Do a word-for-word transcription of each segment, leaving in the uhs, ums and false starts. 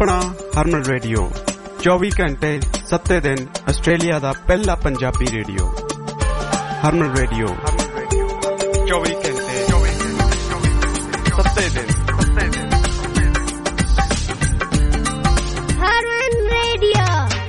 अपना हरमन रेडियो चौबीस घंटे सत्ते दिन आस्ट्रेलिया दा पहला पंजाबी रेडियो हरमन रेडियो चौबीस घंटे सत्ते दिन हरमन रेडियो।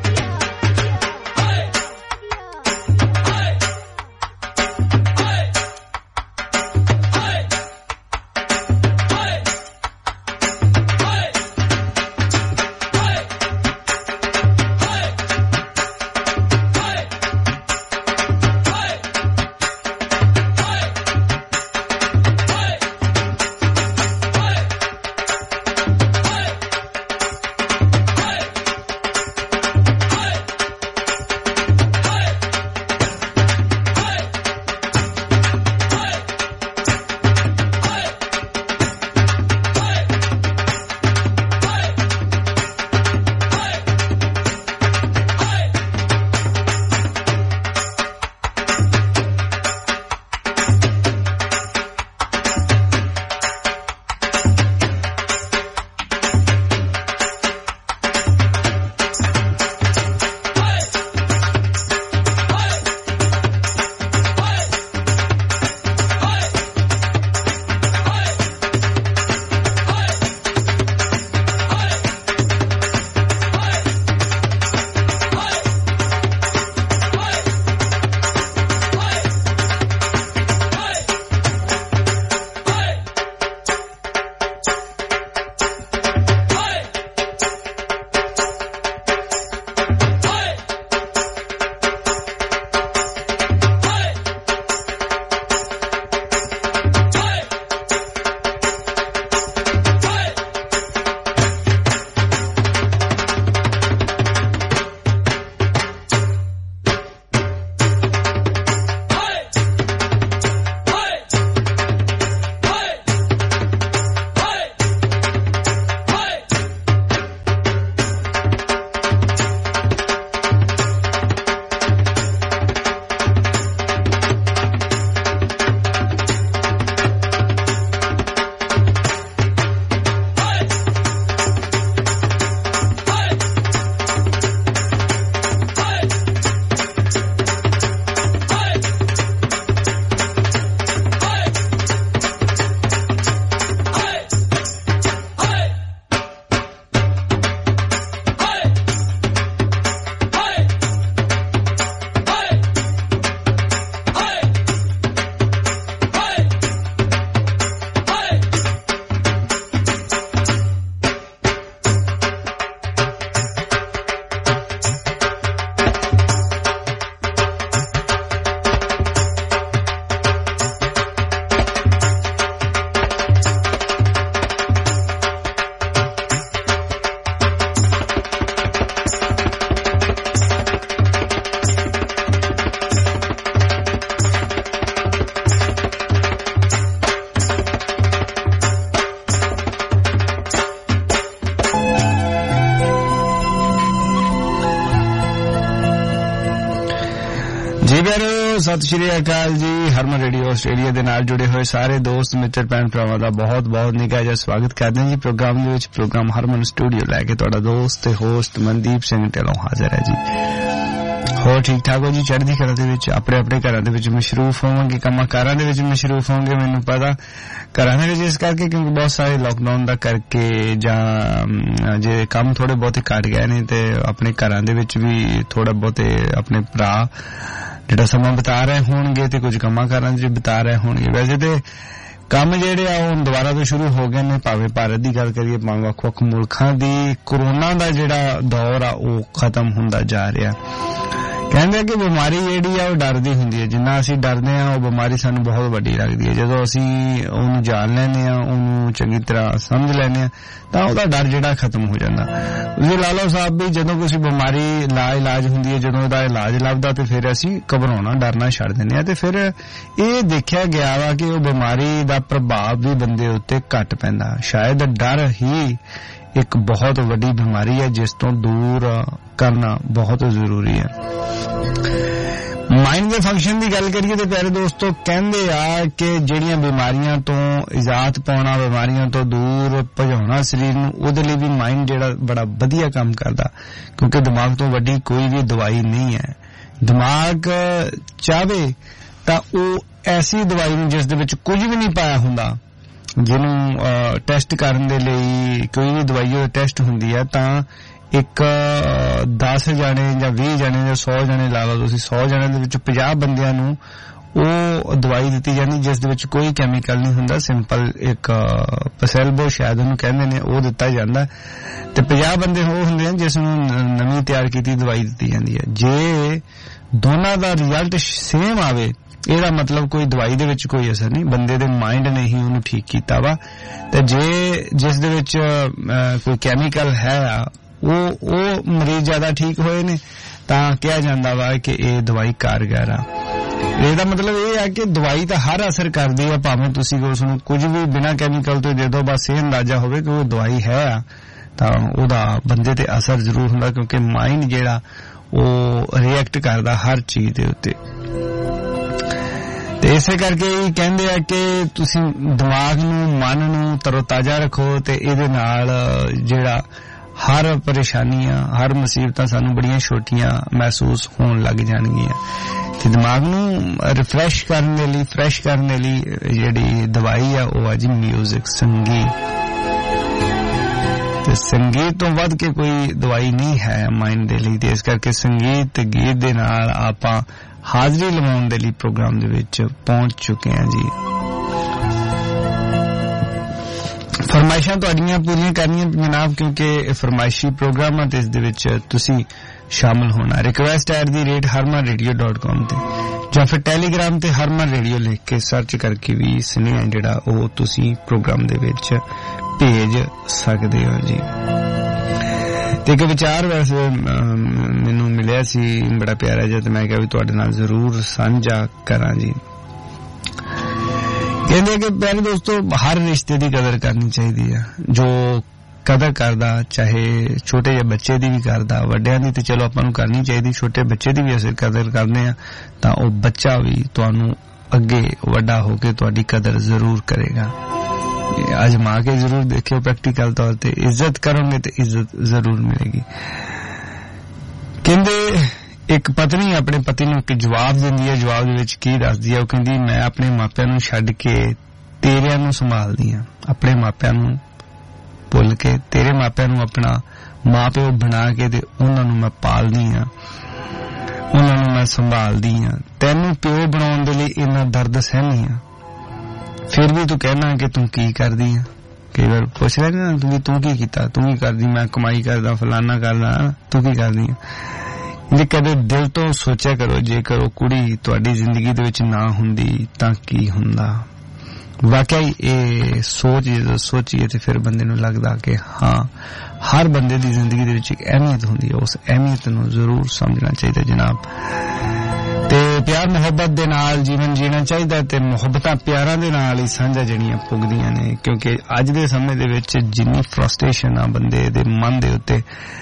सत श्री अकाल जी। हरमन रेडियो आस्ट्रेलिया दे नाल जुड़े हुए सारे दोस्त मित्र भैन भरावां दा बहुत बहुत निघा जिहा स्वागत करदे हां जी प्रोग्राम दे विच। प्रोग्राम हरमन स्टूडियो लैके तुहाडा दोस्त ते होस्ट मनदीप सिंह ढिल्लों हाजिर है जी। होर ठीक ठाक हो जी? चढ़दी कला दे विच अपने अपने घरां दे विच मशरूफ होवांगे, कम्मां कारां दे विच मशरूफ होवांगे। मैनूं पता घरां दे विच इस करके क्योंकि बहुत सारे लॉकडाउन दा करके जां जे काम थोड़े बहुते घट गए ने ते अपने घरां दे विच भी थोड़ा बहुते अपने भरा ਜਿਹੜਾ ਸਮਾਂ ਬਿਤਾ ਰਹੇ ਹੋਣਗੇ ਤੇ ਕੁਝ ਕੰਮਾਂ ਕਾਰਾਂ ਚ ਬਿਤਾ ਰਹੇ ਹੋਣਗੇ। ਵੈਸੇ ਤੇ ਕੰਮ ਜਿਹੜੇ ਆ ਉਹ ਦੁਬਾਰਾ ਤੋਂ ਸ਼ੁਰੂ ਹੋ ਗਏ ਨੇ, ਭਾਵੇਂ ਭਾਰਤ ਦੀ ਗੱਲ ਕਰੀਏ ਭਾਵੇਂ ਵੱਖ-ਵੱਖ ਮੁਲਕਾਂ ਦੀ। ਕੋਰੋਨਾ ਦਾ ਜਿਹੜਾ ਦੌਰ ਆ ਉਹ ਖਤਮ ਹੁੰਦਾ ਜਾ ਰਿਹਾ। ਕਹਿੰਦੇ ਕਿ ਬਿਮਾਰੀ ਜਿਹੜੀ ਆ ਉਹ ਡਰਦੀ ਹੁੰਦੀ ਹੈ। ਜਿੰਨਾ ਅਸੀਂ ਡਰਦੇ ਆ ਉਹ ਬਿਮਾਰੀ ਸਾਨੂੰ ਬਹੁਤ ਵੱਡੀ ਲੱਗਦੀ ਹੈ। ਜਦੋਂ ਅਸੀਂ ਉਹਨੂੰ ਜਾਣ ਲੈਂਦੇ ਆ, ਉਹਨੂੰ ਚੰਗੀ ਤਰ੍ਹਾਂ ਸਮਝ ਲੈਂਦੇ ਆ ਤਾਂ ਉਹਦਾ ਡਰ ਜਿਹੜਾ ਖਤਮ ਹੋ ਜਾਂਦਾ। ਤੁਸੀਂ ਲਾ ਲਓ ਸਾਹਿਬ ਵੀ ਜਦੋਂ ਕੋਈ ਬਿਮਾਰੀ ਲਾ ਇਲਾਜ ਹੁੰਦੀ ਹੈ, ਜਦੋਂ ਉਹਦਾ ਇਲਾਜ ਲੱਭਦਾ ਤੇ ਫਿਰ ਅਸੀਂ ਘਬਰਾਉਣਾ ਡਰਨਾ ਛੱਡ ਦਿੰਦੇ ਆ। ਤੇ ਫਿਰ ਇਹ ਦੇਖਿਆ ਗਿਆ ਵਾ ਕਿ ਉਹ ਬਿਮਾਰੀ ਦਾ ਪ੍ਰਭਾਵ ਵੀ ਬੰਦੇ ਉੱਤੇ ਘੱਟ ਪੈਂਦਾ। ਸ਼ਾਇਦ ਡਰ ਹੀ ਇੱਕ ਬਹੁਤ ਵੱਡੀ ਬਿਮਾਰੀ ਹੈ ਜਿਸ ਤੋਂ ਦੂਰ ਕਰਨਾ ਬਹੁਤ ਜ਼ਰੂਰੀ ਹੈ। ਮਾਈਂਡ ਦੇ ਫੰਕਸ਼ਨ ਦੀ ਗੱਲ ਕਰੀਏ ਤੇ ਪਿਆਰੇ ਦੋਸਤੋ ਕਹਿੰਦੇ ਆ ਕਿ ਜਿਹੜੀਆਂ ਬਿਮਾਰੀਆਂ ਤੋਂ ਇਜਾਤ ਪਾਉਣਾ, ਬਿਮਾਰੀਆਂ ਤੋਂ ਦੂਰ ਭਜਾਉਣਾ ਸਰੀਰ ਨੂੰ, ਉਹਦੇ ਲਈ ਵੀ ਮਾਈਂਡ ਜਿਹੜਾ ਬੜਾ ਵਧੀਆ ਕੰਮ ਕਰਦਾ, ਕਿਉਂਕਿ ਦਿਮਾਗ ਤੋਂ ਵੱਡੀ ਕੋਈ ਵੀ ਦਵਾਈ ਨਹੀਂ ਹੈ। ਦਿਮਾਗ ਚਾਹੇ ਤਾਂ ਉਹ ਐਸੀ ਦਵਾਈ ਨੂੰ ਜਿਸ ਦੇ ਵਿੱਚ ਕੁਝ ਵੀ ਨਹੀਂ ਪਾਇਆ ਹੁੰਦਾ, ਜਿਹਨੂੰ ਟੈਸਟ ਕਰਨ ਦੇ ਲਈ ਕੋਈ ਵੀ ਦਵਾਈ ਉਹ ਟੈਸਟ ਹੁੰਦੀ ਹੈ ਤਾਂ ਇੱਕ ਦਸ ਜਣੇ ਜਾਂ ਵੀਹ ਜਣੇ ਜਾਂ ਸੌ ਜਣੇ ਲਾ ਲਓ ਤੁਸੀਂ, ਸੌ ਜਣੇ ਦੇ ਵਿੱਚ ਪੰਜਾਹ ਬੰਦਿਆਂ ਨੂੰ ਉਹ ਦਵਾਈ ਦਿੱਤੀ ਜਾਂਦੀ ਜਿਸ ਦੇ ਵਿੱਚ ਕੋਈ ਕੈਮੀਕਲ ਨਹੀਂ ਹੁੰਦਾ, ਸਿੰਪਲ ਇੱਕ ਪਸੈਲਬੋ ਸ਼ਾਇਦ ਉਹਨੂੰ ਕਹਿੰਦੇ ਨੇ, ਉਹ ਦਿੱਤਾ ਜਾਂਦਾ ਤੇ ਪੰਜਾਹ ਬੰਦੇ ਉਹ ਹੁੰਦੇ ਹਨ ਜਿਸ ਨੂੰ ਨਵੀਂ ਤਿਆਰ ਕੀਤੀ ਦਵਾਈ ਦਿੱਤੀ ਜਾਂਦੀ ਹੈ। ਜੇ ਦੋਨਾਂ ਦਾ ਰਿਜ਼ਲਟ ਸੇਮ ਆਵੇ ਇਹਦਾ ਮਤਲਬ ਕੋਈ ਦਵਾਈ ਦੇ ਵਿੱਚ ਕੋਈ ਅਸਰ ਨਹੀਂ, ਬੰਦੇ ਦੇ ਮਾਈਂਡ ਨੇ ਹੀ ਉਹਨੂੰ ਠੀਕ ਕੀਤਾ ਵਾ। ਤੇ ਜੇ ਜਿਸ ਦੇ ਵਿੱਚ ਕੋਈ ਕੈਮੀਕਲ ਹੈ ਆ ਉਹ ਉਹ ਮਰੀਜ਼ ਜ਼ਿਆਦਾ ਠੀਕ ਹੋਏ ਨੇ ਤਾਂ ਕਿਹਾ ਜਾਂਦਾ ਵਾ ਕਿ ਇਹ ਦਵਾਈ ਕਾਰਗਰ ਆ। ਇਹਦਾ ਮਤਲਬ ਇਹ ਆ ਕਿ ਦਵਾਈ ਤਾਂ ਹਰ ਅਸਰ ਕਰਦੀ ਆ, ਭਾਵੇਂ ਤੁਸੀਂ ਉਸ ਨੂੰ ਕੁਝ ਵੀ ਬਿਨਾਂ ਕੈਮੀਕਲ ਤੋਂ ਦੇ ਦਿਓ, ਬਸ ਇਹ ਅੰਦਾਜ਼ਾ ਹੋਵੇ ਕਿ ਉਹ ਦਵਾਈ ਹੈ ਆ ਤਾਂ ਉਹਦਾ ਬੰਦੇ ਤੇ ਅਸਰ ਜ਼ਰੂਰ ਹੁੰਦਾ, ਕਿਉਂਕਿ ਮਾਈਂਡ ਜਿਹੜਾ ਉਹ ਰਿਐਕਟ ਕਰਦਾ ਹਰ ਚੀਜ਼ ਦੇ ਉੱਤੇ। ਤੇ ਇਸੇ ਕਰਕੇ ਇਹ ਕਹਿੰਦੇ ਆ ਕਿ ਤੁਸੀਂ ਦਿਮਾਗ ਨੂੰ, ਮਨ ਨੂੰ ਤਰੋਤਾਜ਼ਾ ਰੱਖੋ ਤੇ ਇਹਦੇ ਨਾਲ ਜਿਹੜਾ ਹਰ ਪਰੇਸ਼ਾਨੀਆਂ, ਹਰ ਮੁਸੀਬਤਾਂ ਸਾਨੂੰ ਬੜੀਆਂ ਛੋਟੀਆਂ ਮਹਿਸੂਸ ਹੋਣ ਲੱਗ ਜਾਣਗੀਆਂ। ਤੇ ਦਿਮਾਗ ਨੂੰ ਰਿਫਰੈਸ਼ ਕਰਨ ਦੇ ਲਈ, ਫਰੈਸ਼ ਕਰਨ ਦੇ ਲਈ ਜਿਹੜੀ ਦਵਾਈ ਆ ਉਹ ਆ ਜੀ ਮਿਊਜ਼ਿਕ, ਸੰਗੀਤ। ਤੇ ਸੰਗੀਤ ਤੋਂ ਵੱਧ ਕੇ ਕੋਈ ਦਵਾਈ ਨਹੀਂ ਹੈ ਮਾਈਂਡ ਦੇ ਲਈ, ਤੇ ਇਸ ਕਰਕੇ ਸੰਗੀਤ ਤੇ ਗੀਤ ਦੇ ਨਾਲ ਆਪਾਂ ਹਾਜ਼ਰੀ ਲਵਾਉਣ ਦੇ ਲਈ ਪ੍ਰੋਗਰਾਮ ਦੇ ਵਿੱਚ ਪਹੁੰਚ ਚੁੱਕੇ ਹਾਂ ਜੀ। ਫਰਮਾਇਸ਼ਾਂ ਤੁਹਾਡੀਆਂ ਪੂਰੀਆਂ ਕਰਨੀਆਂ ਜਨਾਬ, ਕਿਉਂਕਿ ਫਰਮਾਇਸ਼ੀ ਪ੍ਰੋਗਰਾਮ ਹੈ ਤੇ ਇਸ ਦੇ ਵਿੱਚ ਤੁਸੀਂ ਸ਼ਾਮਲ ਹੋਣਾ। Request at the rate Harman radio dot com ਤੇ ਜਾਂ ਫਿਰ ਟੈਲੀਗ੍ਰਾਮ ਤੇ ਹਰਮਨ ਰੇਡੀਓ ਲਿਖ ਕੇ ਸਰਚ ਕਰਕੇ ਵੀ ਸੁਨੇਹਾ ਜਿਹੜਾ ਉਹ ਤੁਸੀਂ ਪ੍ਰੋਗਰਾਮ ਦੇ ਵਿੱਚ ਭੇਜ ਸਕਦੇ ਹੋ ਜੀ। ਤੇ ਇੱਕ ਵਿਚਾਰ ਵੈਸੇ ਮੈਨੂੰ ਮਿਲਿਆ ਸੀ ਬੜਾ ਪਿਆਰਾ ਜਿਹਾ, ਤੇ ਮੈਂ ਕਿਹਾ ਵੀ ਤੁਹਾਡੇ ਨਾਲ ਜ਼ਰੂਰ ਸਾਂਝਾ ਕਰਾਂ ਜੀ। ਕਹਿੰਦੇ ਕਿ ਪਿਆਰੇ ਦੋਸਤੋ ਹਰ ਰਿਸ਼ਤੇ ਦੀ ਕਦਰ ਕਰਨੀ ਚਾਹੀਦੀ ਆ। ਜੋ ਕਦਰ ਕਰਦਾ, ਚਾਹੇ ਛੋਟੇ ਜਿਹੇ ਬੱਚੇ ਦੀ ਵੀ ਕਰਦਾ, ਵੱਡਿਆਂ ਦੀ ਤੇ ਚਲੋ ਆਪਾਂ ਨੂੰ ਕਰਨੀ ਚਾਹੀਦੀ, ਛੋਟੇ ਬੱਚੇ ਦੀ ਵੀ ਅਸੀਂ ਕਦਰ ਕਰਦੇ ਆ ਤਾਂ ਉਹ ਬੱਚਾ ਵੀ ਤੁਹਾਨੂੰ ਅੱਗੇ ਵੱਡਾ ਹੋ ਕੇ ਤੁਹਾਡੀ ਕਦਰ ਜ਼ਰੂਰ ਕਰੇਗਾ। ਅਜਮਾ ਕੇ ਜ਼ਰੂਰ ਦੇਖਿਓ, ਪ੍ਰੈਕਟੀਕਲ ਤੌਰ ਤੇ ਇੱਜ਼ਤ ਕਰੋਗੇ ਤੇ ਇੱਜ਼ਤ ਜ਼ਰੂਰ ਮਿਲੇਗੀ। ਕਹਿੰਦੇ ਇੱਕ ਪਤਨੀ ਆਪਣੇ ਪਤੀ ਨੂੰ ਇੱਕ ਜਵਾਬ ਦਿੰਦੀ ਹੈ, ਜਵਾਬ ਦੇ ਵਿੱਚ ਕੀ ਦੱਸਦੀ ਹੈ, ਉਹ ਕਹਿੰਦੀ ਮੈਂ ਆਪਣੇ ਮਾਪਿਆਂ ਨੂੰ ਛੱਡ ਕੇ ਤੇਰਿਆਂ ਨੂੰ ਸੰਭਾਲਦੀ ਹਾਂ, ਆਪਣੇ ਮਾਪਿਆਂ ਨੂੰ ਭੁੱਲ ਕੇ ਤੇਰੇ ਮਾਪਿਆਂ ਨੂੰ ਆਪਣਾ ਮਾਂ ਪਿਓ ਬਣਾ ਕੇ ਤੇ ਉਹਨਾਂ ਨੂੰ ਮੈਂ ਪਾਲਦੀ ਹਾਂ, ਉਹਨਾਂ ਨੂੰ ਮੈਂ ਸੰਭਾਲਦੀ ਹਾਂ। ਤੈਨੂੰ ਪਿਓ ਬਣਾਉਣ ਦੇ ਲਈ ਇੰਨਾ ਦਰਦ ਸਹਿਨੀ ਆ, ਫਿਰ ਵੀ ਤੂੰ ਕਹਿਣਾ ਕਿ ਤੂੰ ਕੀ ਕਰਦੀ ਆ। ਕਈ ਵਾਰ ਪੁੱਛ ਲੈਂਦੇ ਨਾ ਤੂੰ ਤੂੰ ਕੀ ਕੀਤਾ, ਤੂੰ ਕੀ ਕਰਦੀ, ਮੈਂ ਕਮਾਈ ਕਰਦਾ, ਫਲਾਨਾ ਕਰਦਾ, ਤੂੰ ਕੀ ਕਰਦੀ ਆ। ਜੇ ਕਦੇ ਦਿਲ ਤੋਂ ਸੋਚਿਆ ਕਰੋ, ਜੇਕਰ ਉਹ ਕੁੜੀ ਤੁਹਾਡੀ ਜ਼ਿੰਦਗੀ ਦੇ ਵਿੱਚ ਨਾ ਹੁੰਦੀ ਤਾਂ ਕੀ ਹੁੰਦਾ। ਵਾਕਈ ਇਹ ਸੋਚ ਜਦੋਂ ਸੋਚੀਏ ਤੇ ਫਿਰ ਬੰਦੇ ਨੂੰ ਲੱਗਦਾ ਕਿ ਹਾਂ ਹਰ ਬੰਦੇ ਦੀ ਜ਼ਿੰਦਗੀ ਦੇ ਵਿੱਚ ਇੱਕ ਅਹਿਮੀਅਤ ਹੁੰਦੀ ਹੈ, ਉਸ ਅਹਿਮੀਅਤ ਨੂੰ ਜ਼ਰੂਰ ਸਮਝਣਾ ਚਾਹੀਦਾ ਜਨਾਬ। ਤੇ ਪਿਆਰ ਮੁਹੱਬਤ ਦੇ ਨਾਲ ਜੀਵਨ ਜੀਣਾ ਚਾਹੀਦਾ ਤੇ ਮੁਹੱਬਤਾਂ ਪਿਆਰਾਂ ਦੇ ਨਾਲ ਹੀ ਸਾਂਝਾ ਜਿਹੜੀਆਂ ਪੁੱਗਦੀਆਂ ਨੇ, ਕਿਉਂਕਿ ਅੱਜ ਦੇ ਸਮੇਂ ਦੇ ਵਿੱਚ ਜਿੰਨੀ ਫਰਸਟ੍ਰੇਸ਼ਨ ਆ ਬੰਦੇ ਦੇ ਮਨ ਦੇ ਉੱਤੇ,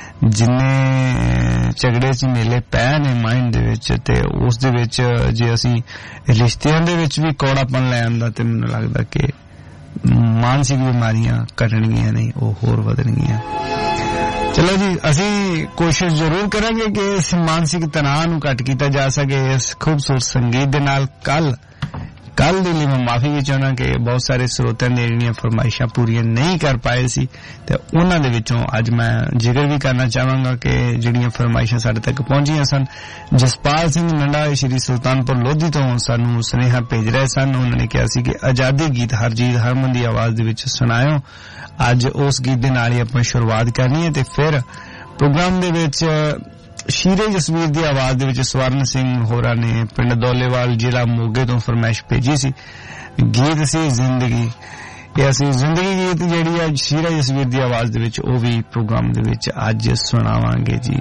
ਜਿੰਨੇ ਝਗੜੇ ਚ ਮੇਲੇ ਪੈ ਨੇ ਮਾਈਂਡ ਦੇ ਵਿੱਚ, ਤੇ ਉਸ ਦੇ ਵਿੱਚ ਜੇ ਅਸੀਂ ਰਿਸ਼ਤਿਆਂ ਦੇ ਵਿੱਚ ਵੀ ਕੌੜਾਪਨ ਲੈ ਆਂਦਾ ਤੇ ਮੈਨੂੰ ਲੱਗਦਾ ਕਿ ਮਾਨਸਿਕ ਬਿਮਾਰੀਆਂ ਘਟਣਗੀਆਂ ਨਹੀਂ, ਉਹ ਹੋਰ ਵਧਣਗੀਆਂ। ਚਲੋ ਜੀ, ਅਸੀਂ ਕੋਸ਼ਿਸ਼ ਜ਼ਰੂਰ ਕਰਾਂਗੇ ਕਿ ਇਸ ਮਾਨਸਿਕ ਤਣਾਅ ਨੂੰ ਘੱਟ ਕੀਤਾ ਜਾ ਸਕੇ ਇਸ ਖੂਬਸੂਰਤ ਸੰਗੀਤ ਦੇ ਨਾਲ। ਕੱਲ ਕੱਲ ਦੇ ਲਈ ਮੈਂ ਮਾਫੀ ਵੀ ਚਾਹੁੰਦਾ ਕਿ ਬਹੁਤ ਸਾਰੇ ਸਰੋਤਿਆਂ ਦੀਆਂ ਜਿਹੜੀਆਂ ਫਰਮਾਇਸ਼ਾਂ ਪੂਰੀਆਂ ਨਹੀਂ ਕਰ ਪਾਏ ਸੀ, ਤੇ ਉਹਨਾਂ ਦੇ ਵਿੱਚੋਂ ਅੱਜ ਮੈਂ ਜ਼ਿਕਰ ਵੀ ਕਰਨਾ ਚਾਹਾਂਗਾ ਕਿ ਜਿਹੜੀਆਂ ਫਰਮਾਇਸ਼ਾਂ ਸਾਡੇ ਤੱਕ ਪਹੁੰਚੀਆਂ ਸਨ। ਜਸਪਾਲ ਸਿੰਘ ਨੰਡਾ ਸ਼੍ਰੀ ਸੁਲਤਾਨਪੁਰ ਲੋਧੀ ਤੋਂ ਸਾਨੂੰ ਸੁਨੇਹਾ ਭੇਜ ਰਹੇ ਸਨ। ਉਹਨਾਂ ਨੇ ਕਿਹਾ ਸੀ ਕਿ ਆਜ਼ਾਦੀ ਗੀਤ ਹਰਜੀਤ ਹਰਮਨ ਦੀ ਆਵਾਜ਼ ਦੇ ਵਿੱਚ ਸੁਣਾਇਓ। ਅੱਜ ਉਸ ਗੀਤ ਦੇ ਨਾਲ ਹੀ ਆਪਾਂ ਸ਼ੁਰੂਆਤ ਕਰਨੀ ਹੈ ਤੇ ਫਿਰ ਪ੍ਰੋਗਰਾਮ ਦੇ ਵਿੱਚ ਸ਼ੀਰੇ ਜਸਵੀਰ ਦੀ ਆਵਾਜ਼ ਦੇ ਵਿੱਚ ਸਵਰਨ ਸਿੰਘ ਹੋਰਾਂ ਨੇ ਪਿੰਡ ਦੌਲੇਵਾਲ ਜ਼ਿਲ੍ਹਾ ਮੋਗੇ ਤੋਂ ਫਰਮਾਇਸ਼ ਭੇਜੀ ਸੀ। ਗੀਤ ਸੀ ਜ਼ਿੰਦਗੀ। ਇਹ ਅਸੀਂ ਜ਼ਿੰਦਗੀ ਗੀਤ ਜਿਹੜੀ ਹੈ ਸ਼ੀਰਾ ਜਸਵੀਰ ਦੀ ਆਵਾਜ਼ ਦੇ ਵਿੱਚ ਉਹ ਵੀ ਪ੍ਰੋਗਰਾਮ ਦੇ ਵਿੱਚ ਅੱਜ ਸੁਣਾਵਾਂਗੇ ਜੀ।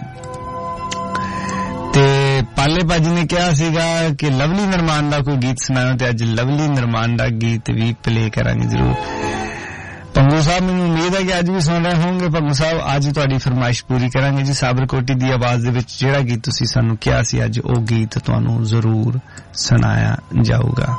ਤੇ ਪਾਲੇ ਭਾਜੀ ਨੇ ਕਿਹਾ ਸੀਗਾ ਕਿ ਲਵਲੀ ਨਿਰਮਾਨ ਦਾ ਕੋਈ ਗੀਤ ਸੁਣਾਓ, ਤੇ ਅੱਜ ਲਵਲੀ ਨਿਰਮਾਨ ਦਾ ਗੀਤ ਵੀ ਪਲੇ ਕਰਾਂਗੇ ਜ਼ਰੂਰ। ਪੰਗੂ ਸਾਹਿਬ ਮੈਨੂੰ ਉਮੀਦ ਹੈ ਕਿ ਅੱਜ ਵੀ ਸੁਣ ਰਹੇ ਹੋਣਗੇ। ਪੰਗੂ ਸਾਹਿਬ ਅੱਜ ਤੁਹਾਡੀ ਫਰਮਾਇਸ਼ ਪੂਰੀ ਕਰਾਂਗੇ ਜੀ। ਸਾਬਰਕੋਟੀ ਦੀ ਆਵਾਜ਼ ਦੇ ਵਿੱਚ ਜਿਹੜਾ ਗੀਤ ਤੁਸੀਂ ਸਾਨੂੰ ਕਿਹਾ ਸੀ ਅੱਜ ਉਹ ਗੀਤ ਤੁਹਾਨੂੰ ਜ਼ਰੂਰ ਸੁਣਾਇਆ ਜਾਊਗਾ।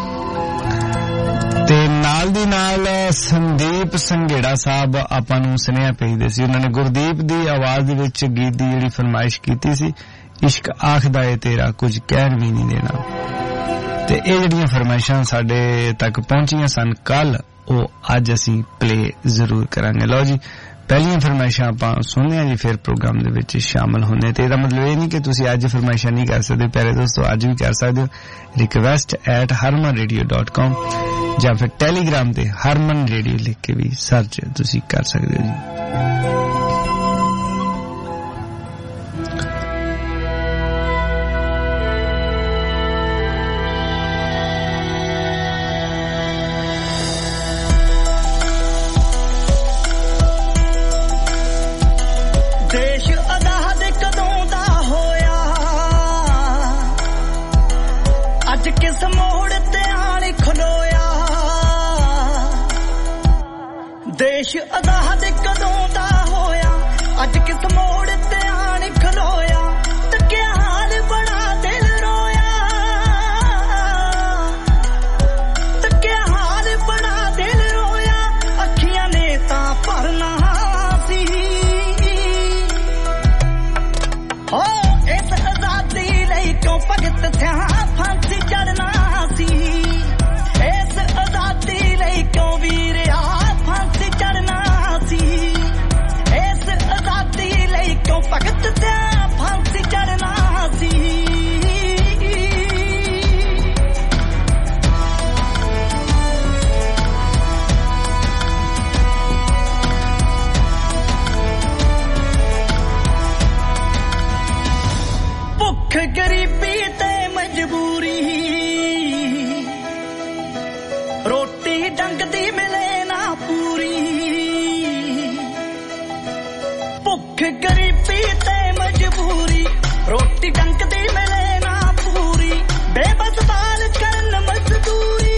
ਤੇ ਨਾਲ ਦੀ ਨਾਲ ਸੰਦੀਪ ਸੰਘੇੜਾ ਸਾਹਿਬ ਆਪਾਂ ਨੂੰ ਸੁਨੇਹਾ ਭੇਜਦੇ ਸੀ। ਉਹਨਾਂ ਨੇ ਗੁਰਦੀਪ ਦੀ ਆਵਾਜ਼ ਦੇ ਵਿੱਚ ਗੀਤ ਦੀ ਜਿਹੜੀ ਫਰਮਾਇਸ਼ ਕੀਤੀ ਸੀ, ਇਸ਼ਕ ਆਖਦਾ ਏ ਤੇਰਾ ਕੁਝ ਕਹਿਣ ਵੀ ਨਹੀਂ ਦੇਣਾ। ਤੇ ਇਹ ਜਿਹੜੀਆਂ ਫਰਮਾਇਸ਼ਾਂ ਸਾਡੇ ਤੱਕ ਪਹੁੰਚੀਆਂ ਸਨ ਕੱਲ, ਉਹ ਅੱਜ ਅਸੀਂ ਪਲੇ ਜ਼ਰੂਰ ਕਰਾਂਗੇ। ਲਓ ਜੀ, ਪਹਿਲੀਆਂ ਫਰਮਾਇਸ਼ਾਂ ਆਪਾਂ ਸੁਣਦੇ ਹਾਂ ਜੀ, ਫਿਰ ਪ੍ਰੋਗਰਾਮ ਦੇ ਵਿੱਚ ਸ਼ਾਮਲ ਹੁੰਦੇ। ਤੇ ਇਹਦਾ ਮਤਲਬ ਇਹ ਨਹੀਂ ਕਿ ਤੁਸੀਂ ਅੱਜ ਫਰਮਾਇਸ਼ਾਂ ਨਹੀਂ ਕਰ ਸਕਦੇ ਪਿਆਰੇ ਦੋਸਤੋ, ਅੱਜ ਵੀ ਕਰ ਸਕਦੇ ਹੋ। Request at Harman radio dot com ਜਾਂ ਫਿਰ ਟੈਲੀਗ੍ਰਾਮ ਤੇ ਹਰਮਨ ਰੇਡੀਓ ਲਿਖ ਕੇ ਵੀ ਸਰਚ ਤੁਸੀਂ ਕਰ ਸਕਦੇ ਹੋ ਜੀ। ਦੇਸ਼ ਆਜ਼ਾਦ ਕਦੋਂ ਦਾ ਹੋਇਆ, ਅੱਜ ਕਿਸ ਮੋੜ ਤੇ ਆਣ ਖਲੋਇਆ, ਤੱਕਿਆ ਹਾਲ ਬੜਾ ਦਿਲ ਰੋਇਆ, ਤੱਕਿਆ ਹਾਲ ਬੜਾ ਦਿਲ ਰੋਇਆ, ਅੱਖੀਆਂ ਨੇ ਤਾਂ ਭਰਨਾ ਸੀ। ਹੋ ਇਸ ਆਜ਼ਾਦੀ ਲਈ ਕਿਉਂ ਭਗਤ ਸਿਆਂ ਫਾਂਸੀ ਚੜਨਾ ਸੀ, ਇਸ ਆਜ਼ਾਦੀ ਲਈ ਕਿਉਂ ਵੀਰਿਆ ਚੜਨਾ ਸੀ, ਇਸ ਆਜ਼ਾਦੀ ਲਈ ਕਿਉਂ ਭਗਤ ਤੇ ਫਾਂਸੀ ਚੜਨਾ ਸੀ। ਭੁੱਖ ਗਰੀਬੀ ਤੇ ਮਜਬੂਰੀ, ਰੋਟੀ ਡੰਗ ਦੀ ਮਿਲੇ ਨਾ ਪੂਰੀ, ਭੁੱਖ ਗਰੀਬੀ ਤੇ ਮਜਬੂਰੀ, ਰੋਟੀ ਡੰਗ ਦੀ ਮਿਲੇ ਨਾ ਪੂਰੀ, ਬੇਬਸ ਬਾਲ ਕਰਨ ਮਜ਼ਦੂਰੀ,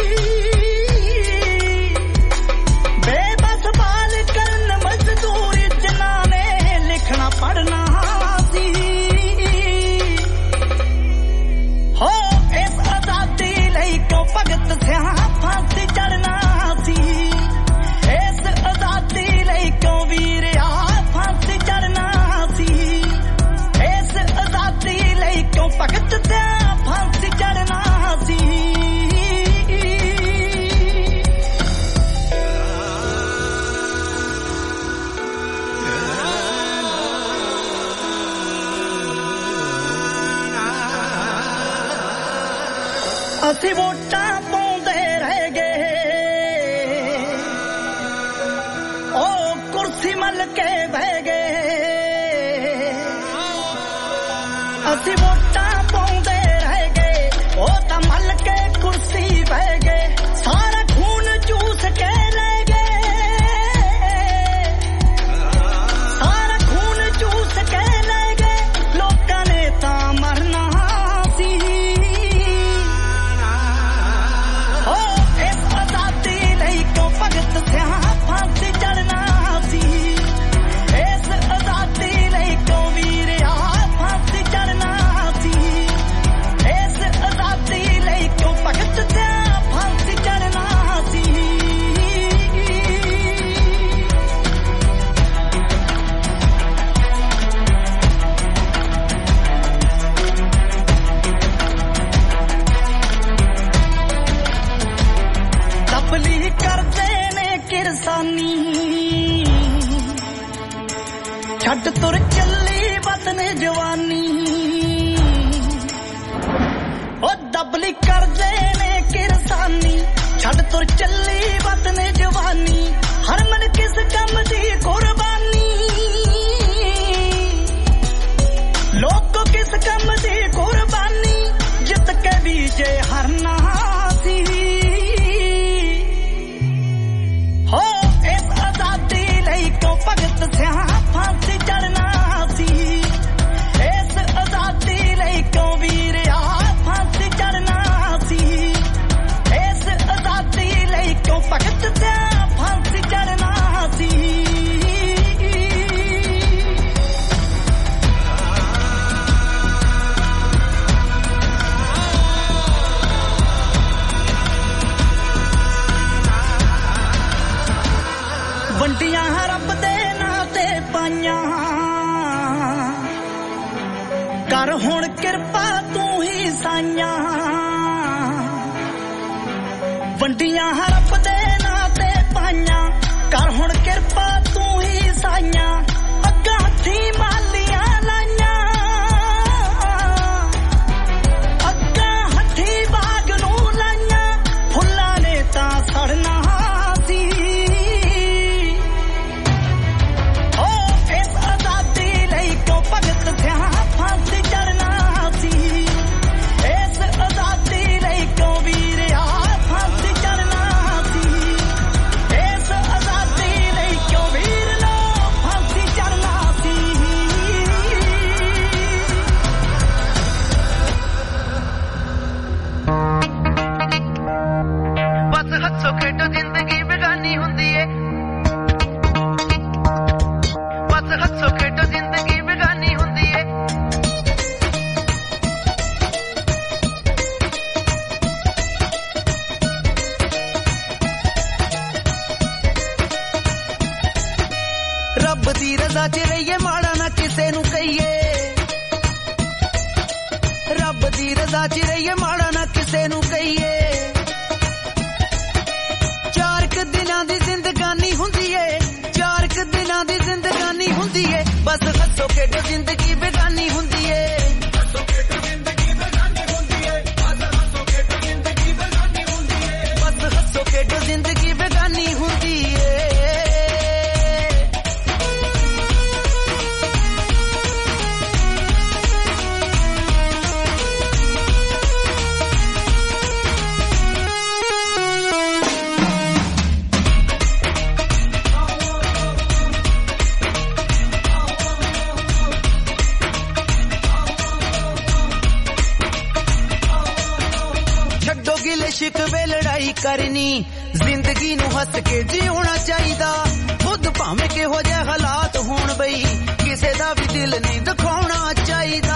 ਬੇਬਸ ਬਾਲ ਕਰਨ ਮਜ਼ਦੂਰੀ, ਜਿਨ੍ਹਾਂ ਨੇ ਲਿਖਣਾ ਪੜ੍ਹਨਾ ਸੀ। ਹੋ ਇਸ ਆਜ਼ਾਦੀ ਲਈ ਕਿਉਂ ਭਗਤ ਸਿਆਂ ਫਾਂਸੀ ਚੜਨਾ ਸੀ, ਇਸ ਆਜ਼ਾਦੀ ਲਈ ਕਿਉਂ ਵੀਰਿਆ ਫਾਂਸੀ ਚੜਨਾ ਸੀ, ਇਸ ਆਜ਼ਾਦੀ ਲਈ ਕਿਉਂ ਭਗਤ ਤੇ ਫਾਂਸੀ ਚੜਨਾ ਸੀ। ਅਸੀਂ ਵੋਟਾਂ ਪਾਉਂਦੇ ਰਹਿ ਗਏ, ਉਹ ਕੁਰਸੀ ਮੱਲ ਕੇ ਬਹਿ ਗਏ, ਅਸੀਂ ਵੋਟਾਂ ਪਾਉਂਦੇ ਰਹਿ ਗਏ, ਉਹ ਤਾਂ ਮੱਲ ਕੇ ਕੁਰਸੀ ਬਹਿ ਗਏ, ਸਾਰਾ ਖੂਨ ਚੂਸ ਕੇ ਲੈ ਗਏ, ਸਾਰਾ ਖੂਨ ਚੂਸ ਕੇ ਲੈ ਗਏ, ਲੋਕਾਂ ਨੇ ਤਾਂ ਮਰਨਾ ਸੀ। ਹੋ ਇਸ ਆਜ਼ਾਦੀ ਲਈ ਕਿਉਂ ਭਗਤ ਸਿਆਂ ਫਾਂਸੀ ਚੜਨਾ ਸੀ, ਇਸ ਆਜ਼ਾਦੀ ਲਈ ਕਿਉਂ ਵੀਰਿਆ ਫਾਂਸੀ ਚੜਨਾ ਸੀ, ਇਸ ਆਜ਼ਾਦੀ ਲਈ ਕਿਉਂ ਭਗਤ ਤੇ ਫਾਂਸੀ ਚੜਨਾ ਸੀ। ਤਬਲੀਗ ਕਰਦੇ ਨੇ ਕਿਰਸਾਨੀ, ਛੱਡ ਤੁਰ ਚੱਲੀ ਵਤਨ ਜਵਾਨੀ, ਉਹ ਤਬਲੀਗ ਕਰਦੇ ਨੇ ਕਿਰਸਾਨੀ, ਛੱਡ ਤੁਰ ਚੱਲੀ ਵਤਨ ਜਵਾਨੀ, ਹਰਮਨ ਕਿਸ ਕੰਮ ਦੀ ਕੁਰਬਾਨੀ, ਲੋਕੋ ਕਿਸ ਕੰਮ ਦੀ ਕੁਰਬਾਨੀ, ਜਿੱਤ ਕੇ ਵੀ ਜੇ ਹਰਨਾ ਸੀ। ਹੋ ਇਸ ਆਜ਼ਾਦੀ ਲਈ ਕਿਉਂ ਭਗਤ ਸਿਆਂ ਫਾਂਸੀ ਚੜਨਾ ਸੀ, ਇਸ ਆਜ਼ਾਦੀ ਲਈ ਕਿਉਂ ਵੀਰਿਆ ਫਾਂਸੀ ਚੜਨਾ ਸੀ, ਇਸ ਆਜ਼ਾਦੀ ਲਈ ਕਿਉਂ ਭਗਤ ਤੇ ਫਾਂਸੀ ਚੜਨਾ ਕਰ ਹੁਣ ਕਿਰਪਾ ਤੂੰ ਹੀ ਸਾਈਆਂ ਵੰਡੀਆਂ ਰੱਬ ਦੇ ਨਾਂ ਤੇ ਪਾਈਆਂ ਕਰ ਹੁਣ ਕਿਰਪਾ ਤੂੰ ਹੀ ਸਾਈਆਂ ਅੱਗਾ ਹੱਥੀ ਮਾਲੀਆਂ ਲਾਈਆਂ ਅੱਗਾ ਹੱਥੀ ਬਾਗ ਨੂੰ ਲਾਈਆਂ ਫੁੱਲਾਂ ਨੇ ਤਾਂ ਸੜਨਾ ਸੀ ਓ ਇਸ ਆਜ਼ਾਦੀ ਲਈ ਕਿਉਂ ਭਗਤ ਸਿਆਂ ਫਾਂਸੀ ਚੜਨਾ ਸੀ ਇਸ ਆਜ਼ਾਦੀ ਲਈ ਕਿਉਂ ਵੀਰਿਆ ਫਾਂਸੀ ਚੜਨਾ ਸੀ ਇਸ ਆਜ਼ਾਦੀ ਲਈ ਕਿਉਂ ਵੀਰ ਨੂੰ ਫਾਂਸੀ ਚੜਨਾ ਸੀ ਬਸ ਹੱਸੋ ਖੇਡੋ ਜ਼ਿੰਦਗੀ ਬੇਗਾਨੀ ਹੁੰਦੀ ਏ ਬਸ ਹੱਸੋ ਖੇਡੋ ਜ਼ਿੰਦਗੀ ਬੇਗਾਨੀ ਹੁੰਦੀ ਏ ਰੱਬ ਦੀ ਰਜ਼ਾ 'ਚ ਰਹੀਏ ਮਾੜਾ ਨਾ ਕਿਸੇ ਨੂੰ ਕਹੀਏ ਰੱਬ ਦੀ ਰਜ਼ਾ 'ਚ ਰਹੀਏ ਮਾੜਾ ਨਾ ਕਿਸੇ ਨੂੰ ਕਹੀਏ ਚਾਰ ਕੁ ਦਿਨਾਂ ਦੀ ਜ਼ਿੰਦਗਾਨੀ ਹੁੰਦੀ ਏ ਚਾਰ ਕੁ ਦਿਨਾਂ ਦੀ ਜ਼ਿੰਦਗਾਨੀ ਹੁੰਦੀ ਏ ਬਸ ਹੱਸੋ ਖੇਡੋ ਜ਼ਿੰਦਗੀ ਬੇਗਾਨੀ ਹੁੰਦੀ ਏ ਹੱਸੋ ਖੇਡੋ ਜ਼ਿੰਦਗੀ ਬੇਗਾਨੀ ਹੁੰਦੀ ਏ ਬਸ ਹੱਸੋ ਖੇਡੋ ਜ਼ਿੰਦਗੀ ਬੇਗਾਨੀ ਹੁੰਦੀ ਏ ਬਸ ਹੱਸੋ ਖੇਡੋ ਜ਼ਿੰਦਗੀ ਬੇਗਾਨੀ ਹੁੰਦੀ ਏ ਛੱਡੋ ਗਿਲੇ ਸ਼ਿਕਵੇ ਲੜਾਈ ਕਰਨੀ ਜ਼ਿੰਦਗੀ ਨੂੰ ਹੱਸ ਕੇ ਜਿਉਣਾ ਚਾਹੀਦਾ ਖੁਦ ਭਾਵੇਂ ਕਿਹੋ ਜਿਹੇ ਹਾਲਾਤ ਹੋਣ ਬਈ ਕਿਸੇ ਦਾ ਵੀ ਦਿਲ ਨਹੀਂ ਦਿਖਾਉਣਾ ਚਾਹੀਦਾ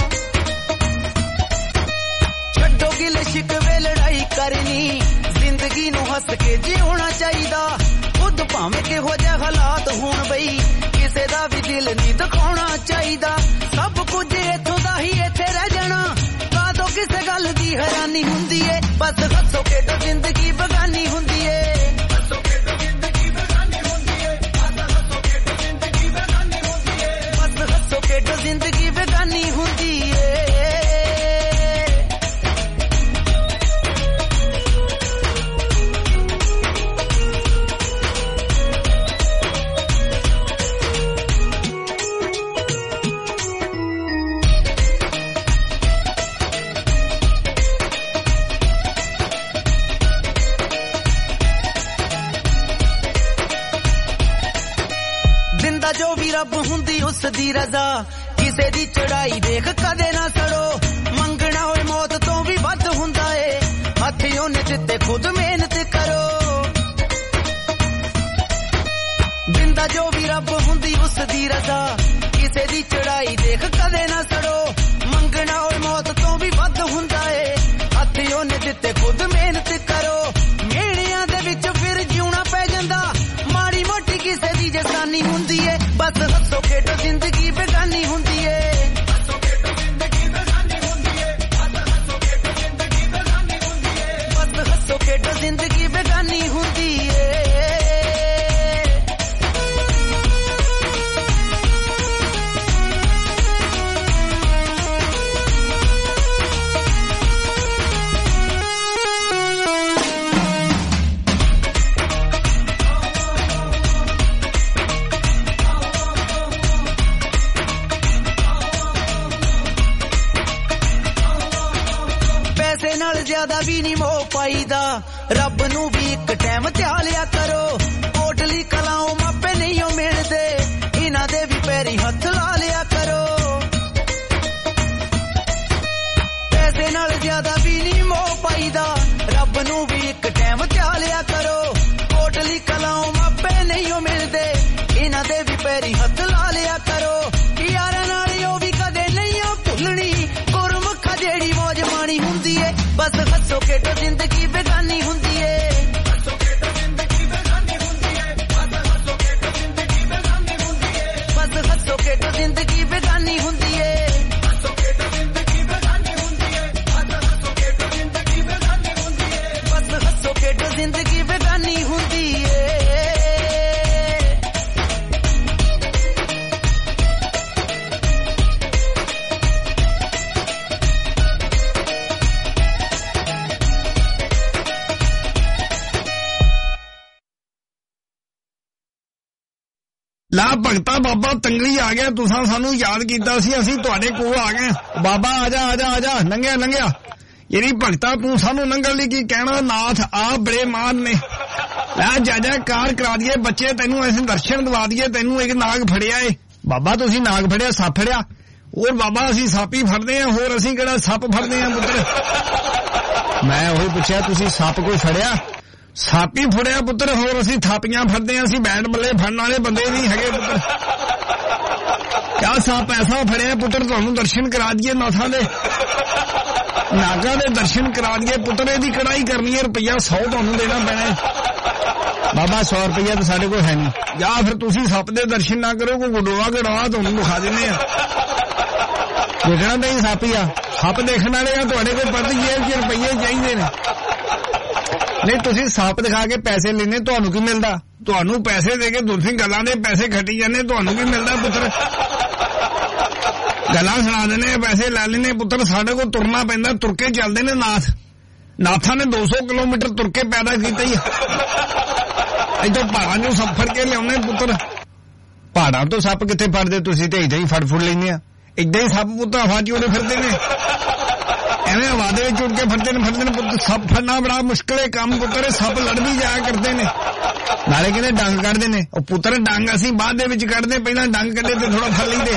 ਛੱਡੋ ਗਿਲੇ ਸ਼ਿਕਵੇ ਲੜਾਈ ਕਰਨੀ ਜ਼ਿੰਦਗੀ ਨੂੰ ਹੱਸ ਕੇ ਜਿਉਣਾ ਚਾਹੀਦਾ ਖੁਦ ਭਾਵੇਂ ਕਿਹੋ ਜਿਹੇ ਹਾਲਾਤ ਹੋਣ ਬਈ ਕਿਸੇ ਦਾ ਵੀ ਦਿਲ ਨਹੀਂ ਦਿਖਾਉਣਾ ਚਾਹੀਦਾ ਸਭ ਕੁਝ ਇੱਥੋਂ ਦਾ ਹੀ ਇੱਥੇ ਰਹਿ ਜਾਣਾ ਕਾਦੋਂ ਕਿਸੇ ਗੱਲ ਦੀ ਹੈਰਾਨੀ ਹੁੰਦੀ ਏ ਬਸ ਹੱਸੋ ਖੇਡੋ ਜ਼ਿੰਦਗੀ ਬੇਗਾਨੀ ਹੁੰਦੀ ਏ ਹੱਸੋ ਖੇਡੋ ਜ਼ਿੰਦਗੀ ਬੇਗਾਨੀ ਹੁੰਦੀ ਏ ਬਸ ਹੱਸੋ ਖੇਡੋ ਜ਼ਿੰਦਗੀ ਬੇਗਾਨੀ ਹੁੰਦੀ ਏ ਬਸ ਹੱਸੋ ਖੇਡੋ ਜ਼ਿੰਦਗੀ ਬੇਗਾਨੀ ਹੁੰਦੀ ਏ ਦਿੰਦਾ ਜੋ ਵੀ ਰੱਬ ਹੁੰਦੀ ਉਸ ਦੀ ਰਜ਼ਾ ਕਿਸੇ ਦੀ ਚੜਾਈ ਦੇਖ ਕਦੇ ਨਾ ਸੜੋ ਮੰਗਣਾ ਹੋਏ ਮੌਤ ਤੋਂ ਵੀ ਵੱਧ ਹੁੰਦਾ ਏ ਹੱਥ ਉਹਨੇ ਦਿੱਤੇ ਖੁਦ ਮਿਹਨਤ ਕਰੋ ਦਿੰਦਾ ਜੋ ਵੀ ਰੱਬ ਹੁੰਦੀ ਉਸ ਦੀ ਰਜ਼ਾ ਕਿਸੇ ਦੀ ਚੜਾਈ ਦੇਖ ਕਦੇ ਨਾ ਸੜੋ ਮੰਗਣਾ ਹੋਏ ਮੌਤ ਤੋਂ ਵੀ ਵੱਧ ਹੁੰਦਾ ਏ ਹੱਥ ਉਹਨੇ ਦਿੱਤੇ ਖੁਦ ਮਿਹਨਤ ਕਰੋ ਮਿਹਣਿਆਂ ਦੇ ਵਿੱਚ ਫਿਰ ਜਿਉਣਾ ਪੈ ਜਾਂਦਾ ਮਾੜੀ ਮੋਟੀ ਕਿਸੇ ਦੀ ਜਸਾਨੀ ਹੁੰਦੀ ਏ ਬਸ ਹੱਸੋ ਖੇਡੋ ਜ਼ਿੰਦਗੀ ਬੇਗਾਨੀ ਹੁੰਦੀ ਏ ਹੱਸੋ ਖੇਡੋ ਜ਼ਿੰਦਗੀ ਬੇਗਾਨੀ ਹੁੰਦੀ ਏ ਬਸ ਹੱਸੋ ਖੇਡੋ ਜ਼ਿੰਦਗੀ ਬੇਗਾਨੀ ਹੁੰਦੀ ਏ ਬਸ ਹੱਸੋ ਖੇਡੋ ਜ਼ਿੰਦਗੀ ਬੇਗਾਨੀ ਹੁੰਦੀ ਏ ਨਾਲ ਜ਼ਿਆਦਾ ਵੀ ਨਹੀਂ ਮੋਹ ਪਾਈਦਾ ਰੱਬ ਨੂੰ ਵੀ ਇੱਕ ਟਾਈਮ ਧਿਆਲਿਆ ਕਰੋ ਕੋਟਲੀ ਕਲਾਓ ਮਾਪੇ ਨਹੀਂ ਉਹ ਮਿਲਦੇ ਇਹਨਾਂ ਦੇ ਵੀ ਪੈਰੀ ਹੱਥ ਲਾ ਲਿਆ ਕਰੋ ਪੈਸੇ ਨਾਲ ਜ਼ਿਆਦਾ ਵੀ ਨਹੀਂ ਮੋਹ ਪਾਈਦਾ ਰੱਬ ਨੂੰ ਵੀ ਇੱਕ ਟਾਈਮ ਧਿਆਲਿਆ ਕਰੋ ਕੋਟਲੀ ਕਲਾਓ ਮਾਪੇ ਨਹੀਂ ਉਹ ਮਿਲਦੇ ਇਹਨਾਂ ਦੇ ਵੀ ਪੈਰੀ ਹੱਥ ਲਾ ਲਿਆ ਕਰੋ ਯਾਰਾਂ ਨਾਲ ਉਹ ਵੀ ਕਦੇ ਨਹੀਂ ਉਹ ਭੁੱਲਣੀ ਗੁਰਮੁਖਾ ਜਿਹੜੀ ਮੌਜ ਮਾਣੀ ਹੁੰਦੀ ਏ ਬਸ ਹੱਸੋ ਖੇਡੋ ਜ਼ਿੰਦਗੀ ਬੇਗਾਨੀ ਹੁੰਦੀ ਏ ਹੱਸੋ ਖੇਡੋ ਜ਼ਿੰਦਗੀ ਬੇਗਾਨੀ ਹੁੰਦੀ ਏ ਬਸ ਹੱਸੋ ਖੇਡੋ ਜ਼ਿੰਦਗੀ ਬੇਗਾਨੀ ਹੁੰਦੀ ਏ ਬਸ ਹੱਸੋ ਖੇਡੋ ਜ਼ਿੰਦਗੀ ਬੇਗਾਨੀ ਹੁੰਦੀ ਏ ਹੱਸੋ ਖੇਡੋ ਲਾ ਭਗਤਾ ਬਾਬਾ ਤੰਗੜੀ ਆ ਗਿਆ, ਤੁਸੀਂ ਸਾਨੂੰ ਯਾਦ ਕੀਤਾ ਸੀ, ਅਸੀਂ ਤੁਹਾਡੇ ਕੋਲ ਆ ਗਏ। ਬਾਬਾ ਆ ਜਾ ਆ ਜਾ ਆ ਜਾ, ਲੰਘਿਆ ਲੰਘਿਆ। ਯਾਰੀ ਭਗਤਾ ਤੂੰ ਸਾਨੂੰ ਲੰਘਣ ਲਈ ਕੀ ਕਹਿਣਾ, ਨਾਥ ਆ ਬੜੇ ਮਾਨ ਨੇ। ਲੈ ਜਾਜਾ ਕਾਰ ਕਰਾ ਦਈਏ ਬੱਚੇ, ਤੈਨੂੰ ਅਸੀਂ ਦਰਸ਼ਨ ਦਵਾ ਦਈਏ, ਤੈਨੂੰ ਇੱਕ ਨਾਗ ਫੜਿਆ ਏ। ਬਾਬਾ ਤੁਸੀਂ ਨਾਗ ਫੜਿਆ, ਸੱਪ ਫੜਿਆ? ਹੋਰ ਬਾਬਾ ਅਸੀਂ ਸੱਪ ਹੀ ਫੜਦੇ ਆ, ਹੋਰ ਅਸੀਂ ਕਿਹੜਾ ਸੱਪ ਫੜਦੇ ਆ ਪੁੱਤਰ। ਮੈਂ ਉਹੀ ਪੁੱਛਿਆ ਤੁਸੀਂ ਸੱਪ ਕੋਈ ਫੜਿਆ? ਸੱਪ ਹੀ ਫੜਿਆ ਪੁੱਤਰ, ਹੋਰ ਅਸੀਂ ਥਾਪੀਆਂ ਫੜਦੇ ਆ, ਅਸੀਂ ਬੈਟ ਬੱਲੇ ਫੜਨ ਵਾਲੇ ਬੰਦੇ ਨਹੀਂ ਹੈਗੇ ਪੁੱਤਰ। ਕਿਆ ਸੱਪ ਐਸਾ ਫੜਿਆ ਪੁੱਤਰ, ਤੁਹਾਨੂੰ ਦਰਸ਼ਨ ਕਰਾ ਦਈਏ ਨਾਥਾਂ ਦੇ, ਨਾਗਾਂ ਦੇ ਦਰਸ਼ਨ ਕਰਾ ਦਈਏ ਪੁੱਤਰ। ਇਹਦੀ ਕੜਾਈ ਕਰਨੀ ਹੈ, ਰੁਪਈਆ ਸੌ ਤੁਹਾਨੂੰ ਦੇਣਾ ਪੈਣਾ। ਬਾਬਾ ਸੌ ਰੁਪਈਆ ਤਾਂ ਸਾਡੇ ਕੋਲ ਹੈ ਨਹੀਂ, ਜਾਂ ਫਿਰ ਤੁਸੀਂ ਸੱਪ ਦੇ ਦਰਸ਼ਨ ਨਾ ਕਰੋ, ਕੋਈ ਗੁਡੋਆ ਗੜਵਾ ਤੁਹਾਨੂੰ ਦਿਖਾ ਦਿੰਦੇ ਆ। ਦੇਖਣਾ ਤਾਂ ਹੀ ਸੱਪ ਹੀ ਆ, ਸੱਪ ਦੇਖਣ ਵਾਲੇ ਆ ਤੁਹਾਡੇ ਕੋਲ, ਪਤਾ ਜੇਬ ਚ ਰੁਪਈਏ ਚਾਹੀਦੇ ਨੇ। ਨਹੀਂ ਤੁਸੀਂ ਸੱਪ ਦਿਖਾ ਕੇ ਪੈਸੇ ਲੈਣੇ, ਤੁਹਾਨੂੰ ਕੀ ਮਿਲਦਾ? ਤੁਹਾਨੂੰ ਪੈਸੇ ਦੇ ਕੇ ਤੁਸੀਂ ਗੱਲਾਂ ਦੇ ਪੈਸੇ ਖੱਟੀ ਜਾਂਦੇ, ਤੁਹਾਨੂੰ ਕੀ ਮਿਲਦਾ ਪੁੱਤਰ? ਗੱਲਾਂ ਸੁਣਾ ਦਿੰਦੇ, ਪੈਸੇ ਲੈ ਲੈਣੇ ਪੁੱਤਰ। ਸਾਡੇ ਕੋਲ ਤੁਰਨਾ ਪੈਂਦਾ, ਤੁਰ ਕੇ ਚੱਲਦੇ ਨੇ ਨਾਥ। ਨਾਥਾਂ ਨੇ ਦੋ ਸੌ ਕਿਲੋਮੀਟਰ ਤੁਰ ਕੇ ਪੈਦਾ ਕੀਤਾ ਹੀ। ਇੱਥੋਂ ਪਹਾੜਾਂ ਨੂੰ ਸੱਪ ਫੜ ਕੇ ਲਿਆਉਣੇ ਪੁੱਤਰ। ਪਹਾੜਾਂ ਤੋਂ ਸੱਪ ਕਿੱਥੇ ਫੜਦੇ ਤੁਸੀਂ, ਤੇ ਏਦਾਂ ਹੀ ਫੜ ਫੁੜ ਲੈਂਦੇ ਆ। ਏਦਾਂ ਹੀ ਸੱਪ ਪੁੱਤਰ ਹਵਾ ਚ ਉੜੇ ਫਿਰਦੇ ਨੇ, ਐਵੇਂ ਹਵਾ ਦੇ ਵਿੱਚ ਉੱਡ ਕੇ ਫਿਰਦੇ ਨੇ ਫਿਰਦੇ ਨੇ ਪੁੱਤਰ। ਸੱਪ ਫੜਨਾ ਬੜਾ ਮੁਸ਼ਕਿਲ ਹੈ ਕੰਮ ਪੁੱਤਰ, ਸੱਪ ਲੜ ਵੀ ਜਾਇਆ ਕਰਦੇ ਨੇ। ਨਾਲੇ ਕਹਿੰਦੇ ਡੰਗ ਕੱਢਦੇ ਨੇ, ਉਹ ਪੁੱਤਰ ਡੰਗ ਅਸੀਂ ਬਾਅਦ ਦੇ ਵਿੱਚ ਕੱਢਦੇ, ਪਹਿਲਾਂ ਡੰਗ ਕੱਢੇ ਤੇ ਥੋੜਾ ਫੜ ਲਈਦੇ।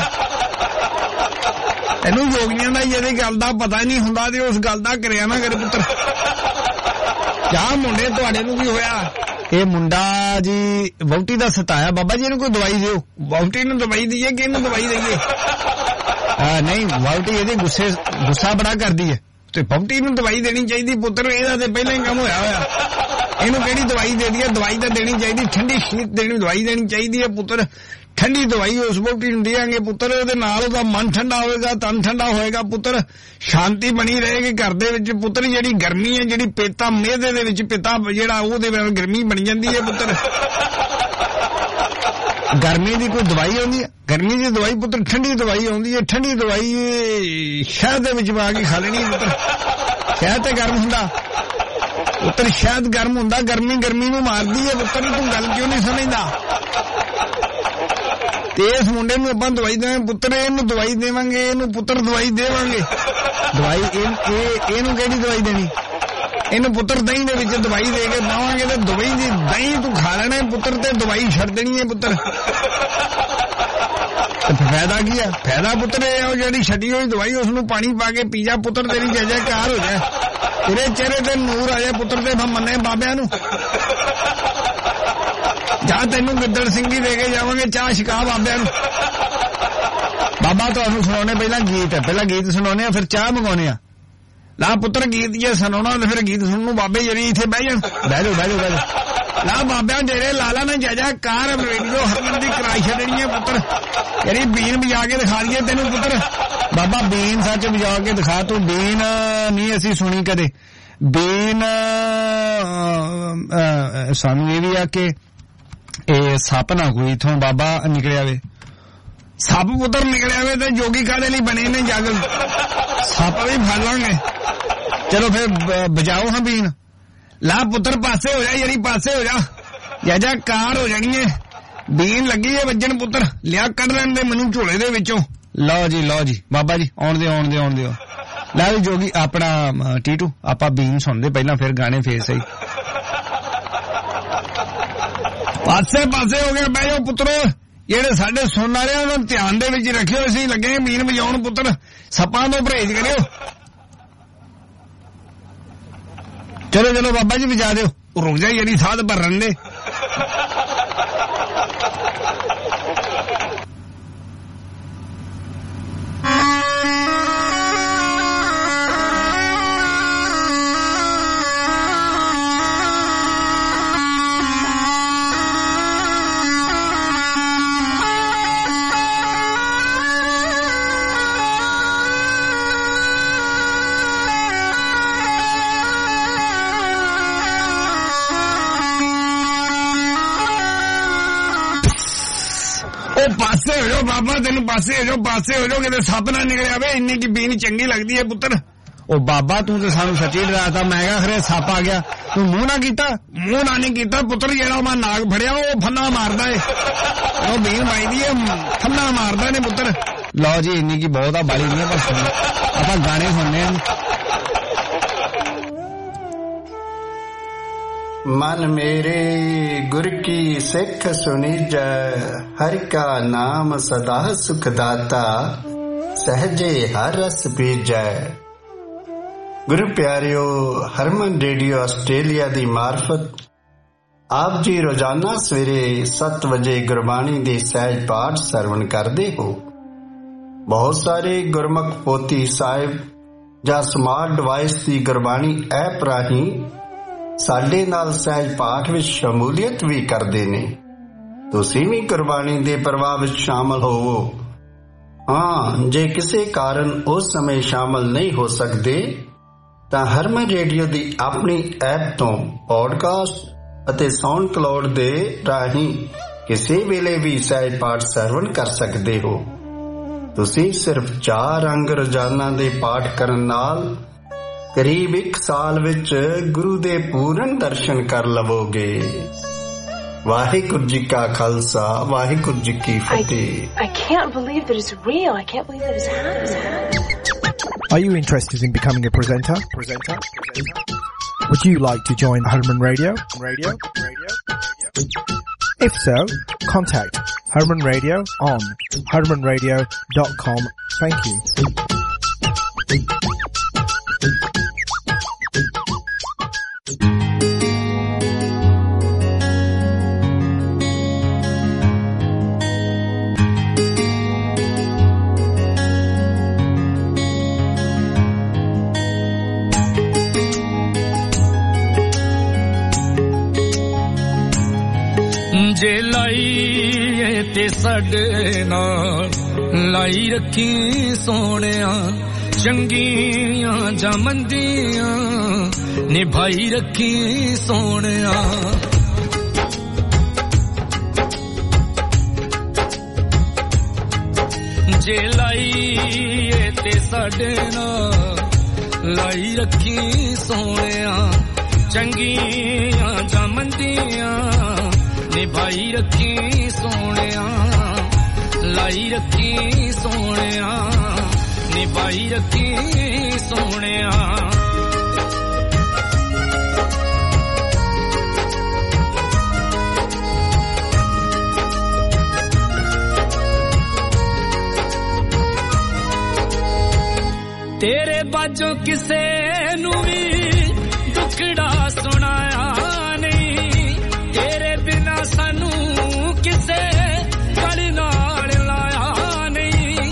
ਇਹਨੂੰ ਯੋਗੀਆਂ ਦਾ ਜਿਹੜੀ ਗੱਲ ਦਾ ਪਤਾ ਨਹੀਂ ਹੁੰਦਾ ਤੇ ਉਸ ਗੱਲ ਦਾ ਕਰਿਆ ਨਾ ਕਰੇ ਪੁੱਤਰ। ਕਿਆ ਮੁੰਡੇ ਤੁਹਾਡੇ ਨੂੰ ਕੀ ਹੋਇਆ? ਇਹ ਮੁੰਡਾ ਜੀ ਵਹੁਟੀ ਦਾ ਸਤਾਇਆ। ਬਾਬਾ ਜੀ ਇਹਨੂੰ ਕੋਈ ਦਵਾਈ ਦਿਓ। ਵਹੁਟੀ ਨੂੰ ਦਵਾਈ ਦਈਏ ਕਿ ਇਹਨੂੰ ਦਵਾਈ ਦਈਏ? ਨਹੀਂ ਵਹੁਟੀ ਇਹਦੇ ਗੁੱਸੇ ਗੁੱਸਾ ਬੜਾ ਕਰਦੀ ਹੈ ਤੇ ਵਹੁਟੀ ਨੂੰ ਦਵਾਈ ਦੇਣੀ ਚਾਹੀਦੀ ਪੁੱਤਰ, ਇਹਦਾ ਤੇ ਪਹਿਲਾਂ ਹੀ ਕੰਮ ਹੋਇਆ ਹੋਇਆ। ਇਹਨੂੰ ਕਿਹੜੀ ਦਵਾਈ ਦੇ ਦਈਏ? ਦਵਾਈ ਤਾਂ ਦੇਣੀ ਚਾਹੀਦੀ, ਠੰਡੀ ਸ਼ੀਤ ਦੇਣੀ, ਦਵਾਈ ਦੇਣੀ ਚਾਹੀਦੀ ਹੈ ਪੁੱਤਰ। ਠੰਡੀ ਦਵਾਈ ਉਸ ਵਹੁਟੀ ਨੂੰ ਦੇਵਾਂਗੇ ਪੁੱਤਰ, ਉਹਦੇ ਨਾਲ ਉਹਦਾ ਮਨ ਠੰਡਾ ਹੋਏਗਾ, ਤਨ ਠੰਡਾ ਹੋਏਗਾ ਪੁੱਤਰ, ਸ਼ਾਂਤੀ ਬਣੀ ਰਹੇਗੀ ਘਰ ਦੇ ਵਿੱਚ ਪੁੱਤਰ। ਜਿਹੜੀ ਗਰਮੀ ਹੈ, ਜਿਹੜੀ ਪੇਤਾ ਮਿਹਦੇ ਦੇ ਵਿੱਚ ਪਿਤਾ ਜਿਹੜਾ ਉਹਦੇ ਵਿੱਚ ਗਰਮੀ ਬਣ ਜਾਂਦੀ ਹੈ ਪੁੱਤਰ। ਗਰਮੀ ਦੀ ਕੋਈ ਦਵਾਈ ਆਉਂਦੀ ਹੈ? ਗਰਮੀ ਦੀ ਦਵਾਈ ਪੁੱਤਰ ਠੰਡੀ ਦਵਾਈ ਆਉਂਦੀ ਹੈ। ਠੰਡੀ ਦਵਾਈ ਸ਼ਹਿਦ ਦੇ ਵਿੱਚ ਪਾ ਕੇ ਖਾ ਲੈਣੀ ਪੁੱਤਰ। ਸ਼ਹਿਦ ਤੇ ਗਰਮ ਹੁੰਦਾ ਪੁੱਤਰ, ਸ਼ਹਿਦ ਗਰਮ ਹੁੰਦਾ, ਗਰਮੀ ਗਰਮੀ ਨੂੰ ਮਾਰਦੀ ਹੈ ਪੁੱਤਰ। ਤੂੰ ਗੱਲ ਕਿਉਂ ਨਹੀਂ ਸਮਝਦਾ? ਤੇ ਇਸ ਮੁੰਡੇ ਨੂੰ ਆਪਾਂ ਦਵਾਈ ਦੇਵਾਂਗੇ ਪੁੱਤਰ, ਇਹਨੂੰ ਦਵਾਈ ਦੇਵਾਂਗੇ, ਇਹਨੂੰ ਪੁੱਤਰ ਦਵਾਈ ਦੇਵਾਂਗੇ। ਦਵਾਈ ਇਹ ਇਹਨੂੰ ਕਿਹੜੀ ਦਵਾਈ ਦੇਣੀ? ਇਹਨੂੰ ਪੁੱਤਰ ਦਹੀਂ ਦੇ ਵਿੱਚ ਦਵਾਈ ਦੇ ਕੇ ਪਾਵਾਂਗੇ ਤੇ ਦਵਾਈ ਦੀ ਦਹੀਂ ਤੂੰ ਖਾ ਲੈਣਾ ਪੁੱਤਰ ਤੇ ਦਵਾਈ ਛੱਡ ਦੇਣੀ ਹੈ ਪੁੱਤਰ। ਫਾਇਦਾ ਕੀ ਆ? ਫਾਇਦਾ ਪੁੱਤਰ ਇਹ ਉਹ ਜਿਹੜੀ ਛੱਡੀ ਹੋਈ ਦਵਾਈ ਉਸਨੂੰ ਪਾਣੀ ਪਾ ਕੇ ਪੀ ਜਾ ਪੁੱਤਰ, ਤੇਰੀ ਜੈ ਜੈਕਾਰ ਹੋ ਜਾਏ, ਤੇਰੇ ਚਿਹਰੇ ਤੇ ਨੂਰ ਆ ਜਾਏ ਪੁੱਤਰ। ਤੇ ਮੰਨੇ ਬਾਬਿਆਂ ਨੂੰ ਜਾਂ ਤੈਨੂੰ ਗਿੱਦੜ ਸਿੰਘੀ ਦੇ ਕੇ ਜਾਵਾਂਗੇ, ਚਾਹ ਛਕਾ ਬਾਬਿਆਂ ਨੂੰ। ਬਾਬਾ ਤੁਹਾਨੂੰ ਸੁਣਾਉਣੇ ਪਹਿਲਾਂ ਗੀਤ, ਪਹਿਲਾਂ ਗੀਤ ਸੁਣਾਉਣੇ ਆ ਫਿਰ ਚਾਹ ਮੰਗਾਉਣੇ ਆ। ਲਾ ਪੁੱਤਰ ਗੀਤ ਜੇ ਸੁਣਾਉਣਾ ਤੇ ਫਿਰ ਗੀਤ ਸੁਣਨ ਨੂੰ ਬਾਬੇ ਜਿਹੜੀ ਇੱਥੇ ਬਹਿ ਜਾਣ। ਬਹਿ ਜਾਓ ਬਹਿ ਜਾਓ ਬਹਿ ਜਾਓ। ਲਾ ਬਾਬਿਆਂ ਜਿਹੜੇ ਲਾਲਾ ਨੇ ਜਾਜਾ ਕਾਰ ਰੇਡੀਓ ਹਰਮਨ ਦੀ ਕਰਾਈ ਛੱਡਣੀ ਹੈ ਪੁੱਤਰ। ਜਿਹੜੀ ਬੀਨ ਵਜਾ ਕੇ ਦਿਖਾ ਦਈਏ ਤੈਨੂੰ ਪੁੱਤਰ। ਬਾਬਾ ਬੀਨ ਸੱਚ ਵਜਾ ਕੇ ਦਿਖਾ ਤੂੰ। ਬੀਨ ਨਹੀਂ ਅਸੀਂ ਸੁਣੀ ਕਦੇ। ਬੀਨ ਸਾਨੂੰ ਇਹ ਵੀ ਆ ਕਿ ਇਹ ਸੱਪ ਨਾ ਕੋਈ ਇਥੋਂ ਬਾਬਾ ਨਿਕਲਿਆ ਵੇ। ਸੱਪ ਪੁੱਤਰ ਨਿਕਲਿਆ ਵੇ ਤੇ ਜੋਗੀ ਕਾਹਦੇ ਲਈ ਬਣੇ ਨੇ? ਜਗ ਸੱਪ ਵੀ ਫੜ ਲਾਂਗੇ। ਚਲੋ ਫਿਰ ਬਜਾਓ ਹਾਂ ਬੀਨ। ਲਾ ਪੁੱਤਰ ਪਾਸੇ ਹੋ ਜਾ, ਯਾਰੀ ਪਾਸੇ ਹੋ ਜਾ, ਜਾ ਜਾ ਕਾਰ ਹੋ ਜਾਣੀ ਹੈ। ਬੀਨ ਲੱਗੀ ਹੈ ਵੱਜਣ ਪੁੱਤਰ, ਲਿਆ ਕੱਢ ਲੈਣ ਦੇ ਮੈਨੂੰ ਝੋਲੇ ਦੇ ਵਿੱਚੋਂ। ਲਓ ਜੀ ਲਓ ਜੀ ਬਾਬਾ ਜੀ, ਆਉਣ ਦਿਓ ਆਉਣ ਦਿਓ ਆਉਣ ਦਿਓ। ਲੈ ਵੀ ਜੋਗੀ ਆਪਣਾ ਟੀਟੂ, ਆਪਾਂ ਬੀਨ ਸੁਣਦੇ ਪਹਿਲਾਂ ਫਿਰ ਗਾਣੇ ਫੇਰ ਸਹੀ। ਪਾਸੇ ਪਾਸੇ ਹੋ ਗਿਆ, ਬਹਿ ਜਾਓ ਪੁੱਤਰੋ। ਜਿਹੜੇ ਸਾਡੇ ਸੁਣਨ ਵਾਲੇ ਉਹਨਾਂ ਨੂੰ ਧਿਆਨ ਦੇ ਵਿੱਚ ਰੱਖਿਓ, ਅਸੀਂ ਲੱਗੇ ਬੀਨ ਵਜਾਉਣ ਪੁੱਤਰ। ਸੱਪਾਂ ਤੋਂ ਪਰਹੇਜ਼ ਕਰਿਓ। ਚਲੋ ਚਲੋ ਬਾਬਾ ਜੀ ਵਜਾ ਦਿਓ। ਰੁਕ ਜਾ ਯਾਰੀ ਸਾਧ ਭਰਨ ਦੇ। ਪਾਸੇ ਹੋ ਜਾਓ ਬਾਬਾ, ਤੈਨੂੰ ਪਾਸੇ ਹੋ ਜਾਓ, ਪਾਸੇ ਹੋ ਜਾਓ, ਕਿਤੇ ਸੱਪ ਨਾ ਨਿਕਲਿਆ ਵੇ। ਇੰਨੀ ਕੀ ਬੀਨ ਚੰਗੀ ਲੱਗਦੀ ਹੈ ਪੁੱਤਰ। ਉਹ ਬਾਬਾ ਤੂੰ ਤੇ ਸਾਨੂੰ ਸੱਚੀ ਡਰਾਤਾ ਮੈਂ ਕਿਹਾ ਖਰੇ ਸੱਪ ਆ ਗਿਆ ਤੂੰ ਮੂੰਹ ਨਾ ਕੀਤਾ ਮੂੰਹ ਨਾ ਨਹੀਂ ਕੀਤਾ ਪੁੱਤਰ ਜਿਹੜਾ ਮੈਂ ਨਾਗ ਫੜਿਆ ਉਹ ਫੰਨਾ ਮਾਰਦਾ ਏ ਉਹ ਬੀਨ ਮਾਈਦੀ ਏ ਫੰਨਾ ਮਾਰਦਾ ਨੇ ਪੁੱਤਰ ਲਓ ਜੀ ਇੰਨੀ ਕੀ ਬਹੁਤ ਆ ਬਾਲੀ ਨਹੀਂ ਪਰ ਆਪਾਂ ਗਾਣੇ ਸੁਣਨੇ ਆ मन मेरे गुर की सिख सुनिजै हरि का नाम सदा सुख दाता सहजे हर रस पीजै गुरु प्यारियो हरमन रेडियो आस्ट्रेलिया दी मार्फत आप जी रोजाना सवेरे सत्त बजे गुरबाणी दे सहज पाठ सरवण करदे हो बहुत सारे गुरमुख पोथी साहिब जां स्मार्ट डिवाइस दी गुरबाणी ऐप राहीं ਸਾਡੇ ਨਾਲ ਸਹਿਜ ਪਾਠ ਵਿੱਚ ਸ਼ਮੂਲੀਅਤ ਵੀ ਕਰਦੇ ਨੇ ਤੁਸੀਂ ਵੀ ਗੁਰਬਾਣੀ ਦੇ ਪ੍ਰਵਾਹ ਵਿੱਚ ਸ਼ਾਮਲ ਹੋਵੋ ਹਾਂ ਜੇ ਕਿਸੇ ਕਾਰਨ ਉਸ ਸਮੇਂ ਸ਼ਾਮਲ ਨਹੀਂ ਹੋ ਸਕਦੇ ਤਾਂ ਹਰਮਨ ਰੇਡੀਓ ਦੀ ਆਪਣੀ ਐਪ ਤੋਂ ਪੋਡਕਾਸਟ ਅਤੇ ਸਾਊਂਡ ਕਲਾਉਡ ਦੇ ਰਾਹੀਂ ਕਿਸੇ ਵੇਲੇ ਵੀ ਸਹਿਜ ਪਾਠ ਸਰਵਣ ਕਰ ਸਕਦੇ ਹੋ ਤੁਸੀਂ ਸਿਰਫ ਚਾਰ ਅੰਗ ਰੋਜ਼ਾਨਾ ਦੇ ਪਾਠ ਕਰਨ ਨਾਲ करीब एक साल विच गुरु दे पूर्ण दर्शन कर लवोगे वाहिगुरु जी का खालसा वाहिगुरु जी की फतेह I can't believe that it's real. I can't believe that it's happening. Are you interested in becoming a presenter? Presenter? Would you like to join Herman Radio? Radio? Radio? If so, contact Herman Radio on herman radio dot com. Thank you. जे लाई ते साडे नाल लाई रखी सोहणिया चंगियां जां मंदियां निभाई रखी सोहणिया जे लाई ते साडे नाल लाई रखी सोहणिया चंगियां जां मंदियां निभाई रखी सोहणिया लाई रखी सोहणिया निभाई रखी सोहणिया तेरे बाजों किसे नू भी दुखड़ा सुनाया सानू किसे गल नाल लाया नहीं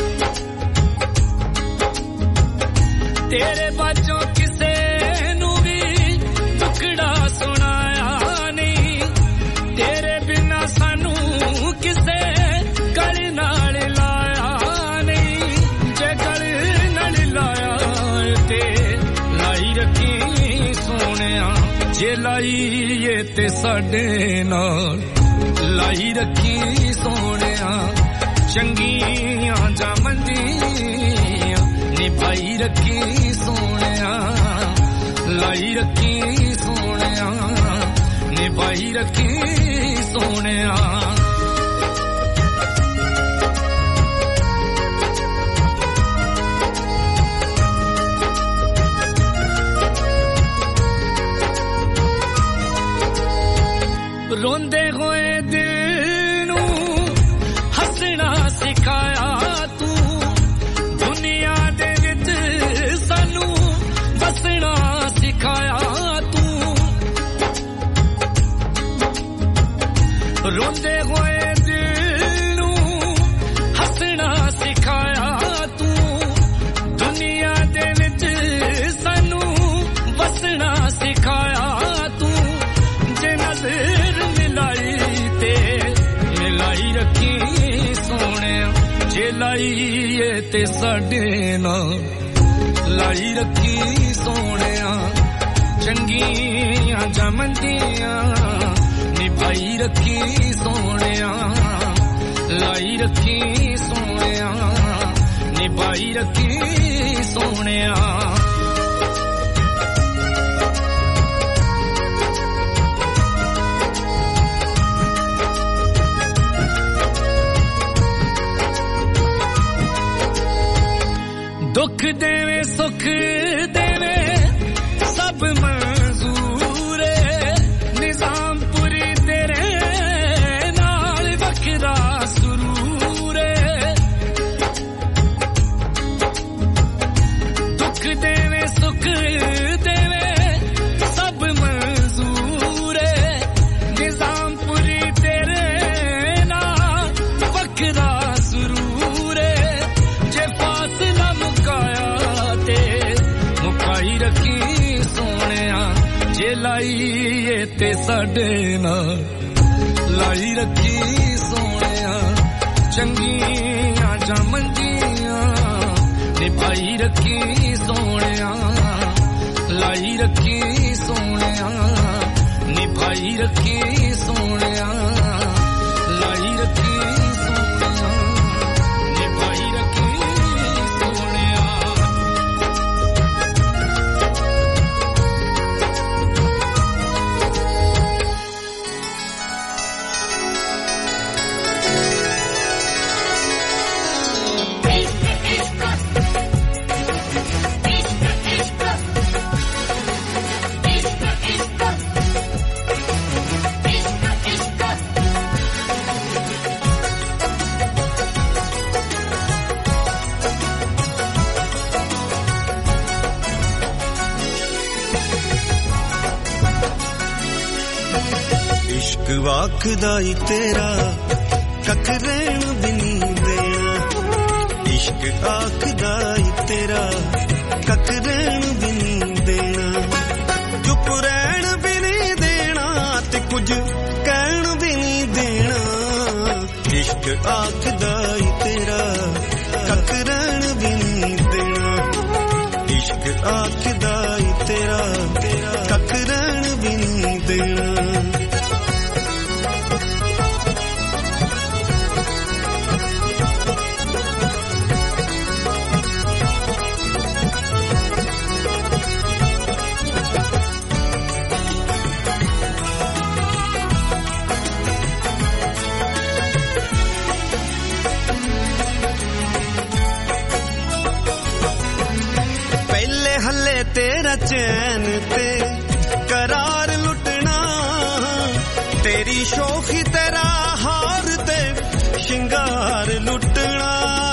तेरे बाजों किसे नू भी दुखड़ा सुनाया नहीं तेरे बिना सानू किसे गल नाल लाया नहीं जे गल नाल लाया ते लाई रखी सोहणिया जे लाई ते साडे नाल लाई रखी सोहणिया चंगियां जां मंदियां निभाई रखी सोहणिया लाई रखी सोहणिया निभाई रखी सोहणिया रोंदे होए दिल नू हसना सिखाया तू दुनिया दे विच सानू बसना सिखाया तू रोंदे होए दिल नू हसना सिखाया तू दुनिया दे विच सानू बसना सिखाया तू जे नज़र लाई ते साडे नाल लाई रखी सोहणिया चंगियां जां मंदियां निभाई रखी सोहणिया लाई रखी सोहणिया ਨਿਭਾਈ ਰੱਖੀ ਸੋਹਣਿਆ ਦੁੱਖ ਦੇਵੇ ਸੁੱਖ ਦੇਵੇ ਸਭ ਮਨਜ਼ੂਰ ਏ ਨਿਜ਼ਾਮਪੁਰੀ ਤੇਰੇ ਨਾਲ ਵੱਖਰਾ ਸਰੂਰ ਏ ਦੁੱਖ ਦੇਵੇ ਸੁੱਖ ਦੇਵੇ ਸਭ ਮਨਜ਼ੂਰ ਏ ਨਿਜ਼ਾਮਪੁਰੀ ਤੇਰੇ ਨਾਲ ਵੱਖਰਾ ਸਰੂਰ ਏ ਜੇ ਫਾਸਲਾ ਮੁਕਾਇਆ ਤੇ ਮੁਕਾਈ ਰੱਖੀ ਸੋਹਣਿਆ ਜੇ ਲਾਈਏ ਤੇ ਸਾਡੇ ਨਾਲ ਲਾਈ ਰੱਖੀ ਸੋਹਣਿਆ ਚੰਗੀਆਂ ਜਾਂ ਮੰਦੀਆਂ ਨਿਭਾਈ ਰੱਖੀ ਸੋਹਣਿਆ ਲਾਈ ਰੱਖੀ ਸੋਹਣਿਆ ਨਿਭਾਈ ਰੱਖੀ ਸੋਹਣਿਆ ਲਾਈ ਰੱਖੀ ਸੋਹਣਿਆ ਨਿਭਾਈ ਰੱਖੀ ਸੋਹਣਿਆ ਇਸ਼ਕ ਵਾਖਦਾ ਈ ਤੇਰਾ ਕੱਖ ਰਹਿਣ ਵੀ ਨੀ ਦੇਣਾ ਇਸ਼ਕ ਆਖਦਾ ਈ ਤੇਰਾ ਕੱਖ ਰਹਿਣ ਵੀ ਨੀ ਦੇਣਾ ਚੁੱਪ ਰਹਿਣ ਵੀ ਨੀ ਦੇਣਾ ਤੇ ਕੁਝ ਕਹਿਣ ਵੀ ਨੀ ਦੇਣਾ ਇਸ਼ਕ ਆਖਦਾ ਈ ਤੇਰਾ ਕੱਖ ਰਹਿਣ ਵੀ ਨੀ ਦੇਣਾ ਇਸ਼ਕ ਆਖਦਾ ਈ ਤੇਰਾ ਕੱਖ ਰਹਿਣ ਵੀ ਨੀ ਦੇਣਾ ਤੇਰਾ ਚੈਨ ਤੇ ਕਰਾਰ ਲੁੱਟਣਾ ਤੇਰੀ ਸ਼ੌਖੀ ਤੇਰਾ ਹਾਰ ਤੇ ਸ਼ਿੰਗਾਰ ਲੁੱਟਣਾ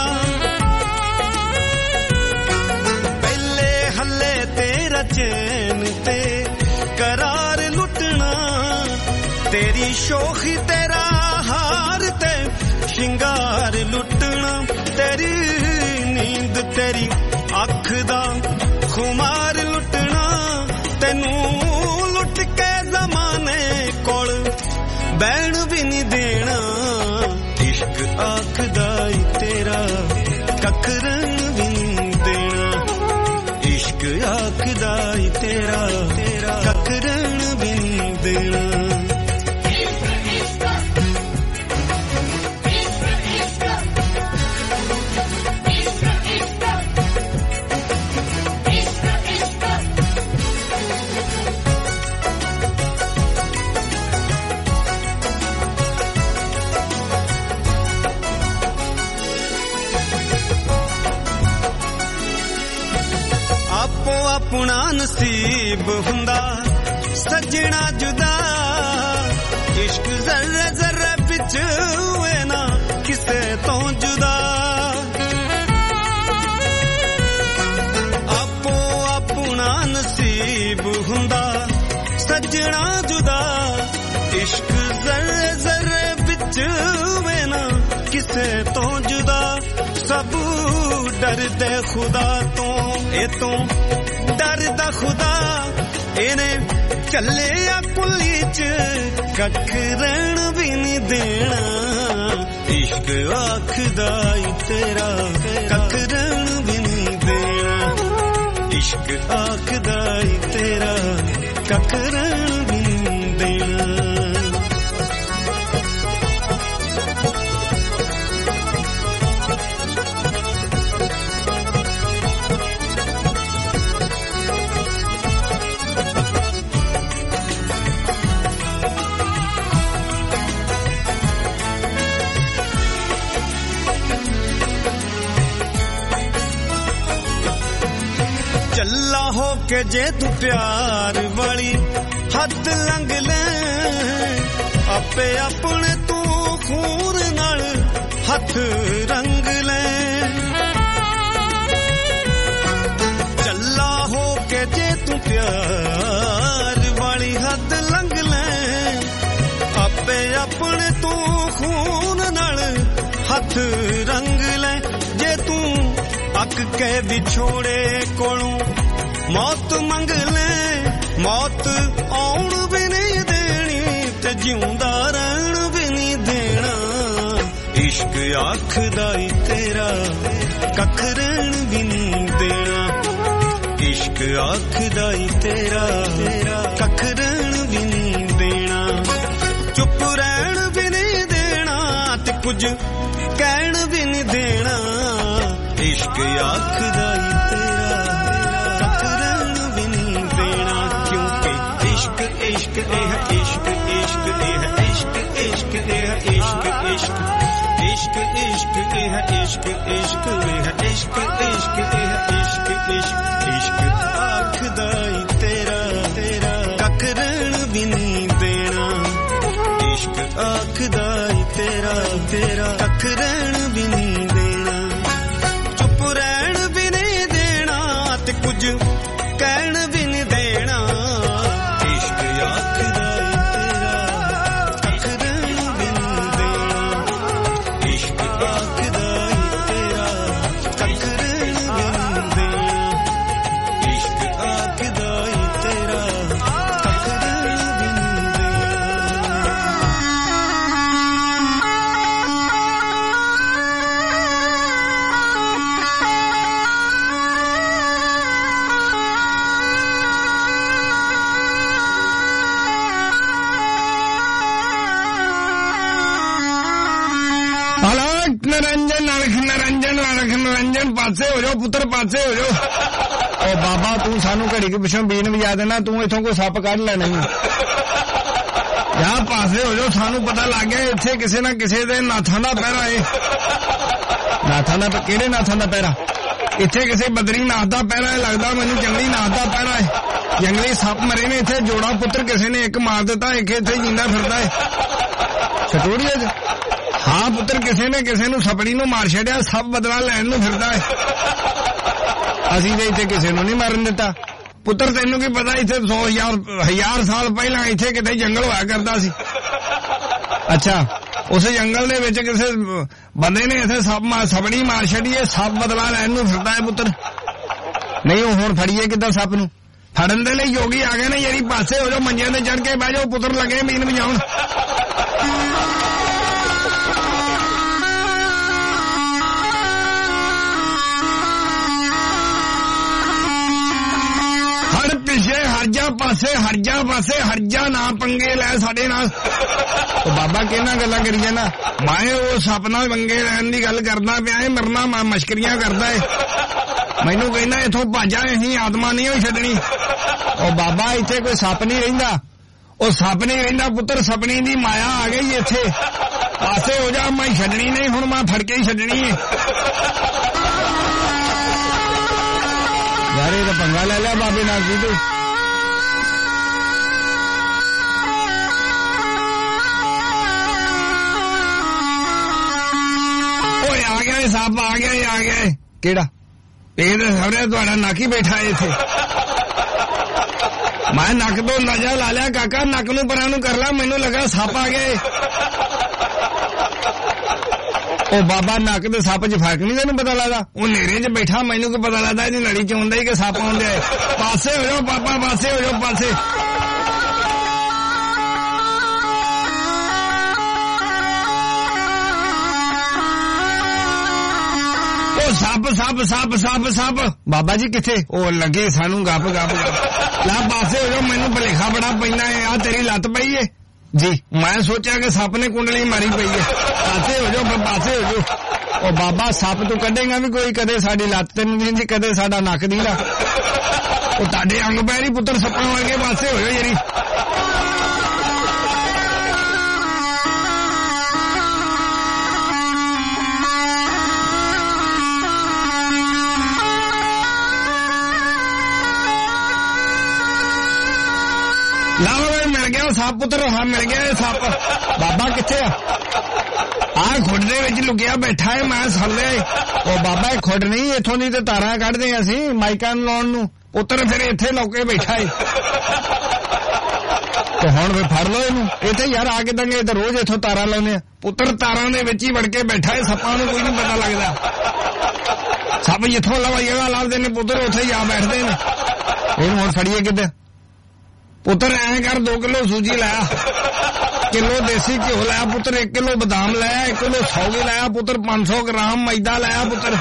ਪਹਿਲੇ ਹੱਲੇ ਤੇਰਾ ਚੈਨ ਤੇ ਕਰਾਰ ਲੁੱਟਣਾ ਤੇਰੀ ਸ਼ੌਖੀ ਤੇਰਾ ਹਾਰ ਤੇ ਸ਼ਿੰਗਾਰ ਲੁੱਟਣਾ ਤੇਰੀ ਨੀਂਦ ਤੇਰੀ ਅੱਖ ਦਾ ਖੁਮਾਰ ਲੁੱਟਣਾ ਤੈਨੂੰ ਲੁੱਟ ਕੇ ਜ਼ਮਾਨੇ ਕੋਲ ਬਹਿਣ ਵੀ ਨਹੀਂ ਦੇਣਾ ਇਸ਼ਕ ਆਖਦਾ ਈ ਤੇਰਾ ਕੱਖ ਰਹਿਣ ਵੀ ਨਹੀਂ ਦੇਣਾ ਇਸ਼ਕ ਆਖਦਾ ਈ ਤੇਰਾ ਕੱਖ ਰਹਿਣ ਵੀ ਨਹੀਂ ਦੇਣਾ ਆਪਣਾ ਨਸੀਬ ਹੁੰਦਾ ਸੱਜਣਾ ਜੁਦਾ ਇਸ਼ਕ ਜ਼ਰੇ ਜ਼ਰੇ ਵਿੱਚ ਹੋਏ ਨਾ ਕਿਸੇ ਤੋਂ ਜੁਦਾ ਆਪੋ ਆਪਣਾ ਨਸੀਬ ਹੁੰਦਾ ਸੱਜਣਾ ਜੁਦਾ ਇਸ਼ਕ ਜ਼ਰੇ ਜ਼ਰੇ ਵਿੱਚ ਹੋਏ ਨਾ ਕਿਸੇ ਤੋਂ ਜੁਦਾ ਸਭ ਡਰਦੇ ਖੁਦਾ ਤੋਂ ਇਹ ਤੋਂ ਡਰਦਾ ਖੁਦਾ ਇਹਨੇ ਚੱਲਿਆ ਕੁੱਲੀ ਚ ਕੱਖ ਰਹਿਣ ਵੀ ਨਹੀਂ ਦੇਣਾ ਇਸ਼ਕ ਆਖਦਾ ਈ ਤੇਰਾ ਕੱਖ ਰਹਿਣ ਵੀ ਨਹੀਂ ਦੇਣਾ ਇਸ਼ਕ ਆਖਦਾ ਈ ਤੇਰਾ ਕੱਖ ਰਹਿਣ ਵੀ ਨਹੀਂ ਦੇਣਾ ਚੱਲਾ ਹੋ ਕੇ ਜੇ ਤੂੰ ਪਿਆਰ ਵਾਲੀ ਹੱਦ ਲੰਘ ਲੈ ਆਪੇ ਆਪਣੇ ਤੂੰ ਖੂਨ ਨਾਲ ਹੱਥ ਰੰਗ ਲੈ ਚੱਲਾ ਹੋ ਕੇ ਜੇ ਤੂੰ ਪਿਆਰ ਵਾਲੀ ਹੱਦ ਲੰਘ ਲੈ ਆਪੇ ਆਪਣੇ ਤੂੰ ਖੂਨ ਨਾਲ ਹੱਥ ਰੰਗ ਲੈ ਜੇ ਤੂੰ ਅੱਕ ਕੇ ਵਿਛੋੜੇ ਕੋਲੋਂ ਮੌਤ ਮੰਗ ਲੈ ਮੌਤ ਆਉਣ ਵੀ ਨਹੀਂ ਦੇਣੀ ਤੇ ਜਿਉਂਦਾ ਰਹਿਣ ਵੀ ਨਹੀਂ ਦੇਣਾ ਇਸ਼ਕ ਆਖਦਾ ਈ ਤੇਰਾ ਕੱਖ ਰਹਿਣ ਵੀ ਨਹੀਂ ਦੇਣਾ ਇਸ਼ਕ ਆਖਦਾ ਈ ਤੇਰਾ ਕੱਖ ਰਹਿਣ ਵੀ ਨਹੀਂ ਦੇਣਾ ਚੁੱਪ ਰਹਿਣ ਵੀ ਨਹੀਂ ਦੇਣਾ ਤੇ ਕੁਝ ਕਹਿਣ ਵੀ ਨਹੀਂ ਦੇਣਾ ਇਸ਼ਕ ਆਖਦਾ ਈ ਤੇਰਾ ਕੱਖ ਰਹਿਣ ਵੀ ਨਹੀਂ ਦੇਣਾ ਕਿਉਂਕਿ ਇਸ਼ਕ ਇਸ਼ਕ ਇਹ ਇਸ਼ਕ ਇਸ਼ਕ ਇਹ ਇਸ਼ਕ ਇਸ਼ਕ ਇਹ ਇਸ਼ਕ ਇਸ਼ਕ ਇਸ਼ਕ ਇਸ਼ਕ ਇਹ ਇਸ਼ਕ ਇਸ਼ਕ ਇਹ ਇਸ਼ਕ ਇਸ਼ਕ ਇਹ ਇਸ਼ਕ ਇਸ਼ਕ ਇਸ਼ਕ ਆਖਦਾ ਈ ਤੇਰਾ ਕੱਖ ਰਹਿਣ ਵੀ ਨਹੀਂ ਦੇਣਾ ਇਸ਼ਕ ਆਖਦਾ ਈ ਤੇਰਾ ਤੇਰਾ ਕੱਖ ਰਹਿਣ ਵੀ ਨਹੀਂ ਦੇਣਾ ਚੁੱਪ ਰਹਿਣ ਵੀ ਨਹੀਂ ਦੇਣਾ ਤੇ ਕੁਝ ਕਹਿਣ ਵੀ ਨਹੀਂ ਦੇਣਾ ਇਸ਼ਕ ਆਖਦਾ ਈ ਤੇਰਾ ਕੱਖ ਰਹਿਣ ਵੀ ਨਹੀਂ ਦੇਣਾ ਇਸ਼ਕ ਆਖਦਾ ਈ ਤੇਰਾ ਕੱਖ ਰਹਿਣ ਵੀ ਨਹੀਂ ਦੇਣਾ ਇਸ਼ਕ ਆਖਦਾ ਈ ਤੇਰਾ ਕੱਖ ਰਹਿਣ ਵੀ ਨਹੀਂ ਦੇਣਾ ਨਿਰੰਜਨ ਅਲਖ ਨਿਰੰਜਨ ਅਲਖ ਨਿਰੰਜਨ ਪਾਸੇ ਹੋ ਜਾਓ ਪੁੱਤਰ ਪਾਸੇ ਹੋ ਜਾਓ ਓ ਬਾਬਾ ਤੂੰ ਸਾਨੂੰ ਘੜੀ ਕੇ ਪਿਛੋਂ ਬੀਨ ਵਜਾ ਦੇਣਾ ਤੂੰ ਇਥੋਂ ਕੋਈ ਸੱਪ ਕੱਢ ਲੈਣਾ ਜਾਂ ਪਾਸੇ ਹੋ ਜਾਓ ਸਾਨੂੰ ਪਤਾ ਲੱਗ ਗਿਆ ਇੱਥੇ ਕਿਸੇ ਨਾ ਕਿਸੇ ਦੇ ਨਾਥਾਂ ਦਾ ਪਹਿਰਾ ਏ ਨਾਥਾਂ ਦਾ ਕਿਹੜੇ ਨਾਥਾਂ ਦਾ ਪਹਿਰਾ ਇੱਥੇ ਕਿਸੇ ਬਦਰੀ ਨਾਥ ਦਾ ਪਹਿਰਾ ਏ ਲੱਗਦਾ ਮੈਨੂੰ ਜੰਗਲੀ ਨਾਥ ਦਾ ਪਹਿਰਾ ਏ ਜੰਗਲੀ ਸੱਪ ਮਰੇ ਨੇ ਇੱਥੇ ਜੋੜਾ ਪੁੱਤਰ ਕਿਸੇ ਨੇ ਇੱਕ ਮਾਰ ਦਿੱਤਾ ਇੱਕ ਇੱਥੇ ਜਿੰਦਾ ਫਿਰਦਾ ਏ ਛਟੋੜੀਏ ਚ ਹਾਂ ਪੁੱਤਰ ਕਿਸੇ ਨੇ ਕਿਸੇ ਨੂੰ ਸਪੜੀ ਨੂੰ ਮਾਰ ਛੱਡਿਆ ਸਭ ਬਦਲਾ ਲੈਣ ਨੂੰ ਫਿਰਦਾ ਹੈ ਅਸੀਂ ਤੇ ਇੱਥੇ ਕਿਸੇ ਨੂੰ ਨਹੀਂ ਮਾਰਨ ਦਿੱਤਾ ਪੁੱਤਰ ਤੈਨੂੰ ਕੀ ਪਤਾ ਇੱਥੇ ਸੌ ਹਜ਼ਾਰ ਹਜ਼ਾਰ ਸਾਲ ਪਹਿਲਾਂ ਇੱਥੇ ਕਿਤੇ ਜੰਗਲ ਹੋਇਆ ਕਰਦਾ ਸੀ ਅੱਛਾ ਉਸ ਜੰਗਲ ਦੇ ਵਿੱਚ ਕਿਸੇ ਬੰਦੇ ਨੇ ਇੱਥੇ ਸੱਪ ਸਪੜੀ ਮਾਰ ਛੱਡੀ ਸੱਪ ਬਦਲਾ ਲੈਣ ਨੂੰ ਫਿਰਦਾ ਹੈ ਪੁੱਤਰ ਨਹੀਂ ਉਹ ਹੁਣ ਫੜੀਏ ਕਿੱਦਾਂ ਸੱਪ ਨੂੰ ਫੜਨ ਦੇ ਲਈ ਯੋਗੀ ਆ ਗਏ ਨੇ ਜਿਹੜੀ ਪਾਸੇ ਹੋ ਜਾਓ ਮੰਜਿਆਂ ਤੇ ਚੜ ਕੇ ਬਹਿ ਜਾਓ ਪੁੱਤਰ ਲੱਗੇ ਮੀਨ ਵਜਾਉਣ ਪਿੱਛੇ ਹਰਜਾ ਪਾਸੇ ਹਰਜਾ ਪਾਸੇ ਹਰਜਾ ਨਾ ਪੰਗੇ ਲੈ ਸਾਡੇ ਨਾਲ ਉਹ ਬਾਬਾ ਕਿਹਨਾਂ ਗੱਲਾਂ ਕਰੀ ਜਾਂਦਾ ਮੈਂ ਉਹ ਸੱਪ ਨਾਲ ਪੰਗੇ ਲੈਣ ਦੀ ਗੱਲ ਕਰਦਾ ਪਿਆ ਏ ਮਰਨਾ ਮੈਂ ਮਸ਼ਕਰੀਆਂ ਕਰਦਾ ਏ ਮੈਨੂੰ ਕਹਿੰਦਾ ਇਥੋਂ ਭਾਜਾ ਅਸੀਂ ਆਤਮਾ ਨਹੀਂ ਹੋਈ ਛੱਡਣੀ ਉਹ ਬਾਬਾ ਇੱਥੇ ਕੋਈ ਸੱਪ ਨਹੀਂ ਰਹਿੰਦਾ ਉਹ ਸੱਪ ਨਹੀਂ ਰਹਿੰਦਾ ਪੁੱਤਰ ਸਪਨੀ ਦੀ ਮਾਇਆ ਆ ਗਈ ਇੱਥੇ ਪਾਸੇ ਹੋ ਜਾ ਮੈਂ ਛੱਡਣੀ ਨਹੀਂ ਹੁਣ ਮੈਂ ਫੜ ਕੇ ਹੀ ਛੱਡਣੀ ਏ ਯਾਰ ਇਹ ਤਾਂ ਪੰਗਾ ਲੈ ਲਿਆ ਬਾਬੇ ਨਾਲ ਕੀ ਤੂੰ ਓਏ ਆ ਗਿਆ ਸੱਪ ਆ ਗਿਆ ਆ ਗਿਆ ਕਿਹੜਾ ਇਹ ਤਾਂ ਸਹੁਰੇ ਤੁਹਾਡਾ ਨੱਕ ਹੀ ਬੈਠਾ ਇੱਥੇ ਮੈਂ ਨੱਕ ਤੋਂ ਨਜ਼ਾ ਲਾ ਲਿਆ ਕਾਕਾ ਨੱਕ ਨੂੰ ਪਰਾਂ ਨੂੰ ਕਰ ਲਿਆ ਮੈਨੂੰ ਲੱਗਾ ਸੱਪ ਆ ਗਿਆ ਉਹ ਬਾਬਾ ਨੱਕ ਦੇ ਸੱਪ 'ਚ ਫਰਕ ਨਹੀਂ ਤੈਨੂੰ ਪਤਾ ਲੱਗਦਾ ਉਹ ਨੇਰੇ 'ਚ ਬੈਠਾ ਮੈਨੂੰ ਕੀ ਪਤਾ ਲੱਗਦਾ ਇਹਦੀ ਨਲੀ 'ਚ ਹੁੰਦਾ ਹੀ ਕਿ ਸੱਪ ਆਉਂਦੇ ਪਾਸੇ ਹੋ ਜਾਓ ਬਾਬਾ ਪਾਸੇ ਹੋ ਜਾਓ ਪਾਸੇ ਉਹ ਸੱਪ ਸੱਪ ਸੱਪ ਸੱਪ ਸੱਪ ਬਾਬਾ ਜੀ ਕਿੱਥੇ ਉਹ ਲੱਗੇ ਸਾਨੂੰ ਗੱਪ ਗੱਪ ਲਾ ਪਾਸੇ ਹੋ ਜਾਓ ਮੈਨੂੰ ਭਲੇਖਾ ਬੜਾ ਪੈਂਦਾ ਹੈ ਆ ਤੇਰੀ ਲੱਤ ਪਈ ਏ ਜੀ ਮੈਂ ਸੋਚਿਆ ਕਿ ਸੱਪ ਨੇ ਕੁੰਡਲੀ ਮਾਰੀ ਪਈ ਹੈ ਪਾਸੇ ਹੋ ਜਾਓ ਪਾਸੇ ਹੋ ਜਾਓ ਉਹ ਬਾਬਾ ਸੱਪ ਤੂੰ ਕੱਢੇਗਾ ਵੀ ਕੋਈ ਕਦੇ ਸਾਡੀ ਲੱਤ ਤੇ ਨਹੀਂ ਦਿੰਦੀ ਕਦੇ ਸਾਡਾ ਨੱਕ ਦੀ ਲਾ ਉਹ ਤੁਹਾਡੇ ਅੰਗ ਪੈਰੀ ਪੁੱਤਰ ਸੱਪਾਂ ਵਰਗੇ ਪਾਸੇ ਹੋ ਜਾਓ ਜਿਹੜੀ ਸੱਪ ਪੁੱਤਰ ਹਾਂ ਮਿਲ ਗਿਆ ਸੱਪ। ਬਾਬਾ ਕਿੱਥੇ ਆ? ਆਹ ਖੁੱਡ ਦੇ ਵਿੱਚ ਲੁਕਿਆ ਬੈਠਾ ਹੈ। ਮੈਂ ਥੱਲੇ ਉਹ ਬਾਬਾ ਇਹ ਖੁੱਡ ਨਹੀਂ, ਇੱਥੋਂ ਦੀ ਤੇ ਤਾਰਾਂ ਕੱਢਦੇ ਆ ਅਸੀਂ ਮਾਈਕਾਂ ਨੂੰ ਲਾਉਣ ਨੂੰ। ਪੁੱਤਰ ਫਿਰ ਇੱਥੇ ਲੁਕੇ ਬੈਠਾ ਹੈ ਤੇ ਹੁਣ ਫਿਰ ਫੜ ਲਓ ਇਹਨੂੰ ਇੱਥੇ ਯਾਰ ਆ ਕੇ ਦੰਗੇ ਤੇ ਰੋਜ਼ ਇੱਥੋਂ ਤਾਰਾਂ ਲਾਉਂਦੇ ਆ। ਪੁੱਤਰ ਤਾਰਾਂ ਦੇ ਵਿੱਚ ਹੀ ਵੜ ਕੇ ਬੈਠਾ ਹੈ, ਸੱਪਾਂ ਨੂੰ ਕੋਈ ਨਹੀਂ ਪਤਾ ਲੱਗਦਾ। ਸੱਪ ਜਿੱਥੋਂ ਲਵਾਈਆਂ ਲਾਉਂਦੇ ਨੇ ਪੁੱਤਰ ਉੱਥੇ ਹੀ ਆ ਬੈਠਦੇ ਨੇ। ਇਹਨੂੰ ਹੁਣ ਫੜੀਏ ਕਿੱਦਾਂ? ਪੁੱਤਰ ਐਂ ਕਰ ਦੋ ਕਿਲੋ ਸੂਜੀ ਲਾਇਆ, ਕਿਲੋ ਦੇਸੀ ਘਿਓ ਲਾਇਆ ਪੁੱਤਰ, ਇੱਕ ਕਿਲੋ ਬਦਾਮ ਲਾਇਆ, ਇੱਕ ਕਿਲੋ ਸੌਗੀ ਲਾਇਆ ਪੁੱਤਰ, ਪੰਜ ਸੌ ਗ੍ਰਾਮ ਮੈਦਾ ਲਾਇਆ ਪੁੱਤਰ,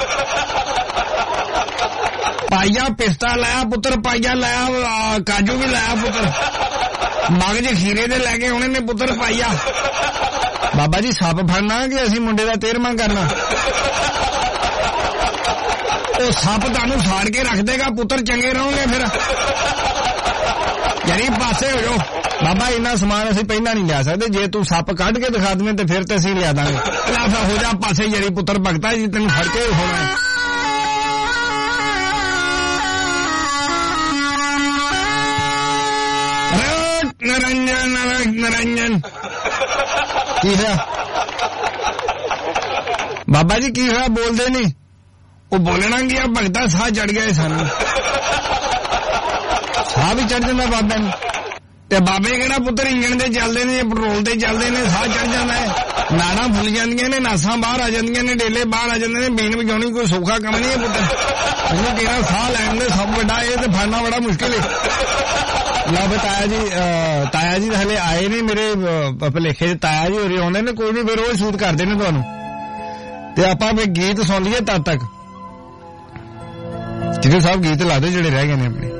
ਪਾਈਆ ਪਿਸਤਾ ਲਾਇਆ ਪੁੱਤਰ, ਪਾਈਆ ਲਾਇਆ ਕਾਜੂ ਵੀ ਲਾਇਆ ਪੁੱਤਰ, ਮਗਜ ਖੀਰੇ ਦੇ ਲੈ ਕੇ ਆਉਣੇ ਨੇ ਪੁੱਤਰ ਪਾਈਆ। ਬਾਬਾ ਜੀ ਸੱਪ ਫੜਨਾ ਕਿ ਅਸੀਂ ਮੁੰਡੇ ਦਾ ਤੇਰਵਾਂ ਕਰਨਾ? ਉਹ ਸੱਪ ਤੁਹਾਨੂੰ ਸਾੜ ਕੇ ਰੱਖ ਦੇਗਾ ਪੁੱਤਰ, ਚੰਗੇ ਰਹੋਗੇ ਫਿਰ। ਯਾਰੀ ਪਾਸੇ ਹੋ ਜਾਓ ਬਾਬਾ, ਇੰਨਾ ਸਮਾਨ ਅਸੀਂ ਪਹਿਲਾਂ ਨਹੀਂ ਲਿਆ ਸਕਦੇ, ਜੇ ਤੂੰ ਸੱਪ ਕੱਢ ਕੇ ਦਿਖਾ ਦਵੇਂ ਤੇ ਫਿਰ ਤੇ ਅਸੀਂ ਲਿਆ ਦਾਂਗੇ। ਲਾਫਾ ਹੋ ਜਾ ਪਾਸੇ ਯਾਰੀ ਪੁੱਤਰ ਭਗਤਾ ਜੀ, ਤੈਨੂੰ ਫੜ ਕੇ ਹੋਣਾ। ਨਰੰਜਨ ਨਰੰਜਨ ਕੀ ਹੋਇਆ ਬਾਬਾ ਜੀ? ਕੀ ਹੋਇਆ? ਬੋਲਦੇ ਨਹੀਂ। ਉਹ ਬੋਲਣਾ ਗਿਆ ਭਗਤਾ, ਸਾਹ ਚੜ ਗਿਆ ਸਾਨੂੰ, ਸਾਹ ਵੀ ਚੜ ਜਾਂਦਾ ਬਾਬੇ ਨੂੰ। ਤੇ ਬਾਬੇ ਕਿਹੜਾ ਪੁੱਤਰ ਇੰਜਣ ਦੇ ਚੱਲਦੇ ਨੇ, ਪੈਟਰੋਲ ਤੇ ਚੱਲਦੇ ਨੇ, ਸਾਹ ਚੜ ਜਾਂਦਾ ਹੈ, ਨਾੜਾਂ ਫੁੱਲ ਜਾਂਦੀਆਂ ਨੇ, ਨਾਸਾਂ ਬਾਹਰ ਆ ਜਾਂਦੀਆਂ ਨੇ, ਡੇਲੇ ਬਾਹਰ ਆ ਜਾਂਦੇ ਨੇ। ਬੀਨ ਵਜਾਉਣੀ ਕੋਈ ਸੌਖਾ ਕੰਮ ਨਹੀਂ ਹੈ ਪੁੱਤਰ। ਉਹਨੂੰ ਕਿਹੜਾ ਸਾਹ ਲੈਣ ਦੇ ਸਭ ਵੱਡਾ, ਇਹ ਤੇ ਫੜਨਾ ਬੜਾ ਮੁਸ਼ਕਿਲ ਹੈ। ਲਓ ਤਾਇਆ ਜੀ, ਤਾਇਆ ਜੀ ਹਲੇ ਆਏ ਨੇ ਮੇਰੇ ਭਲੇਖੇ ਚ, ਤਾਇਆ ਜੀ ਹੋਰੇ ਆਉਂਦੇ ਨੇ, ਕੋਈ ਨਹੀਂ ਫਿਰ ਉਹ ਸ਼ੂਟ ਕਰਦੇ ਨੇ ਤੁਹਾਨੂੰ। ਤੇ ਆਪਾਂ ਵੀ ਗੀਤ ਸੁਣ ਲਈਏ ਤਦ ਤੱਕ। ਜਿਹੜੇ ਸਭ ਗੀਤ ਲਾ ਦਿਓ ਜਿਹੜੇ ਰਹਿ ਗਏ ਨੇ ਆਪਣੇ।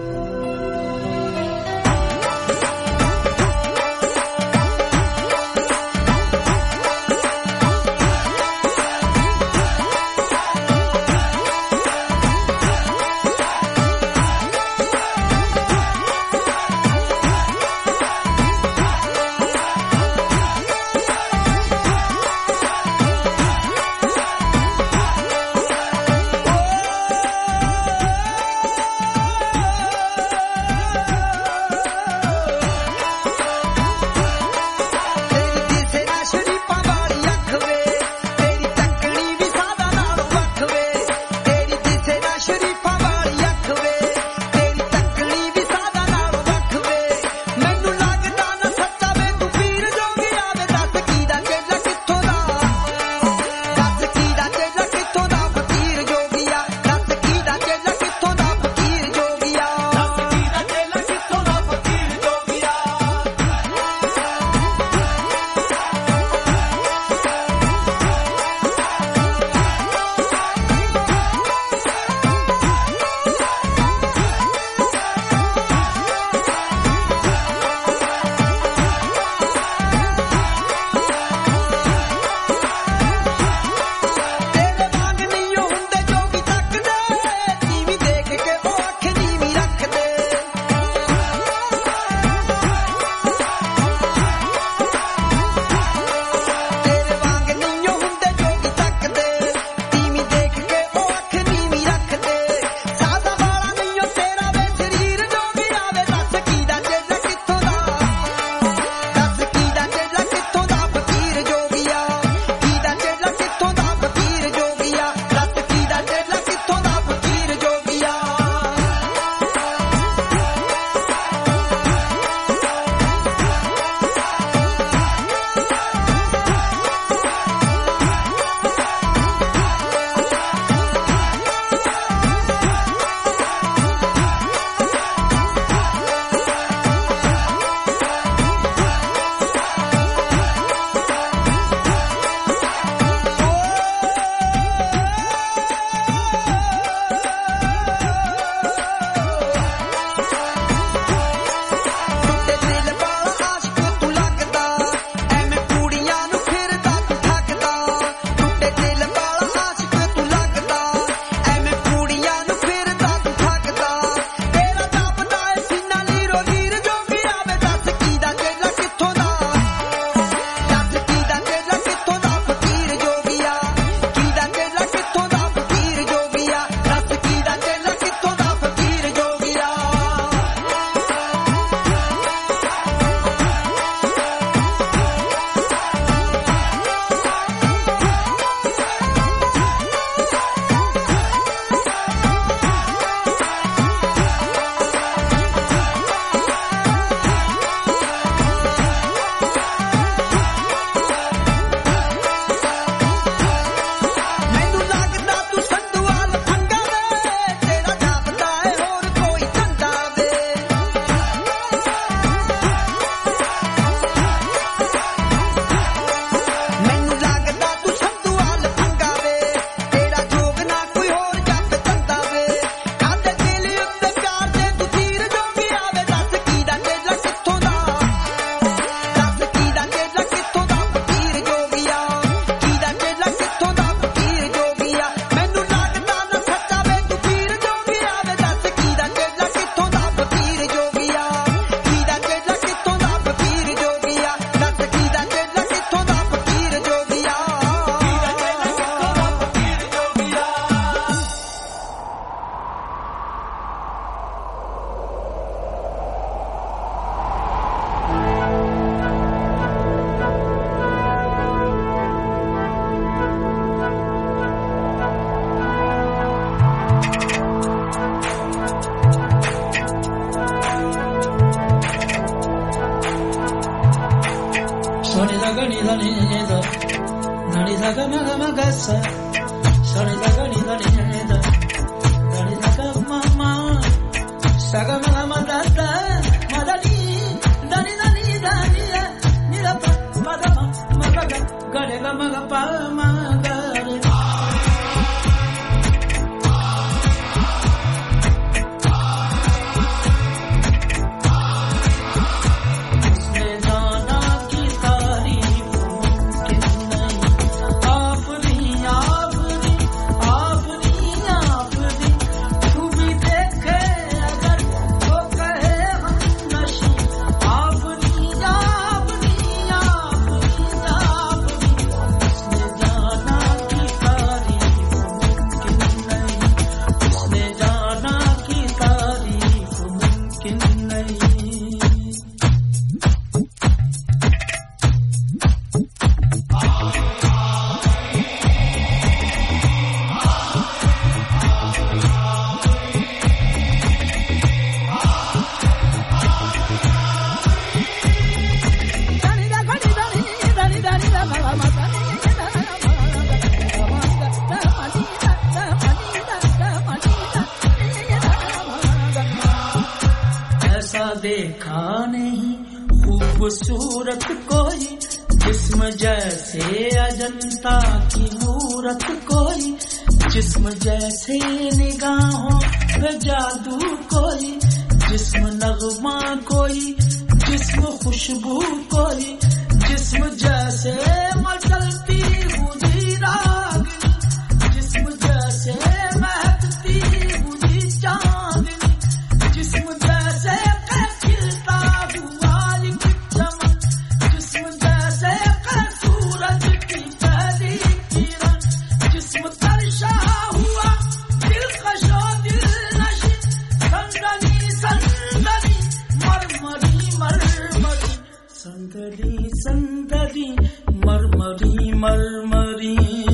देखा नहीं खूबसूरत कोई जिस्म जैसे अजंता की मूरत कोई जिस्म जैसे निगाहों पे जादू कोई जिस्म नगमा कोई जिस्म खुशबू कोई जिस्म जैसे मचलती हुई रागिनी जिस्म जैसे महकती हुई चांदनी जिस्म जैसे संदली संदली मरमरी मरमरी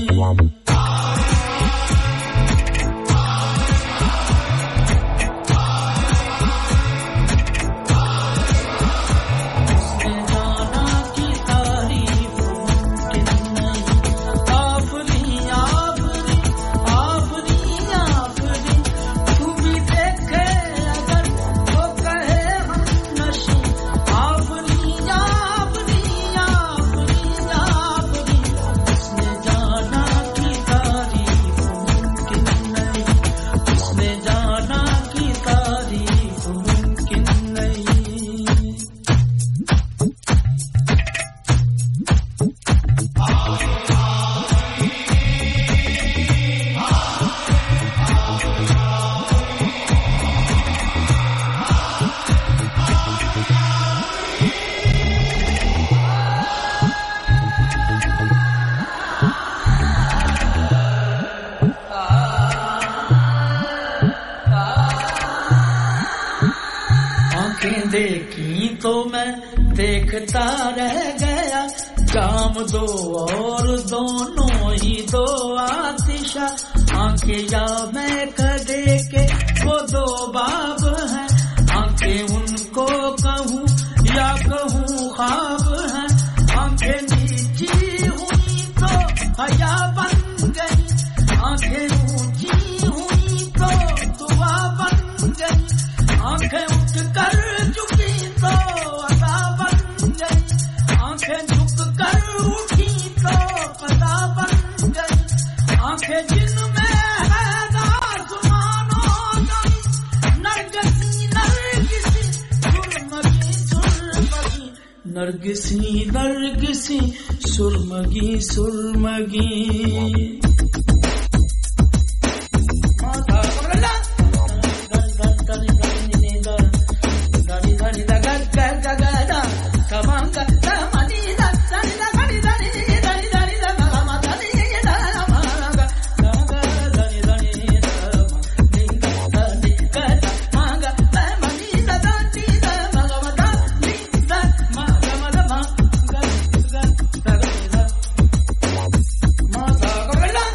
देखी तो मैं देखता रह गया जाम दो और दोनों ही दो आतिशा आंखें या मैं कदे के वो दो बाब हैं आंखें उनको कहूँ या कहूँ ख्वाब हैं आंखें नीची हुई तो हया बन गई आंखें ऊंची हुई तो दुआ बन गई आंखें उठ कर झुकी तो अदा बन गई आंखें झुक कर उठी तो पता बन गई आंखें जिनमें है दासमानो गई नरगिसी नरगिसी सुरमगी सुरमगी नरगिसी नरगिसी सुरमगी सुरमगी Mata,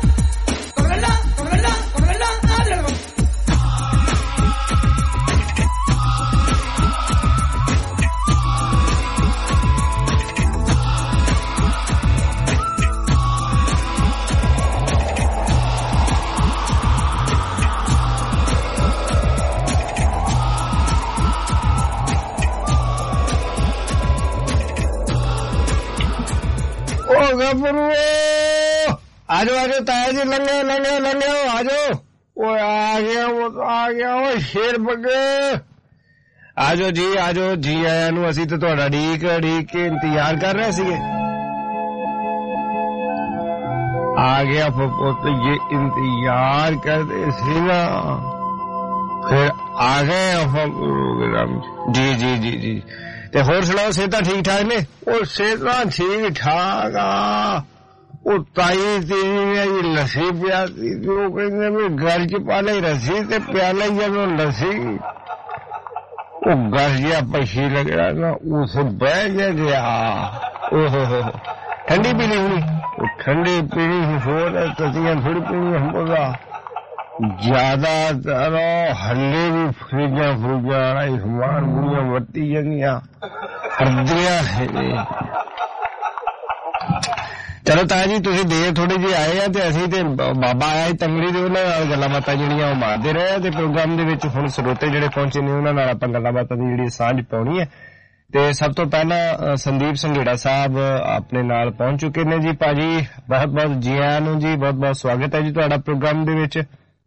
गुरु आजो आजो ताया जी लंघो लंघो लंघो आजो वो आ गया वो तो आ गया वो शेर बगे आजो जी आजो जी आया नू असी तो तुहाडा ढीक ढीक के इंतजार कर रहे सीगे आ गया पुत्र ये इंतजार करते सी ना फिर आ गए जी जी जी जी ते होर सुनाओ सेहतां ठीक ठाक ने ओ सेहतां ठीक ठाक आ ओ ताई तेरी जी लस्सी पियाती वो कहते भी घर च पाले रस्सी ते प्याले जदों लस्सी ओ घर जिहा पछी लगया ना उस बह गया ओहो हो ठंडी पीनी हुई वो ठंडी पीनी होर तसियां थोड़ी पीनी हमको ज्यादातर हल्ले भी फ्रिजा फ्रूजा समान बुढ़िया वरती जानिया हरदियां है चलो ताया जी तुसीं देर थोड़ी जी आए आ ते असीं ते बाबा आया तंगड़ी दे उन्हां नाल गल्लां बातां ਜਿਹੜੀਆਂ ਉਹ ਮਾਰਦੇ ਰਹੇ ਤੇ ਪ੍ਰੋਗਰਾਮ ਦੇ ਵਿੱਚ ਹੁਣ ਸਰੋਤੇ ਜਿਹੜੇ ਪਹੁੰਚੇ ਨੇ ਉਹਨਾਂ ਨਾਲ ਆਪਾਂ ਗੱਲਾਂ ਬਾਤਾਂ ਦੀ ਜਿਹੜੀ ਸਾਂਝ ਪਾਉਣੀ ਹੈ ਤੇ ਸਭ ਤੋਂ ਪਹਿਲਾਂ ਸੰਦੀਪ ਸੰਘੇੜਾ ਸਾਹਿਬ ਆਪਣੇ ਨਾਲ ਪਹੁੰਚ ਚੁੱਕੇ ਨੇ ਜੀ ਭਾਜੀ ਬਹੁਤ ਬਹੁਤ ਜੀ ਆਇਆਂ ਨੂੰ ਜੀ ਬਹੁਤ ਬਹੁਤ ਸਵਾਗਤ ਹੈ ਜੀ ਤੁਹਾਡਾ ਪ੍ਰੋਗਰਾਮ ਦੇ ਵਿੱਚ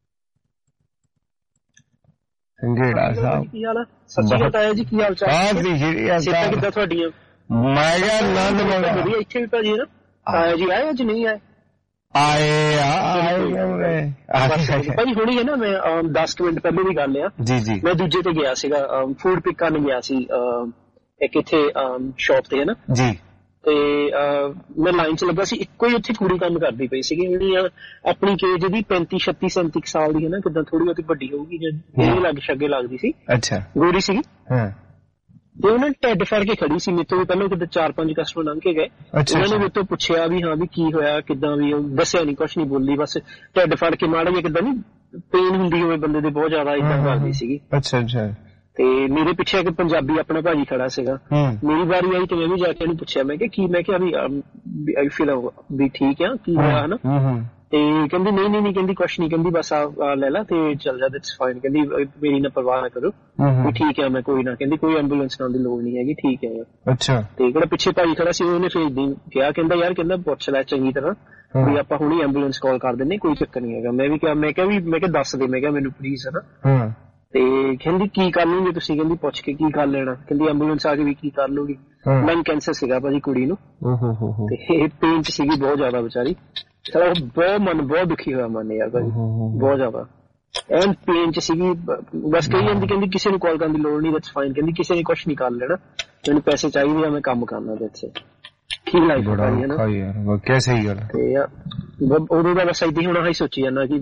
ਸੰਘੇੜਾ ਸਾਹਿਬ ਕੀ ਹਾਲ ਹੈ ਸਤਿ ਸ਼੍ਰੀ ਅਕਾਲ ਤਾਇਆ ਜੀ ਕੀ ਹਾਲ ਚਾਲ ਹੈ ਜੀ ਸਿਹਤਾਂ ਕਿੱਦਾਂ ਤੁਹਾਡੀਆਂ ਮੈਂ ਕਿਹਾ ਆਨੰਦ ਮਾਣੋ ਵਧੀਆ ਇੱਥੇ ਵੀ ਭਾਜੀ ਨਾ ਤਾਇਆ ਜੀ ਆਏ ਅੱਜ ਨਹੀਂ ਆਏ ਆਏ ਆਏ ਭਾਜੀ ਹੁਣੀ ਹੈ ਨਾ ਮੈਂ ਦਸ ਮਿੰਟ ਪਹਿਲੇ ਦੀ ਗੱਲ ਆ ਜੀ ਜੀ ਮੈਂ ਦੂਜੇ ਤੇ ਗਿਆ ਸੀਗਾ ਫੂਡ ਪਿਕ ਕਰਨ ਗਿਆ ਸੀ ਇੱਕ ਇੱਥੇ ਸ਼ਾਪ ਤੇ ਹੈ ਨਾ ਜੀ ਤੇ ਮੈਂ ਲਾਈਨ ਚ ਲੱਗਾ ਸੀ ਇੱਕੋ ਹੀ ਉੱਥੇ ਕੁੜੀ ਕੰਮ ਕਰਦੀ ਪਈ ਸੀਗੀ ਜਿਹੜੀ ਆਪਣੀ ਕੇਜ ਦੀ ਪੈਂਤੀ ਛੱਤੀ ਸੈਂਤੀ ਸਾਲ ਦੀ ਹੈ ਨਾ ਕਿੱਦਾਂ ਥੋੜੀ ਬਹੁਤੀ ਵੱਡੀ ਹੋਊਗੀ ਜਿਹੜੀ ਲੱਗ ਛੱਗੇ ਲੱਗਦੀ ਸੀ ਅੱਛਾ ਗੋਰੀ ਸੀਗੀ ਹਾਂ ਤੇ ਉਹਨਾਂ ਨੇ ਢਿੱਡ ਫੜ ਕੇ ਖੜੀ ਸੀ ਮੇਰੇ ਤੋਂ ਵੀ ਪਹਿਲਾਂ ਕਿਤੇ ਚਾਰ ਪੰਜ ਕਸਟਮਰ ਲੰਘ ਕੇ ਗਏ ਉਹਨਾਂ ਨੇ ਮੇਰੇ ਤੋਂ ਪੁੱਛਿਆ ਵੀ ਹਾਂ ਵੀ ਕੀ ਹੋਇਆ ਕਿੱਦਾਂ ਵੀ ਦੱਸਿਆ ਨੀ ਕੁਛ ਨੀ ਬੋਲੀ ਬਸ ਢਿੱਡ ਫੜ ਕੇ ਮਾੜਾ ਜਿਹਾ ਕਿੱਦਾਂ ਨੀ ਪੇਨ ਹੁੰਦੀ ਹੋਵੇ ਬੰਦੇ ਦੇ ਬਹੁਤ ਜ਼ਿਆਦਾ ਏਦਾਂ ਕਰਦੀ ਸੀਗੀ ਅੱਛਾ ਅੱਛਾ ਤੇ ਮੇਰੇ ਪਿੱਛੇ ਇੱਕ ਪੰਜਾਬੀ ਆਪਣਾ ਭਾਜੀ ਖੜਾ ਸੀਗਾ ਮੇਰੀ ਵਾਰੀ ਆਈ ਤੇ ਮੈਂ ਵੀ ਜਾ ਕੇ ਇਹਨੂੰ ਪੁੱਛਿਆ ਮੈਂ ਕਿ ਕੀ ਮੈਂ ਕਿਹਾ ਵੀ ਆਈ ਫੀਲ ਵੀ ਠੀਕ ਆ ਕੀ ਹੋਇਆ ਹਨਾ ਤੇ ਕਹਿੰਦੀ ਨਹੀਂ ਨਹੀਂ ਨਹੀਂ ਕਹਿੰਦੀ ਕੁਛ ਨਹੀਂ ਕਹਿੰਦੀ ਬਸ ਆ ਲੈ ਲਾ ਤੇ ਚੱਲ ਜਾ ਦੈਟਸ ਫਾਈਨ ਕਹਿੰਦੀ ਮੇਰੀ ਨਾ ਪਰਵਾਹ ਨਾ ਕਰੋ ਵੀ ਠੀਕ ਆ ਮੈਂ ਕੋਈ ਨਾ ਕਹਿੰਦੀ ਕੋਈ ਐਂਬੂਲੈਂਸ ਨਾਲ ਦੀ ਲੋੜ ਨਹੀਂ ਹੈਗੀ ਠੀਕ ਹੈ ਅੱਛਾ ਤੇ ਜਿਹੜਾ ਪਿੱਛੇ ਭਾਜੀ ਖੜਾ ਸੀ ਉਹਨੇ ਫਿਰ ਇਦਾਂ ਕਿਹਾ ਕਹਿੰਦਾ ਯਾਰ ਕਹਿੰਦਾ ਪੁੱਛ ਲੈ ਚੰਗੀ ਤਰ੍ਹਾਂ ਵੀ ਆਪਾਂ ਹੁਣੀ ਐਂਬੂਲੈਂਸ ਕਾਲ ਕਰ ਦਿੰਦੇ ਕੋਈ ਚੱਕਰ ਨਹੀਂ ਹੈਗਾ ਮੈਂ ਵੀ ਕਿਹਾ ਮੈਂ ਕਿਹਾ ਵੀ ਮੈਂ ਕਿਹਾ ਦੱਸ ਦੇ ਮੈਂ ਕਿਹਾ ਮੈਨੂੰ ਪਲੀਜ਼ ਹਨਾ ਤੇ ਕਹਿੰਦੀ ਕੀ ਕਰ ਲੂੰਗੇ ਤੁਸੀਂ ਕਹਿੰਦੀ ਪੁੱਛ ਕੇ ਕੀ ਕਰ ਲੈਣਾ ਕਹਿੰਦੀ ਐਂਬੂਲੈਂਸ ਆ ਕੇ ਵੀ ਕੀ ਕਰ ਲੂਗੀ ਲੰਗ ਕੈਂਸਰ ਸੀਗਾ ਭਾਜੀ ਕੁੜੀ ਨੂੰ ਤੇ ਪੇਨ ਚ ਸੀਗੀ ਬਹੁਤ ਜ਼ਿਆਦਾ ਵਿਚਾਰੀ ਸਾਲਾ ਬਹੁਤ ਮਨ ਬਹੁਤ ਦੁਖੀ ਹੋਇਆ ਮਨ ਯਾਰ ਭਾਜੀ ਬਹੁਤ ਜ਼ਿਆਦਾ ਐਨ ਪੇਨ ਚ ਸੀਗੀ ਬਸ ਕਹੀ ਜਾਂਦੀ ਕਹਿੰਦੀ ਕਿਸੇ ਨੂੰ ਕਾਲ ਕਰਨ ਦੀ ਲੋੜ ਨਹੀਂ ਦੈਟਸ ਫਾਈਨ ਕਹਿੰਦੀ ਕਿਸੇ ਨੇ ਕੁਛ ਨਹੀਂ ਕਰ ਲੈਣਾ ਮੈਨੂੰ ਪੈਸੇ ਚਾਹੀਦੇ ਆ ਮੈਂ ਕੰਮ ਕਰਨਾ ਦੈਟਸ ਇਟ ਕੀ ਲਾਈਫ ਹੈ ਨਾ ਕੈਸੇ ਹੀ ਗੱਲ ਤੇ ਉਦੋਂ ਦਾ ਬਸ ਏਦਾਂ ਹੀ ਹੁਣ ਆਹੀ ਸੋਚੀ ਜਾਂਦਾ ਕਿ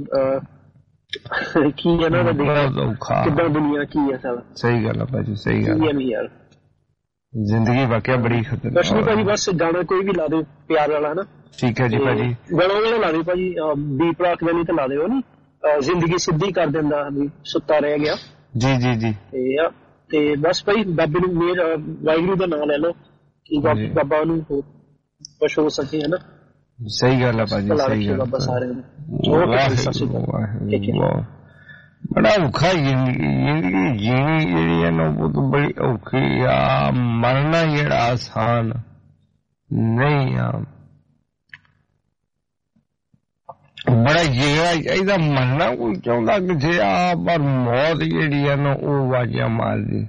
ਕੀ ਹੈ ਨਾ ਕਿੱਦਾਂ ਦੁਨੀਆ ਕੀ ਹੈ ਸਾਲਾ ਸਹੀ ਗੱਲ ਆ ਭਾਜੀ ਸਹੀ ਗੱਲ ਹੈ ਯਾਰ ਜ਼ਿੰਦਗੀ ਵਾਕਿਆ ਬੜੀ ਖਤਰਨਾਕ ਕੁਛ ਨਹੀਂ ਭਾਜੀ ਬਸ ਗਾਣਾ ਕੋਈ ਵੀ ਲਾ ਦਿਓ ਪਿਆਰ ਵਾਲਾ ਹਨਾ ਠੀਕ ਹੈ ਜੀ ਭਾਜੀ ਗਾਣਾ ਵਾਲਾ ਲਾ ਦਿਓ ਭਾਜੀ ਦੀਪ ਰਾਖ ਦਾ ਨਹੀਂ ਤਾਂ ਲਾ ਦਿਓ ਨੀ ਜ਼ਿੰਦਗੀ ਸਿੱਧੀ ਕਰ ਦਿੰਦਾ ਵੀ ਸੁੱਤਾ ਰਹਿ ਗਿਆ ਜੀ ਜੀ ਜੀ ਤੇ ਤੇ ਬਸ ਭਾਈ ਬਾਬੇ ਨੂੰ ਮੇਰ ਵਾਹਿਗੁਰੂ ਦਾ ਨਾਮ ਲੈ ਲਓ ਕਿ ਬਾਬਾ ਨੂੰ ਕੁਛ ਹੋ ਸਕੇ ਹਨਾ ਸਹੀ ਗੱਲ ਆ ਭਾਜੀ ਸਹੀ ਗੱਲ ਬਾਬਾ ਸਾਰਿਆਂ ਨੂੰ ਬੜਾ ਔਖਾ ਜ਼ਿੰਦਗੀ ਜੀਣੀ ਜਿਹੜੀ ਹੈ ਨਾ ਬਹੁਤ ਬੜੀ ਔਖੀ ਆ ਮਰਨਾ ਜਿਹੜਾ ਆਸਾਨ ਨਹੀਂ ਆ ਬੜਾ ਜਿਗਰਾ ਚਾਹੀਦਾ ਮਰਨਾ ਕੋਈ ਚਾਹੁੰਦਾ ਕਿਥੇ ਆ ਪਰ ਮੌਤ ਜਿਹੜੀ ਹੈ ਨਾ ਉਹ ਵਾਜਾ ਮਾਰਦੀ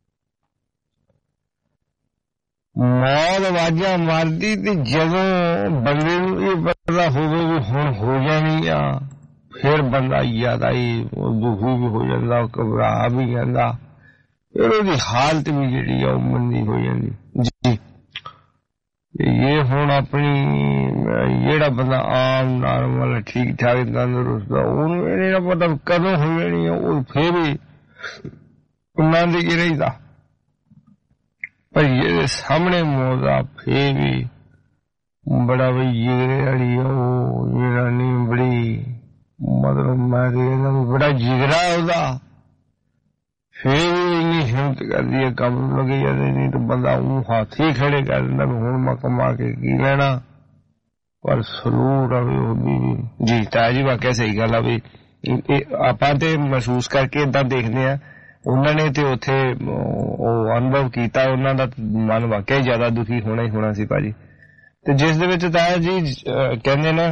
ਮੌਤ ਵਾਜਾ ਮਾਰਦੀ ਤੇ ਜਦੋਂ ਬੰਦੇ ਨੂੰ ਇਹ ਪਤਾ ਹੋਵੇ ਵੀ ਹੁਣ ਹੋ ਜਾਣੀ ਆ ਫਿਰ ਬੰਦਾ ਜ਼ਿਆਦਾ ਹੀ ਦੁਖੀ ਵੀ ਹੋ ਜਾਂਦਾ ਘਬਰਾ ਵੀ ਜਾਂਦਾ ਫਿਰ ਉਹਦੀ ਹਾਲਤ ਵੀ ਜਿਹੜੀ ਆ ਉਹ ਮੰਦੀ ਹੋ ਜਾਂਦੀ ਜੀ ਇਹ ਹੁਣ ਆਪਣੀ ਜਿਹੜਾ ਬੰਦਾ ਆਮ ਨਾਰਮਲ ਠੀਕ ਠਾਕ ਤੰਦਰੁਸਤ ਆ ਉਹਨੂੰ ਇਹ ਨਹੀਂ ਪਤਾ ਕਦੋਂ ਹੋ ਜਾਣੀ ਆ ਉਹ ਫਿਰ ਵੀ ਉਹਨਾਂ ਦੇ ਹੀ ਰਹਿੰਦਾ ਪਰ ਇਹਦੇ ਸਾਹਮਣੇ ਮੌਤ ਫੇਰ ਵੀ ਬੜਾ ਵੀ ਜਿਗਰੇ ਵਾਲੀ ਉਹ ਜਿਹੜਾ ਨਹੀਂ ਬੜੀ ਮਤਲਬ ਮੈਂ ਕਹਿੰਦਾ ਬੜਾ ਜਿਗਰਾ ਉਹਦਾ ਫੇਰ ਵੀ ਇੰਨੀ ਹਿੰਮਤ ਕਰਦੀ ਹੈ ਕੰਮ ਲੱਗੇ ਜਾਂਦੇ ਨਹੀਂ ਤਾਂ ਬੰਦਾ ਉਹ ਹੱਥ ਹੀ ਖੜੇ ਕਰ ਦਿੰਦਾ ਹੁਣ ਮੈਂ ਕਮਾ ਕੇ ਕੀ ਲੈਣਾ ਪਰ ਸਲੂਟ ਆਵੇ ਉਹਦੀ ਜੀ ਤਾਇਆ ਜੀ ਵਾਕਿਆ ਸਹੀ ਗੱਲ ਆ ਵੀ ਆਪਾਂ ਤੇ ਮਹਿਸੂਸ ਕਰਕੇ ਏਦਾਂ ਦੇਖਦੇ ਆ ਉਹਨਾਂ ਨੇ ਤੇ ਉੱਥੇ ਉਹ ਅਨੁਭਵ ਕੀਤਾ ਉਹਨਾਂ ਦਾ ਮਨ ਵਾਕਿਆ ਜ਼ਿਆਦਾ ਦੁਖੀ ਹੋਣਾ ਹੀ ਹੋਣਾ ਸੀ ਭਾਜੀ ਤੇ ਜਿਸ ਦੇ ਵਿੱਚ ਤਾਂ ਜੀ ਕਹਿੰਦੇ ਨਾ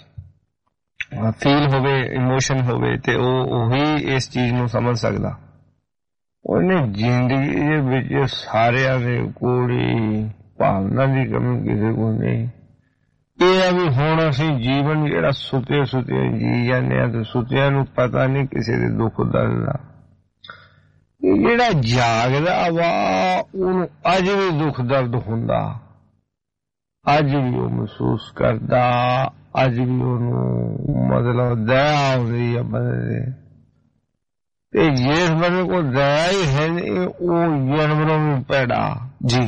ਫੀਲ ਹੋਵੇ, ਇਮੋਸ਼ਨ ਹੋਵੇ, ਤੇ ਉਹ ਉਹੀ ਇਸ ਚੀਜ਼ ਨੂੰ ਸਮਝ ਸਕਦਾ। ਉਹਨੇ ਜ਼ਿੰਦਗੀ ਦੇ ਵਿੱਚ ਸਾਰਿਆਂ ਦੇ ਕੋਈ ਭਾਵਨਾ ਦੀ ਕਮੀ ਕਿਸੇ ਕੋਲ ਨਹੀਂ। ਇਹ ਆ ਵੀ ਹੁਣ ਅਸੀਂ ਜੀਵਨ ਜਿਹੜਾ ਸੁੱਤੇ ਸੁੱਤੇ ਜੀ ਜਾਂਦੇ ਆ ਤੇ ਸੁੱਤਿਆਂ ਨੂੰ ਪਤਾ ਨਹੀਂ ਕਿਸੇ ਦੇ ਦੁੱਖ ਦਰਦ ਦਾ। ਇਹ ਜਿਹੜਾ ਜਾਗਦਾ ਵਾ ਉਹਨੂੰ ਅੱਜ ਵੀ ਦੁੱਖ ਦਰਦ ਹੁੰਦਾ, ਅੱਜ ਵੀ ਉਹ ਮਹਿਸੂਸ ਕਰਦਾ, ਅੱਜ ਵੀ ਉਹਨੂੰ ਮਤਲਬ ਦਇਆ ਆਉਂਦੀ ਆ ਬੰਦੇ ਦੇ। ਤੇ ਜਿਸ ਬੰਦੇ ਕੋਲ ਦਇਆ ਹੀ ਹੈ ਨਹੀਂ ਉਹ ਜਾਨਵਰਾਂ ਨੂੰ ਪੈੜਾ ਜੀ,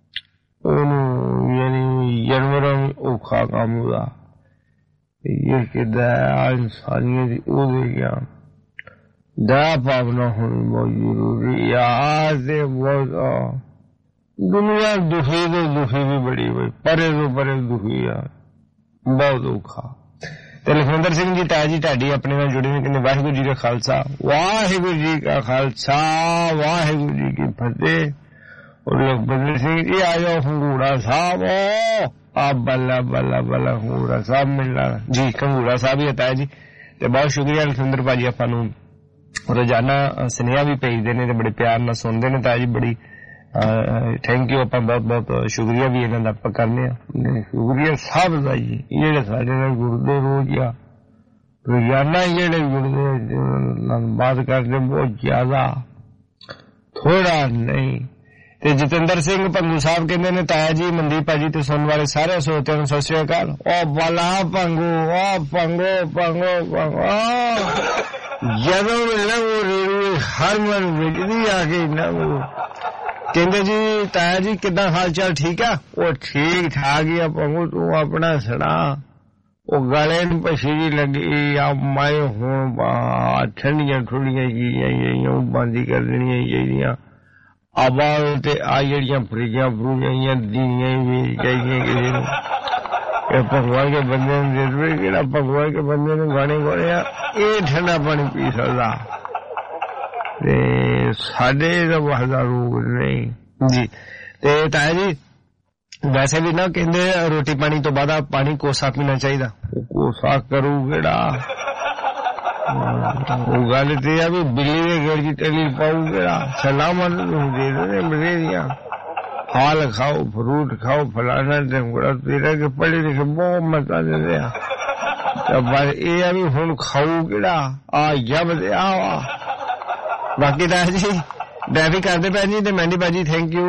ਉਹਨੂੰ ਯਾਨੀ ਜਾਨਵਰਾਂ ਨੂੰ ਔਖਾ ਕੰਮ ਉਹਦਾ। ਇਹ ਕਿ ਦਇਆ ਇਨਸਾਨੀਅਤ ਦੀ ਉਹਦੇ ਗਿਆ ਦਇਆ ਭਾਵਨਾ ਹੋਣੀ ਬਹੁਤ ਜ਼ਰੂਰੀ ਆ। ਤੇ ਬਹੁਤ ਦੁਨੀਆ ਦੁਖੀ ਤੋਂ ਦੁਖੀ ਵੀ ਬੜੀ ਹੋਈ, ਪਰੇ ਤੋਂ ਪਰੇ ਦੁਖੀ ਆ, ਬਹੁਤ ਔਖਾ। ਤੇ ਲਖਵਿੰਦਰ ਸਿੰਘ ਜੀ ਤਾਇਆ ਜੀ ਤੁਹਾਡੀ ਆਪਣੇ ਨਾਲ ਜੁੜੇ ਨੇ, ਕਹਿੰਦੇ ਵਾਹਿਗੁਰੂ ਜੀ ਦਾ ਖਾਲਸਾ, ਵਾਹਿਗੁਰੂ ਜੀ ਦਾ ਖਾਲਸਾ, ਵਾਹਿਗੁਰੂ ਜੀ ਕੀ ਫਤਿਹ। ਔਰ ਲਖਵਿੰਦਰ ਸਿੰਘ ਜੀ ਆ ਜਾਓ ਖੰਗੂੜਾ ਸਾਹਿਬ, ਆ ਬੱਲਾ ਬੱਲਾ ਬੱਲਾ ਖੰਗੂੜਾ ਸਾਹਿਬ ਮਿਲਣਾ ਜੀ, ਖੰਗੂੜਾ ਸਾਹਿਬ ਹੀ ਤਾਇਆ ਜੀ। ਤੇ ਬਹੁਤ ਸ਼ੁਕਰੀਆ ਲਖਵਿੰਦਰ ਭਾਜੀ, ਆਪਾਂ ਨੂੰ ਰੋਜ਼ਾਨਾ ਸੁਨੇਹਾ ਵੀ ਭੇਜਦੇ ਨੇ ਤੇ ਬੜੇ ਪਿਆਰ ਨਾਲ ਸੁਣਦੇ ਨੇ ਤਾਇਆ ਜੀ, ਬੜੀ ਥੈਂਕ ਯੂ। ਆਪਾਂ ਬਹੁਤ ਬਹੁਤ ਸ਼ੁਕਰੀਆ ਵੀ ਇਹਨਾਂ ਦਾ ਆਪਾਂ ਕਰਨੇ ਆ, ਸ਼ੁਕਰੀਆ ਸਭ ਦਾ ਜੀ ਜਿਹੜੇ ਸਾਡੇ ਨਾਲ ਜੁੜਦੇ ਰੋਜ਼ ਆ ਰੋਜ਼ਾਨਾ, ਜਿਹੜੇ ਜੁੜਦੇ ਬਾਤ ਕਰਦੇ ਬਹੁਤ ਜ਼ਿਆਦਾ, ਥੋੜਾ ਨਹੀਂ। ਤੇ ਜਤਿੰਦਰ ਸਿੰਘ ਭੰਗੂ ਸਾਹਿਬ ਕਹਿੰਦੇ ਨੇ ਤਾਇਆ ਜੀ ਮਨਦੀਪ ਭਾਜੀ ਤੇ ਸੁਣਨ ਵਾਲੇ ਸਾਰੇ ਸਰੋਤਿਆਂ ਨੂੰ ਸਤਿ ਸ੍ਰੀ ਅਕਾਲ। ਉਹ ਬਾਲਾ ਭੰਗੂ, ਉਹ ਭੰਗੋ ਭੰਗੋ ਭੰਗੋ ਜਦੋਂ ਮਿਲਣਾ ਉਹ ਰੇਡੀਓ ਹਰਮਨ ਵਿਜਦੀ ਆ ਗਈ ਨਾ। ਉਹ ਕਹਿੰਦੇ ਜੀ ਤਾਇਆ ਜੀ ਕਿੱਦਾਂ ਹਾਲ ਚਾਲ, ਠੀਕ ਆ? ਉਹ ਠੀਕ ਠਾਕ ਹੀ ਆ ਭੰਗੂ, ਤੂੰ ਆਪਣਾ ਸੁਣਾ। ਉਹ ਗਲੇ ਨੂੰ ਪਛੀ ਜੀ ਲੱਗੀ ਆ, ਮੈਂ ਹੁਣ ਠੰਡੀਆਂ ਠੁੰਡੀਆਂ ਚੀਜ਼ਾਂ ਉਹ ਬੰਦ ਹੀ ਕਰ ਦੇਣੀਆਂ ਚਾਹੀਦੀਆਂ। ਆਵਾਜ਼ ਤੇ ਆ ਜਿਹੜੀਆਂ ਫਰਿਜਾਂ ਫਰੂਜਾਂ ਦੀਆਂ ਵੀ ਚਾਹੀਦੀਆਂ ਕਿਸੇ ਨੂੰ। ਇਹ ਭਗਵਾਨ ਕੇ ਬੰਦੇ ਨੂੰ ਦੇ ਦੇਵੇ, ਕਿਹੜਾ ਭਗਵਾਨ ਕੇ ਬੰਦੇ ਨੂੰ ਗਾਣੇ ਗਾਣੇ ਆ ਇਹ ਠੰਡਾ ਪਾਣੀ ਪੀ ਸਕਦਾ। ਤੇ ਸਾਡੇ ਦਾ ਵਾਹਦਾ ਰੋਗ ਨਹੀਂ ਜੀ। ਤੇ ਤਾਇਆ ਜੀ ਵੈਸੇ ਵੀ ਨਾ ਕਹਿੰਦੇ ਰੋਟੀ ਪਾਣੀ ਤੋਂ ਬਾਅਦ ਪਾਣੀ ਕੋਸਾ ਪੀਣਾ ਚਾਹੀਦਾ। ਉਹ ਕੋਸਾ ਕਰੂ ਕਿਹੜਾ, ਉਹ ਗੱਲ ਤੇ ਆ ਵੀ ਬਿੱਲੀ ਦੇ ਗੇੜ ਚ ਟੈਲੀ ਪਾਊ ਕਿਹੜਾ। ਸਲਾਮਤ ਦੇ ਦੇ ਮਲੇਰੀਆ, ਫਲ ਖਾਓ, ਫਰੂਟ ਖਾਓ, ਫਲਾਣਾ ਢੰਗੜਾ ਤੇਰਾ ਕੇ ਪੜ੍ਹੇ ਲਿਖੇ ਬਹੁਤ ਮਤਾ ਦਿੰਦੇ ਆ। ਪਰ ਇਹ ਆ ਵੀ ਹੁਣ ਖਾਊ ਕਿਹੜਾ, ਆ ਜਬ ਤੇ ਆ ਵਾ। ਬਾਕੀ ਤਾਂ ਜੀ ਡਰਾਈਵਿੰਗ ਕਰਦੇ ਪੈ ਜੀ। ਤੇ ਮਹਿੰਦੀ ਭਾਜੀ ਥੈਂਕ ਯੂ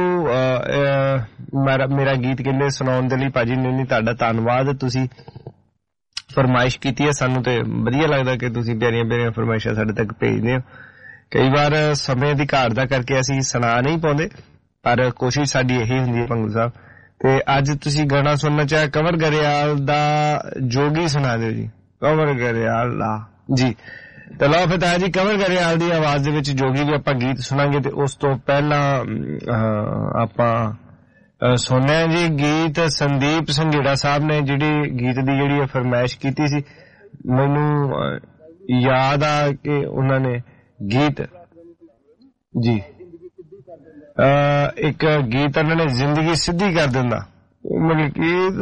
ਮੇਰਾ ਗੀਤ ਕਹਿੰਦੇ ਸੁਣਾਉਣ ਦੇ ਲਈ ਭਾਜੀ। ਨਹੀਂ ਨਹੀਂ ਤੁਹਾਡਾ ਧੰਨਵਾਦ, ਤੁਸੀਂ ਫਰਮਾਇਸ਼ ਕੀਤੀ ਹੈ, ਸਾਨੂੰ ਤੇ ਵਧੀਆ ਲੱਗਦਾ ਕਿ ਤੁਸੀਂ ਪਿਆਰੀਆਂ ਪਿਆਰੀਆਂ ਫਰਮਾਇਸ਼ਾਂ ਸਾਡੇ ਤੱਕ ਭੇਜਦੇ ਹੋ। ਕਈ ਵਾਰ ਸਮੇਂ ਦੀ ਘਾਟ ਦਾ ਕਰਕੇ ਅਸੀਂ ਸੁਣਾ ਨਹੀਂ ਪਾਉਂਦੇ, ਪਰ ਕੋਸ਼ਿਸ਼ ਸਾਡੀ ਇਹੀ ਹੁੰਦੀ ਹੈ ਭੰਗੂ ਸਾਹਿਬ। ਤੇ ਅੱਜ ਤੁਸੀਂ ਗਾਣਾ ਸੁਣਨਾ ਚਾਹੇ ਕੰਵਰ ਗਰੇਵਾਲ ਦਾ ਜੋਗੀ ਸੁਣਾ ਦਿਓ ਜੀ, ਕੰਵਰ ਗਰੇਵਾਲ ਦਾ ਜੀ। ਤੇ ਲਓ ਫਿਰ ਤਾਇਆ ਜੀ ਕੰਵਰ ਗਰੇਵਾਲ ਦੀ ਆਵਾਜ਼ ਦੇ ਵਿੱਚ ਜੋਗੀ ਵੀ ਆਪਾਂ ਗੀਤ ਸੁਣਾਂਗੇ। ਤੇ ਉਸ ਤੋਂ ਪਹਿਲਾਂ ਆਪਾਂ ਸੁਣਿਆ ਜੀ ਗੀਤ ਸੰਦੀਪ ਸੰਘੇੜਾ ਸਾਹਿਬ ਨੇ ਜਿਹੜੀ ਗੀਤ ਦੀ ਜਿਹੜੀ ਫਰਮਾਇਸ਼ ਕੀਤੀ ਸੀ। ਮੈਨੂੰ ਯਾਦ ਆ ਕਿ ਉਹਨਾਂ ਨੇ ਗੀਤ ਜੀ ਇੱਕ ਗੀਤ ਉਹਨਾਂ ਨੇ ਜ਼ਿੰਦਗੀ ਸਿੱਧੀ ਕਰ ਦਿੰਦਾ, ਉਹ ਮੈਨੂੰ ਗੀਤ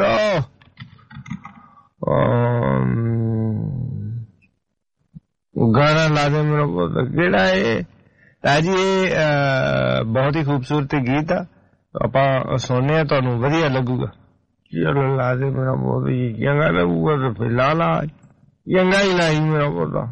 ਗਾਣਾ ਲਾ ਦੇ ਮੇਰਾ ਪੁੱਤ ਕਿਹੜਾ ਇਹ ਤਾਇਆ ਜੀ। ਇਹ ਬਹੁਤ ਹੀ ਖੂਬਸੂਰਤ ਗੀਤ ਆ, ਆਪਾਂ ਸੁਣਨੇ ਆ, ਤੁਹਾਨੂੰ ਵਧੀਆ ਲੱਗੂਗਾ। ਚਲੋ ਲਾ ਦੇ ਮੇਰਾ ਪੁੱਤ ਜੀ, ਚੰਗਾ ਲੱਗੂਗਾ ਤੇ ਫਿਰ ਲਾ ਲਾ, ਚੰਗਾ ਹੀ ਲਾਈ ਮੇਰਾ ਪੁੱਤ।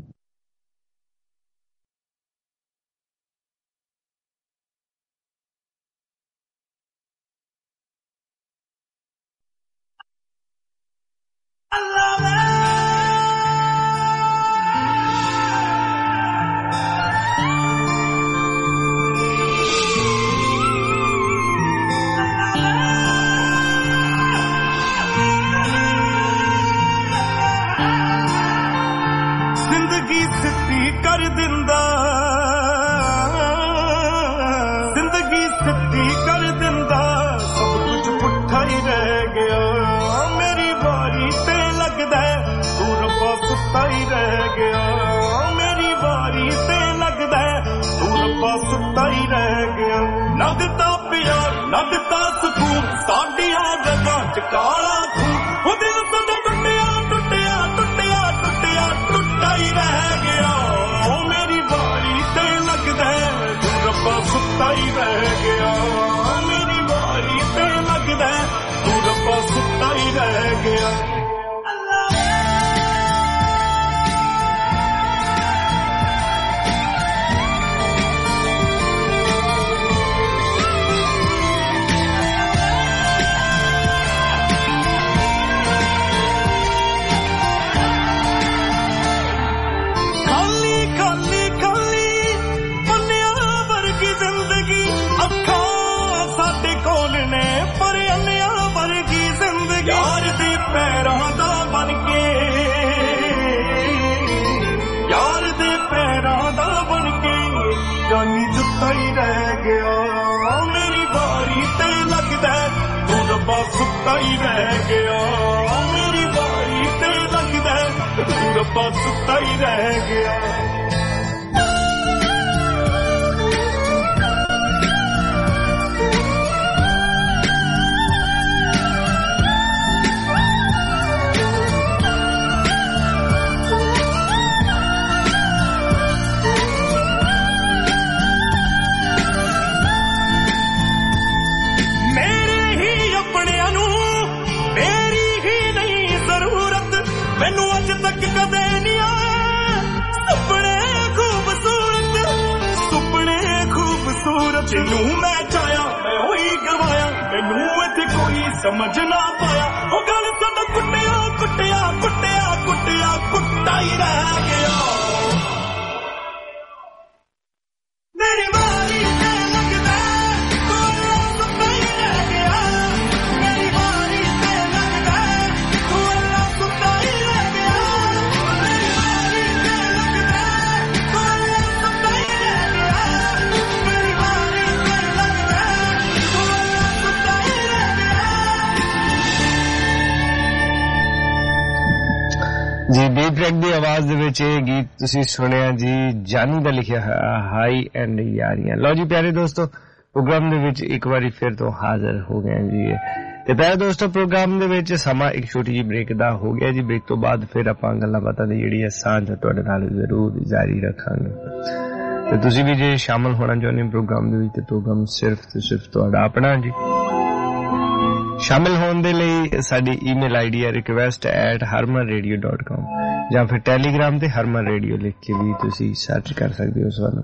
ਕਰ ਦਿੰਦਾ ਜ਼ਿੰਦਗੀ ਸਿੱਧੀ ਕਰ ਦਿੰਦਾ, ਸਭ ਕੁਝ ਪੁੱਠਾ ਹੀ ਰਹਿ ਗਿਆ। ਮੇਰੀ ਵਾਰੀ ਤੇ ਲੱਗਦਾ ਤੂੰ ਰੱਬਾ ਸੁੱਤਾ ਹੀ ਰਹਿ ਗਿਆ। ਮੇਰੀ ਵਾਰੀ ਤੇ ਲੱਗਦਾ ਤੂੰ ਰੱਬਾ ਸੁੱਤਾ ਹੀ ਰਹਿ ਗਿਆ। ਨਾ ਦਿੱਤਾ ਪਿਆਰ ਨਾ ਦਿੱਤਾ ਸਕੂਨ, ਸਾਡੀਆਂ ਜਗ੍ਹਾ ਚ ਕਾਲਾ ਖੂਨ ਉਹ ਦਿਲ ਸਾਡਾ ਟੁੱਟਿਆ ਟੁੱਟਿਆ ਟੁੱਟਿਆ ਟੁੱਟਿਆ ਟੁੱਟਾ ਹੀ ਰਹਿ ਗਿਆ ਉਹ ਮੇਰੀ ਵਾਰੀ ਤੇ ਲੱਗਦਾ ਤੂੰ ਰੱਬਾ ਸੁੱਤਾ ਹੀ ਰਹਿ ਗਿਆ ਮੇਰੀ ਵਾਰੀ ਤੇ ਲੱਗਦਾ ਤੂੰ ਰੱਬਾ ਸੁੱਤਾ ਹੀ ਰਹਿ ਗਿਆ यार दे पैरां दा बन के यार दे पैरां दा बन के जानी जुत्ता ही रह गया मेरी बारी ते लगदा तू रब्बा सुत्ता ही रह गया मेरी बारी ते लगदा तू रब्बा सुत्ता ही रह गया जिन्नू मैं चाया मैं वही गवाया मैनू इत्थे कोई समझ ना पाया ओ गल साडा कुट्टिया कुट्टिया कुट्टिया कुट्टिया कुट्टा ही रह गया मेरी बारी ते लगदा तू सुत्ता ही रह गया मेरी बारी ते लगदा तू सुत्ता ही रह गया मेरी बारी ते लगदा तू सुत्ता ही रह गया जी बी ट्रैक ਦੀ ਆਵਾਜ਼ ਦੇ ਵਿੱਚ ਇਹ ਗੀਤ ਤੁਸੀਂ ਸੁਣਿਆ ਜੀ ਜਾਨੀ ਦਾ ਲਿਖਿਆ ਹਾਈ ਐਂਡ ਯਾਰੀਆਂ ਲਓ ਜੀ ਪਿਆਰੇ ਦੋਸਤੋ ਪ੍ਰੋਗਰਾਮ ਦੇ ਵਿੱਚ ਇੱਕ ਵਾਰੀ ਫਿਰ ਤੋਂ ਹਾਜ਼ਰ ਹੋ ਗਏ ਜੀ ਤੇ ਪਿਆਰੇ ਦੋਸਤੋ ਪ੍ਰੋਗਰਾਮ ਦੇ ਵਿੱਚ ਸਮਾਂ ਇੱਕ ਛੋਟੀ ਜਿਹੀ ਬ੍ਰੇਕ ਦਾ ਹੋ ਗਿਆ ਜੀ ਬ੍ਰੇਕ ਤੋਂ ਬਾਅਦ ਫਿਰ ਆਪਾਂ ਗੱਲਾਂ ਬਾਤਾਂ ਦੀ ਜਿਹੜੀ ਹੈ ਸਾਂਝ ਤੁਹਾਡੇ ਨਾਲ ਜ਼ਰੂਰ ਜਾਰੀ ਰੱਖਾਂਗੇ ਤੇ ਤੁਸੀਂ ਵੀ ਜੇ ਸ਼ਾਮਲ ਹੋਣਾ ਚਾਹੁੰਦੇ ਹੋ ਪ੍ਰੋਗਰਾਮ ਦੇ ਵਿੱਚ ਤੇ ਪ੍ਰੋਗਰਾਮ ਸਿਰਫ ਤੇ ਸਿਰਫ ਤੁਹਾਡਾ ਆਪਣਾ ਜੀ शामिल होने दे लिए साडी ईमेल आईडी है request at Harman radio dot com ਜਾਂ ਫਿਰ ਟੈਲੀਗ੍ਰਾਮ ਤੇ ਹਰਮਨ ਰੇਡੀਓ ਲਿਖ ਕੇ ਵੀ ਤੁਸੀਂ ਸਰਚ ਕਰ ਸਕਦੇ ਹੋ ਸਾਨੂੰ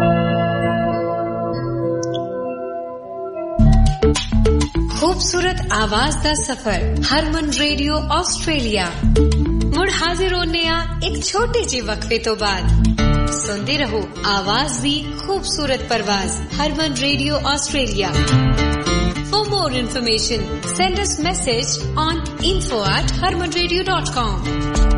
खूबसूरत आवाज दा सफर हरमन रेडियो ऑस्ट्रेलिया मुड़ हाजिर होने आ एक छोटे जे वक्फे तो बाद सुनते रहो आवाज दी खूबसूरत परवाज Harman radio Australia For more information, send us message on info at harman radio dot com.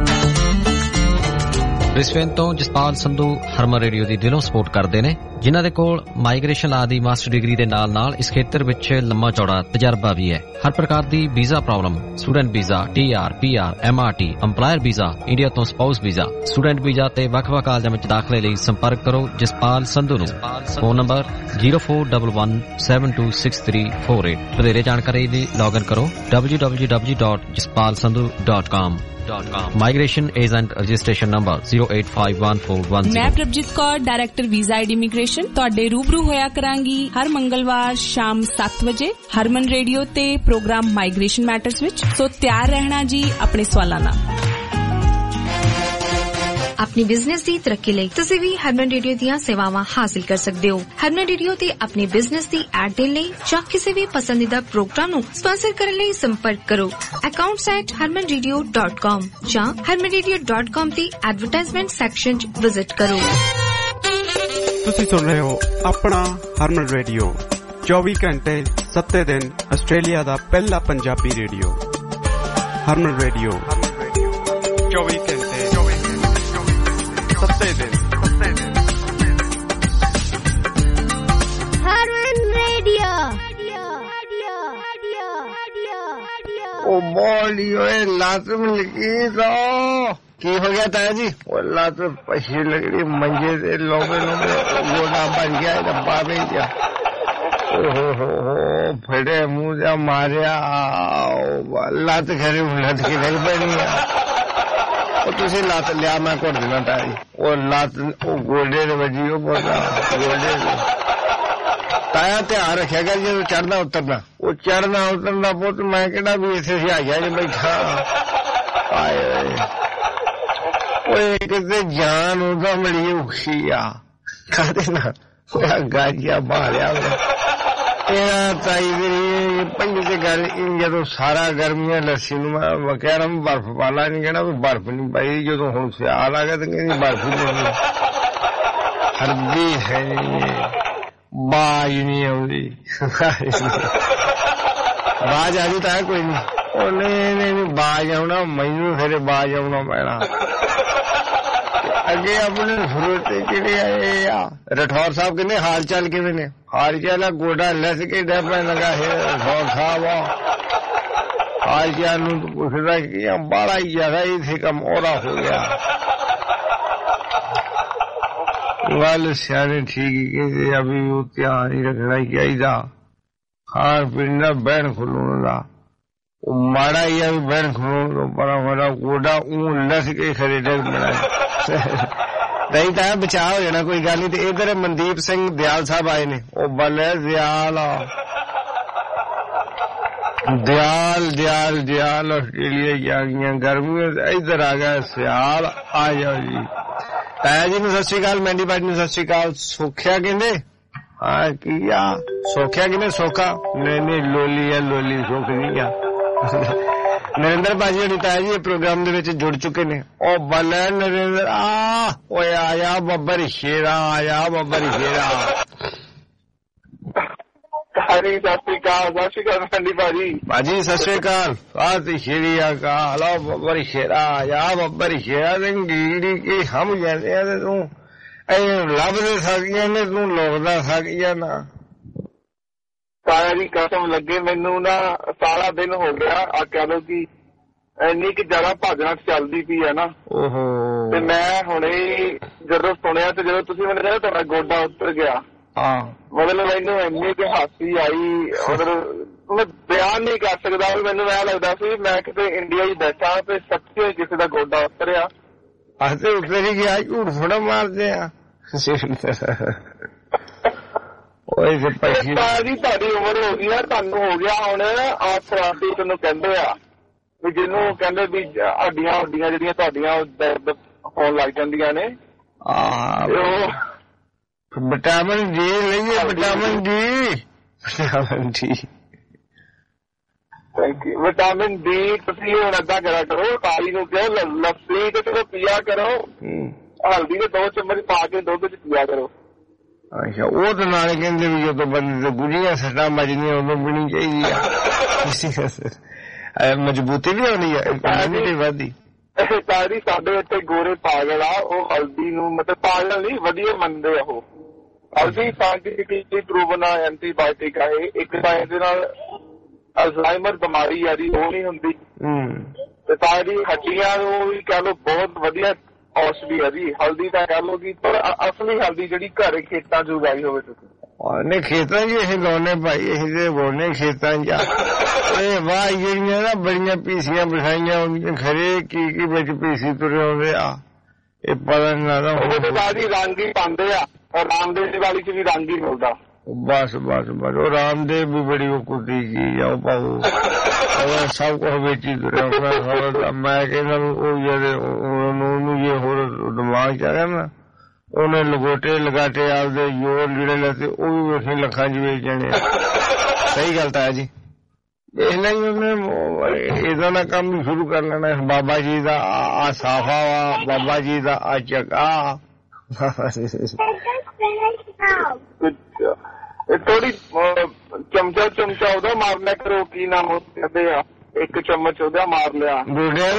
Brisbane ਤੋਂ ਜਸਪਾਲ ਸੰਧੂ ਹਰਮਨ ਰੇਡੀਓ ਦੀ ਦਿਲੋਂ ਸਪੋਰਟ ਕਰਦੇ ਨੇ ਜਿਨ੍ਹਾਂ ਦੇ ਕੋਲ ਮਾਈਗ੍ਰੇਸ਼ਨ ਲਾ ਦੀ ਮਾਸਟਰ ਡਿਗਰੀ ਦੇ ਨਾਲ ਨਾਲ ਇਸ ਖੇਤਰ ਵਿੱਚ ਲੰਮਾ ਚੌੜਾ ਤਜਰਬਾ ਵੀ ਹੈ ਹਰ ਪ੍ਰਕਾਰ ਦੀ visa problem student visa TR PR MRT EMPLOYER visa India ਤੋਂ ਸਪਾਊਸ ਵੀਜ਼ਾ ਸਟੂਡੈਂਟ ਵੀਜ਼ਾ ਤੇ ਵੱਖ-ਵੱਖ ਕਾਲਜਾਂ ਵਿੱਚ ਦਾਖਲੇ ਲਈ ਸੰਪਰਕ ਕਰੋ ਜਸਪਾਲ ਸੰਧੂ ਨੂੰ phone number zero four one one seven two six three four eight ਵਧੇਰੇ ਜਾਣਕਾਰੀ ਲਈ ਲੌਗਇਨ ਕਰੋ w w w dot jaspal sandhu dot com migration agent registration number zero eight five one four one zero ਮੈਂ Prabhjeet Kaur director visa and immigration ਤੁਹਾਡੇ ਰੂਬਰੂ ਹੋਇਆ ਕਰਾਂਗੀ ਹਰ ਮੰਗਲਵਾਰ ਸ਼ਾਮ seven ਵਜੇ ਹਰਮਨ ਰੇਡੀਓ ਤੇ ਪ੍ਰੋਗਰਾਮ ਮਾਈਗ੍ਰੇਸ਼ਨ ਮੈਟਰਸ ਵਿੱਚ ਸੋ ਤਿਆਰ ਰਹਿਣਾ ਜੀ ਆਪਣੇ ਸਵਾਲਾਂ ਨਾਲ अपनी बिजनेस दी तरक्की लई तुसी भी हरमन रेडियो दियां सेवावां हासिल कर सकदे हो हरमन रेडियो ते अपनी बिजनेस दी एड देण लई जां किसी भी पसंदीदा प्रोग्राम नु स्पॉन्सर करन लई संपर्क करो accounts at harman radio dot com जां harman radio dot com दी एडवर्टाइजमेंट सैक्शन च विजिट करो तुसी सुन रहे हो अपना हरमन रेडियो चौबीस घंटे सत्ते दिन आस्ट्रेलिया दा पहला पंजाबी रेडियो हरमन रेडियो चौबीस घंटे सत्ते दिन हरमन रेडियो ओ बोली ओए लात में लगी तो की हो गया ताया जी वो लात में पछी लग रही मंजे से लोबे लोबे गोडा बन गया डब्बा में गया ਫੜੇ ਮੂੰਹ ਜਾ ਮਾਰਿਆ ਲੱਤ ਖਰੇ ਲੱਤ ਕੇ ਲੱਗ ਪੈਣੀ ਆ ਉਹ ਤੁਸੀਂ ਲੱਤ ਲਿਆ ਮੈਂ ਘੁੱਟ ਦੇਣਾ ਤਾਰੀ ਉਹ ਲੱਤ ਉਹ ਗੋਡੇ ਦੇ ਵੱਜੀ ਉਹ ਪਤਾ ਗੋਡੇ ਤਾਇਆ ਧਿਆਨ ਰੱਖਿਆ ਕਰ ਜਦੋਂ ਚੜਨਾ ਉਤਰਨਾ ਉਹ ਚੜਨਾ ਉਤਰਨਾ ਪੁੱਤ ਮੈਂ ਕਿਹੜਾ ਵੀ ਇੱਥੇ ਸਿਹਾਇਆ ਜੇ ਬੈਠਾ ਆਏ ਓਏ ਕਿਤੇ ਜਾਨ ਉਹਦਾ ਬੜੀ ਔਖੀ ਆ ਕਾਹਦੇ ਨਾਲ ਉਹ ਗਾਜੀਆ ਮਾਰਿਆ ਇਹ ਤਾਈ ਮੇਰੀ ਪੰਜ ਦੇ ਘਰ ਜਦੋਂ ਸਾਰਾ ਗਰਮੀਆਂ ਲੱਸੀ ਨੂੰ ਮੈਂ ਕਹਿ ਰਿਹਾ ਬਰਫ਼ ਪਾਲਾ ਨਹੀਂ ਕਹਿਣਾ ਬਰਫ਼ ਨਹੀਂ ਪਾਈ ਜਦੋਂ ਹੁਣ ਸਿਆਲ ਆ ਗਿਆ ਤਾਂ ਕਹਿੰਦੀ ਬਰਫ਼ ਨਹੀਂ ਹਰਦੀ ਹੈ ਬਾਜ ਨਹੀਂ ਆਉਂਦੀ ਬਾਜ ਆ ਗਈ ਤਾਂ ਕੋਈ ਨਹੀਂ ਉਹ ਨਹੀਂ ਨਹੀਂ ਬਾਜ ਆਉਣਾ ਮੈਨੂੰ ਫਿਰ ਬਾਜ ਆਉਣਾ ਪੈਣਾ ਅੱਗੇ ਆਪਣੇ ਫਰੂਟੇ ਜਿਹੜੇ ਆਏ ਆ ਰਠੌਰ ਸਾਹਿਬ ਕਹਿੰਦੇ ਹਾਲ ਚਾਲ ਕਿਵੇਂ ਨੇ ਹਾਲ ਚਾਲ ਗੋਡਾ ਲੱਸ ਕੇ ਡੱਬਾ ਲਗਾ ਹੈ ਰਠੌਰ ਸਾਹਿਬ ਹਾਲ ਚਾਲ ਨੂੰ ਪੁੱਛਦਾ ਕਿ ਬਾਲਾ ਹੀ ਜ਼ਿਆਦਾ ਇੱਥੇ ਕੰਮ ਔਰਾ ਹੋ ਗਿਆ ਗੱਲ ਸਿਆਣੇ ਠੀਕ ਕਹਿੰਦੇ ਅਭੀ ਉਹ ਧਿਆਨ ਹੀ ਰੱਖਣਾ ਚਾਹੀਦਾ ਖਾਣ ਪੀਣ ਦਾ ਬਹਿਣ ਖਲੋਣ ਦਾ ਉਹ ਮਾੜਾ ਹੀ ਆ ਵੀ ਬਹਿਣ ਖਲੋਣ ਤੋਂ ਬੜਾ ਬੜਾ ਗੋਡਾ ਉਹ ਲੱਸ ਕੇ ਖਰੇ ਡੱਗ ਬਣਾਏ ਨਹੀਂ ਤਾਂ ਬਚਾਅ ਹੋ ਜਾਣਾ ਕੋਈ ਗੱਲ ਨਹੀਂ ਤੇ ਇਧਰ ਮਨਦੀਪ ਸਿੰਘ ਦਿਆਲ ਸਾਹਿਬ ਆਏ ਨੇ ਉਹ ਬੱਲੇ ਦਿਆਲ ਦਿਆਲ ਦਿਆਲ ਦਿਆਲ ਆਸਟ੍ਰੇਲੀਆ ਜਾ ਗਈਆਂ ਗਰਮੀਆਂ ਇਧਰ ਆ ਗਿਆ ਸਿਆਲ ਆ ਜਾਓ ਜੀ ਤਾਇਆ ਜੀ ਨੂੰ ਸਤਿ ਸ਼੍ਰੀ ਅਕਾਲ ਮੈਂਡੀ ਬਾਜੀ ਨੂੰ ਸਤਿ ਸ਼੍ਰੀ ਅਕਾਲ ਸੋਖਿਆ ਕਹਿੰਦੇ ਹਾਂ ਕੀ ਆ ਸੋਖਿਆ ਕਿਵੇਂ ਸੋਖਾ ਨਹੀਂ ਨਹੀਂ ਲੋਲੀ ਆ ਲੋਲੀ ਸੁੱਖ ਨਹੀਂ ਆ ਨਰਿੰਦਰ ਭਾਜੀ ਹੋਣੀ ਤਾਇਆ ਜੀ ਇਹ ਪ੍ਰੋਗਰਾਮ ਦੇ ਵਿੱਚ ਜੁੜ ਚੁੱਕੇ ਨੇ ਉਹ ਬੱਲੇ ਨਰਿੰਦਰ ਆ ਓਏ ਆਇਆ ਬੱਬਰ ਸ਼ੇਰਾ ਆਇਆ ਬੱਬਰ ਸ਼ੇਰਾ ਹਰੀ ਸਤਿ ਸ਼੍ਰੀ ਅਕਾਲ ਸਤਿ ਸ਼੍ਰੀ ਅਕਾਲ ਮੈਂਡੀ ਭਾਜੀ ਭਾਜੀ ਸਤਿ ਸ਼੍ਰੀ ਅਕਾਲ ਸਤਿ ਸ਼੍ਰੀ ਅਕਾਲ ਆ ਬੱਬਰ ਸ਼ੇਰਾ ਆਇਆ ਬੱਬਰ ਸ਼ੇਰਾ ਦੇ ਗੀੜੀ ਕੇ ਹਮ ਜਾਂਦੇ ਆ ਤੇ ਤੂੰ ਇਹ ਲੱਭਦੇ ਸਕੀਆਂ ਨੇ ਤੂੰ ਲੋਕਦਾ ਸਕੀਆਂ ਨਾ ਤਾਇਆ ਜੀ ਕਸਮ ਲੱਗੇ ਮੈਨੂੰ ਨਾ ਸਾਰਾ ਦਿਨ ਹੋ ਗਿਆ ਆ ਕਹਿ ਲਓ ਕਿ ਇੰਨੀ ਕਿ ਜ਼ਿਆਦਾ ਭਾਜਣਾ ਚੱਲਦੀ ਪਈ ਹੈ ਨਾ ਤੇ ਮੈਂ ਹੁਣੇ ਜਦੋਂ ਸੁਣਿਆ ਤੇ ਜਦੋਂ ਤੁਸੀਂ ਮੈਨੂੰ ਕਹਿੰਦੇ ਤੁਹਾਡਾ ਗੋਡਾ ਉੱਤਰ ਗਿਆ ਹਾਂ ਮਤਲਬ ਮੈਨੂੰ ਇੰਨੀ ਕਿ ਹਾਸੀ ਆਈ ਔਰ ਮੈਂ ਬਿਆਨ ਨਹੀਂ ਕਰ ਸਕਦਾ ਮੈਨੂੰ ਇਹ ਲੱਗਦਾ ਸੀ ਮੈਂ ਕਿਤੇ ਇੰਡੀਆ ਹੀ ਬੈਠਾ ਤੇ ਸੱਚੀ ਕਿਸੇ ਦਾ ਗੋਡਾ ਉੱਤਰਿਆ ਅਸੀਂ ਉੱਤਰ ਹੀ ਗਿਆ ਝੂਠ ਥੋੜਾ ਮਾਰਦੇ ਆ ਓਏ ਜੇ ਪੈਸੇ ਜੀ ਤੁਹਾਡੀ ਉਮਰ ਹੋ ਗਈ ਆ ਤੁਹਾਨੂੰ ਹੋ ਗਿਆ ਹੁਣ ਆਰਥਰਾਈਟਿਸ ਤੈਨੂੰ ਕਹਿੰਦੇ ਆ ਵੀ ਜਿਹਨੂੰ ਕਹਿੰਦੇ ਵੀ ਹੱਡੀਆਂ ਹੱਡੀਆਂ ਜਿਹੜੀਆਂ ਤੁਹਾਡੀਆਂ ਦਰਦ ਹੋਣ ਲੱਗ ਜਾਂਦੀਆਂ ਨੇ ਵਿਟਾਮਿਨ ਡੀ ਲਈਏ vitamin D vitamin D thank you vitamin D ਤੁਸੀਂ ਹੁਣ ਏਦਾਂ ਕਰਿਆ ਕਰੋ ਕਾਲੀ ਨੂੰ ਕਿਹਾ ਲੱਸੀ ਤੇ ਚਲੋ ਪੀਆ ਕਰੋ ਹਲਦੀ ਦੇ ਦੋ ਚਮਚ ਪਾ ਕੇ ਦੁੱਧ ਚ ਪੀਆ ਕਰੋ ਅੱਛਾ ਉਹ ਤਾਂ ਨਾਲੇ ਕਹਿੰਦੇ ਵੀ ਜਦੋਂ ਬੰਦੇ ਤੇ ਗੁੜੀਆਂ ਸੱਟਾਂ ਵੱਜਦੀਆਂ ਉਦੋਂ ਪੀਣੀ ਚਾਹੀਦੀ ਆ ਮਜ਼ਬੂਤੀ ਵੀ ਆਉਣੀ ਆ ਵਧਦੀ ਸਾਰੀ ਸਾਡੇ ਇੱਥੇ ਗੋਰੇ ਪਾਗਲ ਆ ਉਹ ਹਲਦੀ ਨੂੰ ਮਤਲਬ ਪਾਗਲ ਨਹੀਂ ਵਧੀਆ ਮੰਨਦੇ ਆ ਉਹ ਹਲਦੀ ਸਾਇੰਟਿਫਿਕਲੀ ਪ੍ਰੂਵਨ ਆ ਐਂਟੀਬਾਇਓਟਿਕ ਆ ਇਹ ਇੱਕ ਤਾਂ ਇਹਦੇ ਨਾਲ ਅਲਜ਼ਾਈਮਰ ਬਿਮਾਰੀ ਆ ਰਹੀ ਉਹ ਨਹੀਂ ਹੁੰਦੀ ਤੇ ਸਾਡੀ ਹੱਡੀਆਂ ਨੂੰ ਵੀ ਕਹਿ ਲਓ ਬਹੁਤ ਵਧੀਆ ਔਸ਼ਧੀ ਆ ਜੀ ਹਲਦੀ ਤਾਂ ਕਹਿ ਲਓ ਕਿ ਪਰ ਅਸਲੀ ਹਲਦੀ ਜਿਹੜੀ ਘਰੇ ਖੇਤਾਂ ਚ ਉਗਾਈ ਹੋਵੇ ਤੁਸੀਂ ਨੇ ਖੇਤਾਂ ਚ ਇਹ ਲਾਉਣੇ ਭਾਈ ਇਹ ਤੇ ਬੋਲਨੇ ਖੇਤਾਂ ਚ ਇਹ ਵਾਹ ਜਿਹੜੀਆਂ ਨਾ ਬੜੀਆਂ ਪੀਸੀਆਂ ਬਿਠਾਈਆਂ ਹੁੰਦੀਆਂ ਖਰੇ ਕੀ ਕੀ ਵਿੱਚ ਪੀਸੀ ਤੁਰੇ ਆਉਂਦੇ ਆ ਇਹ ਪਤਾ ਨਹੀਂ ਲੱਗਦਾ ਉਹਦੇ ਬਾਅਦ ਹੀ ਰੰਗ ਹੀ ਪਾਉਂਦੇ ਆ ਰਾਮਦੇਵ ਦੀ ਵਾਲੀ ਚ ਵੀ ਰੰਗ ਹੀ ਮਿਲਦਾ ਬਸ ਬਸ ਬਸ ਉਹ ਰਾਮਦੇਵ ਵੀ ਬੜੀ ਉਹ ਕੁੱਤੀ ਜੀ ਆ ਉਹ ਪਾਉ ਸਭ ਕੁਛ ਵੇਚੀ ਤੁਰਿਆ ਮੈਂ ਕਹਿੰਦਾ ਉਹ ਜਿਹੜੇ ਉਹਨੂੰ ਜੇ ਹੋਰ ਦਿਮਾਗ ਚ ਆ ਗਿਆ ਨਾ ਉਹਨੇ ਲਗੋਟੇ ਲਗਾਟੇ ਆਪਦੇ ਜੋਰ ਜਿਹੜੇ ਲੱਤੇ ਉਹ ਵੀ ਵੇਖੇ ਲੱਖਾਂ ਚ ਵੇਚ ਜਾਣੇ ਸਹੀ ਗੱਲ ਤਾਂ ਹੈ ਜੀ ਇਸ ਲਈ ਉਹਨੇ ਇਹਦਾ ਨਾ ਕੰਮ ਵੀ ਸ਼ੁਰੂ ਕਰ ਲੈਣਾ ਬਾਬਾ ਜੀ ਦਾ ਆ ਸਾਫਾ ਵਾ ਬਾਬਾ ਜੀ ਦਾ ਆ ਚੱਕਾ ਥੋੜੀ ਚਮਚਾ ਚਮਚਾ ਉਹਦਾ ਮਾਰਨਾ ਕਰੋ ਕੀ ਨਾਮ ਉਹ ਕਹਿੰਦੇ ਆ ਇੱਕ ਚਮਚ ਉਹਦਾ ਮਾਰ ਲਿਆ ਡੋਡਿਆਂ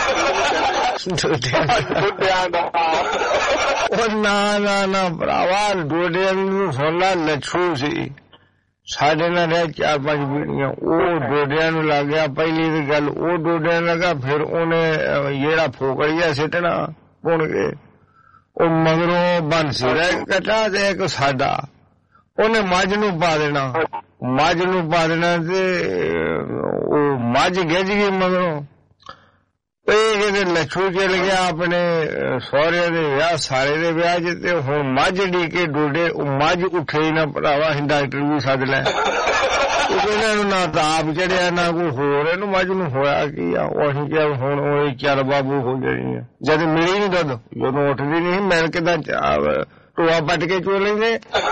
ਦਾ ਉਹ ਨਾ ਨਾ ਨਾ ਭਰਾਵਾ ਡੋਡਿਆਂ ਨੂੰ ਸੋਲਾ ਲੱਛੂ ਸੀ ਸਾਡੇ ਨਾਲ ਰਹਿ ਚਾਰ ਪੰਜ ਪੀੜੀਆਂ ਉਹ ਡੋਡਿਆਂ ਨੂੰ ਲੱਗ ਗਿਆ ਪਹਿਲੀ ਦੀ ਗੱਲ ਉਹ ਡੋਡਿਆਂ ਲੱਗਾ ਫਿਰ ਉਹਨੇ ਜਿਹੜਾ ਫੋਕੜੀਆ ਸਿੱਟਣਾ ਪੁਣ ਕੇ ਉਹ ਮਗਰੋਂ ਬੰਸੀ ਰਹਿ ਕਟਾ ਦੇ ਇੱਕ ਸਾਡਾ ਉਹਨੇ ਮੱਝ ਨੂੰ ਪਾ ਦੇਣਾ ਮੱਝ ਨੂੰ ਪਾ ਦੇਣਾ ਤੇ ਉਹ ਮੱਝ ਗਿੱਝ ਗਈ ਮਗਰੋਂ ਇਹ ਕਿਤੇ ਲੱਛੂ ਚਲ ਗਿਆ ਆਪਣੇ ਸਹੁਰਿਆਂ ਦੇ ਵਿਆਹ ਸਾਰੇ ਦੇ ਵਿਆਹ ਚ ਤੇ ਹੁਣ ਮੱਝ ਡੀ ਕੇ ਡੋਡੇ ਉਹ ਮੱਝ ਉੱਠੇ ਹੀ ਨਾ ਭਰਾਵਾ ਅਸੀਂ ਡਾਕਟਰ ਵੀ ਸੱਦ ਲੈ ਇਹਨਾਂ ਨੂੰ ਨਾ ਤਾਂ ਆਪ ਚੜਿਆ ਨਾ ਕੋਈ ਹੋਰ ਇਹਨੂੰ ਮੱਝ ਨੂੰ ਹੋਇਆ ਕੀ ਆ ਉਹ ਅਸੀਂ ਕਿਹਾ ਹੁਣ ਉਹ ਚੱਲ ਬਾਬੂ ਹੋ ਜਾਣੀ ਆ ਜਦ ਮਿਲੀ ਨੀ ਦੁੱਧ ਜਦੋਂ ਉੱਠਦੀ ਨਹੀਂ ਮਿਲ ਕਿੱਦਾਂ ਟੋਆ ਪੱਟ ਕੇ ਚੋ ਲੈਂਦੇ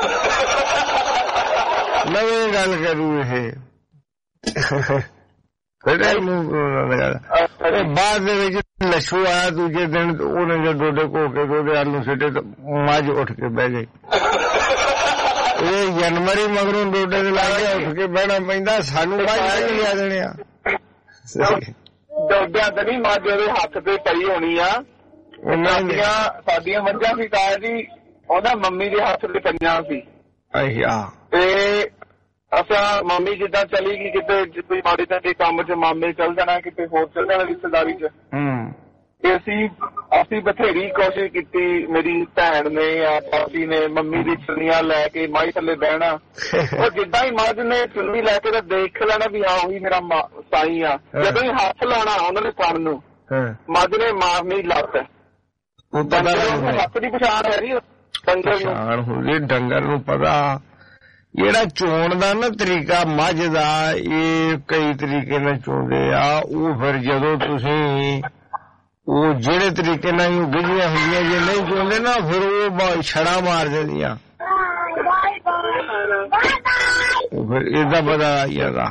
ਨਵੀਂ ਗੱਲ ਕਰੂ ਇਹ ਬਾਅਦ ਦੇ ਵਿੱਚ ਲੱਛੂ ਆਇਆ ਦੂਜੇ ਦਿਨ ਉਹਨੇ ਜਦ ਡੋਡੇ ਘੋ ਕੇ ਉਹਦੇ ਆਲੂ ਸਿੱਟੇ ਤੇ ਮੱਝ ਉੱਠ ਕੇ ਬਹਿ ਗਈ ਇਹ ਜਨਵਰੀ ਮਗਰੋਂ ਡੋਡੇ ਦੇ ਲਾ ਕੇ ਉੱਠ ਕੇ ਬਹਿਣਾ ਪੈਂਦਾ ਸਾਨੂੰ ਮੱਝ ਨਹੀਂ ਲਿਆ ਦੇਣੇ ਆ ਡੋਡਿਆਂ ਤੇ ਨਹੀਂ ਮੱਝ ਉਹਦੇ ਹੱਥ ਤੇ ਪਈ ਹੋਣੀ ਆ ਸਾਡੀਆਂ ਸਾਡੀਆਂ ਮੱਝਾਂ ਸੀ ਤਾਇਆ ਜੀ ਉਹਦਾ ਮੰਮੀ ਦੇ ਹੱਥ ਤੇ ਪਈਆਂ ਸੀ ਅੱਛਾ ਤੇ ਅਸਾਂ ਮੰਮੀ ਜਿੱਦਾਂ ਚਲੀ ਗਈ ਕਿਤੇ ਕੋਈ ਮਾੜੇ ਚੰਗੇ ਕੰਮ ਚ ਮਾਮੇ ਚੱਲ ਜਾਣਾ ਕਿਤੇ ਹੋਰ ਚੱਲ ਜਾਣਾ ਰਿਸ਼ਤੇਦਾਰੀ ਚ ਤੇ ਅਸੀਂ ਅਸੀਂ ਬਥੇਰੀ ਕੋਸ਼ਿਸ਼ ਕੀਤੀ ਮੇਰੀ ਭੈਣ ਨੇ ਜਾਂ ਚਾਚੀ ਨੇ ਮੰਮੀ ਦੀ ਚੁੰਨੀਆਂ ਲੈ ਕੇ ਮਾਈ ਥੱਲੇ ਬਹਿਣਾ ਉਹ ਜਿੱਦਾਂ ਹੀ ਮੱਝ ਨੇ ਚੁੰਨੀ ਲੈ ਕੇ ਤਾਂ ਦੇਖ ਲੈਣਾ ਵੀ ਹਾਂ ਉਹੀ ਮੇਰਾ ਸਾਈ ਆ ਜਦੋਂ ਹੀ ਹੱਥ ਲਾਉਣਾ ਉਹਨਾਂ ਨੇ ਕੰਨ ਨੂੰ ਮੱਝ ਨੇ ਮਾਰਨੀ ਲੱਤ ਹੱਥ ਦੀ ਪਛਾਣ ਹੈ ਜੀ ਡੰਗਰ ਨੂੰ ਡੰਗਰ ਨੂੰ ਪਤਾ ਜਿਹੜਾ ਚੋਣ ਦਾ ਨਾ ਤਰੀਕਾ ਮੱਝ ਦਾ ਇਹ ਕਈ ਤਰੀਕੇ ਨਾਲ ਚੋਂਦੇ ਆ ਉਹ ਫਿਰ ਜਦੋਂ ਤੁਸੀਂ ਉਹ ਜਿਹੜੇ ਤਰੀਕੇ ਨਾਲ ਹੀ ਗਿੱਝੀਆਂ ਹੁੰਦੀਆਂ ਜੇ ਨਹੀਂ ਚੋਂਦੇ ਨਾ ਫਿਰ ਉਹ ਛੜਾ ਮਾਰ ਦਿੰਦੀਆਂ ਫਿਰ ਇਹਦਾ ਪਤਾ ਯਾਰਾ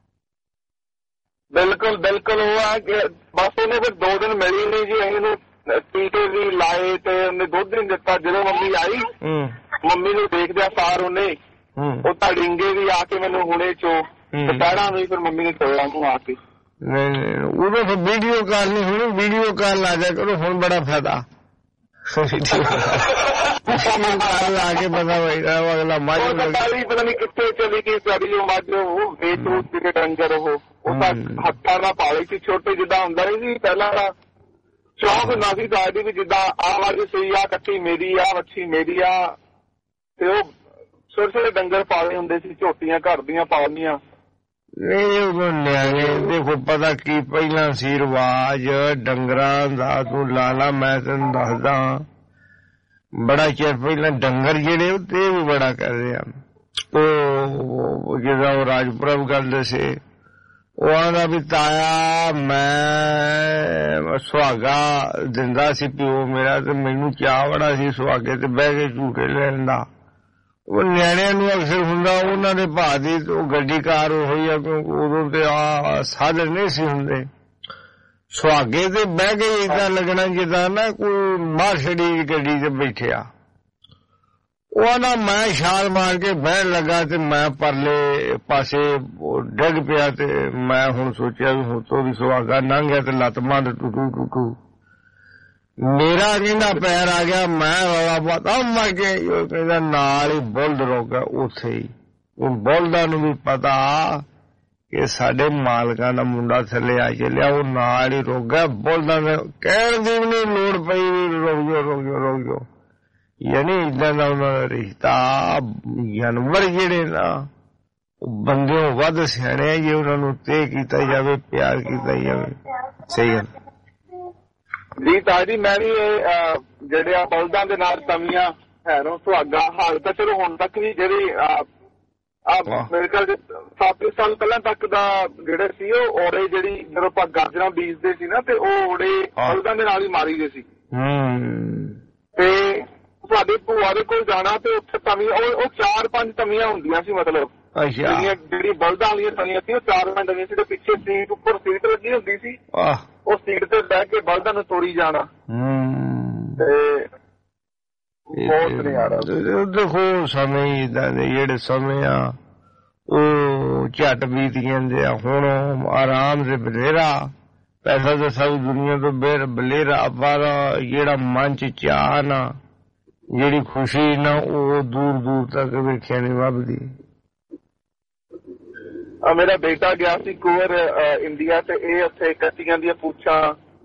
ਬਿਲਕੁਲ ਬਿਲਕੁਲ ਉਹ ਆ ਕਿ ਬਸ ਉਹਨੇ ਫਿਰ ਦੋ ਦਿਨ ਮਿਲੀ ਨਹੀਂ ਜੀ ਅਸੀਂ ਨੂੰ ਟੀਕੇ ਵੀ ਲਾਏ ਤੇ ਉਹਨੇ ਦੁੱਧ ਨਹੀਂ ਦਿੱਤਾ ਜਦੋਂ ਮੰਮੀ ਆਈ ਮੰਮੀ ਨੂੰ ਦੇਖਦਿਆ ਸਾਰ ਉਹਨੇ ਉਹ ਤਾਂ ਡਿੰਗੇ ਵੀ ਆ ਕੇ ਮੈਨੂੰ ਹੁਣੇ ਚੋ ਦੁਪਹਿਰਾਂ ਨੂੰ ਫਿਰ ਮੰਮੀ ਨੇ ਚੋਇਆ ਨੂੰ ਆ ਕੇ ਨਹੀਂ ਉਦੋਂ ਫਿਰ ਵੀਡੀਓ ਕਾਲ ਨਹੀਂ ਹੋਣੀ ਵੀਡੀਓ ਕਾਲ ਲਾ ਜਾ ਕਰੋ ਹੁਣ ਬੜਾ ਫਾਇਦਾ ਲਾ ਕੇ ਪਤਾ ਹੋਏਗਾ ਅਗਲਾ ਮੱਝ ਪਤਾ ਨਹੀਂ ਕਿੱਥੇ ਚਲੀ ਗਈ ਸਾਡੀ ਉਹ ਮੱਝ ਉਹ ਵੇਚ ਵੂਚ ਕੇ ਡੰਗਰ ਉਹ ਉਹ ਤਾਂ ਹੱਥਾਂ ਨਾਲ ਪਾਲੇ ਸੀ ਛੋਟੇ ਜਿੱਦਾਂ ਹੁੰਦਾ ਨਹੀਂ ਸੀ ਪਹਿਲਾਂ ਦਾ ਸ਼ੌਕ ਹੁੰਦਾ ਸੀ ਸਾਡੀ ਵੀ ਜਿੱਦਾਂ ਆਹ ਮੱਝ ਸਹੀ ਆ ਕੱਟੀ ਮੇਰੀ ਆ ਵੱਛੀ ਮੇਰੀ ਆ ਤੇ ਉਹ ਛੋਟੇ ਛੋਟੇ ਡੰਗਰ ਪਾਲੇ ਹੁੰਦੇ ਸੀ ਝੋਟੀਆਂ ਘਰ ਦੀਆਂ ਪਾਲਣੀਆਂ ਨਹੀਂ ਉਹ ਨਿਆਣੇ ਦੇਖੋ ਪਤਾ ਕੀ ਪਹਿਲਾਂ ਸੀ ਰਿਵਾਜ ਡੰਗਰਾਂ ਦਾ ਤੂੰ ਲਾ ਲਾ ਮੈਂ ਤੈਨੂੰ ਦੱਸਦਾ ਬੜਾ ਚਿਰ ਪਹਿਲਾਂ ਡੰਗਰ ਜਿਹੜੇ ਤੇ ਵੀ ਬੜਾ ਕਰਦੇ ਆ ਉਹ ਜਿਹਦਾ ਉਹ ਰਾਜਪੁਰਾ ਗੱਲ ਦੱਸੇ ਉਹ ਆਂਦਾ ਵੀ ਤਾਇਆ ਮੈਂ ਸੁਹਾਗਾ ਦਿੰਦਾ ਸੀ ਪਿਓ ਮੇਰਾ ਤੇ ਮੈਨੂੰ ਚਾਅ ਬੜਾ ਸੀ ਸੁਹਾਗੇ ਤੇ ਬਹਿ ਕੇ ਝੂਟੇ ਲੈਣ ਦਾ ਉਹ ਨਿਆਣਿਆਂ ਨੂੰ ਅਕਸਰ ਹੁੰਦਾ ਉਹਨਾਂ ਦੇ ਭਾਅ ਦੀ ਉਹ ਗੱਡੀ ਕਾਰ ਹੋਈ ਆ ਕਿਉਂਕਿ ਉਦੋਂ ਤੇ ਆ ਸਾਧਨ ਨਹੀਂ ਸੀ ਹੁੰਦੇ ਸੁਹਾਗੇ ਤੇ ਬਹਿ ਕੇ ਏਦਾਂ ਲੱਗਣਾ ਜਿੱਦਾਂ ਨਾ ਕੋਈ ਮਾਰਸ਼ਡੀ ਗੱਡੀ ਤੇ ਬੈਠਿਆ ਉਹ ਨਾ ਮੈਂ ਛਾਲ ਮਾਰ ਕੇ ਬਹਿਣ ਲੱਗਾ ਤੇ ਮੈਂ ਪਰਲੇ ਪਾਸੇ ਡਿੱਗ ਪਿਆ ਤੇ ਮੈਂ ਹੁਣ ਸੋਚਿਆ ਵੀ ਹੁਣ ਤੋਂ ਵੀ ਸੁਹਾਗਾ ਲੰਘ ਗਿਆ ਤੇ ਲੱਤ ਮੰਦ ਟੁੱਟੂ ਟੁੱਟੂ ਮੇਰਾ ਕਹਿੰਦਾ ਪੈਰ ਆ ਗਿਆ ਮੈਂ ਰੌਲਾ ਪਾਤਾ ਮਰ ਕੇ ਉਹ ਕਹਿੰਦਾ ਨਾਲ ਹੀ ਬੁਲਦ ਰੁਕ ਗਿਆ ਉੱਥੇ ਹੀ ਉਹ ਬੁਲਦਾਂ ਨੂੰ ਵੀ ਪਤਾ ਕਿ ਸਾਡੇ ਮਾਲਕਾਂ ਦਾ ਮੁੰਡਾ ਥੱਲੇ ਆ ਚੱਲਿਆ ਉਹ ਨਾਲ ਹੀ ਰੁਕ ਗਿਆ ਬੁਲਦਾਂ ਨੇ ਕਹਿਣ ਦੀ ਵੀ ਨਹੀਂ ਲੋੜ ਪਈ ਰੁਕ ਜਾਓ ਰੁਕ ਜਾਓ ਰੁਕ ਜਾਓ ਯਾਨੀ ਏਦਾਂ ਦਾ ਉਹਨਾਂ ਦਾ ਰਿਸ਼ਤਾ ਜਾਨਵਰ ਜਿਹੜੇ ਨਾ ਬੰਦਿਆਂ ਵੱਧ ਸਿਆਣੇ ਆ ਜੇ ਉਹਨਾਂ ਨੂੰ ਤੇਹ ਕੀਤਾ ਜਾਵੇ ਪਿਆਰ ਕੀਤਾ ਜਾਵੇ ਸਹੀ ਗੱਲ ਜੀ ਤਾਜੀ ਮੈਂ ਵੀ ਇਹ ਜਿਹੜੇ ਆ ਬਲਦਾਂ ਦੇ ਨਾਲ ਤਵੀਆਂ ਹੈ ਨਾ ਸੁਹਾਗਾ ਹਾਲ ਤਾਂ ਚਲੋ ਹੁਣ ਤੱਕ ਵੀ ਜਿਹੜੇ ਆ ਮੇਰੇ ਖਿਆਲ ਸੱਤ ਸਾਲ ਪਹਿਲਾਂ ਤੱਕ ਦਾ ਜਿਹੜੇ ਸੀ ਉਹ ਔੜੇ ਜਿਹੜੀ ਜਦੋਂ ਆਪਾਂ ਗਾਜਰਾਂ ਬੀਜਦੇ ਸੀ ਨਾ ਤੇ ਉਹ ਔੜੇ ਬਲਦਾਂ ਦੇ ਨਾਲ ਹੀ ਮਾਰੀ ਗਏ ਸੀ ਤੇ ਸਾਡੇ ਭੂਆ ਦੇ ਕੋਲ ਜਾਣਾ ਤੇ ਉੱਥੇ ਤਵੀਆਂ ਉਹ ਚਾਰ ਪੰਜ ਤਵੀਆਂ ਹੁੰਦੀਆਂ ਸੀ ਮਤਲਬ ਜਿਹੜੀ ਬਲਦਾਂ ਵਾਲੀਆਂ ਤਵੀਆਂ ਸੀ ਉਹ ਚਾਰ ਪੰਜ ਤਵੀਆਂ ਸੀ ਤੇ ਪਿੱਛੇ ਸੀਟ ਉੱਪਰ ਸੀਟ ਲੱਗੀ ਹੁੰਦੀ ਸੀ ਉਹ ਸੀਟ ਤੇ ਬਹਿ ਕੇ ਬਲਦਾਂ ਨੂੰ ਤੋੜੀ ਜਾਣਾ ਤੇ ਬਹੁਤ ਨਿਆਰਾ ਦੇਖੋ ਸਮੇਂ ਏਦਾਂ ਦੇ ਜਿਹੜੇ ਸਮੇਂ ਆ ਉਹ ਝੱਟ ਬੀਤ ਜਾਂਦੇ ਆ ਹੁਣ ਆਰਾਮ ਦੇ ਬਥੇਰਾ ਪੈਸਾ ਤਾਂ ਸਾਰੀ ਦੁਨੀਆ ਤੋਂ ਬੇਰ ਬਲੇਰਾ ਪਰ ਜਿਹੜਾ ਮਨ ਚ ਚਾਹ ਨਾ ਜਿਹੜੀ ਖੁਸ਼ੀ ਨਾ ਉਹ ਦੂਰ ਦੂਰ ਤੱਕ ਵੇਖਿਆ ਨਹੀਂ ਵੱਧਦੀ ਮੇਰਾ ਬੇਟਾ ਗਿਆ ਸੀ ਕੁਵਰ ਇੰਡੀਆ ਤੇ ਇਹ ਉੱਥੇ ਕੱਟੀਆਂ ਦੀਆਂ ਪੂਛਾਂ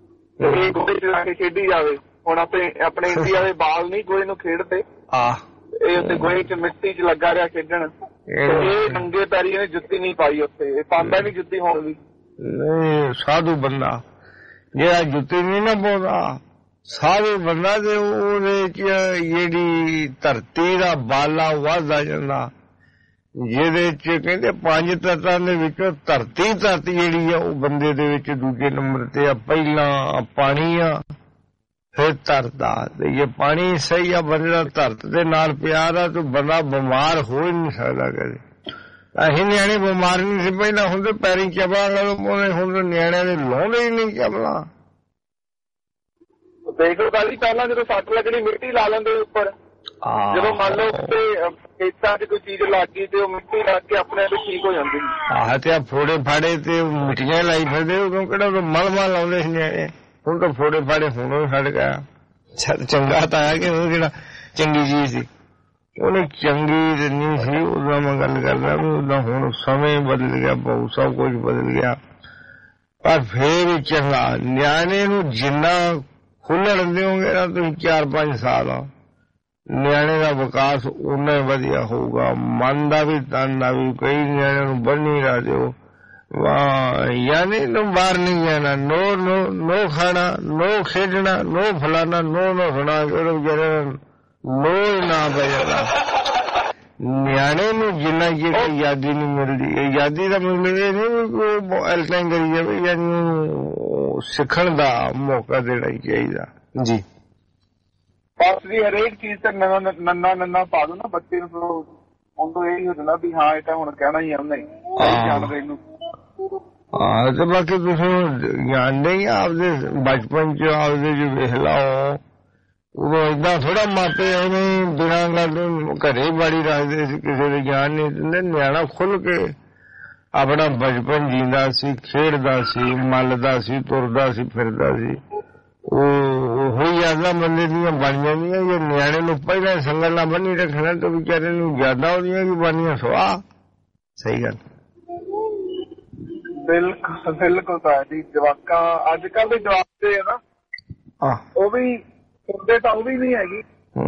ਇਹ ਗੋਡੇ ਚ ਲਾ ਕੇ ਖੇਡੀ ਜਾਵੇ ਹੁਣ ਆਪਣੇ ਆਪਣੇ ਇੰਡੀਆ ਦੇ ਬਾਲ ਨਹੀਂ ਗੋਏ ਨੂੰ ਖੇਡਦੇ ਇਹ ਉੱਤੇ ਗੋਹੇ ਚ ਮਿੱਟੀ ਚ ਲੱਗਾ ਰਿਹਾ ਖੇਡਣ। ਇਹ ਨੰਗੇ ਪੈਰੀ ਇਹਨੇ ਜੁੱਤੀ ਨਹੀਂ ਪਾਈ ਉੱਥੇ, ਇਹ ਪਾਉਂਦਾ ਨਹੀਂ ਜੁੱਤੀ ਹੁਣ ਵੀ। ਨਹੀਂ ਸਾਧੂ ਬੰਦਾ ਜਿਹੜਾ ਜੁੱਤੀ ਨਹੀਂ ਨਾ ਪਾਉਂਦਾ, ਸਾਧੂ ਬੰਦਾ ਤੇ ਉਹਦੇ ਚ ਜਿਹੜੀ ਧਰਤੀ ਦਾ ਬਾਲਾ ਵੱਧਦਾ ਜਾਂਦਾ, ਜਿਹਦੇ ਚ ਕਹਿੰਦੇ ਪੰਜ ਤੱਤਾਂ ਦੇ ਵਿੱਚੋਂ ਧਰਤੀ ਤੱਤ ਜਿਹੜੀ ਆ ਉਹ ਬੰਦੇ ਦੇ ਵਿੱਚ ਦੂਜੇ ਨੰਬਰ ਤੇ ਆ। ਪਹਿਲਾਂ ਪਾਣੀ ਆ, ਫਿਰ ਧਰਤ ਆ। ਤੇ ਜੇ ਪਾਣੀ ਸਹੀ ਆ, ਬੰਦੇ ਦਾ ਧਰਤ ਦੇ ਨਾਲ ਪਿਆਰ ਆ, ਤੇ ਬੰਦਾ ਬਿਮਾਰ ਹੋ ਹੀ ਨਹੀਂ ਸਕਦਾ ਕਦੇ। ਅਸੀਂ ਨਿਆਣੇ ਬਿਮਾਰ ਨਹੀਂ ਸੀ ਪਹਿਲਾਂ ਹੁੰਦੇ, ਪੈਰੀ ਚਬਲਾ ਲਾਉਂਦੇ, ਹੁਣ ਨਿਆਣਿਆਂ ਦੇ ਲਾਉਂਦੇ ਹੀ ਨਹੀਂ ਚਬਲਾ। ਦੇਖ ਲਓ ਗੱਲ ਹੀ ਪਹਿਲਾਂ ਜਦੋਂ ਸੱਟ ਲੱਗਣੀ ਮਿੱਟੀ ਲਾ ਲੈਂਦੇ ਉੱਪਰ, ਜਦੋਂ ਮੰਨ ਲਓ ਖੇਤਾਂ ਚ ਕੋਈ ਚੀਜ਼ ਲੱਗ ਗਈ ਤੇ ਉਹ ਮਿੱਟੀ ਲੱਗ ਕੇ ਆਪਣੇ ਆਪ ਠੀਕ ਹੋ ਜਾਂਦੀ। ਆਹ ਤੇ ਆ ਫੋੜੇ ਫਾੜੇ ਤੇ ਮਿੱਟੀਆਂ ਲਾਈ ਫਿਰਦੇ, ਉਦੋਂ ਕਿਹੜਾ ਮਲਮਾ ਲਾਉਂਦੇ ਸੀ ਨਿਆਣੇ। ਹੁਣ ਤਾਂ ਫੋੜੇ ਫਾੜੇ ਹੁਣ ਛੱਡ ਗਿਆ। ਚੰਗਾ ਤਾਂ ਹੈ ਕਿ ਉਹ ਜਿਹੜਾ ਚੰਗੀ ਚੀਜ਼ ਸੀ, ਉਹਨੇ ਚੰਗੀ ਤੇ ਨਹੀਂ ਸੀ। ਉਦੋਂ ਮੈਂ ਗੱਲ ਕਰਦਾ ਵੀ ਉਦੋਂ ਹੁਣ ਸਮੇਂ ਬਦਲ ਗਿਆ, ਬਹੁਤ ਸਭ ਕੁਝ ਬਦਲ ਗਿਆ, ਪਰ ਫੇਰ ਵੀ ਚੰਗਾ। ਨਿਆਣੇ ਨੂੰ ਜਿੰਨਾ ਖੁੱਲ੍ਹਣ ਦਿਓਗੇ ਨਾ ਤੁਸੀਂ ਚਾਰ ਪੰਜ ਸਾਲ, ਨਿਆਣੇ ਦਾ ਵਿਕਾਸ ਓਨਾ ਹੀ ਵਧੀਆ ਹੋਊਗਾ। ਮਨ ਦਾ ਵੀ ਤਨ ਦਾ ਵੀ। ਕਈ ਨਿਆਣਿਆਂ ਨੂੰ ਬੰਨੀ ਰਾ ਦਿਓ, ਵਾਹ ਯਾਨੀ ਨੂੰ ਬਾਹਰ ਨਹੀਂ ਜਾਣਾ, ਨੋ ਨੋ ਨੋ ਖਾਣਾ, ਨੋ ਖੇਡਣਾ, ਨੋ ਫਲਾਣਾ, ਨੋ ਨੋ ਸੁਣਾ ਕੇ ਵਿਚਾਰੇ ਨੋ ਹੀ ਨਾ ਪੈ ਜਾਂਦਾ। ਨਿਆਣੇ ਨੂੰ ਜਿੰਨਾ ਜੇ ਕੋਈ ਆਜ਼ਾਦੀ ਨਹੀਂ ਮਿਲਦੀ, ਆਜ਼ਾਦੀ ਦਾ ਮਤਲਬ ਇਹ ਨਹੀਂ ਐਲਟਾਈਨ ਕਰੀ ਜਾਵੇ, ਯਾਨੀ ਸਿੱਖਣ ਦਾ ਮੌਕਾ ਦੇਣਾ ਹੀ ਚਾਹੀਦਾ ਜੀ। ਬਸ ਵੀ ਹਰੇਕ ਚੀਜ਼ ਤੇ ਨਵਾਂ ਨੰਨਾ ਨੰਨਾ ਪਾ ਦੋ ਨਾ ਬੱਚੇ ਨੂੰ, ਉਦੋਂ ਇਹੀ ਹੋ ਜਾਂਦਾ ਵੀ ਹਾਂ ਇਹ ਤਾਂ ਹੁਣ ਕਹਿਣਾ ਹੀ ਆਉਂਦਾ ਹੀ ਜਾਣਦੇ ਇਹਨੂੰ। ਹਾਂ ਤੇ ਬਾਕੀ ਤੁਸੀਂ ਜਾਣਦੇ ਹੀ ਆਪਦੇ ਬਚਪਨ ਚ ਆਪਦੇ ਜੋ ਵੇਖ ਲਾਓ, ਉਦੋਂ ਏਦਾਂ ਥੋੜਾ ਮਾਪੇ ਉਹਨੂੰ ਬਿਨਾਂ ਗੱਲ ਘਰੇ ਬਾੜੀ ਰੱਖਦੇ ਸੀ, ਕਿਸੇ ਦੇ ਜਾਣ ਨਹੀਂ ਦਿੰਦੇ। ਨਿਆਣਾ ਖੁੱਲ ਕੇ ਆਪਣਾ ਬਚਪਨ ਜੀਂਦਾ ਸੀ, ਖੇਡਦਾ ਸੀ, ਮੱਲਦਾ ਸੀ, ਤੁਰਦਾ ਸੀ, ਫਿਰਦਾ ਸੀ। ਉਹ ਉਹੀ ਯਾਦਾਂ ਬੰਦੇ ਦੀਆਂ ਬਣ ਜਾਂਦੀਆਂ। ਜੇ ਨਿਆਣੇ ਨੂੰ ਪਹਿਲਾਂ ਸੰਗਲ ਨਾਲ ਬੰਨੀ ਰੱਖਣਾ ਤਾਂ ਵਿਚਾਰੇ ਨੂੰ ਯਾਦਾਂ ਉਹਦੀਆਂ ਵੀ ਬਣੀਆਂ ਸੁਆਹ। ਸਹੀ ਗੱਲ, ਬਿਲਕੁਲ ਬਿਲਕੁਲ ਤਾਂ ਜੀ। ਜਵਾਕਾਂ ਅੱਜ ਕੱਲ ਦੇ ਜਵਾਕ ਤੇ ਹੈ ਨਾ, ਉਹ ਵੀ ਸੁਣਦੇ ਤਾਂ ਉਹ ਵੀ ਨਹੀਂ ਹੈਗੀ,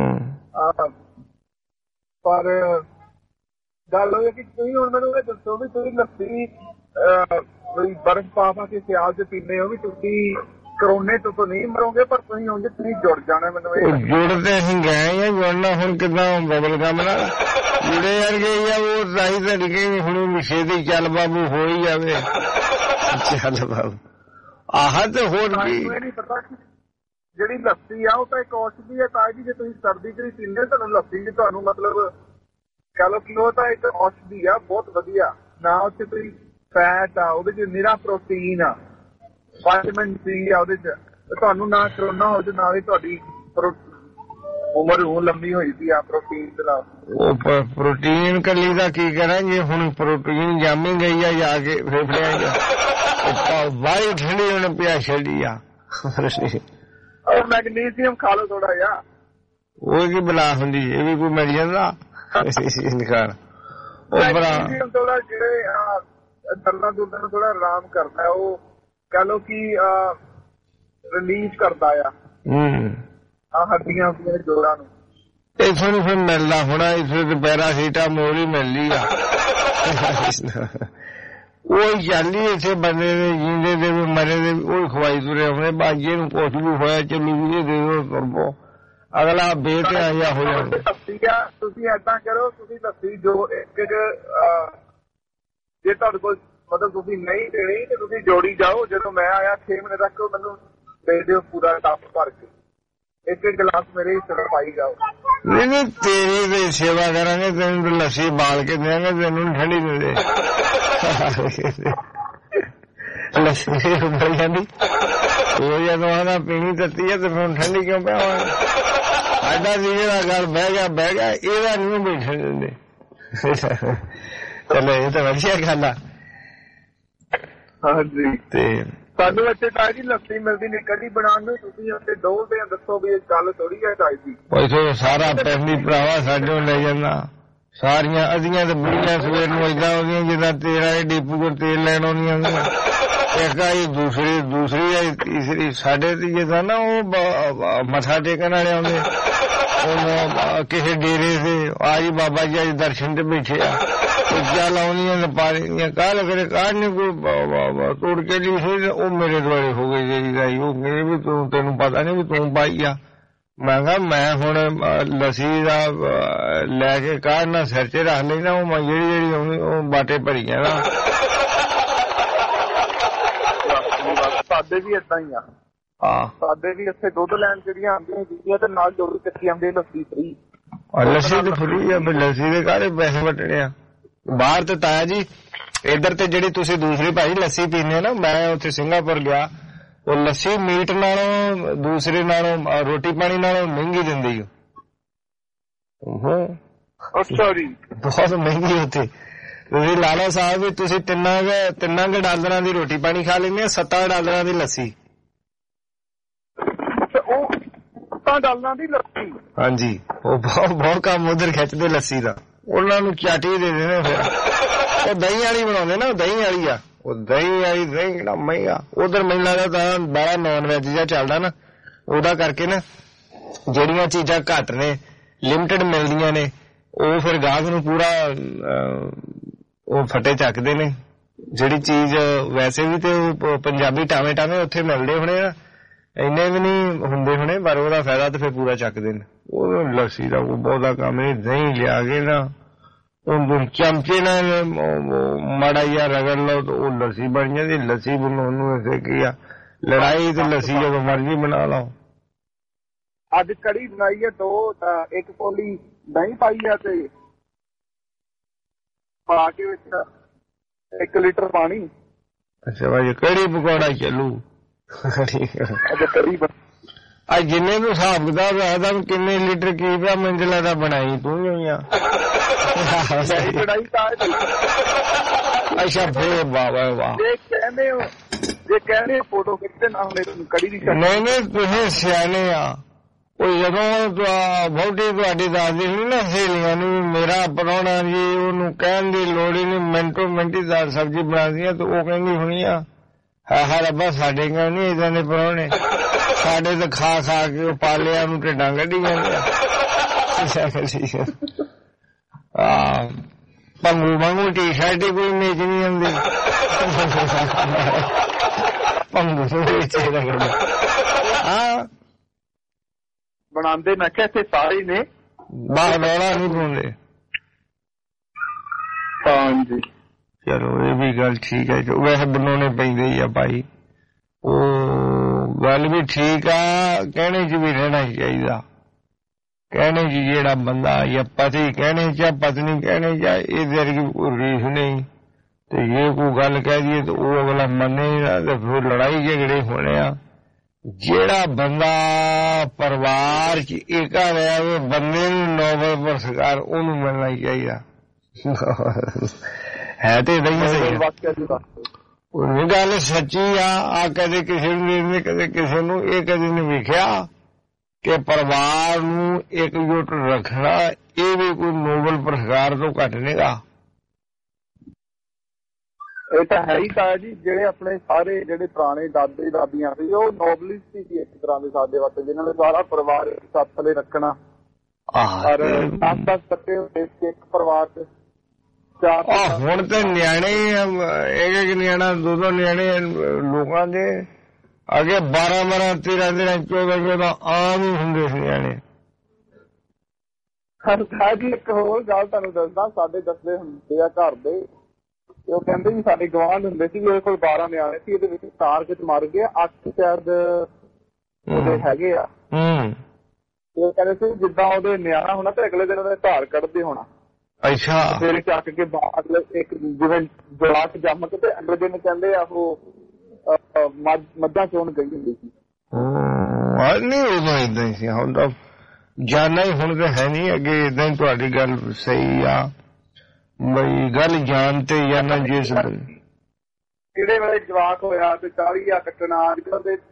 ਪਰ ਗੱਲ ਉਹ ਹੈ ਕਿ ਤੁਸੀਂ ਹੁਣ ਮੈਨੂੰ ਇਹ ਦੱਸੋ ਵੀ ਤੁਸੀਂ ਲੱਸੀ ਬਰਫ਼ ਪਾ ਪਾ ਕੇ ਸਿਆਲ ਚ ਪੀਂਦੇ ਹੋ, ਵੀ ਤੁਸੀਂ ਕਰੋਨੇ ਤੋਂ ਤਾਂ ਨਹੀਂ ਮਰੋਗੇ, ਪਰ ਤੁਸੀਂ ਉਂਝ ਤੁਸੀਂ ਜੁੜ ਜਾਣਾ। ਮੈਨੂੰ ਇਹ ਜੁੜਦੇ ਅਸੀਂ ਗਏ ਆ, ਜੁੜਨਾ ਹੁਣ ਕਿੱਦਾਂ ਬਬਲ ਗਮ ਨਾਲ ਜੁੜੇ ਯਾਰ ਗਏ ਆ। ਉਹ ਰਾਈ ਤਾਂ ਲਿਖੇ ਹੁਣ ਛੇਤੀ ਚੱਲ ਬਾਬੂ ਹੋ ਹੀ ਜਾਵੇ, ਚੱਲ ਬਾਬੂ ਆਹ ਤੇ ਹੋਰ ਵੀ ਨਹੀਂ ਪਤਾ। ਜਿਹੜੀ ਲੱਸੀ ਆ ਉਹ ਤਾਂ ਇੱਕ ਔਸ਼ਧੀ ਹੈ ਤਾਂ ਜੀ, ਜੇ ਤੁਸੀਂ ਸਰਦੀ ਚ ਵੀ ਪੀਂਦੇ ਤੁਹਾਨੂੰ ਲੱਸੀ ਚ ਤੁਹਾਨੂੰ ਮਤਲਬ ਕਹਿ ਲਓ ਕਿ ਉਹ ਤਾਂ ਇੱਕ ਔਸ਼ਧੀ ਆ ਬਹੁਤ ਵਧੀਆ। ਨਾ ਉੱਥੇ ਤੁਸੀਂ ਫੈਟ ਆ, ਉਹਦੇ ਚ ਨਿਰਾ ਪ੍ਰੋਟੀਨ ਆ, ਵਿਟਾਮਿਨ ਸੀ ਆ ਉਹਦੇ ਚ, ਤੁਹਾਨੂੰ ਨਾ ਕਰੋਨਾ ਹੋ ਜਾਏ, ਨਾ ਵੀ ਤੁਹਾਡੀ ਉਮਰ ਉਹ ਲੰਬੀ ਹੋਈ ਸੀ ਆ ਪ੍ਰੋਟੀਨ ਦੇ ਨਾਲ। ਉਹ ਪ੍ਰੋਟੀਨ ਕੱਲੀ ਦਾ ਕੀ ਕਰਾਂਗੇ ਹੁਣ, ਪ੍ਰੋਟੀਨ ਜਾਮੀ ਗਈ ਆ ਜਾ ਕੇ ਫੇਫੜਿਆਂ ਚ, ਵਾਈ ਠੰਡੀ ਉਹਨੇ ਪਿਆ ਛੱਡੀ ਆ। ਔਰ ਮੈਗਨੀਸੀਅਮ ਖਾ ਲਓ ਥੋੜਾ ਜਿਹਾ। ਉਹ ਕੀ ਬਲਾ ਹੁੰਦੀ, ਇਹ ਵੀ ਕੋਈ ਮਿਲ ਜਾਂਦਾ ਨਿਕਾਲ। ਮੈਗਨੀਸੀਅਮ ਥੋੜਾ ਜਿਹੜੇ ਦਰਦਾਂ ਦੁਰਦਾਂ ਨੂੰ ਥੋੜਾ ਆਰਾਮ ਕਰਦਾ, ਉਹ ਕਹਿ ਲਓ ਕਿ ਰਿਲੀਜ਼ ਕਰਦਾ ਆ ਆ ਹੱਡੀਆਂ ਆਪਣੇ ਜੋੜਾਂ ਨੂੰ। ਇੱਥੋਂ ਨੂੰ ਫਿਰ ਮਿਲਦਾ ਹੋਣਾ, ਇੱਥੇ ਤੇ ਪੈਰਾਸੀਟਾਮੋਲ ਹੀ ਮਿਲਦੀ ਆ। ਉਹ ਚੱਲੀ ਇੱਥੇ ਬੰਦੇ ਦੇ ਜੀਂਦੇ ਦੇ ਵੀ ਮਰੇ ਦੇ ਵੀ ਉਹ ਖਵਾਈ ਤੁਰੇ ਆਉਣੇ। ਬਾਜੇ ਨੂੰ ਕੁਛ ਵੀ ਹੋਇਆ ਚੱਲੀ ਵੀ ਦੇ ਦਿਓ ਤੁਰਬੋ, ਅਗਲਾ ਬੇਟਿਆ ਜਾਂ ਹੋ ਜਾਂਦਾ। ਤੁਸੀਂ ਏਦਾਂ ਕਰੋ, ਤੁਸੀਂ ਲੱਸੀ ਜੋ ਇੱਕ ਜੇ ਤੁਹਾਡੇ ਕੋਲ ਮਤਲਬ ਤੁਸੀਂ ਨਹੀਂ ਦੇਣੀ ਤੇ ਤੁਸੀਂ ਜੋੜੀ ਜਾਓ। ਜਦੋਂ ਮੈਂ ਆਇਆ ਛੇ ਮਹੀਨੇ ਤੱਕ ਮੈਨੂੰ ਦੇ ਦਿਓ ਪੂਰਾ ਟੱਪ ਭਰ ਕੇ, ਇੱਕ ਇੱਕ ਗਲਾਸ ਮੇਰੇ ਸਿਰ ਪਾਈ ਜਾਓ। ਨਹੀਂ ਨਹੀਂ ਤੇਰੀ ਵੀ ਸੇਵਾ ਕਰਾਂਗੇ, ਤੈਨੂੰ ਲੱਸੀ ਬਾਲ ਕੇ ਦੇਵਾਂਗੇ, ਤੈਨੂੰ ਠੰਡੀ ਮਿਲੇ ਲੱਸੀ ਬਣ ਜਾਂਦੀ। ਉਹ ਜਦੋਂ ਆਣਾ ਪੀਣੀ ਤੱਤੀ ਹੈ ਤੇ ਫਿਰ ਠੰਡੀ ਕਿਉਂ ਪਿਆਵਾਂਗੇ। ਸਾਡਾ ਜੀ ਜਿਹੜਾ ਗੱਲ ਬਹਿ ਗਿਆ ਬਹਿ ਗਿਆ, ਇਹਦਾ ਨਹੀਂ ਬੈਠਣ ਦਿੰਦੇ। ਚਲੋ ਇਹ ਤਾਂ ਵਧੀਆ ਗੱਲ ਆ। ਹਾਂਜੀ ਤੇ ਸਾਨੂੰ ਇੱਥੇ ਤਾਂ ਜੀ ਲੱਸੀ ਮਿਲਦੀ ਨਹੀਂ ਕਦੀ ਬਣਾਉਣ ਨੂੰ, ਤੁਸੀਂ ਉੱਥੇ ਡੋਲਦੇ ਆ, ਦੱਸੋ ਵੀ ਇਹ ਗੱਲ ਥੋੜੀ ਹੈ ਚਾਹੀਦੀ। ਇੱਥੇ ਸਾਰਾ ਪੈਂਦੀ ਭਰਾਵਾ ਸਾਡੇ ਲੈ ਜਾਂਦਾ, ਸਾਰੀਆਂ ਅਧੀਆਂ ਤੇ ਬੁੜੀਆਂ ਸਵੇਰ ਨੂੰ ਏਦਾਂ ਆਉਂਦੀਆਂ ਜਿੱਦਾਂ ਤੇਰਾ ਇਹ ਡੀਪੂ ਕੋਲ ਤੇਲ ਲੈਣ ਆਉਂਦੀਆਂ ਹੁੰਦੀਆਂ। ਇੱਕ ਆਈ ਦੂਸਰੀ ਦੂਸਰੀ ਆਈ ਤੀਸਰੀ। ਸਾਡੇ ਤੇ ਜਿੱਦਾਂ ਨਾ ਉਹ ਮੱਥਾ ਟੇਕਣ ਵਾਲੇ ਆਉਂਦੇ, ਕਿਸੇ ਡੇਰੇ ਤੇ ਆ ਜੀ ਬਾਬਾ ਜੀ ਅੱਜ ਦਰਸ਼ਨ ਤੇ ਬੈਠੇ ਆ ਉੱਚਾ ਲਾਉਣੀਆਂ ਨੇ ਪਾਣੀ ਦੀਆਂ ਕਾਹ ਕਰੇ ਕਾਹ ਨੇ ਕੋਈ ਤੋੜ ਕੇ ਲਈ ਸੀ ਉਹ ਮੇਰੇ ਦੁਆਲੇ ਹੋ ਗਏ ਜੀ ਰਾਈ ਉਹ ਮੇਰੇ ਵੀ ਤੂੰ ਤੈਨੂੰ ਪਤਾ ਨਹੀਂ ਵੀ ਤੂੰ ਪਾਈ ਆ ਮੈਂ ਕਿਹਾ ਮੈਂ ਹੁਣ ਲੱਸੀ ਦਾ ਲੈ ਕੇ ਕਾਹ ਨਾ ਸਿਰ 'ਚ ਰੱਖ ਲਈ ਨਾ ਉਹ ਮੈਂ ਜਿਹੜੀ ਜਿਹੜੀ ਆਉਣੀ ਉਹ ਬਾਟੇ ਭਰੀਆਂ ਨਾ ਸਾਡੇ ਵੀ ਏਦਾਂ ਹੀ ਆ ਹਾਂ ਸਾਡੇ ਵੀ ਇੱਥੇ ਦੁੱਧ ਲੈਣ ਜਿਹੜੀਆਂ ਆਉਂਦੀਆਂ ਜਿਹੜੀਆਂ ਤੇ ਨਾਲ ਜੋੜੀ ਕੱਟੀ ਆਉਂਦੇ ਲੱਸੀ ਫਰੀ ਲੱਸੀ ਤੇ ਫਰੀ ਆ ਵੀ ਲੱਸੀ ਦੇ ਕਾਹਦੇ ਪੈਸੇ ਵੱਟਣੇ ਆ ਬਾਹਰ ਤੇ ਤਾਇਆ ਜੀ ਇੱਧਰ ਤੇ ਜਿਹੜੀ ਤੁਸੀਂ ਦੂਸਰੀ ਭਾਈ ਲੱਸੀ ਪੀਂਦੇ ਨਾ ਮੈਂ ਉੱਥੇ ਸਿੰਗਾਪੁਰ ਗਿਆ ਉਹ ਲੱਸੀ ਮੀਟ ਨਾਲੋਂ ਦੂਸਰੇ ਨਾਲੋਂ ਰੋਟੀ ਪਾਣੀ ਨਾਲੋਂ ਮਹਿੰਗੀ ਦਿੰਦੀ ਉਹ ਅੱਛਾ ਜੀ ਬਹੁਤ ਮਹਿੰਗੀ ਉੱਥੇ ਤੁਸੀਂ ਲਾ ਲਓ ਸਾਹਿਬ ਵੀ ਤੁਸੀਂ ਤਿੰਨਾਂ ਤਿੰਨਾਂ ਕੁ ਡਾਲਰਾਂ ਦੀ ਰੋਟੀ ਪਾਣੀ ਖਾ ਲੈਂਦੇ ਆ ਸੱਤਾਂ ਡਾਲਰਾਂ ਦੀ ਲੱਸੀ ਉਹ ਸੱਤਾਂ ਡਾਲਰਾਂ ਦੀ ਲੱਸੀ ਹਾਂਜੀ ਉਹ ਬਹੁਤ ਬਹੁਤ ਕੰਮ ਉਧਰ ਖਿੱਚਦੇ ਲੱਸੀ ਦਾ ਉਹਨਾਂ ਨੂੰ ਚਾਟੀ ਦੇ ਦੇਣੇ ਫਿਰ ਉਹ ਦਹੀਂ ਵਾਲੀ ਬਣਾਉਂਦੇ ਨਾ ਉਹ ਦਹੀਂ ਵਾਲੀ ਆ ਉਹ ਦਹੀਂ ਵਾਲੀ ਦਹੀਂ ਕਿਹੜਾ ਮਹਿੰਗਾ ਉਧਰ ਮੈਨੂੰ ਲੱਗਦਾ ਤਾਂ ਬੜਾ ਨੌਨ ਵੈਜ ਜਿਹਾ ਚੱਲਦਾ ਨਾ ਉਹਦਾ ਕਰਕੇ ਨਾ ਜਿਹੜੀਆਂ ਚੀਜ਼ਾਂ ਘੱਟ ਨੇ ਲਿਮਟਿਡ ਮਿਲਦੀਆਂ ਨੇ ਉਹ ਫਿਰ ਗਾਹਕ ਨੂੰ ਪੂਰਾ ਉਹ ਫਟੇ ਚੱਕਦੇ ਨੇ ਜਿਹੜੀ ਚੀਜ਼ ਵੈਸੇ ਵੀ ਤੇ ਉਹ ਪੰਜਾਬੀ ਟਾਵੇਂ ਟਾਵੇਂ ਉੱਥੇ ਮਿਲਦੇ ਹੋਣੇ ਆ ਇੰਨੇ ਵੀ ਨਹੀਂ ਹੁੰਦੇ ਹੋਣੇ ਪਰ ਉਹਦਾ ਫਾਇਦਾ ਤੇ ਫਿਰ ਪੂਰਾ ਚੱਕਦੇ ਨੇ ਉਹ ਲੱਸੀ ਦਾ ਉਹ ਬਹੁਤਾ ਕੰਮ ਨਹੀਂ ਦਹੀਂ ਲਿਆ ਕੇ ਨਾ ਉਹ ਚਮਚੇ ਨਾਲ ਮਾੜਾ ਜਿਹਾ ਰਗੜ ਲਓ ਤਾਂ ਉਹ ਲੱਸੀ ਬਣ ਜਾਂਦੀ ਲੱਸੀ ਬਣਾਉਣ ਨੂੰ ਐਸੇ ਕੀ ਆ ਲੜਾਈ ਤੇ ਲੱਸੀ ਜਦੋਂ ਮਰਜ਼ੀ ਬਣਾ ਲਓ ਅੱਜ ਕੜੀ ਬਣਾਈ ਹੈ ਦੋ ਇੱਕ ਕੋਲੀ ਦਹੀਂ ਪਾਈ ਆ ਤੇ ਪਾ ਕੇ ਵਿੱਚ ਇੱਕ ਲੀਟਰ ਪਾਣੀ ਅੱਛਾ ਭਾਈ ਕੜੀ ਪਕੌੜਾ ਚੱਲੂ ਅੱਜ ਜਿੰਨੇ ਨੂੰ ਹਿਸਾਬ ਕਿਤਾਬ ਰੱਖਦਾ ਕਿੰਨੇ ਲੀਟਰ ਕੀ ਪਿਆ ਮੰਜ਼ਲਾ ਦਾ ਬਣਾਈ ਤੂੰ ਹੋਈ ਆ ਅੱਛਾ ਫੇਰ ਵਾਹ ਵਾਹ ਜੇ ਕਹਿੰਦੇ ਹੋ ਜੇ ਕਹਿੰਦੇ ਫੋਟੋ ਖਿੱਚਦੇ ਨਾ ਹੁਣੇ ਕੜੀ ਦੀ ਨਹੀਂ ਨਹੀਂ ਤੁਸੀਂ ਸਿਆਣੇ ਆ ਉਹ ਜਦੋਂ ਬਹੁਤੀ ਤੁਹਾਡੀ ਦੱਸਦੀ ਸੀ ਨਾ ਸਹੇਲੀਆਂ ਨੂੰ ਮੇਰਾ ਪ੍ਰਾਹੁਣਾ ਜੀ ਉਹਨੂੰ ਕਹਿਣ ਦੀ ਲੋੜ ਹੀ ਨਹੀਂ ਮਿੰਟੋ ਮਿੰਟੀ ਦਾਲ ਸਬਜ਼ੀ ਬਣਾਉਂਦੀਆਂ ਤੇ ਉਹ ਕਹਿੰਦੀ ਹੋਣੀ ਆ ਹਾਂ ਰੱਬਾ ਸਾਡੇ ਕੋਲ ਨਹੀਂ ਏਦਾਂ ਦੇ ਪ੍ਰਾਹੁਣੇ ਸਾਡੇ ਤਾਂ ਖਾ ਖਾ ਕੇ ਉਹ ਪਾਲਿਆਂ ਨੂੰ ਢਿੱਡਾਂ ਕੱਢੀ ਜਾਂਦੇ ਆ ਪੰਗੂ ਵਾਂਗੂ ਟੀ ਸ਼ਰਟ ਕੋਈ ਮੇਚ ਨਹੀਂ ਆਉਂਦੀ ਪੰਗੂ ਹਾਂ ਬਣਾਉਂਦੇ ਮੈਂ ਕਿਹਾ ਇੱਥੇ ਸਾਰੇ ਨੇ ਬਾਹਰ ਰੌਲਾ ਨਹੀਂ ਪਾਉਂਦੇ ਹਾਂਜੀ ਚਲੋ ਇਹ ਵੀ ਗੱਲ ਠੀਕ ਹੈ ਵੈਸੇ ਬਣਾਉਣੇ ਪੈਂਦੇ ਹੀ ਆ ਭਾਈ ਉਹ ਗੱਲ ਵੀ ਠੀਕ ਆ ਕਹਿਣੇ ਚ ਵੀ ਰਹਿਣਾ ਚਾਹੀਦਾ ਕਹਿਣੇ ਚ ਜਿਹੜਾ ਬੰਦਾ ਜਾਂ ਪਤੀ ਕਹਿਣੇ ਚ ਪਤਨੀ ਕਹਿਣੇ ਚ ਇਹਦੇ ਵਰਗੀ ਕੋਈ ਰੀਸ ਨਹੀਂ ਤੇ ਜੇ ਕੋਈ ਗੱਲ ਕਹਿ ਦਈਏ ਤਾਂ ਉਹ ਅਗਲਾ ਮੰਨੇ ਨਾ ਤੇ ਫਿਰ ਲੜਾਈ ਝਗੜੇ ਹੋਣੇ ਆ ਜਿਹੜਾ ਬੰਦਾ ਪਰਿਵਾਰ ਚ ਏਕਾ ਰਿਹਾ ਉਹ ਬੰਦੇ ਨੂੰ ਨੋਬਲ ਪੁਰਸਕਾਰ ਉਹਨੂੰ ਮਿਲਣਾ ਹੀ ਚਾਹੀਦਾ ਹੈ ਤੇ ਏਦਾਂ ਹੀ ਉਹ ਗੱਲ ਸੱਚੀ ਆ ਆ ਕਦੇ ਕਿਸੇ ਨੂੰ ਕਦੇ ਕਿਸੇ ਨੂੰ ਇਹ ਕਦੇ ਨਹੀਂ ਵੇਖਿਆ ਕਿ ਪਰਿਵਾਰ ਨੂੰ ਇਕਜੁੱਟ ਰੱਖਣਾ ਇਹ ਵੀ ਕੋਈ ਨੋਬਲ ਪੁਰਸਕਾਰ ਤੋਂ ਘੱਟ ਨਹੀਂਗਾ ਇਹ ਤਾਂ ਹੈ ਹੀ ਤਾਂ ਜੀ ਜਿਹੜੇ ਆਪਣੇ ਸਾਰੇ ਜਿਹੜੇ ਪੁਰਾਣੇ ਦਾਦੇ ਦਾਦੀਆਂ ਸੀ ਉਹ ਨੋਬਲਿਸਟ ਸੀ ਇੱਕ ਤਰ੍ਹਾਂ ਦੇ ਸਾਡੇ ਵਾਸਤੇ ਜਿਨ੍ਹਾਂ ਨੇ ਸਾਰਾ ਪਰਿਵਾਰ ਸੱਤ ਥਲੇ ਰੱਖਣਾ ਔਰ ਦਸ ਦਸ ਬੱਚੇ ਇੱਕ ਪਰਿਵਾਰ ਚ ਹੁਣ ਤੇ ਨਿਆਣੇ ਇੱਕ ਇੱਕ ਨਿਆਣਾ ਦੋ ਦੋ ਨਿਆਣੇ ਲੋਕਾਂ ਦੇ ਅੱਗੇ ਬਾਰਾਂ ਬਾਰਾਂ ਤੇਰਾਂ ਤੇਰਾਂ ਚੌਦਾਂ ਚੌਦਾਂ ਆਮ ਹੀ ਹੁੰਦੇ ਸੀ ਨਿਆਣੇ ਜੀ ਇੱਕ ਹੋਰ ਗੱਲ ਤੁਹਾਨੂੰ ਦੱਸਦਾ ਸਾਡੇ ਦੱਸਦੇ ਹੁੰਦੇ ਆ ਘਰ ਦੇ ਉਹ ਕਹਿੰਦੇ ਵੀ ਸਾਡੇ ਗਵਾਂਢ ਹੁੰਦੇ ਸੀ ਉਹਦੇ ਕੋਲ ਬਾਰਾਂ ਨਿਆਣੇ ਸੀ ਇਹਦੇ ਵਿੱਚ ਚਾਰ ਕੁਝ ਮਰ ਗਏ ਅੱਠ ਸ਼ਾਇਦ ਉਹਦੇ ਹੈਗੇ ਆ ਤੇ ਉਹ ਕਹਿੰਦੇ ਸੀ ਜਿੱਦਾਂ ਉਹਦੇ ਨਿਆਣਾ ਹੋਣਾ ਤੇ ਅਗਲੇ ਦਿਨ ਉਹਦੇ ਧਾਰ ਕੱਢਦੇ ਹੋਣਾ ਅੱਛਾ ਫਿਰ ਚੱਕ ਕੇ ਬਾਅਦ ਇੱਕ ਜਿਵੇਂ ਜਵਾਕ ਜੰਮ ਕੇ ਤੇ ਅਗਲੇ ਦਿਨ ਕਹਿੰਦੇ ਆ ਉਹ ਮੱਝਾਂ ਚੋਣ ਗਈ ਹੁੰਦੀ ਸੀ ਨਹੀਂ ਉਦੋਂ ਏਦਾਂ ਹੀ ਸੀ ਹੁਣ ਤਾਂ ਜਾਣਾ ਹੀ ਹੁਣ ਤਾਂ ਹੈ ਨਹੀਂ ਅੱਗੇ ਏਦਾਂ ਹੀ ਤੁਹਾਡੀ ਗੱਲ ਸਹੀ ਆ ਬਈ ਗੱਲ ਜਾਣ ਤੇ ਜਾਣਾ ਜਿਸ ਕਿਹੜੇ ਵੇਲੇ ਜਵਾਕ ਹੋਇਆ ਤੇ ਚਾਲੀ ਆ ਕੱਟਣਾ ਅੱਜ ਕੱਲ ਦੇ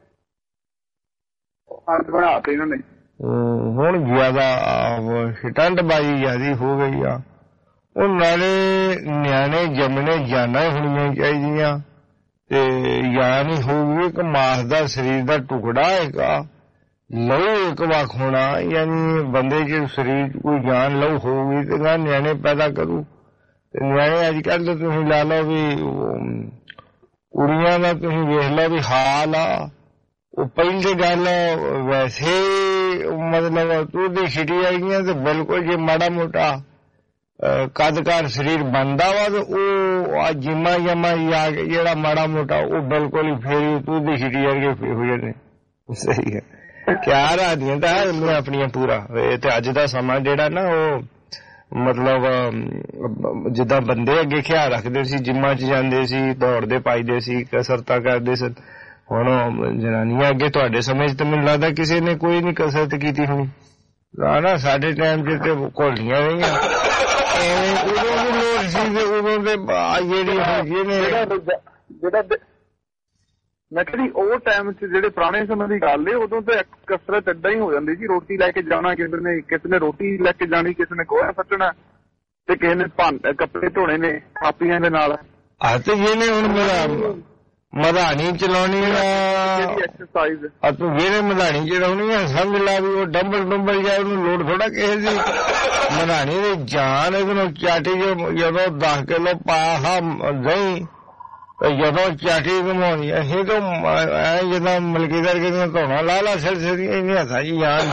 ਅੰਤ ਬਣਾਤੇ ਇਹਨਾਂ ਨੇ ਹੁਣ ਜ਼ਿਆਦਾ ਹਿਟੰਡਬਾਜ਼ੀ ਜ਼ਿਆਦੀ ਹੋ ਗਈ ਆ ਉਹ ਨਾਲੇ ਨਿਆਣੇ ਜੰਮਣੇ ਜਾਣਾ ਹੋਣੀਆਂ ਚਾਹੀਦੀਆਂ ਤੇ ਜਾਂ ਨਹੀਂ ਹੋਊਗੀ ਕਿ ਮਾਸ ਦਾ ਸਰੀਰ ਦਾ ਟੁਕੜਾ ਹੈਗਾ ਲਹੂ ਇੱਕ ਵੱਖ ਹੋਣਾ, ਯਾਨੀ ਬੰਦੇ ਚ ਸਰੀਰ ਕੋਈ ਜਾਨ ਲਹੂ ਹੋਊਗੀ ਤੇ ਗਾ ਨਿਆਣੇ ਪੈਦਾ ਕਰੂ। ਤੇ ਨਿਆਣੇ ਅੱਜ ਕੱਲ੍ਹ ਤੁਸੀਂ ਲਾ ਲਓ ਵੀ ਕੁੜੀਆਂ ਦਾ ਤੁਸੀਂ ਵੇਖ ਲਓ ਵੀ ਹਾਲ ਆ, ਉਹ ਪਹਿਲੀ ਗੱਲ ਵੈਸੇ ਮਤਲਬ ਤੂੰ ਦੀ ਛਿਟੀ ਆਈਆਂ ਤੇ ਬਿਲਕੁਲ ਜੇ ਮਾੜਾ ਮੋਟਾ ਕਦਕਾਰ ਸਰੀਰ ਬਣਦਾ ਵਾ ਤੇ ਉਹ ਆ ਜਿੰਮਾ ਜਮਾ ਆ ਜਿਹੜਾ ਮਾੜਾ ਮੋਟਾ ਉਹ ਬਿਲਕੁਲ ਹੀ ਫੇਰ ਤੂੰ ਦੀ ਛਿਟੀ ਵਰਗੇ ਫੇਰ ਹੋ ਜਾਂਦੇ। ਸਹੀ ਹੈ, ਕਿਆ ਰਾਦੀਆਂ ਤਾਂ ਆਪਣੀਆਂ ਪੂਰਾ। ਤੇ ਅੱਜ ਦਾ ਸਮਾਂ ਜਿਹੜਾ ਨਾ ਉਹ ਮਤਲਬ ਜਿੱਦਾਂ ਬੰਦੇ ਅੱਗੇ ਖਿਆਲ ਰੱਖਦੇ ਸੀ, ਜਿੰਮਾਂ ਚ ਜਾਂਦੇ ਸੀ, ਦੌੜਦੇ ਪਾਈਦੇ ਸੀ, ਕਸਰਤਾਂ ਕਰਦੇ ਸਨ। ਹੁਣ ਜਨਾਨੀਆਂ ਅੱਗੇ ਤੁਹਾਡੇ ਸਮੇਂ ਚ ਤਾਂ ਮੈਨੂੰ ਲੱਗਦਾ ਕਿਸੇ ਨੇ ਕੋਈ ਨੀ ਕਸਰਤ ਕੀਤੀ ਹੋਣੀ ਨਾ। ਸਾਡੇ ਟਾਈਮ ਚ ਤੇ ਘੋਲੀਆਂ ਰਹੀਆਂ ਉਦੋਂ ਵੀ ਲੋੜ ਸੀ ਤੇ ਉਦੋਂ ਦੇ ਜਿਹੜੀ ਹੈਗੀ ਨੇ ਜਿਹੜਾ ਮੈਂ ਕਹਿੰਦੀ ਉਹ ਟਾਈਮ ਚ ਜਿਹੜੇ ਪੁਰਾਣੇ ਸਮੇਂ ਦੀ ਗੱਲ ਏ, ਉਦੋਂ ਤਾਂ ਕਸਰਤ ਏਦਾਂ ਹੀ ਹੋ ਜਾਂਦੀ ਸੀ। ਰੋਟੀ ਲੈ ਕੇ ਜਾਣਾ, ਕਿਸੇ ਨੇ ਕਿਸੇ ਨੇ ਰੋਟੀ ਲੈ ਕੇ ਜਾਣੀ, ਕਿਸੇ ਨੇ ਗੋਹਾ ਫੱਟਣਾ ਤੇ ਕਿਸੇ ਨੇ ਭਾਂਡੇ ਕੱਪੜੇ ਧੋਣੇ ਨੇ ਥਾਪੀਆਂ ਦੇ ਨਾਲ। ਆ ਤੇ ਜਿਹਨੇ ਹੁਣ ਮੇਰਾ ਮਧਾਣੀ ਚਲਾਉਣੀ ਐਕਸਰਸਾਈਜ਼ ਆ ਤੂੰ ਜਿਹੜੇ ਮਧਾਣੀ ਚਲਾਉਣੀ ਆ ਸਮਝ ਲਾ ਵੀ ਉਹ ਡੰਬਲ ਡੰਬਲ ਜਾ ਉਹਨੂੰ ਲੋੜ ਥੋੜਾ ਕਿਸੇ ਦੀ। ਮਧਾਣੀ ਦੀ ਜਾਨ ਇਹਨੂੰ ਚਾਟੀ ਜਦੋਂ ਦਸ ਕਿਲੋ ਪਾਹਾ ਦਹੀਂ ਜਦੋਂ ਚਾਟੀ ਘਮਾਉਣੀ ਅਸੀਂ ਤਾਂ ਐ ਜਦੋਂ ਮਲਕੀਦਾਰ ਕਿਹਦੀਆਂ ਧੋਣਾ ਲਾ ਲਾ ਸਿਰ ਸਿਰ ਇੰਨੀਆਂ ਹੱਥਾਂ ਚ ਜਾਨ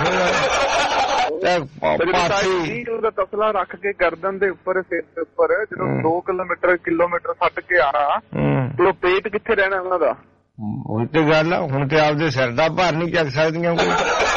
ਉਹਦਾ ਤਸਲਾ ਰੱਖ ਕੇ ਗਰਦਨ ਦੇ ਉੱਪਰ ਸਿਰ ਦੇ ਉੱਪਰ ਜਦੋਂ ਦੋ ਕਿਲੋਮੀਟਰ ਕਿਲੋਮੀਟਰ ਛੱਡ ਕੇ ਆਣਾ ਤੇ ਉਹ ਪੇਟ ਕਿੱਥੇ ਰਹਿਣਾ ਉਹਨਾਂ ਦਾ। ਉਹ ਤੇ ਗੱਲ ਆ, ਹੁਣ ਤੇ ਆਪਦੇ ਸਿਰ ਦਾ ਭਾਰ ਨਹੀਂ ਚੱਕ ਸਕਦੀਆਂ ਕੋਈ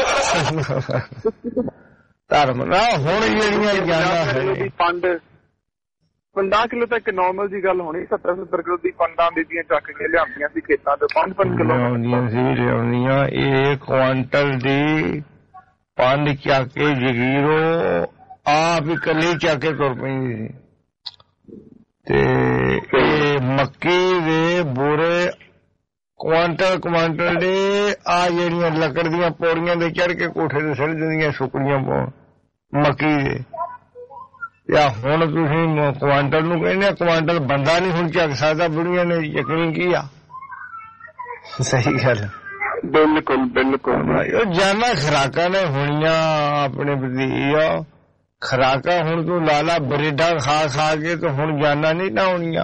ਧਰਮ ਨਾ। ਹੁਣ ਜਿਹੜੀਆਂ ਜਾਨਾਂ ਪੰਡ ਪੰਜਾਹ ਕਿਲੋ ਤਾਂ ਇੱਕ ਨੋਰਮਲ ਜੀ ਗੱਲ ਹੋਣੀ, ਸੱਤਰ ਸੱਤਰ ਕਿਲੋ ਦੀ ਪੰਡਾਂ ਬੀਬੀਆਂ ਚੱਕ ਕੇ ਲਿਆਉਂਦੀਆਂ ਸੀ ਖੇਤਾਂ ਤੋਂ, ਪੰਜ ਪੰਜ ਕਿਲੋ ਲਿਆਉਂਦੀਆਂ ਸੀ ਲਿਆਉਂਦੀਆਂ ਇਹ ਕੁਆਂਟਲ ਦੀ ਪੰਡ ਚੱਕ ਕੇ ਜਗੀਰੋ ਆਪ ਹੀ ਇਕੱਲੀ ਚੱਕ ਕੇ ਤੁਰ ਪੈਂਦੀ ਸੀ। ਤੇ ਇਹ ਮੱਕੀ ਦੇ ਬੋਰੇ ਕੁਆਂਟਲ ਕੁਆਂਟਲ ਦੇ ਆ ਜਿਹੜੀਆਂ ਲੱਕੜ ਦੀਆਂ ਪੌੜੀਆਂ ਦੇ ਚੜ੍ਹ ਕੇ ਕੋਠੇ ਤੇ ਸਿੱਟ ਦਿੰਦੀਆਂ ਸੁੱਕਣੀਆਂ ਪਾਉਣ ਮੱਕੀ ਦੇ। ਜਾਂ ਹੁਣ ਤੁਸੀਂ ਕੁਆਂਟਲ ਨੂੰ ਕਹਿੰਦੇ ਕੁਆਂਟਲ ਬੰਦਾ ਨਹੀਂ ਹੁਣ ਚੱਕ ਸਕਦਾ, ਬੁੜੀਆਂ ਨੇ ਯਕੀਨ ਕੀ ਆ। ਸਹੀ ਗੱਲ ਬਿਲਕੁਲ ਬਿਲਕੁਲ। ਉਹ ਜਾਨਾਂ ਖੁਰਾਕਾਂ ਨੇ ਹੋਣੀਆਂ ਆਪਣੇ ਵਧੀਆ ਖੁਰਾਕਾਂ। ਹੁਣ ਤੂੰ ਲਾਲਾ ਬਰੇਡਾ ਖਾ ਖਾ ਕੇ ਤੇ ਹੁਣ ਜਾਨਾਂ ਨਹੀਂ ਨਾ ਹੋਣੀਆਂ।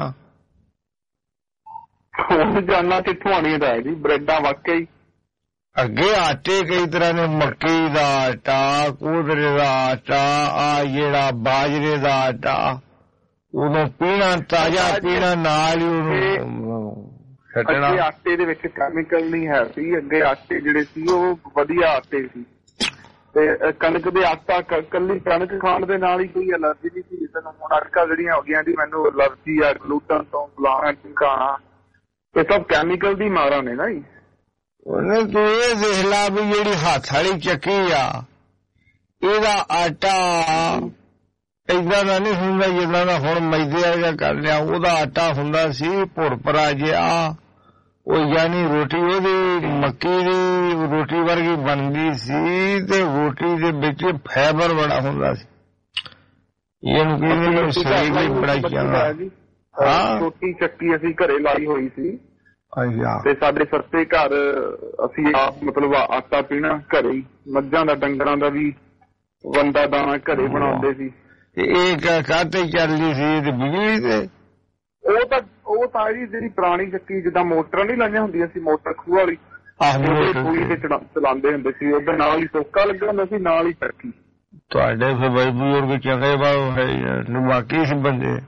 ਹੁਣ ਜਾਨਾਂ ਕਿੱਥੋਂ ਆਉਣੀਆਂ ਤਾਂ ਜੀ ਬਰੇਡਾਂ ਵਾਕਈ। ਅੱਗੇ ਆਟੇ ਕਈ ਤਰ੍ਹਾਂ ਦੇ, ਮੱਕੀ ਦਾ ਆਟਾ, ਕੋਦਰੇ ਦਾ ਆਟਾ, ਆ ਜਿਹੜਾ ਬਾਜਰੇ ਦਾ ਆਟਾ, ਉਦੋਂ ਪੀਣਾ ਤਾਜ਼ਾ ਪੀਣਾ ਨਾਲ ਹੀ ਉਹਨੂੰ ਛੱਡਣਾ। ਅੱਗੇ ਆਟੇ ਦੇ ਵਿੱਚ ਕੈਮੀਕਲ ਨਹੀਂ ਹੈ ਸੀ, ਅੱਗੇ ਆਟੇ ਜਿਹੜੇ ਸੀ ਉਹ ਵਧੀਆ ਆਟੇ ਸੀ ਤੇ ਕਣਕ ਦੇ ਆਟਾ ਕੱਲੀ ਕਣਕ ਖਾਣ ਦੇ ਨਾਲ ਹੀ ਕੋਈ ਐਲਰਜੀ ਨਹੀਂ ਸੀ। ਜਿੱਦਾਂ ਹੁਣ ਅੱਜ ਕੱਲ੍ਹ ਜਿਹੜੀਆਂ ਹੋ ਗਈਆਂ ਜੀ ਮੈਨੂੰ ਐਲਰਜੀ ਆ ਗਲੂਟਨ ਤੋਂ ਫਲਾਣਾ ਟਿਕਾਣਾ, ਇਹ ਸਭ ਕੈਮੀਕਲ ਦੀ ਮਾਰਾਂ ਨੇ ਨਾ ਜੀ। ਉਹਨੇ ਤੂੰ ਇਹ ਦੇਖ ਲਾ ਵੀ ਜਿਹੜੀ ਹੱਥ ਵਾਲੀ ਚੱਕੀ ਆ ਇਹਦਾ ਆਟਾ ਏਦਾਂ ਦਾ ਨਹੀਂ ਹੁੰਦਾ ਜਿੱਦਾਂ ਦਾ ਹੁਣ ਮੈਦੇ ਵਰਗਾ ਕਰ ਲਿਆ। ਉਹਦਾ ਆਟਾ ਹੁੰਦਾ ਸੀ ਭੁਰਭਰਾ ਜਿਹਾ, ਉਹ ਯਾਨੀ ਰੋਟੀ ਉਹਦੀ ਮੱਕੀ ਦੀ ਰੋਟੀ ਵਰਗੀ ਬਣਦੀ ਸੀ ਤੇ ਰੋਟੀ ਦੇ ਵਿੱਚ ਫਾਈਬਰ ਬੜਾ ਹੁੰਦਾ ਸੀ। ਇਹਨੂੰ ਕਹਿੰਦੇ ਸਰੀਰ ਲਈ ਬੜਾ ਚੰਗਾ। ਹਾਂ ਛੋਟੀ ਚੱਕੀ ਅਸੀਂ ਘਰੇ ਲਾਈ ਹੋਈ ਸੀ ਤੇ ਸਾਡੇ ਸਸਤੇ ਘਰ ਅਸੀਂ ਆਪ ਮਤਲਬ ਆਟਾ ਪੀਣਾ ਘਰੇ ਹੀ, ਮੱਝਾਂ ਦਾ ਡੰਗਰਾਂ ਦਾ ਵੀ ਵੰਡਾ ਦਾਣਾ ਘਰੇ ਬਣਾਉਂਦੇ ਸੀ। ਇਹ ਕਾਹਤੇ ਚੱਲਦੀ ਸੀ ਤੇ ਬਿਜਲੀ ਤੇ? ਉਹ ਤਾਂ ਉਹ ਤਾਂ ਜੀ ਜਿਹੜੀ ਪੁਰਾਣੀ ਚੱਕੀ ਜਿੱਦਾਂ ਮੋਟਰਾਂ ਨਹੀਂ ਲਾਈਆਂ ਹੁੰਦੀਆਂ ਸੀ, ਮੋਟਰ ਖੂਹ ਵਾਲੀ ਖੂਹੀ ਤੇ ਚਲਾਉਂਦੇ ਹੁੰਦੇ ਸੀ, ਉਹਦੇ ਨਾਲ ਹੀ ਸੋਕਾ ਲੱਗਾ ਹੁੰਦਾ ਸੀ ਨਾਲ ਹੀ ਚੱਕੀ। ਤੁਹਾਡੇ ਫਿਰ ਬਈ ਬਜ਼ੁਰਗ ਚੰਗੇ ਬਾਹਰ ਬਾਕੀ ਸੀ ਬੰਦੇ।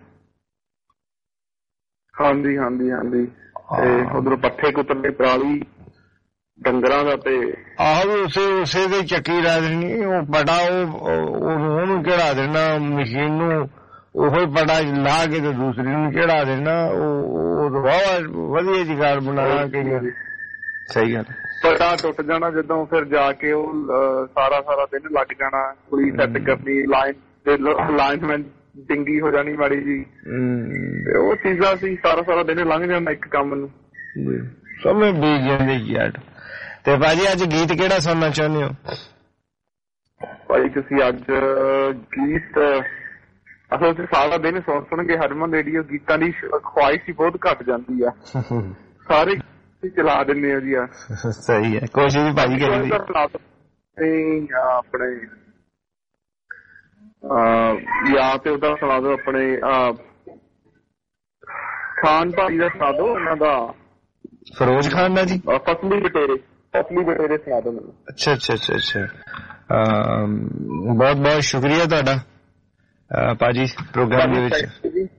ਹਾਂਜੀ ਹਾਂਜੀ ਹਾਂਜੀ ਤੇ ਉਧਰੋਂ ਪੱਠੇ ਕੁੱਤਰਦੇ ਪਰਾਲੀ ਡੰਗਰਾਂ ਦਾ ਤੇ ਆਹੋ ਉਸੇ ਉਸੇ ਦੇ ਚੱਕੀ ਲਾ ਦੇਣੀ। ਉਹ ਬੜਾ ਉਹ ਉਹਨੂੰ ਚੜਾ ਦੇਣਾ ਮਸ਼ੀਨ ਨੂੰ, ਉਹੋ ਬੜਾ ਲਾ ਕੇ ਤੇ ਦੂਸਰੀ ਨੂੰ ਚੜਾ ਦੇਣਾ। ਉਹ ਵਾਹ ਵਧੀਆ ਜੁਗਾੜ ਬਣਾਉਣਾ ਕਈਆਂ ਦੀ। ਸਹੀ ਗੱਲ। ਪਟਾ ਟੁੱਟ ਜਾਣਾ ਜਦੋਂ, ਫਿਰ ਜਾ ਕੇ ਉਹ ਸਾਰਾ ਸਾਰਾ ਦਿਨ ਲੱਗ ਜਾਣਾ ਕੁੜੀ ਸੈੱਟ ਕਰਨੀ, ਲਾਈਨ ਤੇ ਅਲਾਈਨਮੈਂਟ ਡਿੰਗੀ ਹੋ ਜਾਣੀ ਮਾੜੀ ਜੀ। ਉਹ ਚੀਜ਼ਾਂ ਸੀ, ਸਾਰਾ ਸਾਰਾ ਦਿਨ ਲੰਘ ਜਾਂਦਾ ਇੱਕ ਕੰਮ ਨੂੰ, ਸਮੇਂ ਬੀਤ ਜਾਂਦੇ ਯਾਰ। ਤੇ ਭਾਜੀ ਅੱਜ ਗੀਤ ਕਿਹੜਾ ਸੁਣਨਾ ਚਾਹੁੰਦੇ ਹੋ? ਭਾਈ ਤੁਸੀਂ ਅੱਜ ਗੀਤ ਅਸਲ ਚ ਸਾਰਾ ਦਿਨ ਸੁਣ ਸੁਣ ਕੇ ਹਰਮਨ ਰੇਡੀਓ ਗੀਤਾਂ ਦੀ ਖੁਆਇਸ਼ ਹੀ ਬਹੁਤ ਘੱਟ ਜਾਂਦੀ ਆ। ਸਾਰੇ ਚਲਾ ਦਿੰਦੇ ਹੋ ਜੀ। ਆ ਸਹੀ ਹੈ, ਕੋਸ਼ਿਸ਼ ਭਾਜੀ ਕਰੀ। ਆਪਣੇ ਯਾਦ ਤੇ ਉਹਦਾ ਸੁਣਾ ਦਿਓ, ਆਪਣੇ ਖਾਨ ਭਾਈ ਦਾ ਸੁਣਾ ਦਿਓ, ਉਹਨਾਂ ਦਾ ਫਿਰੋਜ਼ ਖਾਨ ਦਾ ਜੀ, ਫਸਲੀ ਬਟੇਰੇ, ਫਸਲੀ ਬਟੇਰੇ ਸੁਣਾ ਦਿਓ ਮੈਨੂੰ। ਅੱਛਾ ਅੱਛਾ ਅੱਛਾ ਅੱਛਾ ਬਹੁਤ ਬਹੁਤ ਸ਼ੁਕਰੀਆ ਤੁਹਾਡਾ ਭਾਜੀ ਪ੍ਰੋਗਰਾਮ ਦੇ ਵਿੱਚ।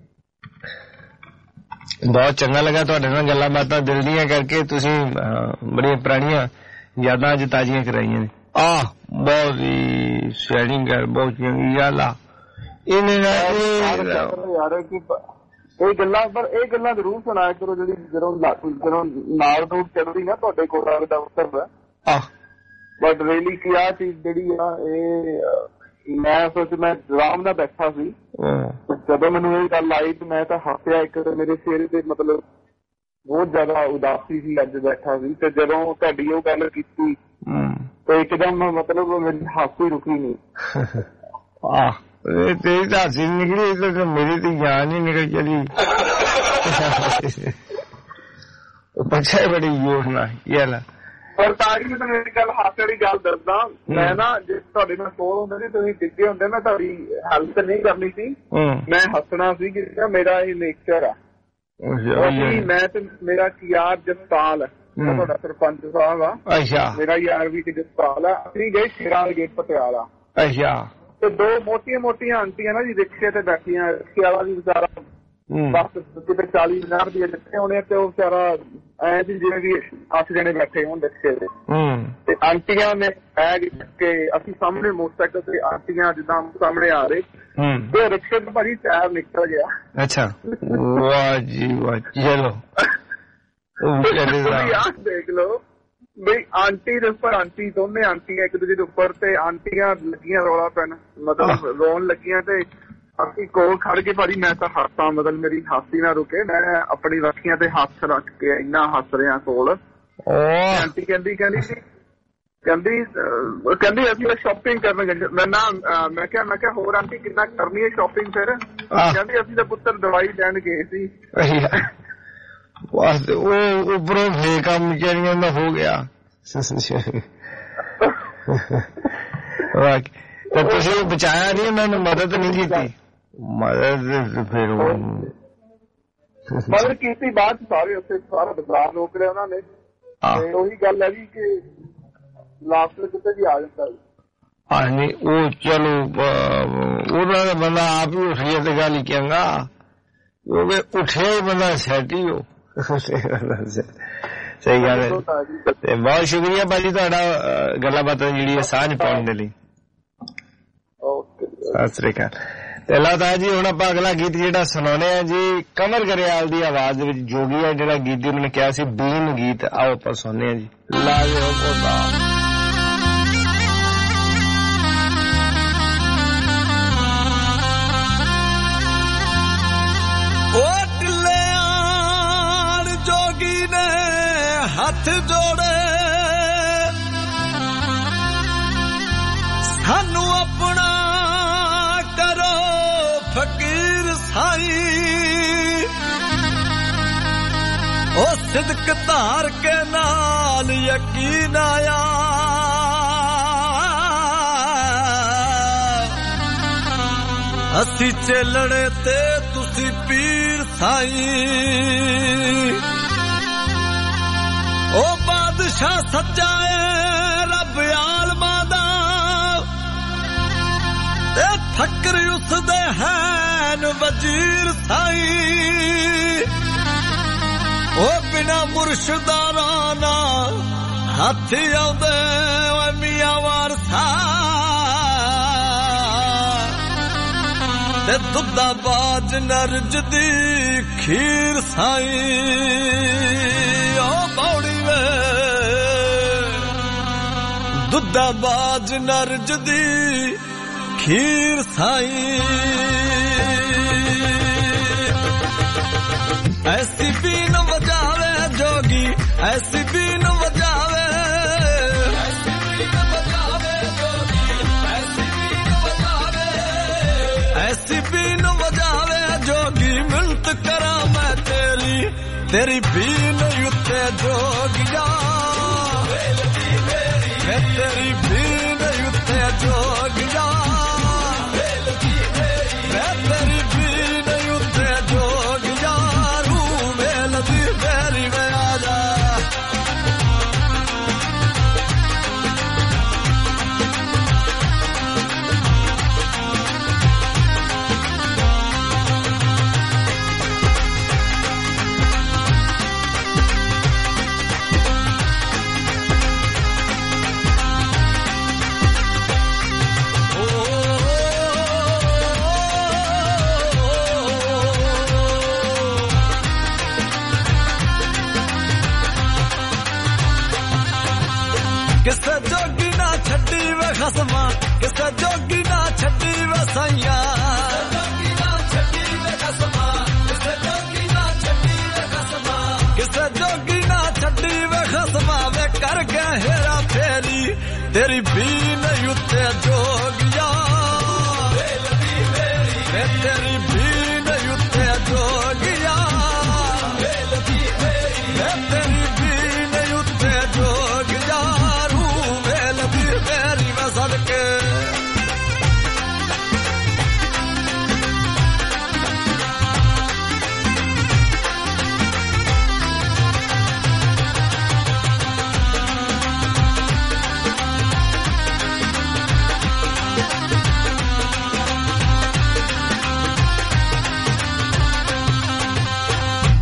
ਬਹੁਤ ਚੰਗਾ ਲੱਗਾ ਤੁਹਾਡੇ ਨਾਲ ਗੱਲਾਂ ਬਾਤਾਂ ਦਿਲ ਦੀਆਂ ਕਰਕੇ, ਤੁਸੀਂ ਬੜੀਆਂ ਪੁਰਾਣੀਆਂ ਯਾਦਾਂ ਅੱਜ ਤਾਜ਼ੀਆਂ ਕਰਾਈਆਂ ਨੇ। ਆਹ ਬਹੁਤ ਹੀ ਸਿਆਣੀ ਗੱਲ, ਬਹੁਤ ਚੰਗੀ ਗੱਲ ਆ। ਇਹਨੇ ਯਾਰ ਕਿ ਇਹ ਗੱਲਾਂ, ਪਰ ਇਹ ਗੱਲਾਂ ਜ਼ਰੂਰ ਸੁਣਾਇਆ ਕਰੋ ਜਿਹੜੀ ਜਦੋਂ ਜਦੋਂ ਨਾਲ ਨੂੰ ਚੜਦੀ ਨਾ ਤੁਹਾਡੇ ਕੋਲ ਦਾ ਉੱਤਰ। ਬਟ ਰੀਅਲੀ ਕੀ ਆ ਚੀਜ਼ ਜਿਹੜੀ ਆ, ਇਹ ਮੈਂ ਸੋਚ ਮੈਂ ਆਰਾਮ ਨਾਲ ਬੈਠਾ ਸੀ, ਜਦੋਂ ਮੈਨੂੰ ਇਹ ਗੱਲ ਆਈ ਤੇ ਮੈਂ ਤਾਂ ਹੱਸਿਆ ਇੱਕ, ਮੇਰੇ ਚਿਹਰੇ ਤੇ ਮਤਲਬ ਬਹੁਤ ਜ਼ਿਆਦਾ ਉਦਾਸੀ ਸੀ ਅੱਜ ਬੈਠਾ ਸੀ, ਤੇ ਜਦੋਂ ਤੁਹਾਡੀ ਉਹ ਗੱਲ ਕੀਤੀ ਤੇ ਇੱਕਦਮ ਮਤਲਬ ਮੇਰੀ ਹਾਸੀ ਰੁਕੀ ਨਹੀਂ। ਆਹ ਤੇਰੀ ਤਾਂ ਹਾਸੀ ਨਿਕਲੀ ਤੇ ਮੇਰੀ ਤੇ ਜਾਨ ਹੀ ਨਿਕਲ ਚਲੀ। ਬੱਚਾ ਬੜੀ ਯੋਜਨਾ ਯਾਰ। ਪਰ ਤਾਂ ਹੀ ਮੈਂ ਮੇਰੀ ਗੱਲ ਹਾਸੇ ਵਾਲੀ ਗੱਲ ਦੱਸਦਾ, ਮੈਂ ਨਾ ਜੇ ਤੁਹਾਡੇ ਨਾਲ ਕੋਲ ਹੁੰਦੇ ਸੀ ਤੁਸੀਂ ਟਿੱਕੇ ਹੁੰਦੇ, ਮੈਂ ਤੁਹਾਡੀ ਹੈਲਪ ਨਹੀਂ ਕਰਨੀ ਸੀ, ਮੈਂ ਹੱਸਣਾ ਸੀ ਕਿ ਮੇਰਾ ਇਹ ਨੇਚਰ ਆ। ਮੈਂ ਤੇ ਮੇਰਾ ਯਾਰ ਜਸਪਾਲ, ਤੁਹਾਡਾ ਸਰਪੰਚ ਸਾਹਿਬ ਆ, ਮੇਰਾ ਯਾਰ ਵੀ ਜਸਪਾਲ ਆ, ਅਸੀਂ ਗਏ ਸ਼ੇਰਾਂ ਵਾਲੇ ਗੇਟ ਪਟਿਆਲਾ। ਅੱਛਾ। ਤੇ ਦੋ ਮੋਟੀਆਂ ਮੋਟੀਆਂ ਆਂਟੀਆਂ ਨਾ ਜੀ ਰਿਕਸ਼ੇ ਤੇ ਬੈਠੀਆਂ, ਰਿਕਸ਼ੇ ਵਾਲਾ ਵੀ ਵਿਚਾਰਾ ਬਸ ਕਿਤੇ ਚਾਲੀ ਪੰਜਾਹ ਰੁਪਏ ਦਿੱਤੇ ਹੋਣੇ, ਤੇ ਉਹ ਵਿਚਾਰਾ ਐ ਸੀ ਜਿਵੇਂ ਵੀ ਅੱਠ ਜਣੇ ਬੈਠੇ ਹੋਣ ਰਿਕਸ਼ੇ ਤੇ, ਤੇ ਆਂਟੀਆਂ ਨੇ ਬੈਗ ਕੇ ਅਸੀਂ ਸਾਹਮਣੇ ਮੋਟਰਸਾਈਕਲ ਤੇ, ਆਂਟੀਆਂ ਜਿੱਦਾਂ ਸਾਹਮਣੇ ਆ ਰਹੇ, ਤੇ ਰਿਕਸ਼ੇ ਤੋਂ ਭਾਜੀ ਟਾਇਰ ਨਿਕਲ ਗਿਆ। ਅੱਛਾ। ਵਾਹ ਜੀ ਵਾਹ। ਚਲੋ ਯਾਰ ਦੇਖ ਲਓ ਬਈ ਆਂਟੀ ਦੇ ਉੱਪਰ ਆਂਟੀ, ਦੋਨੇ ਆਂਟੀਆਂ ਇੱਕ ਦੂਜੇ ਦੇ ਉੱਪਰ, ਤੇ ਆਂਟੀਆਂ ਲੱਗੀਆਂ ਰੌਲਾ ਪੈਣ, ਮਤਲਬ ਰੋਣ ਲੱਗੀਆਂ, ਤੇ ਅਸੀਂ ਕੋਲ ਖੜ ਕੇ ਭਾਜੀ ਮੈਂ ਤਾਂ ਹੱਸਾਂ, ਮਤਲਬ ਮੇਰੀ ਹਾਸੀ ਨਾ ਰੁਕੇ, ਮੈਂ ਆਪਣੀ ਰੱਖੀਆਂ ਤੇ ਹੱਥ ਰੱਖ ਕੇ ਇੰਨਾ ਹੱਸ ਰਿਹਾ ਕੋਲ। ਆਂਟੀ ਕਹਿੰਦੀ ਕਹਿੰਦੀ ਸੀ ਕਹਿੰਦੀ ਕਹਿੰਦੀ ਅਸੀਂ ਸ਼ਾਪਿੰਗ ਕਰਨ ਗਏ। ਮੈਂ ਨਾ ਮੈਂ ਕਿਹਾ ਮੈਂ ਕਿਹਾ ਹੋਰ ਆਂਟੀ ਕਿੰਨਾ ਕਰਨੀ ਹੈ ਸ਼ਾਪਿੰਗ ਫਿਰ? ਕਹਿੰਦੀ ਅਸੀਂ ਤਾਂ ਪੁੱਤਰ ਦਵਾਈ ਲੈਣ ਗਏ ਸੀ। ਉਹ ਉੱਪਰੋਂ ਫੇਰ ਕੰਮ ਵਿਚਾਰੀਆਂ ਦਾ ਹੋ ਗਿਆ। ਤੇ ਤੁਸੀਂ ਬਚਾਇਆ ਨਹੀਂ, ਉਹਨਾਂ ਨੂੰ ਮਦਦ ਨਹੀਂ ਕੀਤੀ? ਮਦਦ ਫਿਰ ਮਦਦ ਕੀਤੀ ਬਾਅਦ ਸਾਰੇ ਉੱਥੇ ਸਾਰਾ ਬਾਜ਼ਾਰ ਰੋਕ ਲਿਆ ਉਹਨਾਂ ਨੇ। ਤੇ ਉਹੀ ਗੱਲ ਹੈ ਜੀ ਕਿ ਲਾਸਟ ਕਿਤੇ ਵੀ ਆ ਜਾਂਦਾ। ਹਾਂ ਨਹੀਂ ਉਹ ਚਲੋ ਉਹਨਾਂ ਦਾ ਬੰਦਾ ਆਪ ਹੀ ਉੱਠਿਆ ਤੇ ਗੱਲ ਹੀ ਕਹਿੰਦਾ, ਕਿਉਂਕਿ ਉੱਠਿਆ ਹੀ ਬੰਦਾ ਸੈਟ ਹੀ ਹੋ। ਸਹੀ ਗੱਲ ਹੈ। ਤੇ ਬਹੁਤ ਸ਼ੁਕਰੀਆ ਭਾਜੀ ਤੁਹਾਡਾ ਗੱਲਾਂ ਬਾਤਾਂ ਜਿਹੜੀ ਹੈ ਸਾਂਝ ਪਾਉਣ ਦੇ ਲਈ। ਸਤਿ ਸ੍ਰੀ ਅਕਾਲ। ਤੇ ਲਤਾ ਜੀ ਹੁਣ ਆਪਾਂ ਅਗਲਾ ਗੀਤ ਜਿਹੜਾ ਸੁਣਾਉਣੇ ਆ ਜੀ, ਕਮਰ ਗਰੇਵਾਲ ਦੀ ਆਵਾਜ਼ ਦੇ ਵਿੱਚ ਜੋਗੀ ਆ ਜਿਹੜਾ ਗੀਤ ਦੀ ਉਹਨੇ ਕਿਹਾ ਸੀ ਬੀਨ ਗੀਤ, ਆਓ ਆਪਾਂ ਸੁਣਨੇ ਆ ਜੀ। ਲਾਇਓ ਪੋਦਾ ਹੱਥ ਜੋੜੇ ਸਾਨੂੰ ਆਪਣਾ ਕਰੋ ਫਕੀਰ ਸਾਈ, ਉਹ ਸਿਦਕ ਧਾਰ ਕੇ ਨਾਲ ਯਕੀਨ ਆਇਆ, ਅਸੀਂ ਚੱਲਣੇ ਤੇ ਤੁਸੀਂ ਪੀਰ ਸਾਈ। ਉਹ ਬਾਦਸ਼ਾਹ ਸੱਚਾ ਏ ਰੱਬ ਆਲਮਾਂ ਦਾ, ਤੇ ਫਕਰ ਉਸ ਦੇ ਹੈਨ ਵਜ਼ੀਰ ਸਾਈ। ਉਹ ਬਿਨਾ ਮੁਰਸ਼ਦਾਂ ਨਾ ਹੱਥ ਆਉਂਦੇ ਓਏ ਮੀਆਂ ਵਾਰਸਾ, ਤੇ ਦੁੱਧਾ ਬਾਜ ਨਰਜ ਦੀ ਖੀਰ ਸਾਈ। ਉਹ ਬੌੜੀ ਵੇ ਦੁੱਧਾ ਬਾਜ ਨਰਜ ਦੀ ਖੀਰ ਸਾਈ। ਐਸੀ ਬੀਨ ਵਜਾਵੇ ਜੋਗੀ, ਐਸੀ ਬੀਨ ਵਜਾਵੇ, ਐਸੀ ਬੀਨ ਵਜਾਵੇ ਜੋਗੀ, ਐਸੀ ਬੀਨ ਵਜਾਵੇ, ਐਸੀ ਬੀਨ ਵਜਾਵੇ ਜੋਗੀ। ਮਿੰਤ ਕਰਾਂ ਮੈਂ ਤੇਰੀ, ਤੇਰੀ ਬੀਨ ਉੱਤੇ ਜੋਗਿਆ, ਮੈਂ ਤੇਰੀ ਬੀਨ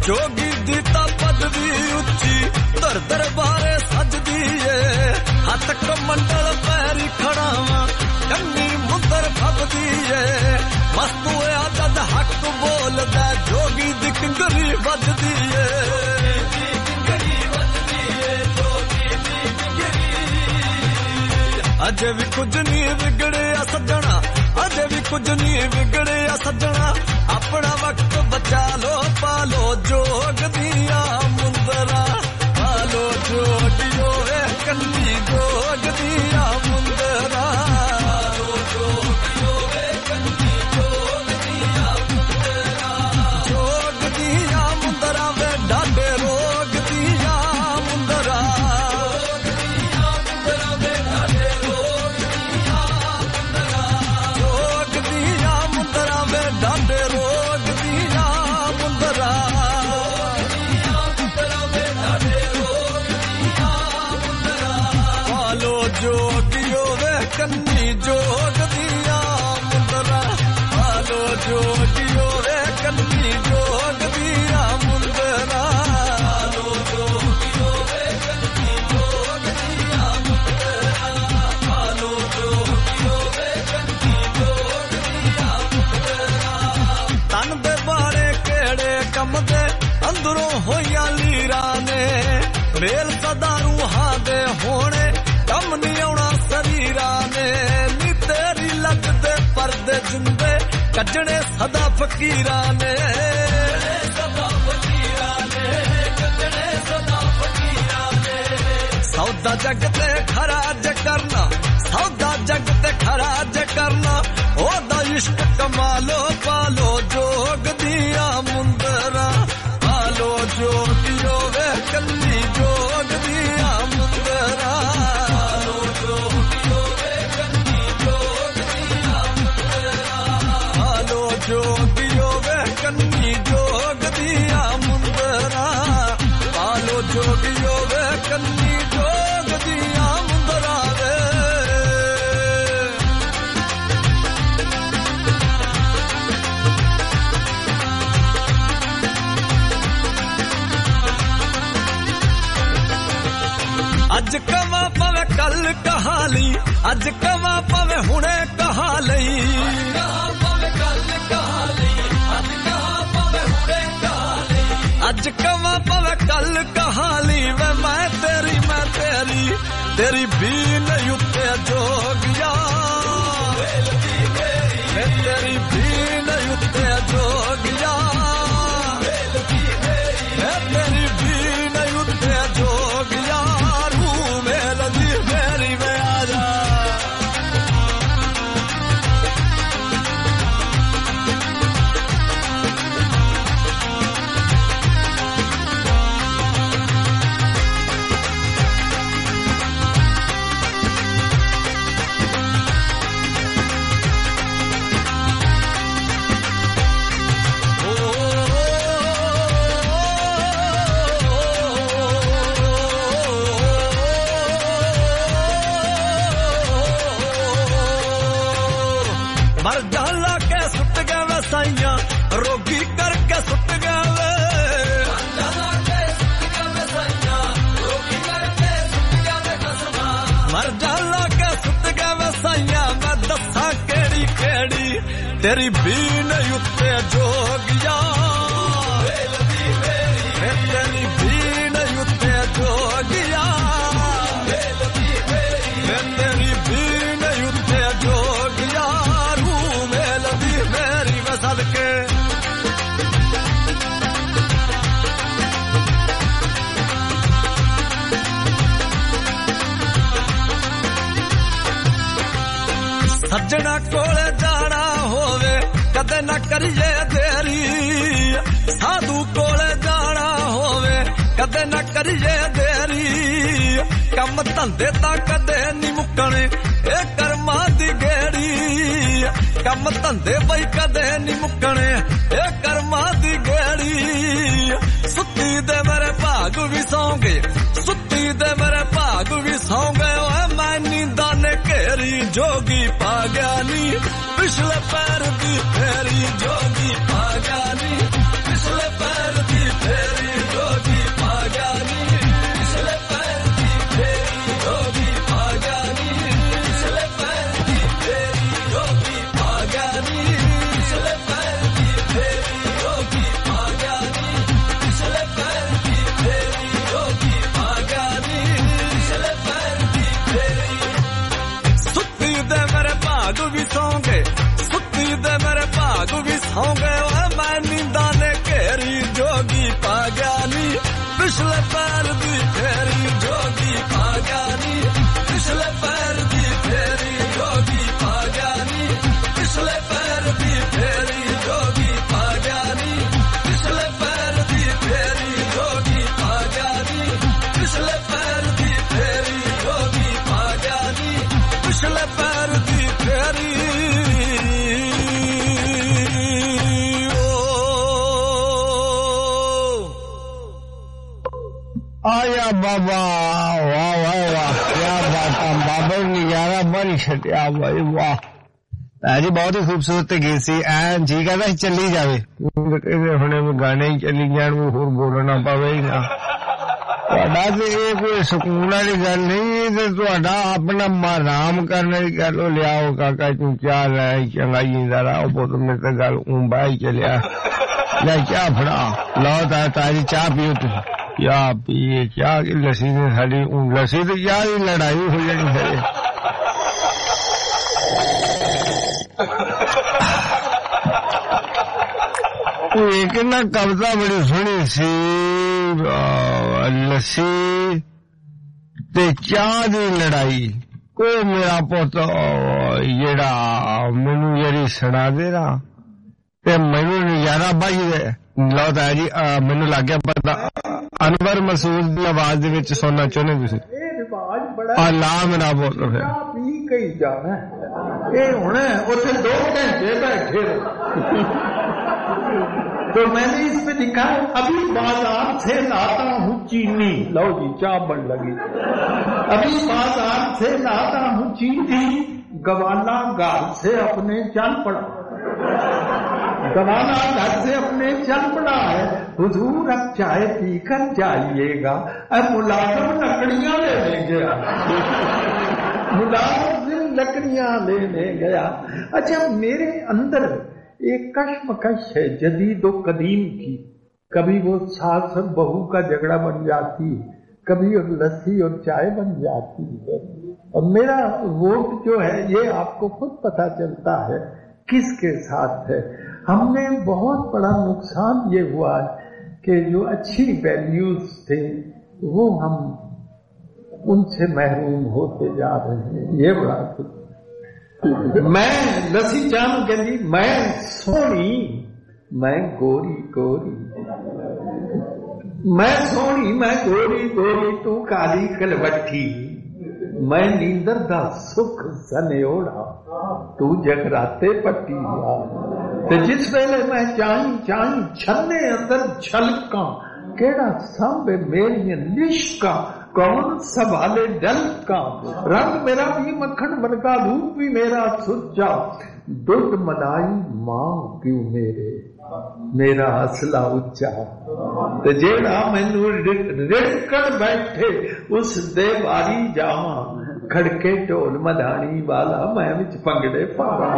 जोगी दी ता पदवी उच्ची दर दरबारे सजदी ए हथ कमंडल पैरी खड़ावा कन्नी मुंदर फबदी ए मस्त होया जद हक बोलदा जोगी दी किंगरी बजदी ए अजे भी कुछ नहीं बिगड़े सजना अजे भी कुछ नहीं बिगड़े सजना अपना वक्त बचा लो पालो जोग दिया मुंदरा पालो जोगियो वे कन्नी जोग दिया मुंदरा पालो जोगियो वे कन्नी जोग दिया मुंदरा जोग दिया मुंदरा वे डाडे रोग दिया मुंदरा जोगियो वे कन्नी जोग दिया मुंदरा हालो जोगियो वे कन्नी जोग दिया मुंदरा हालो जोगियो वे कन्नी जोग दिया मुंदरा हालो जोगियो वे कन्नी जोग दिया मुंदरा तन दे बारे केड़े कम दे अंदरों होया लीरा ने मेल सदा रूहां दे होने कम नहीं आना शरीरा ने नी तेरी लगते पर्दे जिंदे कजने सदा फकीरा ने सदा फकीरा ने कजने सदा फकीरा ने सौदा जगते खराज करना सौदा जगते खराज करना ओदा इश्क कमालो पालो जोग दिया मुंदरा पालो जोगियो वे कन्नी जोग दिया मुंदरा जोगियो वे कन्नी जोग दिया मुंदरा पालो जोगियो वे कन्नी जोग दिया मुंदरा वे अज कवा पवे कल कहाली अज कवा पवे हुणे कहाली अज कवा पवे कल कहाली वे मैं तेरी मैं तेरी तेरी बीन युते जोगिया वे तेरी बीन युते जोगिया वे तेरी बीन युते जोगिया रू मेलदी मेरी में आजा मर जाला के सुट गए वे साइया रोगी करके सुट गए वे मर जाला के सुट गए वे साइया मैं दसा केड़ी केड़ी तेरी बीन युते जोगिया तेरी बीन युते जोगिया तेरी बीन युते जोगिया मेरी वसल के सज्जना कोले जाना होवे कदे न करिए देरी साधु कोले जाना होवे कदे न करिए देरी कम धंधे ता कदे नहीं मुकने ए कर्मा दी गेड़ी कम धंधे बई कदे नहीं मुकने ए कर्मा दी गेड़ी सुत्ती दे मेरे भाग भी सौंगे सुत्ती दे मेरे भाग भी सौंगे ओए मैं नींदा ने घेरी जोगी पा गया नी पिछले पैर दी फेरी जोगी पा गया नी पिछले पैर दी फेरी नी पिछले पैर दी फेरी होगी भाग्या नी पिछले पैर दी फेरी होगी भाग्या नी पिछले पैर दी फेरी सुत्ती दे मेरे भाग भी सौ गए सुत्ती दे मेरे भाग भी सौ गए मैं नींदा ने घेरी जोगी भाग्या नी पिछले पैर दी फेरी जोगी भाग्या नी पिछले पैर दी फेरी जोगी भाग्या नी पिछले पैर दी फेरी जोगी भाग्या नी पिछले पैर दी फेरी जोगी भाग्या नी पिछले पैर दी फेरी जोगी भाग्या नी पिछले पैर दी फेरी आया बाबा वाह वाह वाह क्या बात है बाबा नजारा बड़ी छटिया भाई वाह जी बहुत ही खूबसूरत गीत सी एन जी कहता चली जावे हुणे गाने ही चली जान होर बोलना पवे ही ना तुहाडा ते ये कोई सुकून वाली गल नहीं ते तुहाडा अपना आराम करने की गल लियाओ काका तू क्या लै चंगाई जरा पुत मेरे ते गल ऊं बाही चलिया ले चाह फड़ा लो ताजी चाह पियो तुम क्या पिए क्या लस्सी ने साड़ी लस्सी तो क्या ही लड़ाई हो जानी है एक ना कविता बड़ी सुनी सी लस्सी ते चाह दी लड़ाई को मेरा पुत जेड़ा मैनू जरी सुना दे रहा ते मैनू नजारा बाई दे लो ताया जी मैनू लग गया पता अनवर मसूद की आवाज दे विच सुनना चाहते तुसीं ला मेरा बोल फिर पी कही जाना ये हुणे उत्थे दो घंटे बैठे तो मैंने इस पे लिखा है अभी बाजार से लाता हूँ चीनी लो जी चाय बन लगी अभी बाजार से लाता हूँ चीनी गवाला घर से अपने चल पड़ा गवाला घर से अपने चल पड़ा है हुजूर अब चाय पीकर जाइएगा अब मुलाजिम लकड़ियां लेने गया मुलाजिम लकड़ियां लेने गया। अच्छा मेरे अंदर एक कश्मकश है जदीद और कदीम की, कभी वो सास और बहू का झगड़ा बन जाती है, कभी और लस्सी और चाय बन जाती है। और मेरा वोट जो है ये आपको खुद पता चलता है किसके साथ है। हमने बहुत बड़ा नुकसान ये हुआ कि जो अच्छी वैल्यूज थे वो हम उनसे महरूम होते जा रहे हैं। ये बड़ा मैं लस्सी चाह कहती मैं सोनी मैं गोरी गोरी मैं सोनी मैं गोरी गोरी तू काली कलवट्ठी मैं नींदर दा सुख सनेओड़ा तू जगराते पट्टी ते जिस वेले मैं चाही चाही छन्ने अंदर छलका केड़ा सांबे मेरी लिशका कौन संभाले डल का रंग मेरा भी मक्खन बनका रूप भी मेरा सुच्चा दुध मनाई मां क्यों मेरे मेरा हसला उच्चा ते जेड़ा मैनू रिड़कण बैठे उस दे बारी जावा खड़के ढोल मधानी वाला मैं विच पंगड़े पावा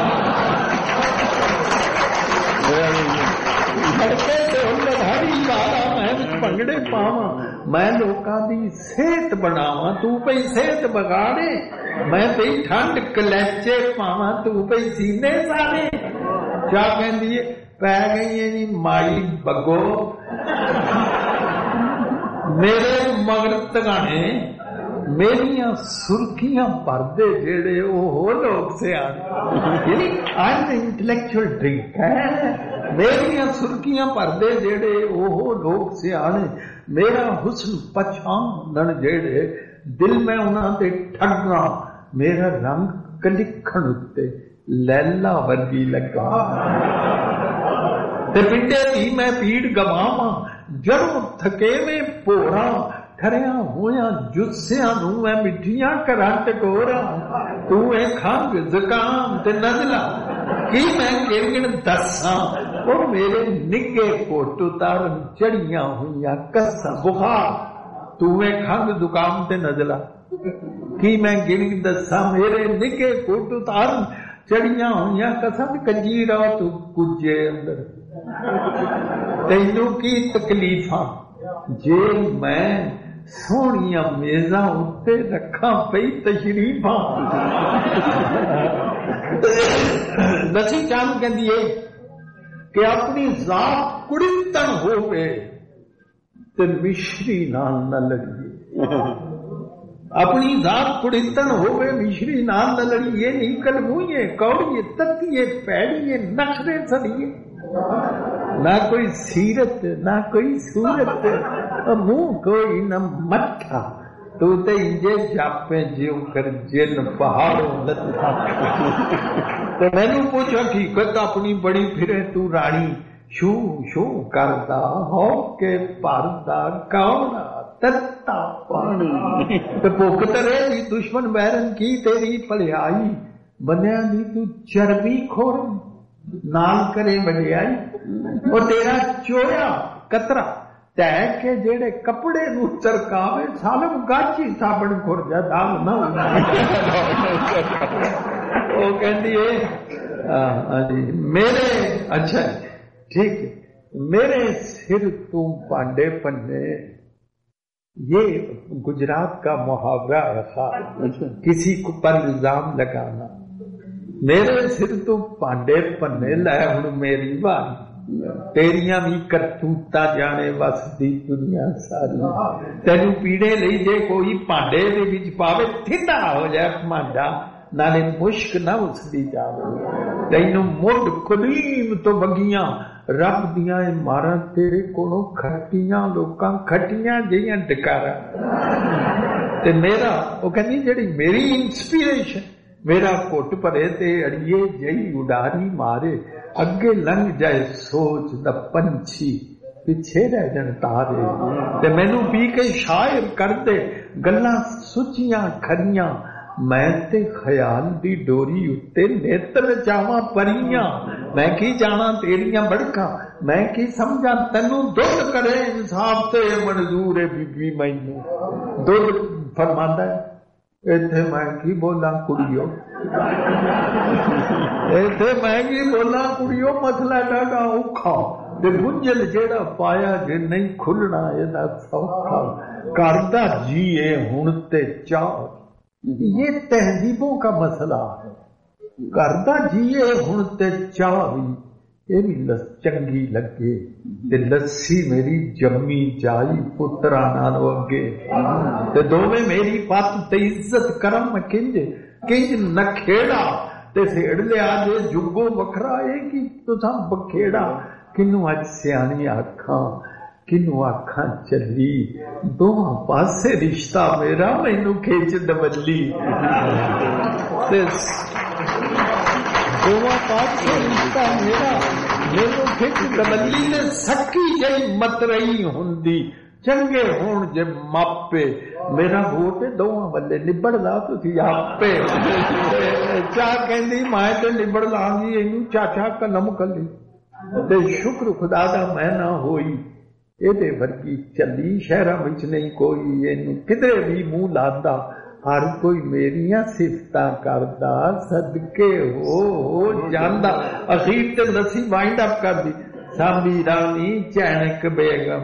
खड़के ढोल मधानी वाला मैं विच पंगड़े पावा मैं लोकां दी सेहत बनावा तू पई सेहत बगाड़े मैं पई ठंड कलैचे पावा तू पई सीने सारे क्या कहंदी है पै गई है जी माई बगो मेरे मगर तगाने मेरिया सुर्खियां भरदे जेड़े वो लोग से आने आज इंटेलेक्चुअल ड्रिंक है मेरिया सुर्खियां भरदे जेड़े वो लोग से आने मेरा हुस्न पछाणन जेड़े दिल में उन्होंने ठगना मेरा रंग कलिखण उत्ते लैला वर्गी लगा ते पिंडे दी मैं पीड़ गवावा जड़ों थके में पोरा ठरिया होया जुस्सियां नू मैं मिठियां करा टकोरा तू है खंग जुकाम ते नजला की मैं किरगण दसा ओ मेरे निगे कोट उतारन चढ़िया हुई कसा बुखार तू है खंग जुकाम ते नजला की मैं गिरगण दसा मेरे निगे कोट उतारन चढ़िया हुई कसम कंजीरा तू कुजे अंदर तेनू की तकलीफा जे मैं सोहनिया मेजा उत्ते रखा पई तशरीफा। दसी चांद कहती है कि अपनी जात कुड़ितन होवे ते मिश्री नाल न लड़िए। अपनी जात कुड़ितन होवे मिश्री नाल न लड़िए। निकल मुँहे कौड़िए तत्तिए पैड़िए नखरे सड़िए। ना कोई सीरत ना कोई सूरत मुंह कोई न मत्था तू तो इंजे जापे जीव कर जिन पहाड़ों लता। तो मैनू पूछ हकीकत अपनी बड़ी फिरे तू रानी शू शू करदा हो के भरदा कौन तत्ता पानी। तो भुख तरेगी दुश्मन बैरन की तेरी भलियाई बनया नी तू चरबी खोर नाल करे वडियाई। और तेरा चोया कतरा तै के जेड़े कपड़े नू चरकावे सालम गाची साबण खुरजा दाल ना। वो कहती है मेरे अच्छा ठीक है मेरे सिर तू पांडे पन्ने। ये गुजरात का मुहावरा रखा किसी को पर इल्जाम लगाना। मेरे सिर तू पांडे पन्ने लै हुण मेरी बारी तेरिया भी करतूता जाने वसदी दुनिया सारी। तेनू पीड़े लई जे कोई भांडे दे विच पावे ठंडा हो जाए भांडा नाले मुश्क ना उसदी जावे। तेनू मुड कलीम तो बगियां रब दियां मारा तेरे कोलों खटियां लोकां खटियां जिहियां डकारा। ते मेरा वो कहनी जेड़ी मेरी इंस्पिरेशन मेरा घुट भरे ते अड़िए जई उडारी मारे। अगे लंघ जाए सोच द पंछी पिछे रह जन तारे। ते मैनू पी के शायर कर दे गल्लां सुचियां खरियां। मैं ते ख्याल दी डोरी उत्ते नेत्र जावां परियां। मैं की जाना तेरियां बड़का मैं की समझा तैनू दुध करे इंसाफ ते मंजूर है बीबी मैनू। दुध फरमांदा है इत्थे मैं की बोला कुड़ियो इत्थे मैं की बोला कुड़ियो मसला डागा औखा ते गुंजल जेड़ा पाया जे नहीं खुलना एदा सौखा। करदा जीए हुण ते चाह ये तहजीबों का मसला है। करदा जीए हुण ते चाह ये भी लस चंगी लगे ते लस्सी मेरी जम्मी जाई पुत्रा नालों अगे। ते दोवें मेरी पत ते इज्जत करम किंज किंज नखेड़ा ते सेड़ लिया जे जुगो वखरा है कि तुसा बखेड़ा। किनू अज सियानी आखां किनू आखां चली दोवां पासे रिश्ता मेरा मैनू खिच दवली। दोवां पासे रिश्ता मेरा मैनू खिच दवली। ने सकी जई मतरई हुंदी चंगे होण जे मापे। मेरा वोट दोवां बल्ले निबड़दा तुसी आपे। चा कहंदी मैं ते निबड़ लांगी इनू चाचा कलम कली ते शुक्र खुदा दा मैं ना होई। एदे वर्गी चली शहरा विच नहीं कोई इनू किधरे भी मुंह लादा। हर कोई मेरिया सिफता करदा सदके हो हो जांदा। अखीर ते नसी वाइंड अप कर दी साबी रानी चैनक बेगम।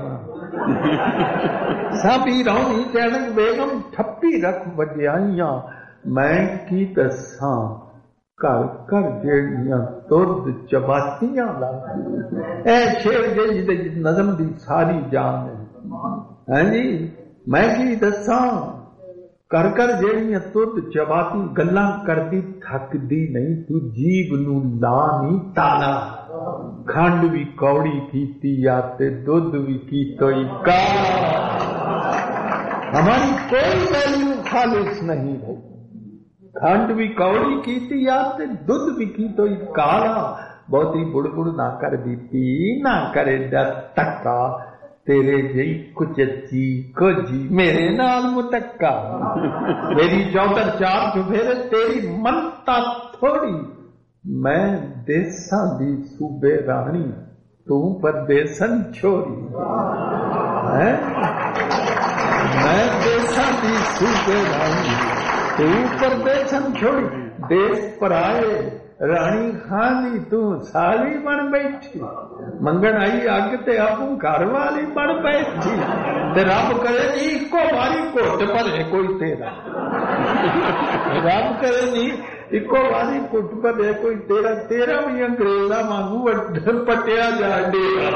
साबी रानी चैनक बेगम ठप्पी रख वड्याइयां मैं की दसां कर कर जेड़ियां दुध चबातियां ला। ए शेर जे नज़म दी सारी जान है जी। मैं की दसां कर कर जेड़ियां दुध चबाती गल्लां करदी थकदी नहीं। तू जीभ नू ला नी ताला। खंड भी कौड़ी कीती या ते दुध भी की तोई का। हमारी कोई वैल्यू खालिस नहीं है। खंड भी कौड़ी कीती या ते दुध भी की तोई काला। बहुती बुड़बुड़ ना कर बीती ना करे डर तक्का। तेरे जई कुचची कुजी मेरे नाल मुतक्का। मेरी चौधर चार चुफेरे तेरी मनता थोड़ी। मैं देसा दी सूबे रानी तू परदेसन छोरी है। मैं देसा दी सूबे रानी तू परदेसन छोरी। देश पर आए रानी खां दी तू साली बन बैठी, मंगण आई अग ते आपू घर वाली बन बैठी, ते रब करे नी इको बारी घुट भरे कोई तेरा, रब करे नी इको बारी घुट भरे कोई तेरा, तेरा भी अंग्रेजा वांगू पटिया जा डेरा।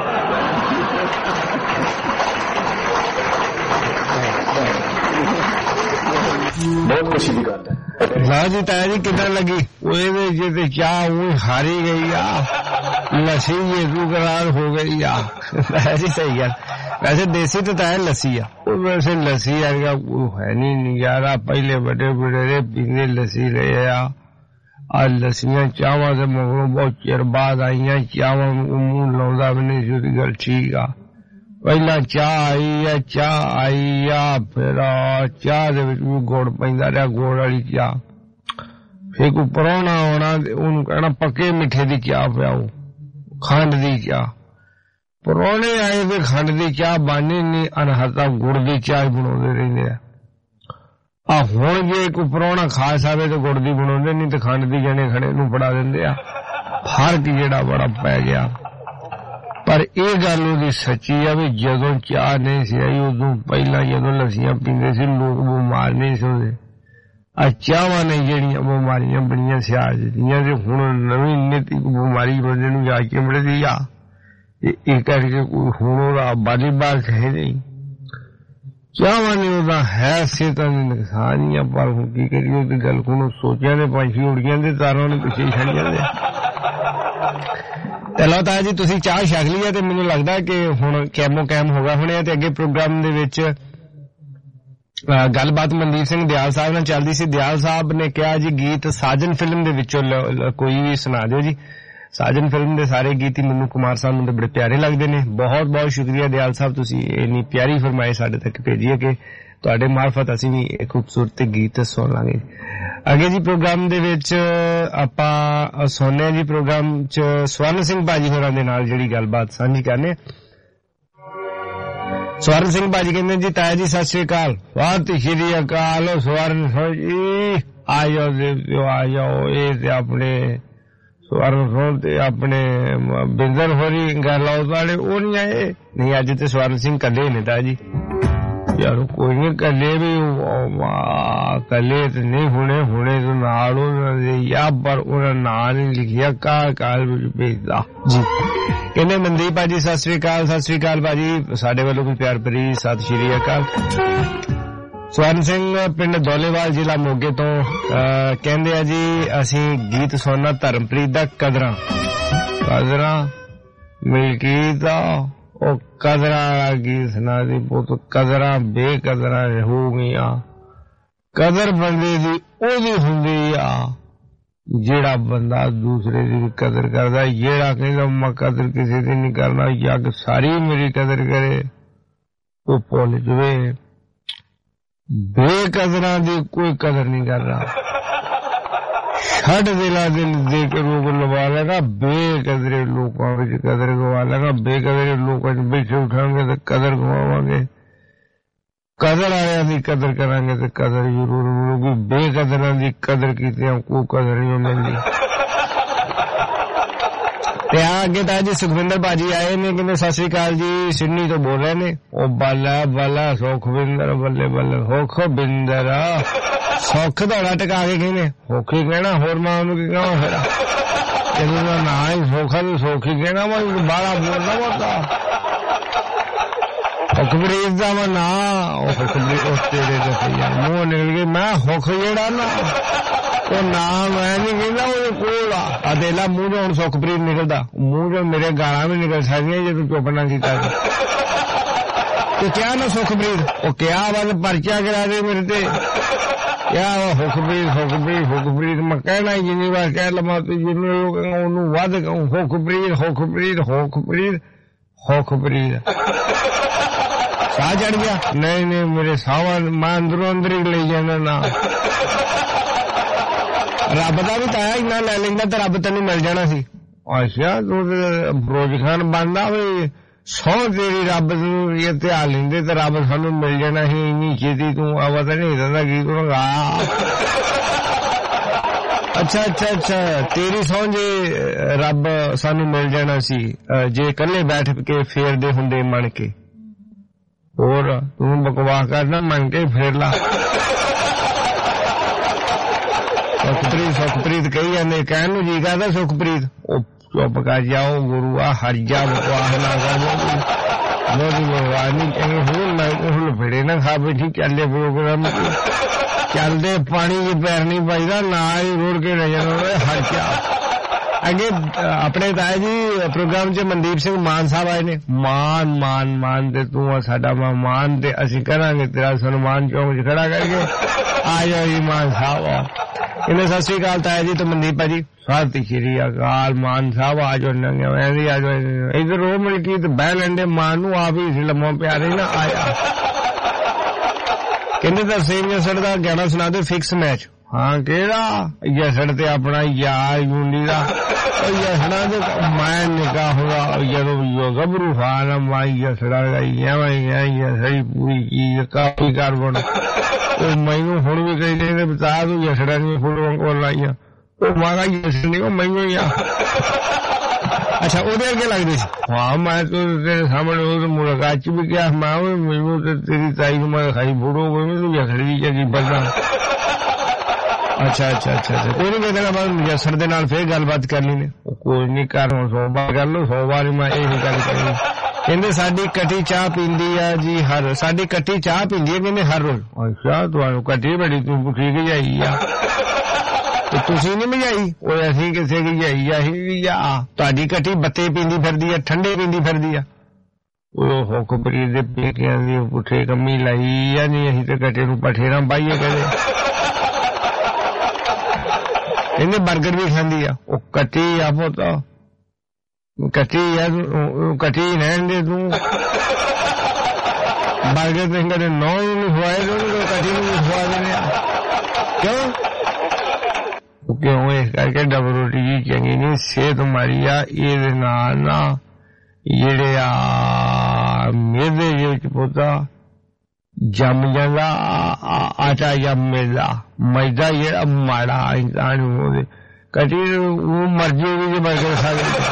बहुत खुशी की गल है। हाँ जी ताया जी कितना लगी वो चाह वो हारी गई आ लस्सी ये करार हो गई आ। जी सही गल, वैसे देसी तो ताया लस्सी आ, वैसे लस्सी आएगा वो है नहीं नजारा, पहले बड़े बड़े पीने लस्सी रहे आ, आज लस्सियां चावा से मगरों बहुत चिर बाद आईया, चावा मुंह लाउंदा भी नहीं सी गल ठीक आ। पहला चाह आई है, चाह आई आ, फिर चाह दे विच भी गुड़ पैंदा रहा, गुड़ वाली चाह, फिर कोई परौना आना उन्होंने कहना पक्के मिठे दी चाह पियाओ, खंड दी चाह, परौने आए तो खंड दी चाह बानी नहीं, अनहता गुड़ दी चाह बनाते रहते हैं। आ हुण जे कोई परौना खास आवे तो गुड़ दी बनाते नहीं तो खंड दी जने खड़े नूं फड़ा दिंदे आ, फर्क जिहड़ा बड़ा पै गया। पर यह गल उहदी सच्ची है भी जदों चाह नहीं सी आई उदों पहला जदों लस्सियां पींदे सी लोग बीमार नहीं सी होंदे, आ चाहवां ने जिहड़ियां बीमारियां बड़ियां सियाज दियां ते हुण नवीं नीति बीमारी बंदे नूं जा के मिलदी आ, इस करके कोई हुण ओहदा बालीबाल है नहीं, चाहवां ने ओहदा है सेहतां दे नुकसान ही आ, पर हुण की करिए ओहदी गल हुण सोचियां ने पंछी उड़ गए तारां ने पिछे छड़ जांदे। चलो ताया जी तुसी चाह छक ली है ते मैनूं लगदा कि हुण कैमो कैम हो गया होने ते अगे प्रोग्राम दे विच गलबात मनदीप सिंह दयाल साहब नाल चलदी सी। दयाल साहब ने कहा जी गीत साजन फिल्म दे विचों कोई भी सुना दिओ जी। साजन फिल्म दे सारे गीत ही मैनूं कुमार साहब नूं बड़े प्यारे लगदे ने। बहुत बहुत शुक्रिया दयाल साहब तुसी इन्नी प्यारी फरमाइश साडे तक भेजी कि तुहाडे मार्फत असीं भी खूबसूरत गीत सुण लांगे। अगे जी प्रोग्राम दे विच आपां सुणने जी प्रोग्राम च स्वर्ण सिंह भाजी होरां दे नाल जिहड़ी गलबात साझी करने। स्वर्ण सिंह भाजी कहंदे जी ताया जी सत श्री अकाल। सत श्री अकाल स्वर्ण जी आ जाओ देवो आ जाओ। ये ते अपने स्वर्ण सोन ते अपने बिंदर होरी गल वाले ओ नहीं आए नहीं, अज ते स्वर्ण सिंह कल्ले ने ताया जी यार कोई नहीं कले भी कले तो नहीं होने होने तो नाल या पर उन्हें ना नहीं लिखिया काल काल भेजदा जी। कहने मनदीप भाजी सत श्री अकाल। सत श्री अकाल भाजी साडे वालों भी प्यार भरी सत श्री अकाल। स्वर्ण सिंह पिंड दौलेवाल जिला मोगे तो कहंदे आ जी असी गीत सुनना धर्मप्रीत दा कदरां कदरां मिलकीत दा ओ कदरां वाला गीत सुना दी पुत। कदरां बेकदरां हो गईयां, कदर बंदे दी ओदी हुंदी आ जेड़ा बंदा दूसरे दी भी कदर करदा। जेड़ा कहंदा मैं कदर किसी दी नहीं करना, जग सारी मेरी कदर करे तो भुल जवे। बेकदरां दी कोई कदर नहीं कर रहा, छड़ दिला दिल दे के रोग लवा लेगा। बेकदरे लोगों में कदर गवा लेगा, बेकदरे लोगों में बैठे उठाएंगे तो कदर गवावांगे, कदर आया दी कदर करांगे तो कदर जरूर मिलेगी। बेकदरां दी कदर कीते कोई कदर नहीं मिलती। ते आगे तां जी सुखविंदर भाजी आए ने कहंदे सत श्री अकाल जी सिडनी तो बोल रहे ने। ओ बाला बाला सुखविंदर बल्ले बल्ले होख बिंदर सुख दौड़ा टका के कहने होखी कहना होर मां नूं की कहां फिर तेरा ना ही सोखा तो सोखी कहना वा बाला बोलना होता हुकमरीत दा मैं ना हुकमरीत उस तेरे तो सही है मुंह निकल गई मैं हुख जेड़ा ना वो ना मैं नहीं कहना वो कोल आ देला मुंह जो हुण सुखप्रीत निकलदा मुंह जो मेरे गालां भी निकल सकदियां जे तू चुप ना कीता तो क्या ना सुखप्रीत वो क्या बस पर्चा करा दे मेरे ते क्या हुकमरीत हुकमरीत हुकमरीत मैं कहना ही जिन्नी बार कह लवा तो जिन्ने लोग ओनू वध कहूं हुकमरीत हुकमरीत हुकमरीत हुकमरीत साह चढ़ गया नहीं नहीं मेरे सावा मैं अंदरों अंदर ही ले जाना ना रब का भी ताया इन्ना लै लेंदा तो रब तेन मिल जाना सी। अच्छा तू फिरोज खान बनदा भी सौ तेरी रब ये ध्यान लेंदे तो रब सानू मिल जाना ही इन्नी छेती तू पता नहीं था की ਅੱਛਾ ਅੱਛਾ ਅੱਛਾ ਤੇਰੀ ਸੌਂ ਜੇ ਰੱਬ ਸਾਨੂੰ ਮਿਲ ਜਾਣਾ ਸੀ ਜੇ ਇਕੱਲੇ ਬੈਠ ਕੇ ਫੇਰਦੇ ਹੁੰਦੇ ਮੰਨ ਕੇ ਹੋਰ ਤੂੰ ਬਕਵਾਸ ਕਰਨਾ ਮੰਨ ਕੇ ਫੇਰ ਲਾ ਸੁਖਪ੍ਰੀਤ ਸੁਖਪ੍ਰੀਤ ਕਹੀ ਜਾਂਦੇ ਕਹਿਣ ਨੂੰ ਜੀ ਕਰਦਾ ਸੁਖਪ੍ਰੀਤ ਉਹ ਚੁੱਪ ਕਰ ਜਾਓ ਗੁਰੂਆ ਹਰ ਜਾ ਬਕਵਾਸ ਨਾ ਕਰ ਲੋਦੀ ਬਕਵਾਸ ਨਹੀਂ ਕਹਿੰਦੇ ਹੁਣ ਮੈਂ ਹੁਣ ਫੇੜੇ ਨਾ ਖਾ ਬੈਠੀ ਚੱਲੇ ਪ੍ਰੋਗਰਾਮ ਚੱਲਦੇ ਪਾਣੀ ਚ ਪੈਰ ਨਹੀਂ ਪਾਈਦਾ ਨਾ ਹੀ ਰੋੜ ਕੇ ਨਜ਼ਰ ਆਉਂਦੇ ਹਰ ਜਾ ਅੱਗੇ ਆਪਣੇ ਤਾਏ ਜੀ ਪ੍ਰੋਗਰਾਮ ਚ ਮਨਦੀਪ ਸਿੰਘ ਮਾਨ ਸਾਹਿਬ ਆਏ ਨੇ ਮਾਨ ਮਾਨ ਮਾਨ ਤੇ ਤੂੰ ਸਾਡਾ ਮਾਨ ਤੇ ਅਸੀਂ ਕਰਾਂਗੇ ਤੇਰਾ ਸਨਮਾਨ ਚੌਂਕ ਚ ਖੜਾ ਕਰਕੇ ਆ ਜਾਓ ਜੀ ਮਾਨ ਸਾਹਿਬ ਇਹਨੇ ਸਤਿ ਸ੍ਰੀ ਅਕਾਲ ਤਾਇਆ ਜੀ ਤੇ ਮਨਦੀਪ ਭਾਜੀ ਸਤਿ ਸ੍ਰੀ ਅਕਾਲ ਮਾਨ ਸਾਹਿਬ ਆ ਜਾਓ ਨੰਗੇ ਵੈਸੇ ਆ ਜਾਓ ਇਧਰ ਉਹ ਮਲਕੀ ਤੇ ਬਹਿ ਲੈਂਦੇ ਮਾਨ ਨੂੰ ਆਪ ਹੀ ਲੰਮਾ ਪਿਆਰੇ ਨਾ ਆਇਆ ਕਹਿੰਦੇ ਤਾਂ ਸੇਮ ਜਸੜ ਦਾ ਗਾਣਾ ਸੁਣਾ ਦੇ ਫਿਕਸ ਮੈਚ ਹਾਂ ਕਿਹੜਾ ਜਸੜ ਤੇ ਆਪਣਾ ਯਾਰ ਗੁੰਡੀ ਦਾ ਜਸੜਾ ਤੇ ਮੈਂ ਨਿਕਾਹ ਹੋਇਆ ਜਦੋਂ ਗੱਭਰੂ ਖਾਨ ਮਾਈ ਜਸੜਾ ਗਈ ਐਵੇਂ ਸਹੀ ਪੂਰੀ ਚੀਜ਼ ਕਾਪੀ ਕਰ ਬਣ ਉਹ ਮੈਨੂੰ ਹੁਣ ਵੀ ਕਹਿੰਦੇ ਨੇ ਬਤਾ ਤੂੰ ਜਸੜਾ ਨਹੀਂ ਫੁੱਲ ਕੋਲ ਲਾਈਆਂ ਉਹ ਮਾਰਾ ਜਸੜ ਨਹੀਂ ਉਹ ਮੈਨੂੰ ਹੀ ਆ ਅੱਛਾ ਉਹਦੇ ਅੱਗੇ ਲੱਗਦੇ ਸੀ ਹਾਂ ਮੈਂ ਤੇਰੇ ਸਾਹਮਣੇ ਉਹ ਮੁਲਾਕਾਤ ਚ ਵੀ ਕਿਹਾ ਮੈਂ ਮੈਨੂੰ ਤੇ ਤੇਰੀ ਤਾਈ ਨੂੰ ਮੈਂ ਖਾਈ ਫੋਟੋ ਮੈਨੂੰ ਜਸੜੀ ਚੰਗੀ ਬੰਦਾ ਅੱਛਾ ਅੱਛਾ ਅੱਛਾ ਕੋਈ ਨਹੀਂ ਕਹਿੰਦਾ ਬਾਅਦ ਜਸੜ ਦੇ ਨਾਲ ਫੇਰ ਗੱਲਬਾਤ ਕਰਨੀ ਨੇ ਕੋਈ ਨਹੀਂ ਕਰ ਹੁਣ ਸੋਮਵਾਰ ਕਰ ਲਓ ਸੋਮਵਾਰ ਮੈਂ ਇਹ ਗੱਲ ਕਰਨੀ ਕਹਿੰਦੇ ਸਾਡੀ ਕੱਟੀ ਚਾਹ ਪੀਂਦੀ ਆ ਜੀ ਹਰ ਸਾਡੀ ਕੱਟੀ ਚਾਹ ਪੀਂਦੀ ਆ ਕਹਿੰਦੇ ਹਰ ਰੋਜ਼ ਅੱਛਾ ਤੁਹਾਨੂੰ ਕੱਟੀ ਬੜੀ ਤੂੰ ਠੀਕ ਜਾਈ ਆ ਤੇ ਤੁਸੀਂ ਨਹੀਂ ਮਜਾਈ ਉਹ ਅਸੀਂ ਕਿਸੇ ਦੀ ਜਾਈ ਆ ਹੀ ਆ ਤੁਹਾਡੀ ਕੱਟੀ ਬੱਤੇ ਪੀਂਦੀ ਫਿਰਦੀ ਆ ਠੰਡੇ ਪੀਂਦੀ ਫਿਰਦੀ ਆ ਉਹ ਹੁਕਮਰੀ ਦੇ ਪੇਕਿਆਂ ਦੀ ਪੁੱਠੇ ਕੰਮੀ ਲਾਈ ਆ ਨਹੀਂ ਅਸੀਂ ਤੇ ਕੱਟੇ ਨੂੰ ਪਠੇਰਾਂ ਪਾਈਏ ਕਦੇ ਇਹਨੇ 버ਗਰ ਵੀ ਖਾਂਦੀ ਆ ਉਹ ਕੱਟੀ ਆ ਪੁੱਤ ਕੱਟੀ ਆ ਕੱਟੀ ਰਹਿਣ ਦੇ ਤੂੰ 버ਗਰ ਤੇ ਕਹਿੰਦੇ ਨੌ ਨੂੰ ਖਵਾਏ ਉਹਨੂੰ ਕੱਟੀ ਨੂੰ ਖਵਾ ਦੇਣੇ ਆ ਕਿਉਂ ਉਹ ਕਿਉਂ ਇਹ ਕਰਕੇ ਡਬਲ ਰੋਟੀ ਜੀ ਚੰਗੀ ਨਹੀਂ ਸਿਹਤ ਮਾਰੀ ਆ ਇਹਦੇ ਨਾਲ ਨਾ ਜਿਹੜੇ ਆ ਮੇਦੇ ਵਿੱਚ ਪੁੱਤਾ ਜੰਮ ਜਾਂਦਾ ਆਟਾ ਜੰਮੇਦਾ ਮੈਦਾ ਜਿਹੜਾ ਮਾੜਾ ਇਨਸਾਨ ਉਹਦੇ ਕਟੀ ਉਹ ਮਰ ਜੂਗੀ ਜੇ ਬਰਗਰ ਖਾ ਲਏ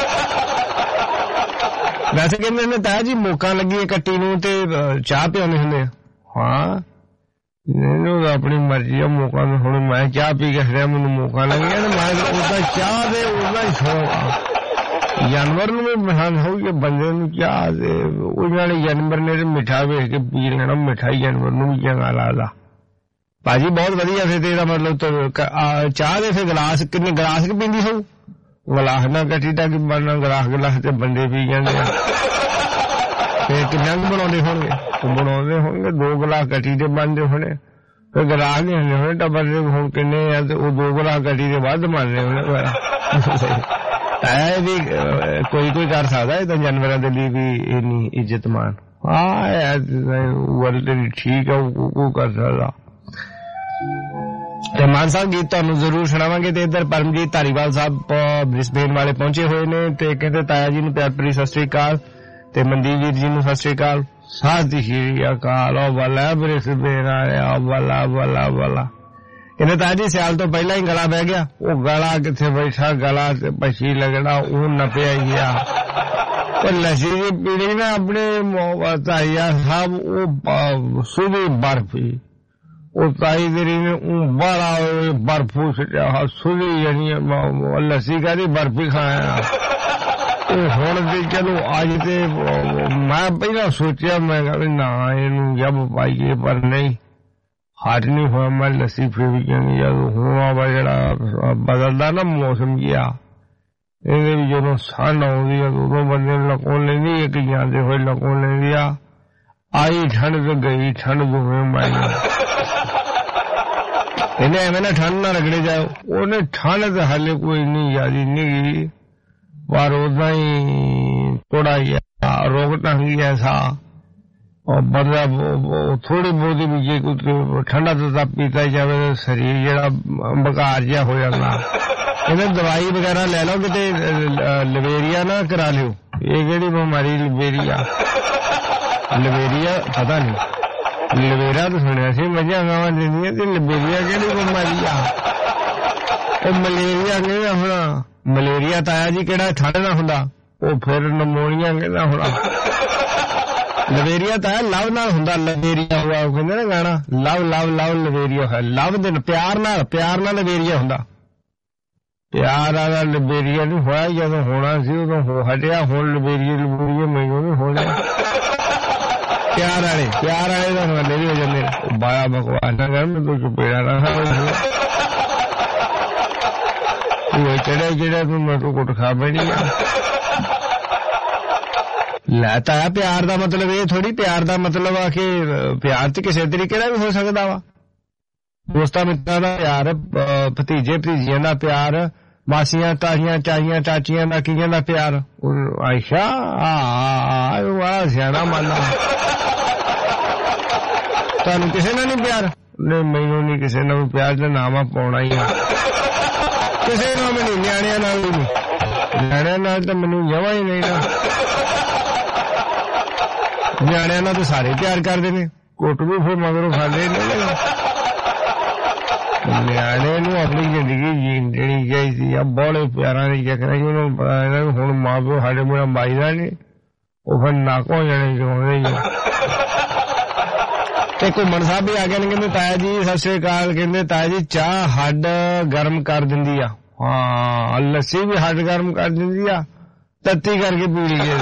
ਵੈਸੇ ਕਹਿੰਦੇ ਨੇ ਤਾਇਆ ਜੀ ਮੌਕਾ ਲੱਗੀ ਕੱਟੀ ਨੂੰ ਤੇ ਚਾਹ ਪਿਆਉਣੇ ਹੁੰਦੇ ਹਾਂ ਮੈਨੂੰ ਆਪਣੀ ਮਰਜ਼ੀ ਆ ਮੌਕਾ ਨੂੰ ਹੁਣ ਮੈਂ ਚਾਹ ਪੀ ਕੇ ਖੜਿਆ ਮੈਨੂੰ ਮੌਕਾ ਲੱਗਿਆ ਤੇ ਮੈਂ ਉਹਦਾ ਚਾਹ ਦੇ ਉਹਦਾ ਹੀ ਸ਼ੌਕ ਆ ਜਾਨਵਰ ਨੂੰ ਵੀ ਪਸੰਦ ਹੋਊ ਕਿ ਬੰਦੇ ਨੂੰ ਚਾਹ ਦੇ ਉਹਨਾਂ ਨੇ ਜਾਨਵਰ ਨੇ ਮਿੱਠਾ ਵੇਖ ਕੇ ਪੀ ਲੈਣਾ ਮਿਠਾਈ ਜਾਨਵਰ ਨੂੰ ਵੀ ਚੰਗਾ ਲੱਗਦਾ ਭਾਜੀ ਬਹੁਤ ਵਧੀਆ ਫਿਰ ਤੇ ਇਹਦਾ ਮਤਲਬ ਚਾਹ ਦੇ ਫਿਰ ਗਲਾਸ ਕਿੰਨੇ ਗਲਾਸ ਕਿ ਪੀਂਦੀ ਹੋਊ ਗਲਾਸ ਨਾ ਕੱਟੀ ਤਾਂ ਕਿ ਬਣਨਾ ਗਲਾਸ ਗਲਾਸ ਤੇ ਬੰਦੇ ਪੀ ਜਾਂਦੇ ਆ ਫਿਰ ਕਿੰਨਾ ਕੁ ਬਣਾਉਂਦੇ ਹੋਣਗੇ ਬਣਾਉਂਦੇ ਹੋਣਗੇ ਦੋ ਗਲਾਸ ਕੱਟੀ ਦੇ ਬਣਦੇ ਹੋਣੇ ਫਿਰ ਗਲਾਸ ਨਹੀਂ ਹੁੰਦੇ ਹੋਣੇ ਟੱਬਰ ਦੇ ਹੁਣ ਕਿੰਨੇ ਆ ਤੇ ਉਹ ਦੋ ਗਲਾਸ ਕੱਟੀ ਦੇ ਵੱਧ ਬਣਦੇ ਹੋਣੇ ਤਾਇਆ ਵੀ ਕੋਈ ਕੋਈ ਕਰ ਸਕਦਾ ਇਹ ਤਾਂ ਜਾਨਵਰਾਂ ਦੇ ਲਈ ਵੀ ਇੰਨੀ ਇੱਜ਼ਤ ਮਾਨ ਹਾਂ ਵਰਲਡ ਦੀ ਠੀਕ ਆ ਉਹ ਕਰ ਸਕਦਾ ਤੇ ਮਾਨ ਸਾਹਿਬ ਗੀਤ ਤੁਹਾਨੂੰ ਜ਼ਰੂਰ ਸੁਣਾਵਾਂਗੇ ਤੇ ਇੱਧਰ ਪਰਮਜੀਤ ਧਾਰੀਵਾਲ ਸਾਹਿਬ ਬ੍ਰਿਸਬੇਨ ਵਾਲੇ ਪਹੁੰਚੇ ਹੋਏ ਨੇ ਤੇ ਕਹਿੰਦੇ ਤਾਇਆ ਜੀ ਨੂੰ ਪਿਆਰ ਭਰੀ ਸਤਿ ਸ੍ਰੀ ਅਕਾਲ ਤੇ ਮਨਦੀਪ ਵੀਰ ਜੀ ਨੂੰ ਸਤਿ ਸ੍ਰੀ ਅਕਾਲ ਸਤਿ ਸ੍ਰੀ ਅਕਾਲ ਉਹ ਵਾਲਾ ਬ੍ਰਿਸਬੇਨ ਆਇਆ ਵਾਲਾ ਵਾਲਾ ਵਾਲਾ ਇਹਨੇ ਤਾਇਆ ਜੀ ਸਿਆਲ ਤੋਂ ਪਹਿਲਾਂ ਹੀ ਗਲਾ ਬਹਿ ਗਿਆ ਉਹ ਗਲਾ ਕਿੱਥੇ ਬੈਠਾ ਗਲਾ ਤੇ ਪਛੀ ਲੱਗਣਾ ਉਹ ਨਪਿਆ ਗਿਆ ਤੇ ਲੱਸੀ ਦੀ ਪੀੜੀ ਨਾ ਆਪਣੇ ਤਾਇਆ ਸਾਹਿਬ ਉਹ ਸੁਬੀ ਬਰਫੀ ਉਹ ਤਾਈ ਤੇਰੀ ਨੇ ਉਹ ਬੜਾ ਬਰਫੂ ਸੁਟਿਆ ਸੁਬੀ ਯਾਨੀ ਲੱਸੀ ਕਾਹਦੀ ਬਰਫੀ ਖਾਇਆ ਉਹ ਹੁਣ ਤੇ ਚਲੋ ਅੱਜ ਤੇ ਮੈਂ ਪਹਿਲਾਂ ਸੋਚਿਆ ਮੈਂ ਕਿਹਾ ਨਾ ਇਹਨੂੰ ਜਬ ਪਾਈਏ ਪਰ ਨਹੀਂ ਹੱਟ ਨਹੀਂ ਹੋਇਆ ਮੈਂ ਲੱਸੀ ਪੀ ਜਾਂਦੀ ਜਦੋਂ ਹੋਣਾ ਵਾ ਜਿਹੜਾ ਬਦਲਦਾ ਨਾ ਮੌਸਮ ਗਿਆ ਇਹਦੇ ਵੀ ਜਦੋਂ ਠੰਡ ਆਉਂਦੀ ਆ ਉਦੋਂ ਬੰਦੇ ਨੂੰ ਲਕੋਂ ਲੈਂਦੀ ਇੱਕ ਜਾਂਦੇ ਹੋਏ ਲਕੋਂ ਲੈਂਦੀ ਆ ਆਈ ਠੰਡ ਤੇ ਗਈ ਠੰਡ ਦੋਵੇਂ ਮਾਈ ਇਹਨੇ ਐਵੇਂ ਨਾ ਠੰਡ ਨਾ ਰਗੜੇ ਜਾਓ ਉਹਨੇ ਠੰਡ ਤੇ ਹਾਲੇ ਕੋਈ ਇੰਨੀ ਜ਼ਿਆਦੀ ਨਹੀਂ ਗਈ ਪਰ ਉਦਾਂ ਹੀ ਥੋੜਾ ਜਿਹਾ ਰੋਗ ਢੰਗੀ ਐਸਾ और बंदा थोड़ी बहुत भी जे कुछ ठंडा तता पीता जाए तो शरीर जरा बकार जहा हो जाता इन्हें दवाई वगैरह ले लो कि लवेरिया ना करा लियो ये केड़ी बीमारी लवेरिया लवेरिया पता नहीं लवेरा तो सुनिया सी मजा गावा देंदी लवेरिया केड़ी बीमारी आ ਉਹ ਮਲੇਰੀਆ ਕਹਿੰਦਾ ਹੁਣ ਮਲੇਰੀਆ ਤਾਇਆ ਜੀ ਕਿਹੜਾ ਠੰਡ ਨਾਲ ਹੁੰਦਾ ਉਹ ਫਿਰ ਨਮੋਨੀਆ ਕਹਿੰਦਾ ਹੁਣ ਲਵੇਰੀਆ ਤਾਇਆ ਲਵ ਨਾਲ ਹੁੰਦਾ ਲਵੇਰੀਆ ਹੋਇਆ ਉਹ ਕਹਿੰਦੇ ਨਾ ਗਾਣਾ ਲਵ ਲਵ ਲਵ ਲਵੇਰੀਆ ਹੈ ਲਵ ਦੇ ਪਿਆਰ ਨਾਲ ਪਿਆਰ ਨਾਲ ਲਵੇਰੀਆ ਹੁੰਦਾ ਪਿਆਰ ਵਾਲਾ ਲਵੇਰੀਆ ਨਹੀਂ ਹੋਇਆ ਜਦੋਂ ਹੋਣਾ ਸੀ ਉਦੋਂ ਹੋ ਹਟਿਆ ਹੁਣ ਲਵੇਰੀਆ ਲਵੇਰੀਆ ਮੈਨੂੰ ਨਹੀਂ ਹੋਣਾ ਪਿਆਰ ਵਾਲੇ ਪਿਆਰ ਵਾਲੇ ਦਾ ਹਵਾਲੇ ਵੀ ਹੋ ਜਾਂਦੇ ਬਾਇਆ ਬਕਵਾਸ ਨਾ ਕਰ ਤੂੰ ਚੁਪੇੜਾ ਨਾ ਉਹ ਚੜੇ ਜਿਹੜੇ ਤੂੰ ਮੈਨੂੰ ਕੁੱਟ ਖਾ ਬੈਣੀ ਲੈ ਤਾਇਆ ਪਿਆਰ ਦਾ ਮਤਲਬ ਇਹ ਥੋੜੀ ਪਿਆਰ ਦਾ ਮਤਲਬ ਆ ਕਿ ਪਿਆਰ ਚ ਕਿਸੇ ਤਰੀਕੇ ਨਾਲ ਵੀ ਹੋ ਸਕਦਾ ਵਾ ਦੋਸਤਾਂ ਮਿੱਤਰਾਂ ਦਾ ਪਿਆਰ ਭਤੀਜੇ ਭਤੀਜੀਆਂ ਦਾ ਪਿਆਰ ਮਾਸੀਆਂ ਤਾਈਆਂ ਚਾਈਆਂ ਚਾਚੀਆਂ ਦਾ ਕੀਆਂ ਦਾ ਪਿਆਰ ਆਇਸ਼ਾ ਆ ਵਾਹ ਸਿਆਣਾ ਮੰਨਦਾ ਤੁਹਾਨੂੰ ਕਿਸੇ ਨਾਲ ਨਹੀਂ ਪਿਆਰ ਨਹੀਂ ਮੈਨੂੰ ਨਹੀਂ ਕਿਸੇ ਨਾਲ ਵੀ ਪਿਆਰ ਦਾ ਨਾਮ ਆ ਪਾਉਣਾ ਹੀ ਆ ਕਿਸੇ ਨਾਲ ਵੀ ਨਹੀਂ ਨਿਆਣਿਆਂ ਨਾਲ ਵੀ ਨਹੀਂ ਨਿਆਣਿਆਂ ਨਾਲ ਤਾਂ ਮੈਨੂੰ ਜਮਾਂ ਹੀ ਨਹੀਂ ਨਾ ਨਿਆਣਿਆਂ ਨਾਲ ਤਾਂ ਸਾਰੇ ਪਿਆਰ ਕਰਦੇ ਨੇ ਕੁੱਟ ਵੀ ਫਿਰ ਮਗਰੋਂ ਖਾਂਦੇ ਨੇ ਨਿਆਣੇ ਨੂੰ ਆਪਣੀ ਜ਼ਿੰਦਗੀ ਜੀਣ ਦੇਣੀ ਚਾਹੀਦੀ ਆ ਬੜੇ ਪਿਆਰਾਂ ਦੀ ਚੱਕਰ ਉਹਨੂੰ ਪਤਾ ਇਹਨਾਂ ਹੁਣ ਮਾਂ ਪਿਓ ਸਾਡੇ ਮੇਰਾ ਮਾਈਦਾ ਨਹੀਂ ਉਹ ਫਿਰ ਨੱਕ ਹੋ ਜਾਣੇ ਚਾਹੁੰਦੇ ਜੀ ਤੇ ਘੁੰਮਣ ਸਾਹਿਬ ਵੀ ਆ ਗਏ ਨੇ ਕਹਿੰਦੇ ਤਾਇਆ ਜੀ ਸਤਿ ਸ੍ਰੀ ਅਕਾਲ ਕਹਿੰਦੇ ਤਾਇਆ ਜੀ ਚਾਹ ਹੱਡ ਗਰਮ ਕਰ ਦਿੰਦੀ ਆ ਹਾਂ ਲੱਸੀ ਵੀ ਹੱਡ ਗਰਮ ਕਰ ਦਿੰਦੀ ਆ ਤੱਤੀ ਕਰਕੇ ਪੀ ਲਈਏ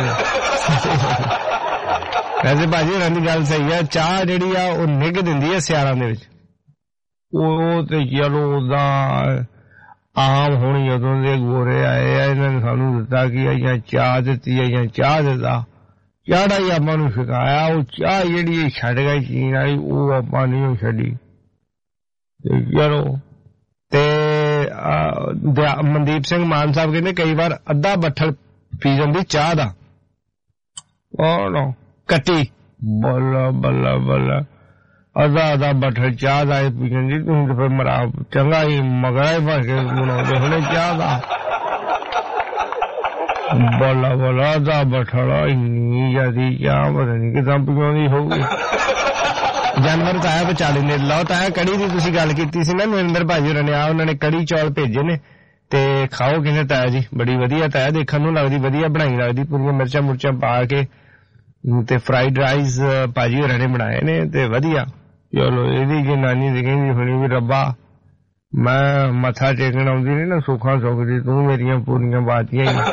ਵੈਸੇ ਭਾਜੀ ਉਹਨਾਂ ਦੀ ਗੱਲ ਸਹੀ ਆ ਚਾਹ ਜਿਹੜੀ ਆ ਉਹ ਨਿੱਘ ਦਿੰਦੀ ਆ ਸਿਆਲਾਂ ਦੇ ਵਿੱਚ ਉਹ ਤੇ ਚਲੋ ਉਦਾਂ ਆਮ ਹੁਣ ਜਦੋਂ ਦੇ ਗੋਰੇ ਆਏ ਆ ਇਹਨਾਂ ਨੇ ਸਾਨੂੰ ਦਿੱਤਾ ਕਿ ਅਸੀਂ ਚਾਹ ਦਿੱਤੀ ਅਸੀਂ ਚਾਹ ਦਿੱਤਾ ਚਾੜਾ ਹੀ ਆਪਾਂ ਨੂੰ ਸਿਖਾਇਆ ਉਹ ਚਾਹ ਜਿਹੜੀ ਛੱਡ ਗਈ ਚੀਨ ਵਾਲੀ ਉਹ ਆਪਾਂ ਨਹੀਂ ਛੱਡੀ ਤੇ ਚਲੋ ਤੇ ਮਨਦੀਪ ਸਿੰਘ ਮਾਨ ਸਾਹਿਬ ਕਹਿੰਦੇ ਕਈ ਵਾਰ ਅੱਧਾ ਬੱਠਲ ਪੀ ਜਾਂਦੀ ਚਾਹ ਦਾ ਉਹ ਨਾ ਕੱਟੀ ਬੱਲਾ ਬੱਲਾ ਬੱਲਾ ਅੱਧਾ ਅੱਧਾ ਬੱਠਲ ਚਾਹ ਦਾ ਪੀ ਜਾਂਦੀ ਤੂੰ ਤੇ ਫਿਰ ਮਰਾ ਚੰਗਾ ਹੀ ਮਗਰਾ ਹੀ ਭਰ ਕੇ ਬਣਾਉਂਦੇ ਹੁਣੇ ਚਾਹ ਦਾ ਬੱਲਾ ਬੱਲਾ ਅੱਧਾ ਬੱਠਲ ਇੰਨੀ ਜ਼ਿਆਦੀ ਚਾਹ ਪਤਾ ਨਹੀਂ ਕਿਦਾਂ ਪੀਉਂਦੀ ਹੋਊਗੀ ਜਾਨਵਰ ਤਾਂ ਆਇਆ ਬਚਾ ਲੈਂਦੇ ਲਓ ਤਾਂ ਕੜੀ ਦੀ ਤੁਸੀਂ ਗੱਲ ਕੀਤੀ ਸੀ ਨਾ ਨਰਿੰਦਰ ਭਾਜੀ ਹੋਰਾਂ ਨੇ ਆ ਉਹਨਾਂ ਨੇ ਕੜੀ ਚੌਲ ਭੇਜੇ ਨੇ ਤੇ ਖਾਓ ਕਹਿੰਦੇ ਤਾਇਆ ਜੀ ਬੜੀ ਵਧੀਆ ਤਾਇਆ ਦੇਖਣ ਨੂੰ ਲੱਗਦੀ ਵਧੀਆ ਬਣਾਈ ਲੱਗਦੀ ਪੂਰੀਆਂ ਮਿਰਚਾਂ ਮੁਰਚਾਂ ਪਾ ਕੇ ਤੇ ਫਰਾਈਡ ਰਾਈਸ ਭਾਜੀ ਹੋਰਾਂ ਨੇ ਬਣਾਏ ਨੇ ਤੇ ਵਧੀਆ ਚਲੋ ਇਹਦੀ ਜੇ ਨਾਨੀ ਦੀ ਕਹਿੰਦੀ ਹੋਣੀ ਵੀ ਰੱਬਾ ਮੈਂ ਮੱਥਾ ਟੇਕਣ ਆਉਂਦੀ ਨਹੀਂ ਨਾ ਸੁੱਖਾਂ ਸੁੱਖਦੀ ਤੂੰ ਮੇਰੀਆਂ ਪੂਰੀਆਂ ਬਾਤੀਆਂ ਹੀ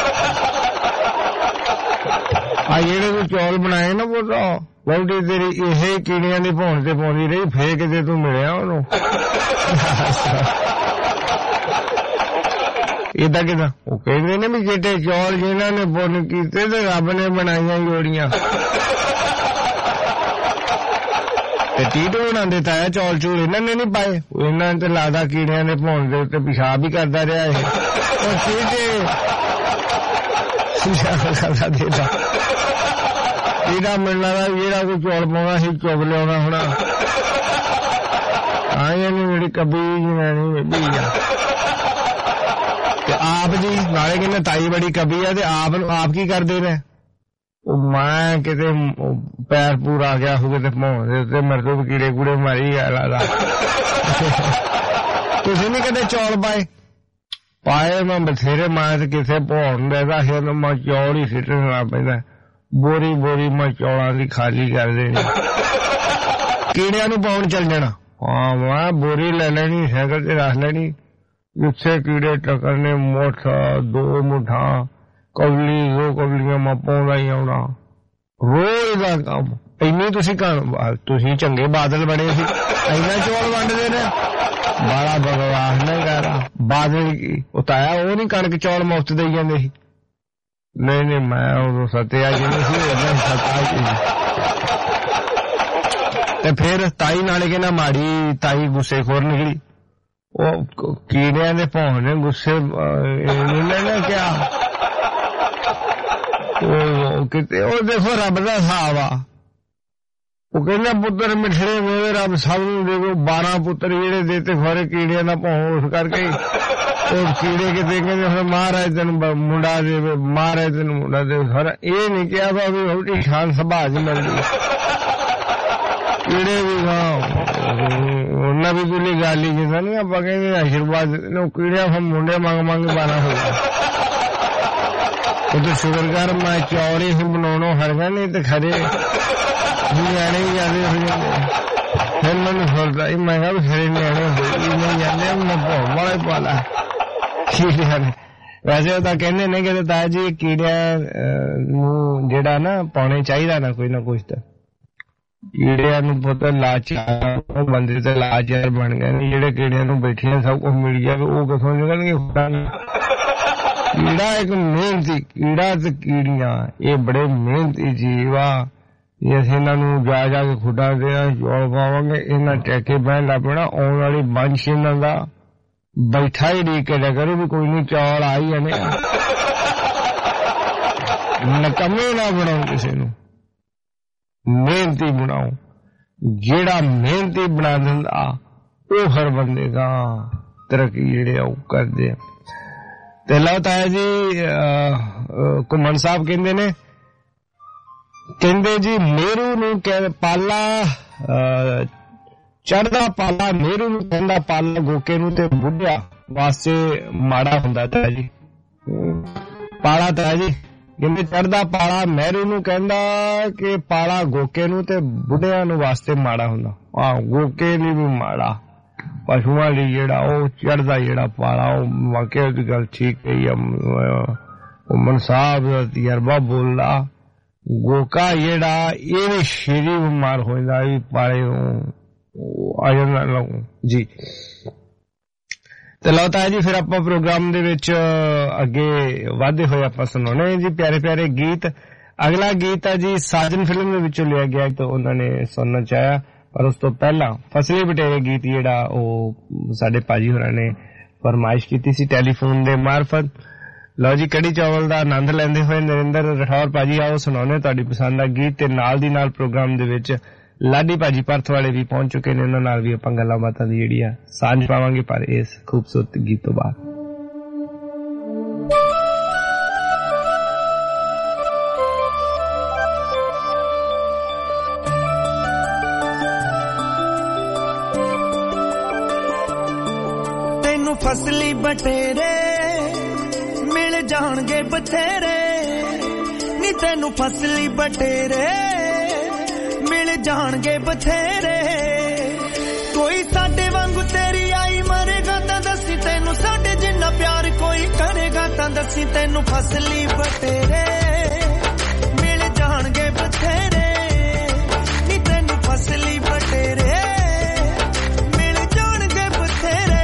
ਆ ਜਿਹੜੇ ਤੂੰ ਚੌਲ ਬਣਾਏ ਨਾ ਬੋਲੋ ਵਹੁਟੀ ਤੇਰੀ ਇਹ ਕੀੜੀਆਂ ਦੀ ਭੌਣ ਤੇ ਪਾਉਂਦੀ ਰਹੀ ਫੇਰ ਕਿਤੇ ਤੂੰ ਮਿਲਿਆ ਉਹਨੂੰ ਏਦਾਂ ਕਿਦਾਂ ਉਹ ਕਹਿੰਦੇ ਨੇ ਵੀ ਜਿਹੜੇ ਚੌਲ ਜਿਹਨਾਂ ਨੇ ਪੁੰਨ ਕੀਤੇ ਤੇ ਰੱਬ ਨੇ ਬਣਾਈਆਂ ਜੋੜੀਆਂ ਤੇ ਟੀਟੂ ਬਣਾਉਂਦੇ ਤਾਇਆ ਚੌਲ ਚੂਲ ਇਹਨਾਂ ਨੇ ਨਹੀਂ ਪਾਏ ਇਹਨਾਂ ਨੇ ਤੇ ਲਾਦਾ ਕੀੜਿਆਂ ਦੇ ਭੌਣ ਦੇ ਉੱਤੇ ਪਿਸ਼ਾਬ ਹੀ ਕਰਦਾ ਰਿਹਾ ਇਹ ਉਹ ਟੀਟੇ ਕਰਦਾ ਦੇਦਾ ਇਹਦਾ ਮਿਲਣਾ ਦਾ ਜਿਹੜਾ ਕੋਈ ਚੌਲ ਪਾਉਣਾ ਸੀ ਚੁੱਗ ਲਿਆਉਣਾ ਹੋਣਾ ਆਏ ਨੂੰ ਜਿਹੜੀ ਕਬੀ ਜਨਾਨੀ ਬਈ ਆ ਤੇ ਆਪ ਜੀ ਨਾਲੇ ਕਹਿੰਦੇ ਤਾਈ ਬੜੀ ਕਬੀ ਆ ਤੇ ਆਪ ਨੂੰ ਆਪ ਕੀ ਕਰਦੇ ਨੇ ਉਹ ਮੈਂ ਕਿਤੇ ਪੈਰ ਪੂਰ ਆ ਗਿਆ ਹੋਵੇ ਤੇ ਭੌਣ ਦੇ ਉੱਤੇ ਮੇਰੇ ਕੋਲ ਕੀੜੇ ਕੂੜੇ ਮਾਰੀ ਗਿਆ ਲਾਦਾ ਤੁਸੀਂ ਨੀ ਕਦੇ ਚੌਲ ਪਾਏ ਪਾਏ ਮੈਂ ਬਥੇਰੇ ਮੈਂ ਤੇ ਕਿਸੇ ਭੌਣ ਦੇਦਾ ਸੀ ਉਹਨੂੰ ਮੈਂ ਚੌਲ ਹੀ ਸਿੱਟਣਾ ਪੈਂਦਾ ਬੋਰੀ ਬੋਰੀ ਮੈਂ ਚੌਲਾਂ ਦੀ ਖਾਲੀ ਕਰ ਦੇਣੀ ਕੀੜਿਆਂ ਨੂੰ ਪਾਉਣ ਚੱਲ ਜਾਣਾ ਹਾਂ ਮੈਂ ਬੋਰੀ ਲੈ ਲੈਣੀ ਸਾਈਕਲ ਤੇ ਰੱਖ ਲੈਣੀ ਜਿੱਥੇ ਕੀੜੇ ਟਕਰਨੇ ਮੁੱਠ ਦੋ ਮੁੱਠਾਂ ਕੌਲੀ ਦੋ ਕੌਲੀਆਂ ਮੈਂ ਪਾਉਂਦਾ ਹੀ ਆਉਣਾ ਰੋਜ਼ ਦਾ ਕੰਮ ਇੰਨੀ ਤੁਸੀਂ ਤੁਸੀਂ ਚੰਗੇ ਬਾਦਲ ਬਣੇ ਸੀ ਇੰਨਾ ਚੌਲ ਵੰਡਦੇ ਨੇ ਬੜਾ ਭਗਵਾਨ ਨੇ ਕਰਾ ਬਾਦਲ ਕੀ ਉਤਾਇਆ ਉਹ ਨਹੀਂ ਕਣਕ ਚੌਲ ਮੁਫਤ ਦੇਈ ਜਾਂਦੇ ਸੀ ਨਹੀਂ ਨਹੀਂ ਮੈਂ ਉਦੋਂ ਸੱਤਿਆ ਜੀ ਨਹੀਂ ਸੀ ਉਹਨਾਂ ਸੱਤਾ ਜੀ ਤੇ ਫਿਰ ਤਾਈ ਨਾਲੇ ਕਹਿੰਦਾ ਮਾੜੀ ਤਾਈ ਗੁੱਸੇ ਖੋਰ ਨਿਕਲੀ ਉਹ ਕੀੜਿਆਂ ਦੇ ਭੌਣ ਨੇ ਗੁੱਸੇ ਇਹਨਾਂ ਨੇ ਕਿਹਾ ਉਹ ਕਿਤੇ ਉਹ ਦੇਖੋ ਰੱਬ ਦਾ ਹਿਸਾਬ ਆ ਉਹ ਕਹਿੰਦਾ ਪੁੱਤਰ ਮਿਠੜੇ ਮੇਰੇ ਰੱਬ ਸਭ ਨੂੰ ਦੇਖੋ ਬਾਰਾਂ ਪੁੱਤਰ ਜਿਹੜੇ ਦੇਤੇ ਖੋਰੇ ਕੀੜਿਆਂ ਦਾ ਭੌਣ ਉਸ ਕਰਕੇ ਉਹ ਕੀੜੇ ਕਿਤੇ ਕਹਿੰਦੇ ਹੁਣ ਮਹਾਰਾਜ ਤੈਨੂੰ ਮੁੰਡਾ ਦੇਵੇ ਮਹਾਰਾਜ ਤੈਨੂੰ ਮੁੰਡਾ ਦੇਵੇ ਸਾਰਾ ਇਹ ਨਹੀਂ ਕਿਹਾ ਵਾ ਵੀ ਉਹਦੀ ਸ਼ਾਨ ਸੁਭਾਅ ਚ ਮਿਲਦੀ कीड़े भी ਉਹਨਾਂ ਵੀ ਕੋਈ ਗੱਲ ਹੀ ਜਿਹਾ ਨਹੀਂ ਆਪਾਂ ਕਹਿੰਦੇ ਆਸ਼ੀਰਵਾਦ ਨੂੰ ਕੀੜਿਆਂ ਫਿਰ ਮੁੰਡੇ ਮੰਗ ਮੰਗ ਬਾਣਾ ਹੋਇਆ ਉਹ ਤਾਂ ਸ਼ੁਕਰ ਕਰ ਮੈਂ ਚੌੜੀ ਹੀ ਬਣਾਉਣੋਂ ਹਰਗਾ ਨਹੀਂ ਤੇ ਖਰੇ ਨਿਆਣੇ ਵੀ ਜਾਂਦੇ ਹੋ ਜਾਂਦੇ ਫਿਰ ਮੈਨੂੰ ਫਰਦਾ ਮੈਂ ਕਿਹਾ ਖਰੇ ਨਿਆਣੇ ਹੋਏ ਨਹੀਂ ਜਾਂਦੇ ਮੈਂ ਬਹੁਤ ਬੜਾ ਪਾਲਾ ਕੀੜਿਆਂ ਨੇ ਵੈਸੇ ਉਹ ਤਾਂ ਕਹਿੰਦੇ ਨੇ ਕਿ ਤਾਇਆ ਜੀ ਕੀੜਿਆਂ ਨੂੰ ਜਿਹੜਾ ਨਾ ਪਾਉਣੇ ਚਾਹੀਦਾ ਨਾ ਕੋਈ ਨਾ ਕੁਛ ਤਾਂ ਕੀੜਿਆਂ ਨੂੰ ਪਤਾ ਲਾਚਾਰ ਉਹ ਬੰਦੇ ਤੇ ਲਾਚਾਰ ਬਣ ਗਏ ਨੇ ਜਿਹੜੇ ਕੀੜਿਆਂ ਨੂੰ ਬੈਠੀਆਂ ਸਭ ਕੁਝ ਮਿਲ ਜਾਵੇ ਉਹ ਕਿਥੋਂ ਨਿਕਲਣਗੇ ਕੀੜਾ ਇੱਕ ਮਿਹਨਤੀ ਕੀੜਾ ਤੇ ਕੀੜੀਆਂ ਇਹ ਬੜੇ ਮਿਹਨਤੀ ਜੀਵ ਆ ਜੇ ਅਸੀਂ ਇਹਨਾਂ ਨੂੰ ਜਾ ਜਾ ਕੇ ਖੁੱਡਾਂ ਦੇ ਚੌਲ ਪਾਵਾਂਗੇ ਇਹਨਾਂ ਟੈਕੇ ਬਹਿਣ ਲੱਗ ਪੈਣਾ ਆਉਣ ਵਾਲੀ ਬੰਸ਼ ਇਹਨਾਂ ਦਾ ਬੈਠਾ ਹੀ ਢੀਕ ਕੇ ਕਰੂ ਵੀ ਕੋਈ ਨਹੀਂ ਚੌਲ ਆਈ ਜਾਣੇ ਨਕਮੇ ਨਾ ਬਣਾਓ ਕਿਸੇ ਨੂੰ ਮਿਹਨਤੀ ਬਣਾਓ ਜਿਹੜਾ ਮਿਹਨਤੀ ਬਣਾ ਦਿੰਦਾ ਉਹ ਹਰ ਬੰਦੇ ਦਾ ਤਰੱਕੀ ਜਿਹੜੇ ਉਹ ਕਰਦੇ ਆ ਤੇ ਲਓ ਤਾਇਆ ਜੀ ਘੁੰਮਣ ਸਾਹਿਬ ਕਹਿੰਦੇ ਨੇ ਕਹਿੰਦੇ ਜੀ ਮੇਰੂ ਨੂੰ ਪਾਲਾ ਚੜਦਾ ਪਾਲਾ ਮੇਰੂ ਨੂੰ ਕਹਿੰਦਾ ਪਾਲਾ ਗੋਕੇ ਨੂੰ ਤੇ ਬੁੱਢਿਆ ਵਾਸਤੇ ਮਾੜਾ ਹੁੰਦਾ ਤਾਇਆ ਜੀ ਪਾਲਾ ਤਾਇਆ ਜੀ ਕਹਿੰਦੇ ਚੜਦਾ ਪਾਲਾ ਮਹਿਰੂ ਨੂੰ ਕਹਿੰਦਾ ਕਿ ਪਾਲਾ ਗੋਕੇ ਨੂੰ ਤੇ ਬੁੱਢਿਆਂ ਨੂੰ ਵਾਸਤੇ ਮਾੜਾ ਹੁੰਦਾ ਆਹ ਗੋਕੇ ਲਈ ਵੀ ਮਾੜਾ ਪਸ਼ੂਆਂ ਲਈ ਜਿਹੜਾ ਉਹ ਚੜਦਾ ਜਿਹੜਾ ਪਾਲਾ ਉਹ ਵਾਕਿਆ ਦੀ ਗੱਲ ਠੀਕ ਹੈ ਉਮਰ ਸਾਹਿਬ ਦਾ ਤਜਰਬਾ ਬੋਲਦਾ ਗੋਕਾ ਜਿਹੜਾ ਇਹ ਵੀ ਸ਼ੇਰੀ ਬਿਮਾਰ ਹੋ ਜਾਂਦਾ ਵੀ ਪਾਲੇ ਆ ਜਾਂਦਾ ਲੋਕ ਜੀ ਤੇ ਲਓ ਤਾਇਆ ਜੀ ਫਿਰ ਆਪਾਂ ਪ੍ਰੋਗਰਾਮ ਦੇ ਵਿੱਚ ਅੱਗੇ ਵਾਧੇ ਹੋਏ ਆਪਾਂ ਸੁਣਾਉਣੇ ਜੀ ਪਿਆਰੇ ਪਿਆਰੇ ਗੀਤ ਅਗਲਾ ਗੀਤ ਹੈ ਜੀ ਸਾਜਨ ਫਿਲਮ ਦੇ ਵਿੱਚੋਂ ਲਿਆ ਗਿਆ ਤਾਂ ਉਹਨਾਂ ਨੇ ਸੁਣਨਾ ਚਾਹਿਆ ਪਰ ਉਸ ਤੋਂ ਪਹਿਲਾਂ ਫਸਲੇ ਬਟੇਰੇ ਗੀਤ ਜਿਹੜਾ ਉਹ ਸਾਡੇ ਭਾਜੀ ਹੋਰਾਂ ਨੇ ਫਰਮਾਇਸ਼ ਕੀਤੀ ਸੀ ਟੈਲੀਫੋਨ ਦੇ ਮਾਰਫਤ ਲਓ ਜੀ ਕੜੀ ਚਾਵਲ ਦਾ ਆਨੰਦ ਲੈਂਦੇ ਹੋਏ ਨਰਿੰਦਰ ਰਠੌਰ ਭਾਜੀ ਆਓ ਸੁਣਾਉਣੇ ਤੁਹਾਡੀ ਪਸੰਦ ਦਾ ਗੀਤ ਤੇ ਨਾਲ ਦੀ ਨਾਲ ਪ੍ਰੋਗਰਾਮ ਦੇ ਵਿੱਚ ਲਾਡੀ ਭਾਜੀ ਪਰਥ ਵਾਲੇ ਵੀ ਪਹੁੰਚ ਚੁੱਕੇ ਨੇ ਉਹਨਾਂ ਨਾਲ ਵੀ ਆਪਾਂ ਗੱਲਾਂ ਬਾਤਾਂ ਦੀ ਜਿਹੜੀ ਆ ਸਾਂਝ ਪਾਵਾਂਗੇ ਪਰ ਇਸ ਖੂਬਸੂਰਤ ਗੀਤ ਤੋਂ ਬਾਅਦ ਤੈਨੂੰ ਫਸਲੀ ਬਟੇਰੇ ਮਿਲ ਜਾਣਗੇ ਬਥੇਰੇ ਨੀ ਤੈਨੂੰ ਫਸਲੀ ਬਟੇਰੇ ਮਿਲ ਜਾਣਗੇ ਬਥੇਰੇ ਕੋਈ ਸਾਡੇ ਵਾਂਗੂ ਤੇਰੀ ਆਈ ਮਰੇਗਾ ਤਾਂ ਦੱਸੀ ਤੈਨੂੰ ਸਾਡੇ ਜਿੰਨਾ ਪਿਆਰ ਕੋਈ ਕਰੇਗਾ ਤਾਂ ਦੱਸੀ ਤੈਨੂੰ ਫਸਲੀ ਬਟੇਰੇ ਮਿਲ ਜਾਣਗੇ ਬਥੇਰੇ ਨੀ ਤੈਨੂੰ ਫਸਲੀ ਬਟੇਰੇ ਮਿਲ ਜਾਣਗੇ ਬਥੇਰੇ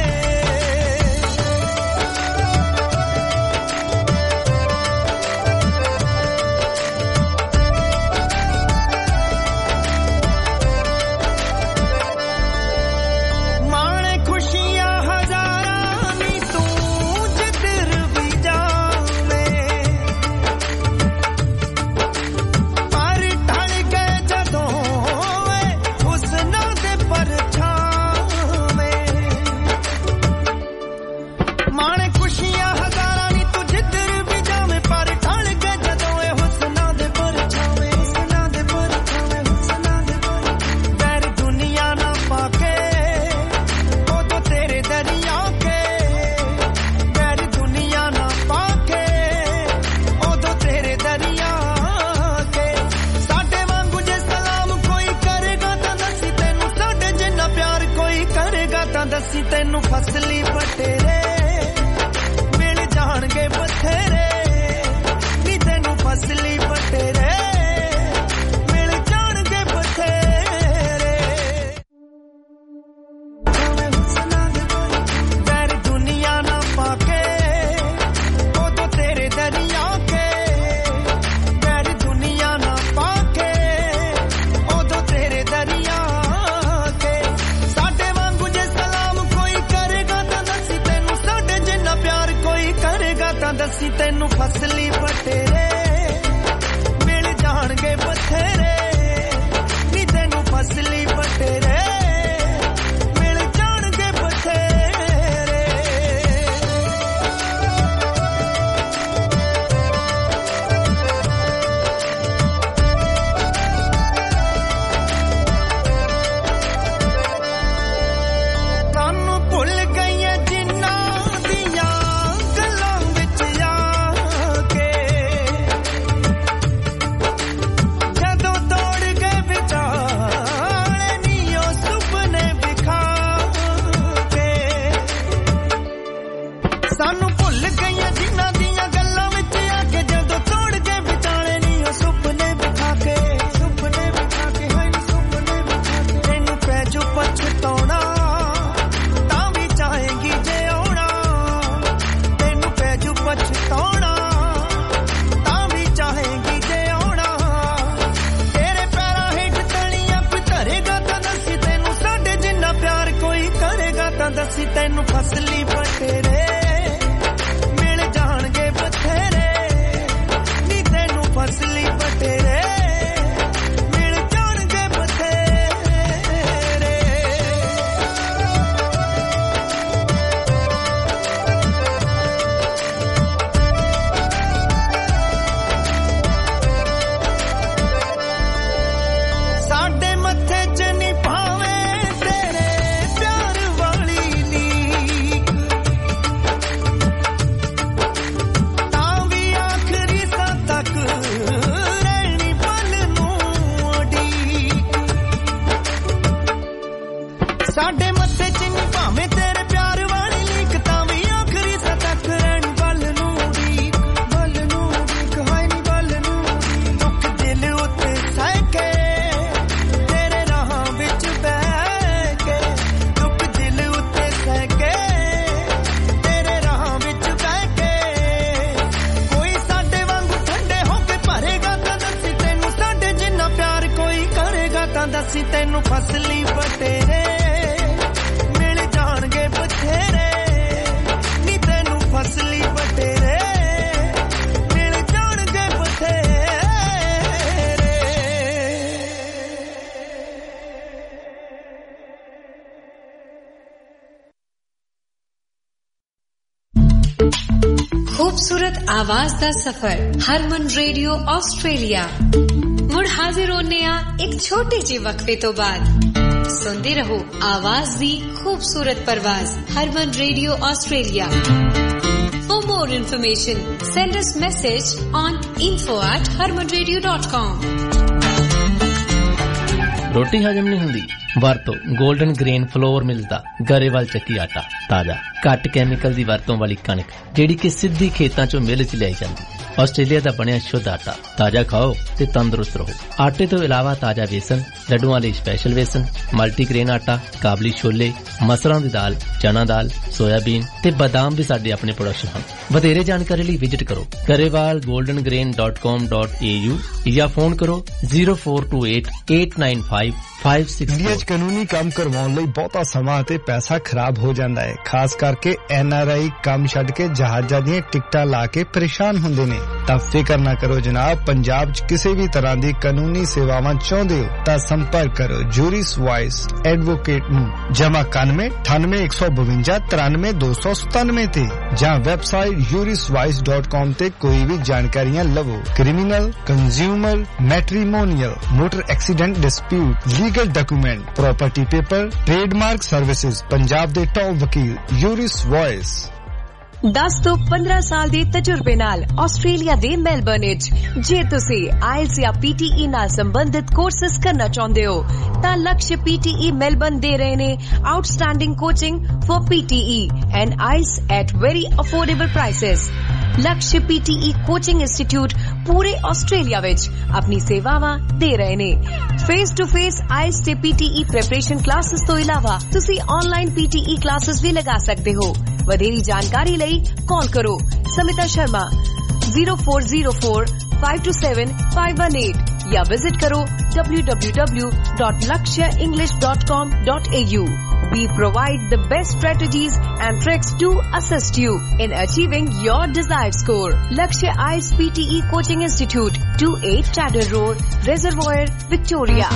ਦੱਸੀ ਤੈਨੂੰ ਫਸਲੀ ਬਟੇਰੇ ਮਿਲ ਜਾਣਗੇ ਬਥੇਰੇ ਨੀ ਤੈਨੂੰ ਫਸਲੀ ਬਟੇਰੇ ਮਿਲ ਜਾਣਗੇ ਬਥੇਰੇ ਵੈਰ ਦੁਨੀਆ ਨਾ ਪਾਕੇ ਉਦੋਂ ਤੇਰੇ ਦਰਿਆ ਕੇ ਵੈਰ ਦੁਨੀਆ ਨਾ ਪਾਕੇ ਉਦੋਂ ਤੇਰੇ ਦਰਿਆ ਦੱਸੀ ਤੈਨੂੰ ਫਸਲੀ ਬਟੇਰੇ ਮਿਲ ਜਾਣਗੇ ਬਥੇਰੇ ਨੀ ਤੈਨੂੰ ਫਸਲੀ ਬਟੇਰੇ ਮਿਲ ਜਾਣਗੇ ਬਥੇਰੇ ਅਸੀਂ ਤੈਨੂੰ ਫਸਲੀ ਬਟੇਰੇ ਮਿਲ ਜਾਣਗੇ ਬਥੇਰੇ ਨੀ ਤੈਨੂੰ ਫਸਲੀ ਬਟੇਰੇ ਮਿਲ ਜਾਣਗੇ ਬਥੇਰੇ खूबसूरत आवाज दा सफर हरमन रेडियो ऑस्ट्रेलिया मुड़ हाजिर होने आ एक छोटे जे वक्फे तो बाद सुनते रहो आवाज दी खूबसूरत परवाज Harman radio Australia For more information send us message on info at harman radio dot com ਰੋਟੀ ਹਜਮ ਨਹੀਂ ਹੁੰਦੀ ਵਰਤੋ 골ਡਨ ਗ੍ਰੇਨ ਫਲੋਰ ਮਿਲਦਾ ਗਰੇਵਾਲ ਚੱਕੀ ਆਟਾ ਤਾਜ਼ਾ ਘੱਟ ਕੈਮੀਕਲ ਦੀ ਵਰਤੋਂ ਵਾਲੀ ਕਣਕ ਜਿਹੜੀ ਕਿ ਸਿੱਧੀ ਖੇਤਾਂ ਚੋਂ ਮਿਲ 'ਚ ਲਿਆਈ ਜਾਂਦੀ ਆਸਟ੍ਰੇਲੀਆ ਦਾ ਬਣਿਆ ਸ਼ੁੱਧ ਆਟਾ ਤਾਜ਼ਾ ਖਾਓ ਤੇ ਤੰਦਰੁਸਤ ਰਹੋ ਆਟੇ ਤੋਂ ਇਲਾਵਾ ਤਾਜ਼ਾ ਵੇਸਣ ਲੱਡੂਆਂ ਲਈ ਸਪੈਸ਼ਲ ਵੇਸਣ ਮਲਟੀਗ੍ਰੇਨ ਆਟਾ ਕਾਬਲੀ ਛੋਲੇ ਮਸਰਾਂ ਦੀ ਦਾਲ ਚਨਾ ਦਾਲ ਸੋਇਆਬੀਨ ਤੇ ਬਦਾਮ ਵੀ ਸਾਡੇ ਆਪਣੇ ਪ੍ਰੋਡਕਸ਼ਨ ਹਨ ਵਧੇਰੇ ਜਾਣਕਾਰੀ ਲਈ ਵਿਜ਼ਿਟ ਕਰੋ Grewal golden grain dot com dot a u ਜਾਂ ਫੋਨ ਕਰੋ zero four two eight eight nine five five six four India 'ਚ ਕਾਨੂੰਨੀ ਕੰਮ ਕਰਵਾਉਣ ਲਈ ਬਹੁਤਾ ਸਮਾਂ ਤੇ ਪੈਸਾ ਖਰਾਬ ਹੋ ਜਾਂਦਾ ਹੈ ਖਾਸ ਕਰਕੇ ਐਨ ਆਰ ਆਈ ਕੰਮ ਛੱਡ ਕੇ ਜਹਾਜ਼ਾਂ ਦੀਆਂ ਟਿਕਟਾਂ ਲਾ ਕੇ ਪਰੇਸ਼ਾਨ ਹੁੰਦੇ ਨੇ ਤਾਂ ਫਿਕਰ ਨਾ ਕਰੋ ਜਨਾਬ ਪੰਜਾਬ 'ਚ ਕਿਸੇ ਵੀ ਤਰ੍ਹਾਂ ਦੀ ਕਾਨੂੰਨੀ ਸੇਵਾਵਾਂ ਚਾਹੁੰਦੇ ਹੋ ਤਾਂ ਸੰਪਰਕ ਕਰੋ ਜੂਰਿਸ ਵਾਇਸ ਐਡਵੋਕੇਟ ਨੂੰ ਜਮਾ ਇਕਾਨਵੇਂ ਅਠਾਨਵੇਂ ਇੱਕ ਸੌ ਬਵੰਜਾ ਤਰਾਨਵੇਂ ਦੋ ਸੌ ਸਤਾਨਵੇਂ ਤੇ ਜਾਂ website juris wise dot com ਤੇ ਕੋਈ ਵੀ ਜਾਣਕਾਰੀਆਂ ਲਵੋ criminal consumer matrimonial motor accident dispute legal document property paper trademark services Punjab ਦੇ ਟੌਪ ਵਕੀਲ juris voice दस ਤੋਂ ਪੰਦਰਾਂ ਸਾਲ ਦੇ ਤਜਰਬੇ ਨਾਲ ਆਸਟ੍ਰੇਲੀਆ ਦੇ ਮੈਲਬਰਨ ਵਿੱਚ ਜੇ ਤੁਸੀਂ ਆਇਲਸ ਜਾਂ ਪੀਟੀਈ ਨਾਲ ਸੰਬੰਧਿਤ ਕੋਰਸਸ ਕਰਨਾ ਚਾਹੁੰਦੇ ਹੋ ਤਾਂ ਲਕਸ਼ ਪੀਟੀਈ ਮੈਲਬਰਨ ਦੇ ਰਹੇ ਨੇ outstanding coaching for PTE and IELTS at very affordable prices Lakshya PTE coaching institute ਪੂਰੇ ਆਸਟ੍ਰੇਲੀਆ ਵਿੱਚ ਆਪਣੀ ਸੇਵਾਵਾਂ ਦੇ ਰਹੇ ਨੇ ਫੇਸ ਟੂ ਫੇਸ ਆਇਲਸ ਤੇ ਪੀਟੀਈ ਪ੍ਰੈਪਰੇਸ਼ਨ ਕਲਾਸਿਸ ਤੋਂ ਇਲਾਵਾ ਤੁਸੀਂ ਆਨਲਾਈਨ ਪੀਟੀਈ ਕਲਾਸਿਸ ਵੀ ਲਗਾ ਸਕਦੇ ਹੋ ਵਧੇਰੀ ਜਾਣਕਾਰੀ ਲਈ ਕਾਲ ਕਰੋ Smita Sharma zero four zero four five two seven five one eight या विजिट करो w w w dot lakshya english dot com dot a u. We provide the best strategies and tricks to assist you in achieving your desired score. Lakshya I E L T S P T E Coaching Institute, twenty-eight Tadder Road, Reservoir, Victoria.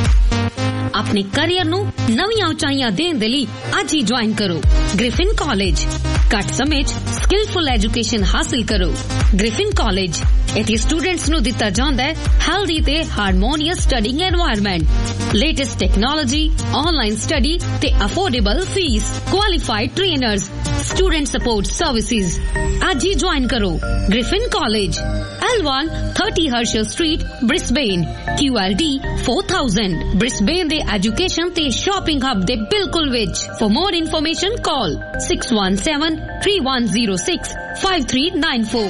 ਆਪਣੇ career ਨੂੰ ਨਵੀਆਂ ਉਚਾਈਆਂ ਦੇਣ ਦੇ ਲਈ ਅੱਜ ਹੀ join ਕਰੋ ਗ੍ਰਿਫਿਨ ਕਾਲਜ ਘੱਟ ਸਮੇਂ 'ਚ ਸਕਿਲਫੁਲ ਐਜੂਕੇਸ਼ਨ ਹਾਸਲ ਕਰੋ ਗ੍ਰਿਫਿਨ ਕਾਲਜ ਇੱਥੇ ਸਟੂਡੈਂਟਸ ਨੂੰ ਦਿੱਤਾ ਜਾਂਦਾ ਹੈ ਹੈਲਦੀ ਤੇ harmonious studying environment latest technology online study ਤੇ affordable fee qualified trainers student support services ਅੱਜ ਹੀ ਜੁਆਇਨ ਕਰੋ Griffin college L one thirty Herschel Street, Brisbane, Q L D four thousand. Brisbane ਦੇ ਐਜੂਕੇਸ਼ਨ ਤੇ shopping hub ਦੇ ਬਿਲਕੁਲ ਵਿੱਚ For more information call six one seven three one zero six five three nine four.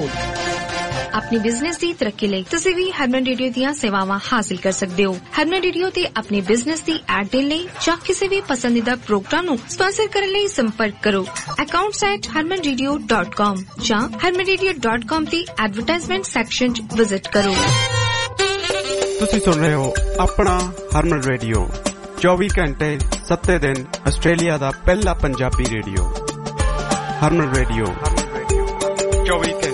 अपने business की तरक्की ਲਈ ਤੁਸੀਂ ਵੀ ਹਰਮਨ ਰੇਡੀਓ ਦੀਆਂ ਸੇਵਾਵਾਂ ਹਾਸਲ ਕਰ ਸਕਦੇ ਹੋ ਹਰਮਨ ਰੇਡੀਓ ਤੇ ਆਪਣੇ ਬਿਜ਼ਨਸ ਦੀ ਐਡ ਦੇਣ ਲਈ ਜਾਂ ਕਿਸੇ ਵੀ ਪਸੰਦੀਦਾ ਪ੍ਰੋਗਰਾਮ ਨੂੰ ਸਪਾਂਸਰ ਕਰਨ ਲਈ ਸੰਪਰਕ ਕਰੋ accounts at harman radio dot com ਜਾਂ harman radio dot com ਦੀ ਐਡਵਰਟਾਈਜ਼ਮੈਂਟ ਸੈਕਸ਼ਨ 'ਚ ਵਿਜ਼ਿਟ ਕਰੋ ਤੁਸੀਂ ਸੁਣ ਰਹੇ ਹੋ ਆਪਣਾ ਹਰਮਨ ਰੇਡੀਓ ਚੌਵੀ ਘੰਟੇ ਸੱਤ ਦਿਨ ਆਸਟ੍ਰੇਲੀਆ ਦਾ ਪਹਿਲਾ ਪੰਜਾਬੀ ਰੇਡੀਓ ਹਰਮਨ ਰੇਡੀਓ ਚੌਵੀ ਘੰਟੇ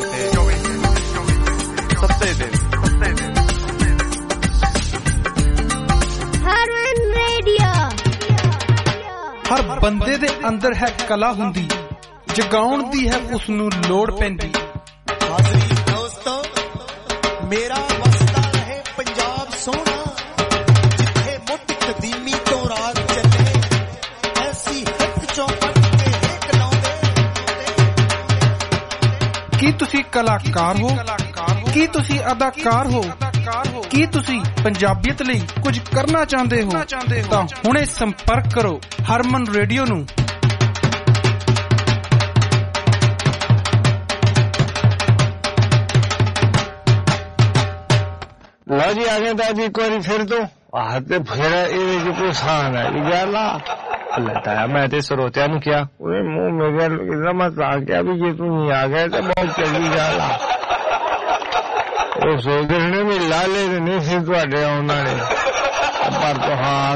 ਹਰ ਬੰਦੇ ਦੇ ਅੰਦਰ ਹੈ ਕਲਾ ਹੁੰਦੀ ਜਗਾਉਣ ਦੀ ਹੈ ਉਸ ਨੂੰ ਲੋੜ ਪੈਂਦੀ ਹਾਜ਼ਰੀ ਦੋਸਤੋ ਮੇਰਾ ਵਸਦਾ ਰਹੇ ਪੰਜਾਬ ਸੋਹਣਾ ਜਿੱਥੇ ਮੁੱਢ ਕਦੀਮੀ ਤੋਂ ਰਾਜ ਚੱਲੇ ਐਸੀ ਹੱਕ ਚੌਪਟ ਤੇ ਹੇਕ ਲਾਉਂਦੇ ਕੀ ਤੁਸੀਂ ਕਲਾਕਾਰ ਹੋ ਕੀ ਤੁਸੀਂ ਅਦਾਕਾਰ ਹੋ ਕੀ ਤੁਸੀਂ ਪੰਜਾਬੀਅਤ ਲਈ ਕੁਝ ਕਰਨਾ ਚਾਹੁੰਦੇ ਹੋ ਤਾਂ ਹੁਣੇ ਸੰਪਰਕ ਕਰੋ ਹਰਮਨ ਰੇਡੀਓ ਨੂੰ ਲਓ ਜੀ ਆ ਗਏ ਤਾਂ ਜੀ ਇੱਕ ਵਾਰੀ ਫਿਰ ਤੋਂ ਆਹ ਤੇ ਫਿਰ ਇਹਦੇ ਚ ਕੋਈ ਸਾਨ ਹੈ ਗੱਲ ਆ ਅੱਲਾ ਤਾਇਆ ਮੈਂ ਤੇ ਸਰੋਤਿਆਂ ਨੂੰ ਕਿਹਾ ਉਹਨੇ ਮੂੰਹ ਮੇਰੇ ਇਹਦਾ ਮੈਂ ਤਾਂ ਕਿਹਾ ਵੀ ਜੇ ਤੂੰ ਨਹੀਂ ਆ ਗਿਆ ਤਾਂ ਬਹੁਤ ਚੰਗੀ ਗੱਲ ਆ ਉਹ ਸੋਚਦੇ ਨੇ ਵੀ ਲਾਲੇ ਨਹੀਂ ਸੀ ਤੁਹਾਡੇ ਆਉਣ ਵਾਲੇ पर तो हाँ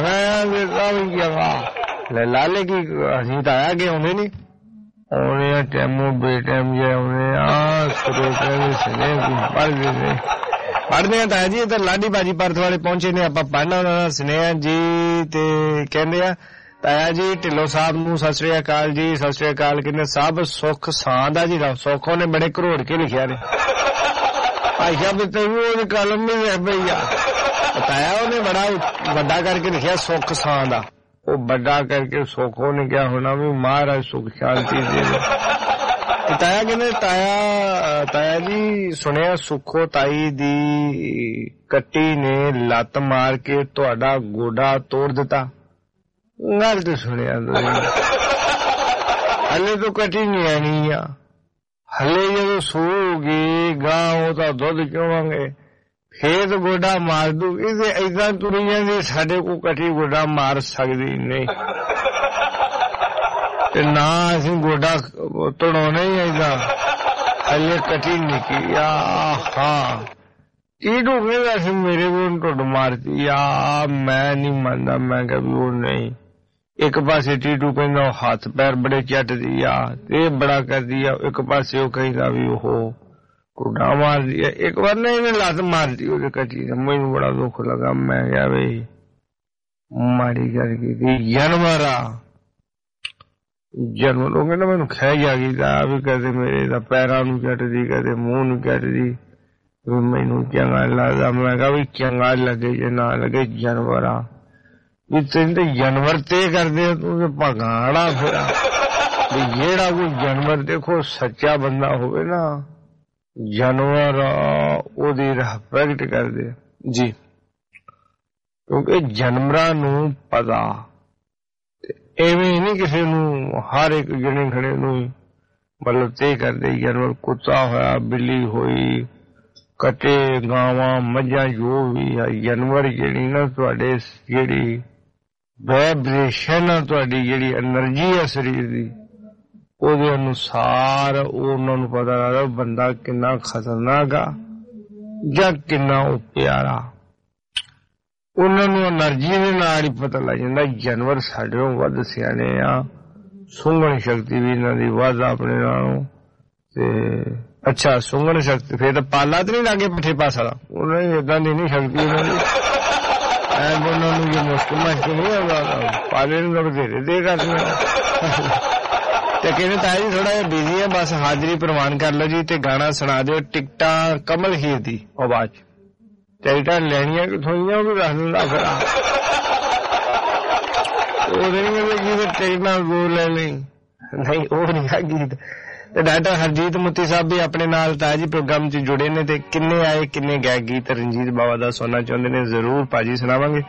लाले की असी तो आया गए आने नहीं आने टाइमो बेटाइम जे आने पढ़ते पढ़ते हैं ताया जी तो लाडी बाजी परथ वाले पहुंचे ने आप पढ़ना स्नेहा जी ते कहते हैं ताया जी ढिल्लो साहब नूं सत श्री अकाल जी सत श्री अकाल कहने सब सुख सां दा जी सुख ने बड़े करोड़ के लिखिया ने आशा भी तेन कलम भी रह पई आ ताया उन्हें बड़ा बड़ा करके लिखिया सुख सां दा वो बड़ा करके सुख ने क्या होना भी महाराज सुख शांति दे ताया कहने ताया ताया जी सुनिया सुखो ताई दी कट्टी ने लत मार के तुहाडा गोडा तोड़ दिता गल तो सुनिया हले तो कटी नहीं आनी आ हले जो सूगी गांव तो दुध चोवांगे फिर तो गोडा मार दूगी इदा तुरी जाती साडे को कटी गोडा मार सकती नहीं ना असी गोडा तोड़ाने ही इदा हले कटी निकी या हाँ टीडू कहता मेरे को ढुड मारती या मैं नहीं मानता मैं कभी वो नहीं एक पासे टीटू कहना हाथ पैर बड़े चट दिया ये बड़ा कर दिया एक पासे वो कहता भी हो कुड़ा मार दिया एक बार नहीं इन्हें लात मार दी उसे कटी ने मुझे बड़ा दुख लगा मैं क्या भाई मारी करके थी जानवरा जानवरों के ना मैंने खै जा गई था अभी कहते मेरे पैरों नू चट दी कहते मुंह नू चट दी मैनू चंगा लगता मैं कहा भी चंगा लगे जे ना लगे जानवरा तेन तो जानवर ते करते तू भगाड़ा फिर जेड़ा कोई जानवर देखो सच्चा बंदा होवे ना जानवर ओदी रिस्पेक्ट कर दे जी क्योंकि जानवरां नू पता एवें नहीं किसी नू हर एक जने खड़े नू मतलब ते कर दे जानवर कुत्ता होया बिल्ली होई कटे गावां मझां जो भी है जानवर जेड़ी ना तुहाडे जेड़ी वाइब्रेशन तुहाडी जेड़ी एनर्जी है शरीर दी ओदे अनुसार उन्हां नूं पता लगदा बंदा किन्ना खतरनाक आ जां किन्ना प्यारा उन्हां नूं एनर्जी दे नाल ही पता लग जांदा जानवर साडे नालों वध सियाणे आ सुंघण शक्ति भी इन्हां दी वध अपने नालों ते अच्छा सुंघण शक्ति फिर तो पाला तो नहीं लागे पट्ठे पास वाला उन्होंने इदा की नहीं शक्ति उन्होंने उन्होंने मुश्किल मुश्किल नहीं आता पाले बथेरे दे कर कहते ताया जी थोड़ा जिहा बिजी है बस हाजरी प्रवान कर लो जी ते गाना सुना दो टिकटा कमल हीर दी आवाज टिकटा लैनिया किथों भी दस दिंदा फिर टिकटा गो ले ली नहीं वो नहीं है गीत डॉक्टर हरजीत मुती साहब भी अपने नाल ताया जी प्रोग्राम च जुड़े ने ते किन्ने आए किन्ने गए गीत रंजीत बाबा दा सुनना चाहते ने जरूर भाजी सुनावांगे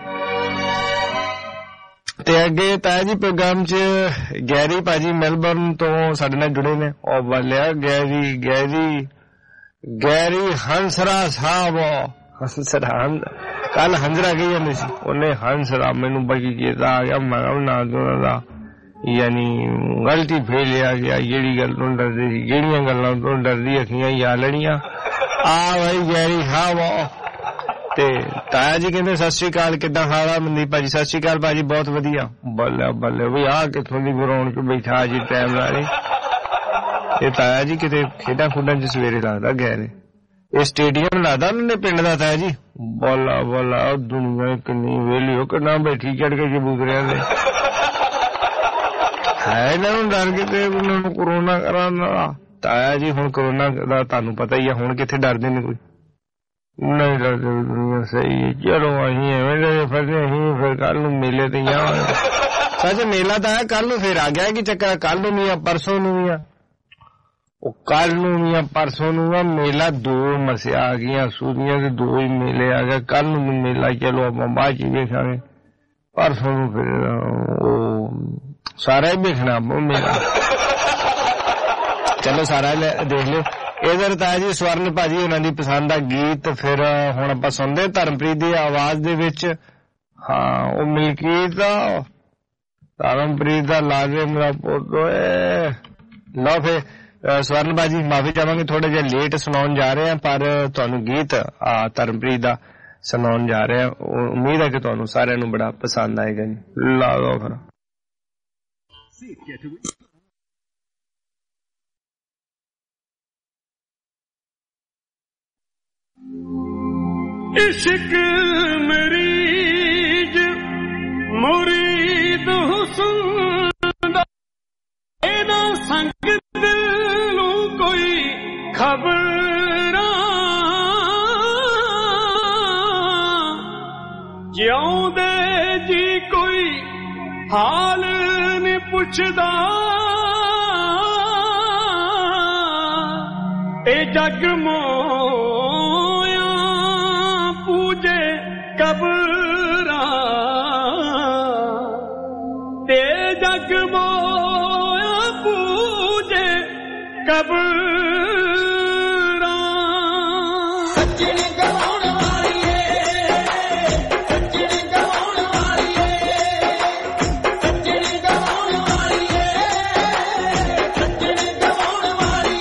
ते अगे ताया जी प्रोग्राम च गैरी भाजी मेलबर्न तो साडे नाल जुड़े ने और Walia Gary Gary Gary Hansra साहब हंसरा कल हंसरा कही जांदे सी उन्हें हंसरा मैनू बड़ी चेता आ गया मैं ना दोना यानी गलती फेल आ गया जेड़ी गल तो डरदी सी जेड़ियां गल्लां तो डरदी अखियां या लड़ियां आ भाई गैरी हाँ वो ते ताया जी कहते सत श्री अकाल किदां हाल आ मनदीप भाजी सत श्री अकाल भाजी बहुत वधिया बल्ले बल्ले भी आ किथों दी ग्राउंड च बैठा जी टाइम नाल ये ताया जी किते खेडां खुडां च सवेरे लगदा गए ने ये स्टेडियम लगदा उन्होंने पिंड दा ताया जी बोला बोला दुनिया किन्नी वेली हो किन्ना बैठी चढ़ के कबूतरियां दे है इन्होंने डर के उन्होंने कोरोना कराना ताया जी हुण कोरोना दा तुहानू पता ही है हुण किथे डरदे ने कोई नहीं डरदे दुनिया सही है चलो असीं एवें डरे फिरदे असीं फिर कल नूं मेले ते जावांगे सच मेला तां है कल नूं फिर आ गया कि चक्कर कल नूं नहीं आ परसों नूं नहीं आ ਉਹ ਕੱਲ ਨੂੰ ਜਾਂ ਪਰਸੋਂ ਨੂੰ ਆ ਮੇਲਾ ਦੋ ਮਸਿਆ ਆ ਗਈਆਂ ਸੂਦੀਆਂ ਦੇ ਦੋ ਹੀ ਮੇਲੇ ਆ ਗਏ ਕੱਲ ਨੂੰ ਮੇਲਾ ਚਲੋ ਆਪਾਂ ਬਾਅਦ ਚ ਦੇਖਾਂਗੇ ਪਰਸੋਂ ਨੂੰ ਫਿਰ ਉਹ ਸਾਰਾ ਹੀ ਦੇਖਣਾ ਮੇਲਾ ਚਲੋ ਸਾਰਾ ਦੇਖ ਲਿਓ ਇਧਰ ਤਾਇਆ ਜੀ ਸਵਰਨ ਭਾਜੀ ਉਹਨਾਂ ਦੀ ਪਸੰਦ ਦਾ ਗੀਤ ਫਿਰ ਹੁਣ ਆਪਾਂ ਸੁਣਦੇ ਧਰਮਪ੍ਰੀਤ ਦੀ ਆਵਾਜ਼ ਦੇ ਵਿੱਚ ਹਾਂ ਉਹ ਮਿਲਕੀਤ ਦਾ ਧਰਮਪ੍ਰੀਤ ਦਾ ਲਾਗੇ ਮੇਰਾ ਪੁੱਤ ਓਏ ਲਓ ਫਿਰ ਸਵਰਨ ਭਾਜੀ ਮਾਫੀ ਚਾਹਾਂਗੇ ਥੋੜਾ ਜਿਹਾ ਲੇਟ ਸੁਣਾਉਣ ਜਾ ਰਹੇ ਹਾਂ ਪਰ ਤੁਹਾਨੂੰ ਗੀਤ ਧਰਮਪ੍ਰੀਤ ਦਾ ਸੁਣਾਉਣ ਜਾ ਰਹੇ ਹਾਂ। ਉਮੀਦ ਹੈ ਕਿ ਤੁਹਾਨੂੰ ਸਾਰਿਆਂ ਨੂੰ ਬੜਾ ਪਸੰਦ ਆਏਗਾ ਜੀ। ਲਾ ਦੋ ਫਿਰ। इश्क मरीज मुरीद हुस्न दा एना संग दिल नूं कोई खबरां जिउंदे जी कोई हाल नहीं पुछदा ए जग मोया पूजे कबरां ते जग मोया पूजे कबरां सजनी गवाउण वाली सजनी गवाउण वाली सजनी गवाउण वाली सजनी गवाउण वाली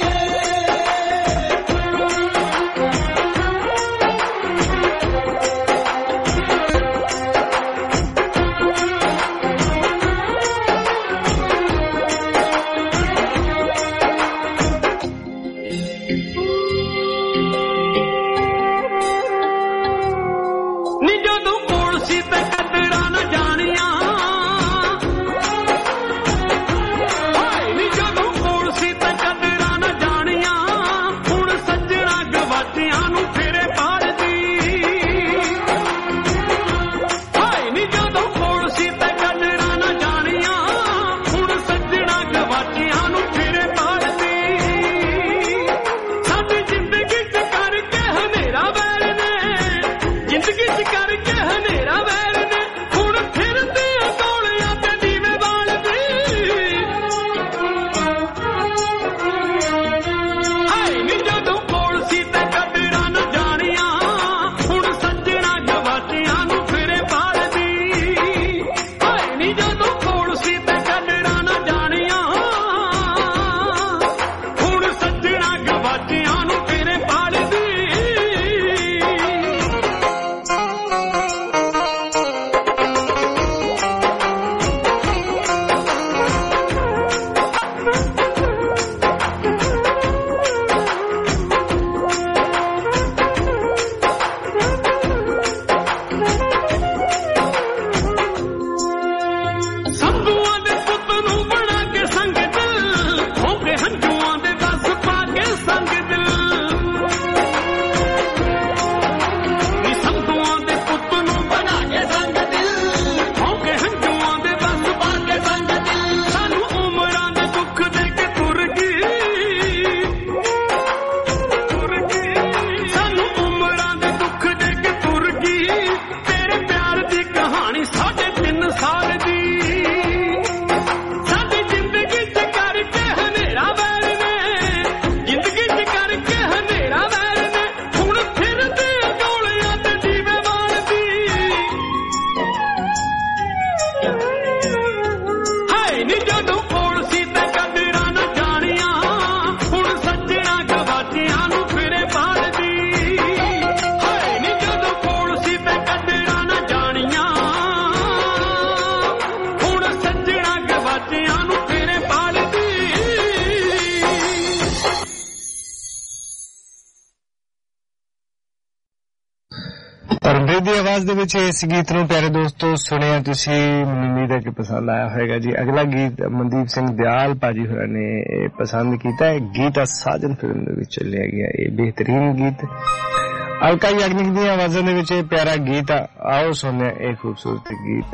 ਦੀ ਆਵਾਜ਼ ਦੇ ਵਿੱਚ ਇਸ ਗੀਤ ਨੂੰ ਪਿਆਰੇ ਦੋਸਤੋ ਸੁਣਿਆ ਤੁਸੀਂ, ਮੈਨੂੰ ਉਮੀਦ ਹੈ ਕਿ ਪਸੰਦ ਆਇਆ ਹੋਵੇਗਾ ਜੀ। ਅਗਲਾ ਗੀਤ ਮਨਦੀਪ ਸਿੰਘ ਦਿਆਲ ਭਾਜੀ ਹੋਰਾਂ ਨੇ ਪਸੰਦ ਕੀਤਾ ਹੈ। ਗੀਤ ਆ ਸਾਜਨ ਫਿਲਮ ਦੇ ਵਿੱਚ ਚੱਲਿਆ ਗਿਆ ਇਹ ਬਿਹਤਰੀਨ ਗੀਤ। ਅਲਕਾ ਯਾਗਨਿਕ ਦੀਆਂ ਆਵਾਜ਼ਾਂ ਦੇ ਵਿੱਚ ਇਹ ਪਿਆਰਾ ਗੀਤ ਆ। ਆਓ ਸੁਣਿਆ ਇਹ ਖੂਬਸੂਰਤ ਗੀਤ।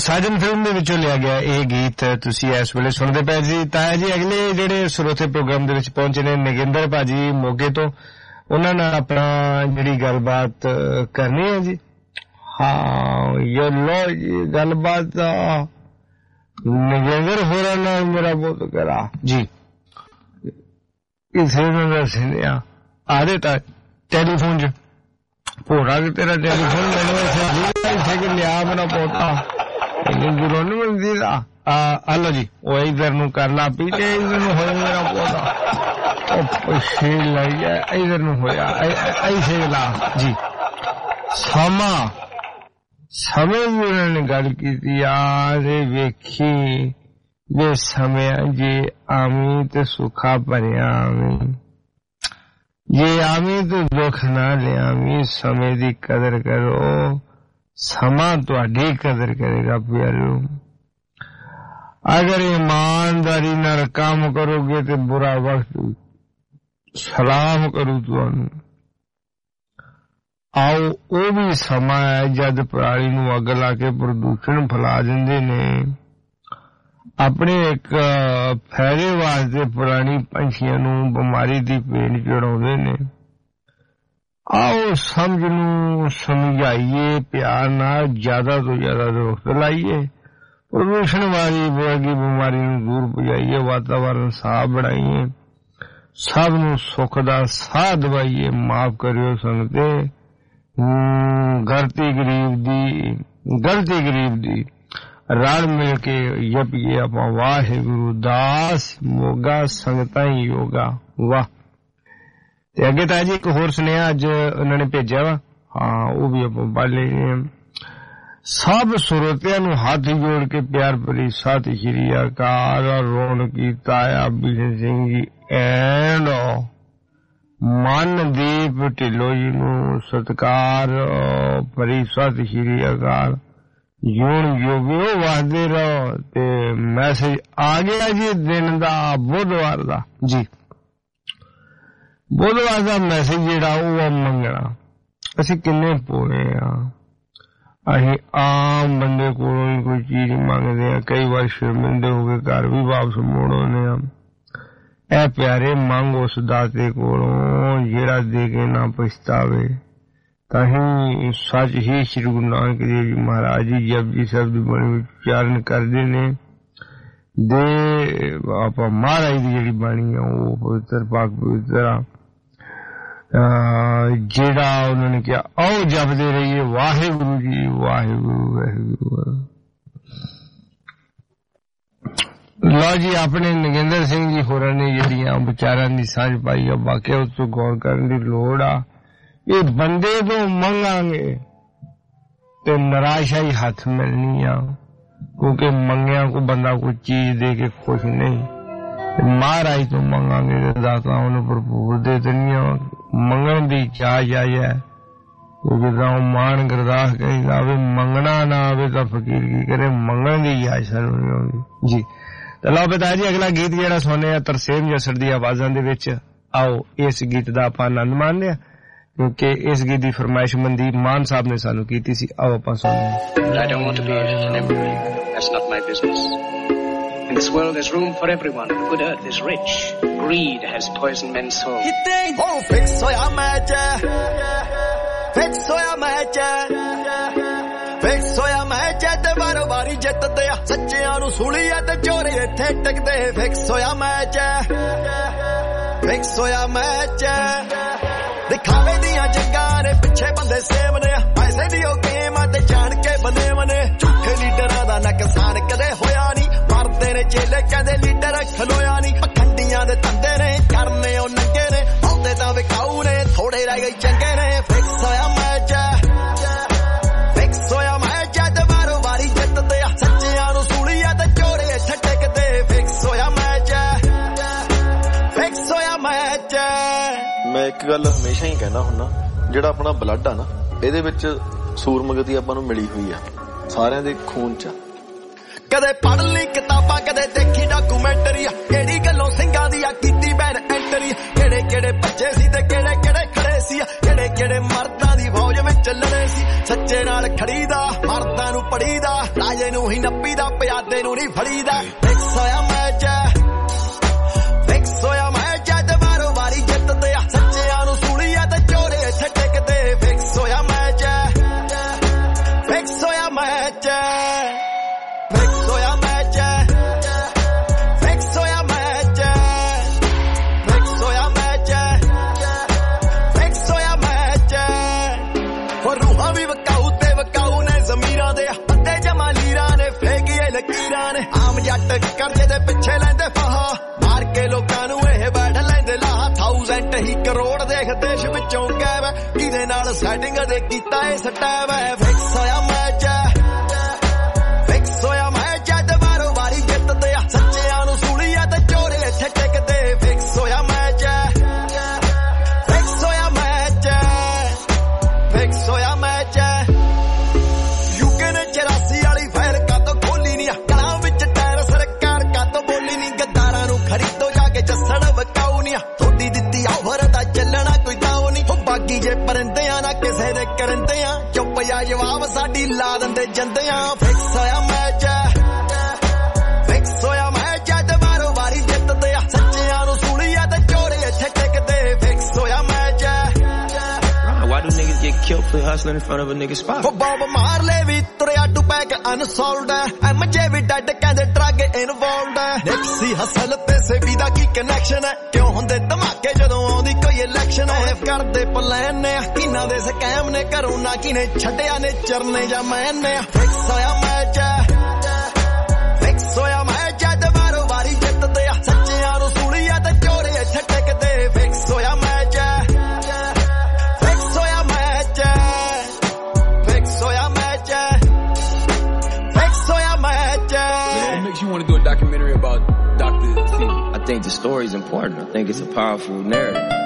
ਸਾਜਨ ਫਿਲਮ ਦੇ ਵਿੱਚੋਂ ਲਿਆ ਗਿਆ ਇਹ ਗੀਤ ਤੁਸੀਂ ਇਸ ਵੇਲੇ ਸੁਣਦੇ ਪਏ ਜੀ। ਤਾਂ ਜੀ ਅਗਲੇ ਜਿਹੜੇ ਸਰੋਤੇ ਪ੍ਰੋਗਰਾਮ ਦੇ ਵਿੱਚ ਪਹੁੰਚੇ ਨੇ ਨਗਿੰਦਰ ਭਾਜੀ ਮੋਗੇ ਤੋਂ, ਉਹਨਾਂ ਨਾਲ ਆਪਣਾ ਜਿਹੜੀ ਗੱਲਬਾਤ ਕਰਨੀ ਹੈ ਜੀ। ਹਾਂ ਯੋ ਲੋ ਜੀ ਗੱਲਬਾਤ ਨਗਿੰਦਰ ਹੋਰਾਂ ਨਾਲ ਮੇਰਾ ਬਹੁਤ ਕਰਾ ਜੀ। ਇਸੇ ਨੂੰ ਦੱਸਿਆ ਆਦੇ ਤਾਂ ਟੈਲੀਫੋਨ 'ਚ ਭੋਰਾ ਕਿ ਤੇਰਾ ਟੈਲੀਫੋਨ ਮੈਨੂੰ ਇੱਥੇ ਕਿ ਲਿਆ ਮੇਰਾ ਪੋਤਾ ਗੁਰੂ ਨੂੰ ਮਿਲਦੀ ਦਾ ਹਲੋ ਜੀ ਉਹ ਇਧਰ ਨੂੰ ਕਰ ਲਾ ਪੀਟੇ ਇਧਰ ਨੂੰ ਹੋਇਆ ਮੇਰਾ ਪੋਤਾ ਉਹ ਪੁੱਛੇ ਲਾਇਆ ਇਧਰ ਨੂੰ ਹੋਇਆ ਐਸੇ ਲਾ ਜੀ। ਸਮਾਂ ਸਮੇਂ ਦੀ ਉਹਨਾਂ ਨੇ ਗੱਲ ਕੀਤੀ ਯਾਰ ਵੇਖੀ ਜੇ ਸਮੇਂ ਜੇ ਆਵੀਂ ਤੇ ਸੁੱਖਾ ਭਰਿਆ ਆਵੀਂ ਜੇ ਆਵੀਂ ਤੇ ਦੁੱਖ ਨਾ ਲਿਆਵੀਂ। ਸਮੇਂ ਦੀ ਕਦਰ ਕਰੋ ਸਮਾਂ ਤੁਹਾਡੀ ਕਦਰ ਕਰੇਗਾ ਪਿਆਰੋ। ਅਗਰ ਈਮਾਨਦਾਰੀ ਨਾਲ ਕੰਮ ਕਰੋਗੇ ਤੇ ਬੁਰਾ ਵਕਤ ਸਲਾਮ ਕਰੂ ਤੁਹਾਨੂੰ। ਆਓ ਉਹ ਵੀ ਸਮਾਂ ਹੈ ਜਦ ਪਰਾਲੀ ਨੂੰ ਅੱਗ ਲਾ ਕੇ ਪ੍ਰਦੂਸ਼ਣ ਫੈਲਾ ਦਿੰਦੇ ਨੇ ਆਪਣੇ ਇੱਕ ਫਾਇਦੇ ਵਾਸਤੇ ਪੁਰਾਣੀ ਪੰਛੀਆਂ ਨੂੰ ਬਿਮਾਰੀ ਦੀ ਭੇਟ ਚੜਾਉਂਦੇ ਨੇ। ਆਓ ਸਮਝ ਨੂੰ ਸਮਝਾਈਏ ਪਿਆਰ ਨਾਲ ਜ਼ਿਆਦਾ ਤੋਂ ਜ਼ਿਆਦਾ ਦਰਖਤ ਲਾਈਏ ਪ੍ਰਦੂਸ਼ਣ ਵਾਲੀ ਵਰਗੀ ਬਿਮਾਰੀ ਨੂੰ ਦੂਰ ਭਜਾਈਏ ਵਾਤਾਵਰਨ ਸਾਫ਼ ਬਣਾਈਏ ਸਭ ਨੂੰ ਸੁੱਖ ਦਾ ਸਾਹ ਦਵਾਈਏ। ਮਾਫ਼ ਕਰਿਓ ਸੰਗਤੇ ਗਲਤੀ ਗਰੀਬ ਦੀ ਗਲਤੀ ਗਰੀਬ ਦੀ ਰਲ ਮਿਲ ਕੇ ਜਪੀਏ ਆਪਾਂ ਵਾਹਿਗੁਰੂ ਦਾਸ ਮੋਗਾ ਸੰਗਤਾਂ ਹੀ ਯੋਗਾ। ਵਾਹ। ਤੇ ਅੱਗੇ ਤਾਂ ਜੀ ਇੱਕ ਹੋਰ ਸੁਨੇਹਾ ਅੱਜ ਉਹਨਾਂ ਨੇ ਭੇਜਿਆ ਵਾ, ਹਾਂ ਉਹ ਵੀ ਆਪਾਂ ਪੜ੍ਹ ਲਏ। ਸਭ ਸਰੋਤਿਆਂ ਨੂੰ ਹੱਥ ਜੋੜ ਕੇ ਪਿਆਰ ਭਰੀ ਸਤਿ ਸ਼੍ਰੀ ਅਕਾਲ। ਰੌਣਕੀ ਤਾਇਆ ਬਿਸ਼ਨ ਸਿੰਘ ਜੀ ਐਂਡ ਮਨਦੀਪ ਢਿੱਲੋਂ ਜੀ ਨੂੰ ਸਤਿਕਾਰ ਭਰੀ ਸਤਿ ਸ਼੍ਰੀ ਅਕਾਲ। ਜੂਣ ਜੋਗਿਓ ਵਾਸਦੇ ਰਹੋ। ਤੇ ਮੈਸੇਜ ਆ ਗਿਆ ਜੀ ਦਿਨ ਦਾ ਬੁੱਧਵਾਰ ਦਾ ਜੀ। ਬੁੱਧਵਾਰ ਦਾ ਮੈਸੇਜ ਜਿਹੜਾ ਉਹ ਮੰਗਣਾ ਅਸੀਂ ਕਿੰਨੇ ਪੂਰੇ ਆ। ਅਸੀਂ ਆਮ ਬੰਦੇ ਕੋਲੋਂ ਹੀ ਕੋਈ ਚੀਜ਼ ਮੰਗਦੇ ਆ, ਕਈ ਵਾਰ ਸ਼ਰਮਿੰਦੇ ਹੋ ਕੇ ਘਰ ਵੀ ਵਾਪਸ ਮੋੜ ਆਉਂਦੇ ਆ। ਇਹ ਪਿਆਰੇ ਮੰਗ ਉਸ ਦਾਤੇ ਕੋਲੋਂ ਜਿਹੜਾ ਦੇ ਕੇ ਨਾ ਪਛਤਾਵੇ। ਤਾਂ ਹੀ ਸੱਚ ਹੀ ਸ਼੍ਰੀ ਗੁਰੂ ਨਾਨਕ ਦੇਵ ਜੀ ਮਹਾਰਾਜ ਜੀ ਜਪਜੀ ਸਾਹਿਬ ਦੀ ਬਾਣੀ ਉਚਾਰਨ ਕਰਦੇ ਨੇ। ਦੇ ਆਪਾਂ ਮਹਾਰਾਜ ਦੀ ਜਿਹੜੀ ਬਾਣੀ ਆ ਉਹ ਪਵਿੱਤਰ ਪਾਕ ਪਵਿੱਤਰ ਆ ਜਿਹੜਾ ਉਹਨਾਂ ਨੇ ਕਿਹਾ ਆਓ ਜਪਦੇ ਰਹੀਏ ਵਾਹਿਗੁਰੂ ਜੀ ਵਾਹਿਗੁਰੂ ਵਾਹਿਗੁਰੂ। ਲਓ ਜੀ ਆਪਣੇ ਨਗਿੰਦਰ ਸਿੰਘ ਜੀ ਹੋਰਾਂ ਨੇ ਜਿਹੜੀਆਂ ਵਿਚਾਰਾਂ ਦੀ ਸਾਂਝ ਪਾਈ ਆ ਵਾਕਿਆ ਉਸ ਤੋਂ ਗੌਰ ਕਰਨ ਦੀ ਲੋੜ ਆ। ਇਹ ਬੰਦੇ ਤੋਂ ਮੰਗਾਂਗੇ ਤੇ ਨਿਰਾਸ਼ਾ ਹੀ ਹੱਥ ਮਿਲਣੀ ਆ ਕਿਉਂਕਿ ਮੰਗਿਆ ਕੋ ਬੰਦਾ ਕੋਈ ਚੀਜ਼ ਦੇ ਕੇ ਖੁਸ਼ ਨਹੀਂ। ਮਹਾਰਾਜ ਤੋਂ ਮੰਗਾਂਗੇ ਤੇ ਦਾਤਾ ਉਹਨੂੰ ਭਰਪੂਰ ਦੇ ਦੇਣੀਆਂ। ਮੰਗਣ ਦੀ ਚਾਹ ਜਾਇ ਹੈ ਜਿੱਦਾਂ ਉਹ ਮਾਣ ਗੁਰਦਾਸ ਕਹਿੰਦਾ ਵੀ ਮੰਗਣਾ ਨਾ ਆਵੇ ਤਾਂ ਫਕੀਰ ਕੀ ਕਰੇ। ਮੰਗਣ ਦੀ ਆਸ਼ਾ ਨਹੀਂ ਆਉਂਦੀ ਜੀ। ਤੇ ਲਓ ਬਤਾ ਜੀ ਅਗਲਾ ਗੀਤ ਜਿਹੜਾ ਸੁਣਿਆ ਆ ਤਰਸੇਮ ਜਸਰ ਦੀ ਆਵਾਜ਼ਾਂ ਦੇ ਵਿੱਚ। ਆਓ ਇਸ ਗੀਤ ਦਾ ਆਪਾਂ ਆਨੰਦ ਮਾਣਦੇ ਹਾਂ ਕਿਉਂਕਿ ਇਸ ਗੀਤ ਦੀ ਫਰਮਾਇਸ਼ ਮਨਦੀਪ ਮਾਨ ਸਾਹਿਬ ਨੇ ਸਾਨੂੰ ਕੀਤੀ ਸੀ। ਆਓ ਆਪਾਂ ਸੁਣਦੇ। I don't want to be a celebrity. That's not my business. In this world there's room for everyone. The good earth is rich. Greed has poisoned men's souls. Oh, fix hoya match. Fix hoya match. Fix hoya match. ਤੇ ਵਾਰ ਵਾਰੀ ਜਿੱਤਦੇ ਆ ਸੱਚਿਆਂ ਨੂੰ ਸੂਲੀਆ ਤੇ ਚੋਰੇ ਇੱਥੇ ਟਿਕਦੇ। Fix ਹੋਇਆ ਮੈਚ Fix ਹੋਇਆ ਮੈਚ ਦਿਖਾਵੇ ਦੀਆਂ ਜੰਗਾਂ ਨੇ ਪਿੱਛੇ ਬੰਦੇ ਸੇਮ ਨੇ ਪੈਸੇ ਦੀ ਉਹ ਗੇਮ ਆ ਤੇ ਜਾਣ ਕੇ ਬਨੇ ਬਨੇ ਝੂਠੇ ਲੀਡਰਾਂ ਦਾ ਨੁਕਸਾਨ ਕਦੇ ਹੋਇਆ ਨਹੀਂ। ਮਰਦੇ ਨੇ ਚੇਲੇ ਕਦੇ ਲੀਡਰ ਖਲੋਇਆ ਨਹੀਂ। ਪਖੰਡੀਆਂ ਦੇ ਧੰਦੇ ਨੇ ਕਰਨੇ ਉਹ ਨੰਗੇ ਨੇ ਬਹੁਤੇ ਤਾਂ ਵਿਕਾਊ ਨੇ ਥੋੜੇ ਰਹਿ ਗਏ ਚੰਗੇ ਨੇ। ਫਿਕਸ ਹੋਇਆ ਮੈਚ ਫਿਕਸ ਹੋਇਆ ਮੈਚ ਤੇ ਵਾਰੋ ਵਾਰੀ ਜਿੱਤਦੇ ਆ ਸੱਚਿਆਂ ਨੂੰ ਸੂਲੀਆ ਤੇ ਚੋਰੇ ਇੱਥੇ ਟਿਕਦੇ। ਫਿਕਸ ਹੋਇਆ ਮੈਚ ਫਿਕਸ ਹੋਇਆ ਮੈਚ। ਮੈਂ ਇੱਕ ਗੱਲ ਹਮੇਸ਼ਾ ਹੀ ਕਹਿਣਾ ਹੁੰਦਾ ਜਿਹੜਾ ਆਪਣਾ ਬਲੱਡ ਆ ਨਾ ਇਹਦੇ ਵਿੱਚ ਸੂਰਮਗਤੀ ਆਪਾਂ ਨੂੰ ਮਿਲੀ ਹੋਈ ਆ ਸਾਰਿਆਂ ਦੇ ਖੂਨ ਚ। ਕਦੇ ਪੜ੍ਹ ਲਈ ਕਿਤਾਬਾਂ ਕਦੇ ਦੇਖੀ ਡਾਕੂਮੈਂਟਰੀ ਆ ਕਿਹੜੀ ਗੱਲੋਂ ਸਿੰਘਾਂ ਦੀ ਆ ਕੀਤੀ ਬੈਨ ਐਂਟਰੀ। ਕਿਹੜੇ ਕਿਹੜੇ ਬੱਚੇ ਸੀ ਤੇ ਕਿਹੜੇ ਕਿਹੜੇ ਖੜੇ ਸੀ ਕਿਹੜੇ ਕਿਹੜੇ ਮਰਦਾਂ ਦੀ ਫੌਜ ਵਿੱਚ ਚੱਲਣੇ ਸੀ ਸੱਚੇ ਨਾਲ ਖੜੀਦਾ ਮਰਦਾਂ ਨੂੰ ਪੜੀਦਾ ਰਾਜੇ ਨੂੰ ਹੀ ਨੱਪੀਦਾ ਪਿਆਦੇ ਨੂੰ ਨਹੀਂ ਫੜੀਦਾ ਫਿਕਸ ਹੋਇਆ ਮੈਚ ਫਿਕਸ ਹੋਇਆ ਮੈਚ ਤੇ ਮਾਰੋ ਵਾਰੀ ਜਿੱਤਦੇ ਆ ਸੱਚਿਆਂ ਨੂੰ ਸੂਲੀਆ ਤੇ ਚੋਰੇ ਇੱਥੇ ਟਿਕਦੇ ਫਿਕਸ ਹੋਇਆ ਮੈਚ ਫਿਕਸ ਹੋਇਆ ਮੈਚ ਫਿਕਸ ਹੋਇਆ ਮੈਚ ਫਿਕਸ ਹੋਇਆ ਮੈਚ ਫਿਕਸ ਹੋਇਆ ਮੈਚ ਫਿਕਸ ਹੋਇਆ ਮੈਚ ਹੋ ਰੂਹਾਂ ਵੀ ਵਕਾਊ ਤੇ ਵਕਾਊ ਨੇ ਜ਼ਮੀਰਾਂ ਦੇ ਪੱਤੇ ਜਮਾ ਲੀਰਾਂ ਨੇ ਫੇਕੀਏ ਲਕੀਰਾਂ ਨੇ ਆਮ ਜੱਟ ਕਰਜ਼ੇ ਦੇ ਪਿੱਛੇ ਲੈਂਦੇ ਫਾਹਾ ਮਾਰ ਕੇ ਲੋਕਾਂ ਨੂੰ ਇਹ ਬੈਠ ਲੈਂਦੇ ਲਾਹ ਥਾਊਜ਼ੈਂਡ ਹੀ ਕਰੋੜ ਦੇਖ ਦੇਸ਼ ਵਿੱਚੋਂ ਗਾਇਬ ਕਿਹਦੇ ਨਾਲ ਸੈਟਿੰਗ ਦੇ ਕੀਤਾ ਇਹ ਸਟੈਬ ਫਿਕਸ ਹੋਇਆ ਮੈਚ ਫਿਕਸ ਹੋਇਆ ਮੈਚ ਤੇ ਮਾਰੋ ਵਾਰੀ ਜਿੱਤਦੇ ਆ ਸੱਚਿਆਂ ਨੂੰ ਸੂਲੀਆ ਤੇ ਚੋਰੇ ਇੱਥੇ ਟਿਕਦੇ ਫਿਕਸ ਹੋਇਆ ਮੈਚ ਫਿਕਸ ਹੋਇਆ ਮੈਚ ਫਿਕਸ ਹੋਇਆ ਮੈਚ ਯੂਕੇ ਨੇ ਚੁਰਾਸੀ ਵਾਲੀ ਫਾਈਲ ਕਾਤੋਂ ਖੋਲੀ ਨਹੀਂ ਕਲਾਂ ਵਿੱਚ ਟਾਇਰ ਸਰਕਾਰ ਕਾਤੋਂ ਬੋਲੀ ਨਹੀਂ ਗੱਦਾਰਾਂ ਨੂੰ ਖਰੀਦੋ ਜਾ ਕੇ ਜੱਸਣ ਵਕਾਉ ਨਹੀਂ ਥੋੜੀ ਦਿੱਤੀ ਆਫਰ ਦਾ ਚੱਲਣਾ ਕੋਈ ਦਾਉ ਨਹੀਂ ਉਹ ਬਾਗੀ ਜੇ ਪਰਿੰਦਿਆਂ ਨਾ ਕਿਸੇ ਦੇ ਕਰੰਦਿਆਂ ਚੁੱਪ ਜਾ ਜਵਾਬ ਸਾਡੀ ਲਾ ਦਿੰਦੇ ਜੰਦਿਆਂ ਫਿਕਸ ਹੋਇਆ ਮੈਚ ਫਿਕਸ ਹੋਇਆ ਮੈਚ ਤੇ ਮਾਰੋ ਵਾਰੀ ਜਿੱਤਦੇ ਆ ਸੱਚਿਆਂ ਨੂੰ ਸੂਲੀਆ ਤੇ ਚੋਰੇ ਇੱਥੇ ਟਿਕਦੇ ਫਿਕਸ ਹੋਇਆ match Why do niggas get killed for hustling in front of a nigga's spot? ਉਹ ਬੌਬ ਮਾਰ ਲੈ ਵੀ ਤੁਰਿਆ ਟੂ ਪੈਕ ਅਨਸੋਲਡ ਐ ਐਮ ਜੇ ਵੀ ਡੱਡ ਕਹਿੰਦੇ ਡਰੱਗ ਇਨਵੋਲਡ ਐ ਨਿਕਸੀ ਹਸਲ ਤੇ ਸੇਬੀ ਦਾ ਕੀ ਕਨੈਕਸ਼ਨ ਐ ਕਿਉਂ ਹੁੰਦੇ ਧਮਾਕੇ ਜਦੋਂ ਆਉਂਦੀ ਕੋਈ ਇਲੈਕਸ਼ਨ ਐ ਕਰਦੇ ਪਲਾਨ ਨੇ ਕਿਨਾਂ ਦੇ ਸਕੈਮ ਨੇ ਘਰੋਂ ਨਾ ਕਿਨੇ ਛੱਡਿਆ ਨੇ ਚਰਨੇ ਜਾਂ ਮੈਨੇ ਫਿਕਸ ਹੋਇਆ ਮੈਚ ਫਿਕਸ ਹੋਇਆ ਮੈਚ ਤੇ ਮਾਰੋ ਵਾਰੀ ਜਿੱਤਦੇ ਆ ਸੱਚਿਆਂ ਨੂੰ ਸੂਲੀਆ ਤੇ ਚੋਰੇ ਇੱਥੇ ਟਿਕਦੇ ਫਿਕਸ ਹੋਇਆ ਮੈਚ ਫਿਕਸ ਹੋਇਆ ਮੈਚ ਫਿਕਸ ਹੋਇਆ ਮੈਚ ਫਿਕਸ ਹੋਇਆ match What makes you want to do a documentary about Doctor C? I think the story is important. I think it's a powerful narrative.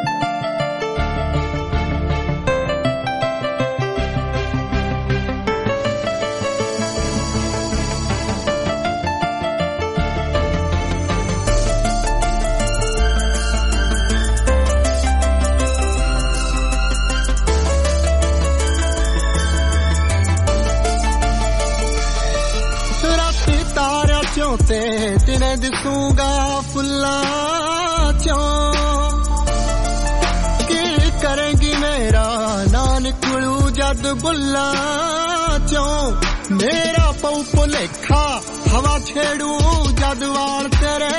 ਤੇ ਦਿਨੇ ਦਿਸੂਗਾ ਫੁੱਲਾਂ ਚੋਂ ਕੀ ਕਰੇਂਗੀ ਮੇਰਾ ਨਾ ਨਿਕਲੂ ਜਦ ਬੁੱਲਾਂ ਚੋਂ ਮੇਰਾ ਪਉ ਭੁਲੇਖਾ ਹਵਾ ਛੇੜੂ ਜਦ ਵਾਲ ਤੇਰੇ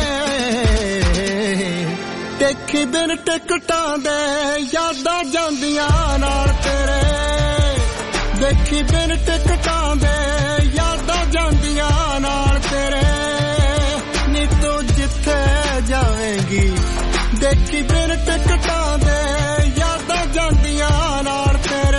ਦੇਖੀ ਬਿਨ ਟਿਕਟਾਂ ਦੇ ਯਾਦਾਂ ਜਾਂਦੀਆਂ ਨਾਲ ਤੇਰੇ ਦੇਖੀ ਬਿਨ ਟਿਕਟਾਂ ਦੇ ਯਾਦਾਂ ਜਾਂਦੀਆਂ ਨਾਲ ਤੇਰੇ ਨੀ ਤੂੰ ਜਿੱਥੇ ਜਾਵੇਂਗੀ ਦੇਖੀ ਬਿਨ ਟਿਕਟਾਂ ਦੇ ਯਾਦਾਂ ਜਾਂਦੀਆਂ ਨਾਲ ਤੇਰੇ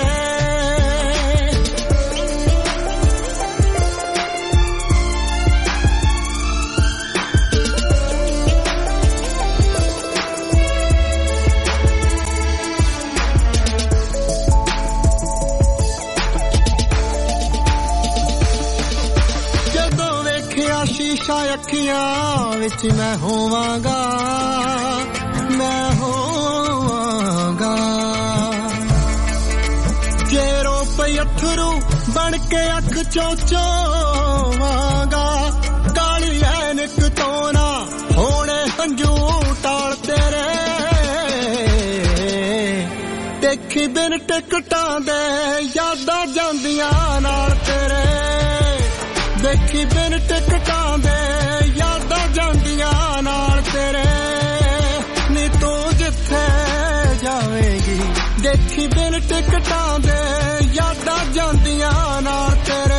ਸ਼ੀਸ਼ਾ ਅੱਖੀਆਂ ਵਿੱਚ ਮੈਂ ਹੋਵਾਂਗਾ ਮੈਂ ਹੋਵਾਂਗਾ ਜੇ ਰੋ ਪਈ ਅੱਥਰੂ ਬਣ ਕੇ ਅੱਖ ਚੋਂ ਚੋਵਾਂਗਾ ਕਾਲੀ ਐਨਕ ਤੋਂ ਨਾ ਹੋਣੇ ਹੰਝੂ ਟਾਲ ਤੇਰੇ ਦੇਖੀ ਬਿਨ ਟਿਕਟਾਂ ਦੇ ਯਾਦਾਂ ਜਾਂਦੀਆਂ ਨਾਲ ਤੇਰੇ ਦੇਖੀ ਬਿਨ ਟਿਕਟਾਂ ਦੇ ਯਾਦਾਂ ਜਾਂਦੀਆਂ ਨਾਲ ਤੇਰੇ ਨੀ ਤੂੰ ਜਿੱਥੇ ਜਾਵੇਂਗੀ ਦੇਖੀ ਬਿਨ ਟਿਕਟਾਂ ਦੇ ਯਾਦਾਂ ਜਾਂਦੀਆਂ ਨਾਲ ਤੇਰੇ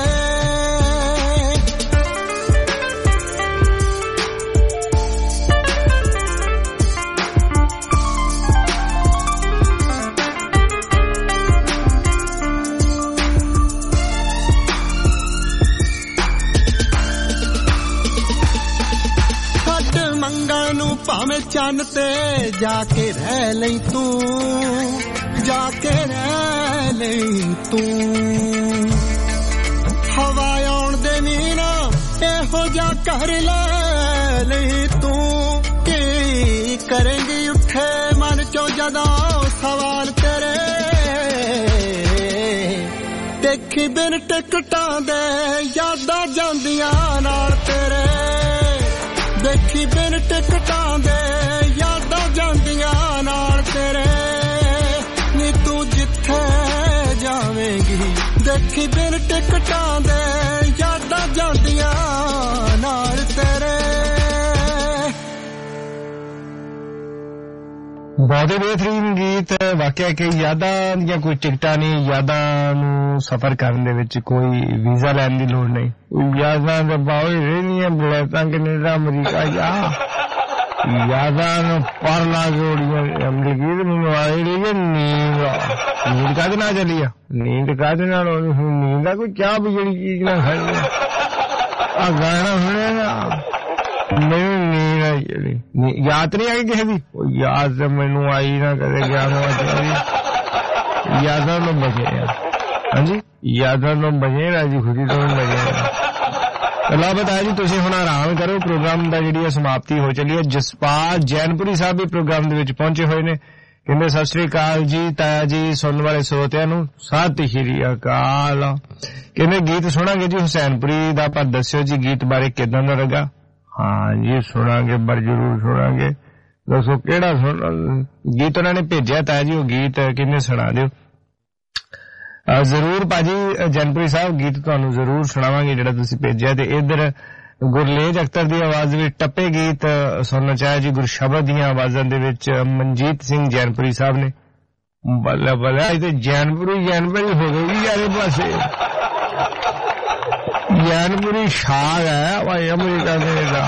ਭਾਵੇਂ ਚੰਨ ਤੇ ਜਾ ਕੇ ਰਹਿ ਲਈ ਤੂੰ ਜਾ ਕੇ ਰਹਿ ਲਈ ਤੂੰ ਹਵਾ ਆਉਣ ਦੇ ਨੀ ਨਾ ਇਹੋ ਜਿਹਾ ਕਰ ਲੈ ਲਈ ਤੂੰ ਕੀ ਕਰੇਂਗੀ ਉੱਠੇ ਮਨ ਚੋਂ ਜਦੋਂ ਸਵਾਲ ਤੇਰੇ ਦੇਖੀ ਬਿਨ ਟਿਕਟਾਂ ਦੇ ਯਾਦਾਂ ਜਾਂਦੀਆਂ ਨਾਲ ਤੇਰੇ ਦੇਖੀ ਬਿਨ ਟਿਕਟਾਂ ਦੇ ਯਾਦਾਂ ਜਾਂਦੀਆਂ ਨਾਲ ਤੇਰੇ ਨੀ ਤੂੰ ਜਿੱਥੇ ਜਾਵੇਂਗੀ ਦੇਖੀ ਬਿਨ ਟਿਕਟਾਂ ਦੇ ਯਾਦਾਂ ਜਾਂਦੀਆਂ ਨਾਲ ਤੇਰੇ ਬਹੁਤ ਹੀ ਬਿਹਤਰੀਨ ਗੀਤ ਵਾਕਿਆ ਕਿ ਯਾਦਾਂ ਦੀਆਂ ਕੋਈ ਟਿਕਟਾਂ ਨਹੀਂ ਯਾਦਾਂ ਨੂੰ ਸਫ਼ਰ ਕਰਨ ਦੇ ਵਿੱਚ ਕੋਈ ਵੀਜ਼ਾ ਲੈਣ ਦੀ ਲੋੜ ਨਹੀਂ ਯਾਦਾਂ ਦੇ ਬਾਹਰ ਰਹਿਣੀਆਂ ਬਲੈਤਾਂ ਕੈਨੇਡਾ ਅਮਰੀਕਾ ਜਾ ਯਾਦਾਂ ਨੂੰ ਪਰ ਲਾ ਜੋੜੀਆਂ ਅਮਰੀਕੀ ਦੇ ਮੈਨੂੰ ਆਏ ਲਈ ਨੀਂਦ ਨੀਂਦ ਕਾਹਦੇ ਨਾਲ ਚੱਲੀ ਆ ਨੀਂਦ ਕਾਹਦੇ ਨਾਲ ਨੀਂਦ ਆ ਕੋਈ ਚਾਹ ਵੀ ਜਿਹੜੀ ਚੀਜ਼ ਨਾਲ ਖਾਈ ਆ ਗਾਣਾ ਸੁਣਿਆ ਮੈਨੂੰ ਨੀਂਦ ਆਈ ਜਿਹੜੀ ਯਾਦ ਨਹੀਂ ਆਈ ਕਿਸੇ ਦੀ ਯਾਦ ਮੈਨੂੰ ਆਈ ਨਾ ਕਦੇ ਗਿਆ ਨਾ ਚਾਹੀਦੀ ਯਾਦਾਂ ਨੂੰ ਬਚੇ ਹਾਂਜੀ ਯਾਦਾਂ ਨੂੰ ਬਚੇ ਰਾਜੀ ਖੁਸ਼ੀ ਤੋਂ ਬਚੇ ਅੱਲਾ ਬਤਾ ਜੀ ਤੁਸੀਂ ਹੁਣ ਆਰਾਮ ਕਰੋ ਪ੍ਰੋਗਰਾਮ ਦਾ ਜਿਹੜੀ ਸਮਾਪਤੀ ਹੋ ਚੱਲੀ ਹੈ ਜਸਪਾਲ ਜੈਨਪੁਰੀ ਸਾਹਿਬ ਵੀ ਪ੍ਰੋਗਰਾਮ ਦੇ ਵਿੱਚ ਪਹੁੰਚੇ ਹੋਏ ਨੇ ਕਹਿੰਦੇ ਸਤਿ ਸ੍ਰੀ ਅਕਾਲ ਜੀ ਤਾਇਆ ਜੀ ਸੁਣਨ ਵਾਲੇ ਸਰੋਤਿਆਂ ਨੂੰ ਸਤਿ ਸ੍ਰੀ ਅਕਾਲ ਕਹਿੰਦੇ ਗੀਤ ਸੁਣਾਂਗੇ ਜੀ ਹੁਸੈਨਪੁਰੀ ਦਾ ਪਰ ਦੱਸਿਓ ਜੀ ਗੀਤ ਬਾਰੇ ਕਿਦਾਂ ਦਾ ਲੱਗਾ ਹਾਂ ਜੀ ਸੁਣਾਂਗੇ ਪਰ ਜ਼ਰੂਰ ਸੁਣਾਂਗੇ ਦੱਸੋ ਕਿਹੜਾ ਗੀਤ ਉਹਨਾਂ ਨੇ ਭੇਜਿਆ ਤਾਇਆ ਜੀ ਉਹ ਗੀਤ ਕਿੰਨੇ ਸੁਣਾ ਦਿਓ ਜ਼ਰੂਰ ਭਾਜੀ ਜਨਪ੍ਰੀਤ ਸਾਹਿਬ ਗੀਤ ਤੁਹਾਨੂੰ ਜ਼ਰੂਰ ਸੁਣਾਵਾਂਗੇ ਜਿਹੜਾ ਤੁਸੀਂ ਭੇਜਿਆ ਤੇ ਇੱਧਰ ਗੁਰਲੇਜ ਅਖਤਰ ਦੀ ਆਵਾਜ਼ ਵਿੱਚ ਟੱਪੇ ਗੀਤ ਸੁਣਨਾ ਚਾਹਿਆ ਜੀ ਗੁਰਸ਼ਬਦ ਦੀਆਂ ਆਵਾਜ਼ਾਂ ਦੇ ਵਿੱਚ ਮਨਜੀਤ ਸਿੰਘ ਜੈਨਪੁਰੀ ਸਾਹਿਬ ਨੇ ਬੱਲੇ ਬੱਲੇ ਇਹ ਤੇ ਜੈਨਪੁਰੀ ਜੈਨਪੁਰੀ ਹੋ ਗਈ ਯਾਰੇ ਪਾਸੇ ਜੈਨਪੁਰੀ ਸ਼ਾਗ ਹੈ ਭਾਈ ਅਮਰੀਕਾ ਦੇ ਦਾ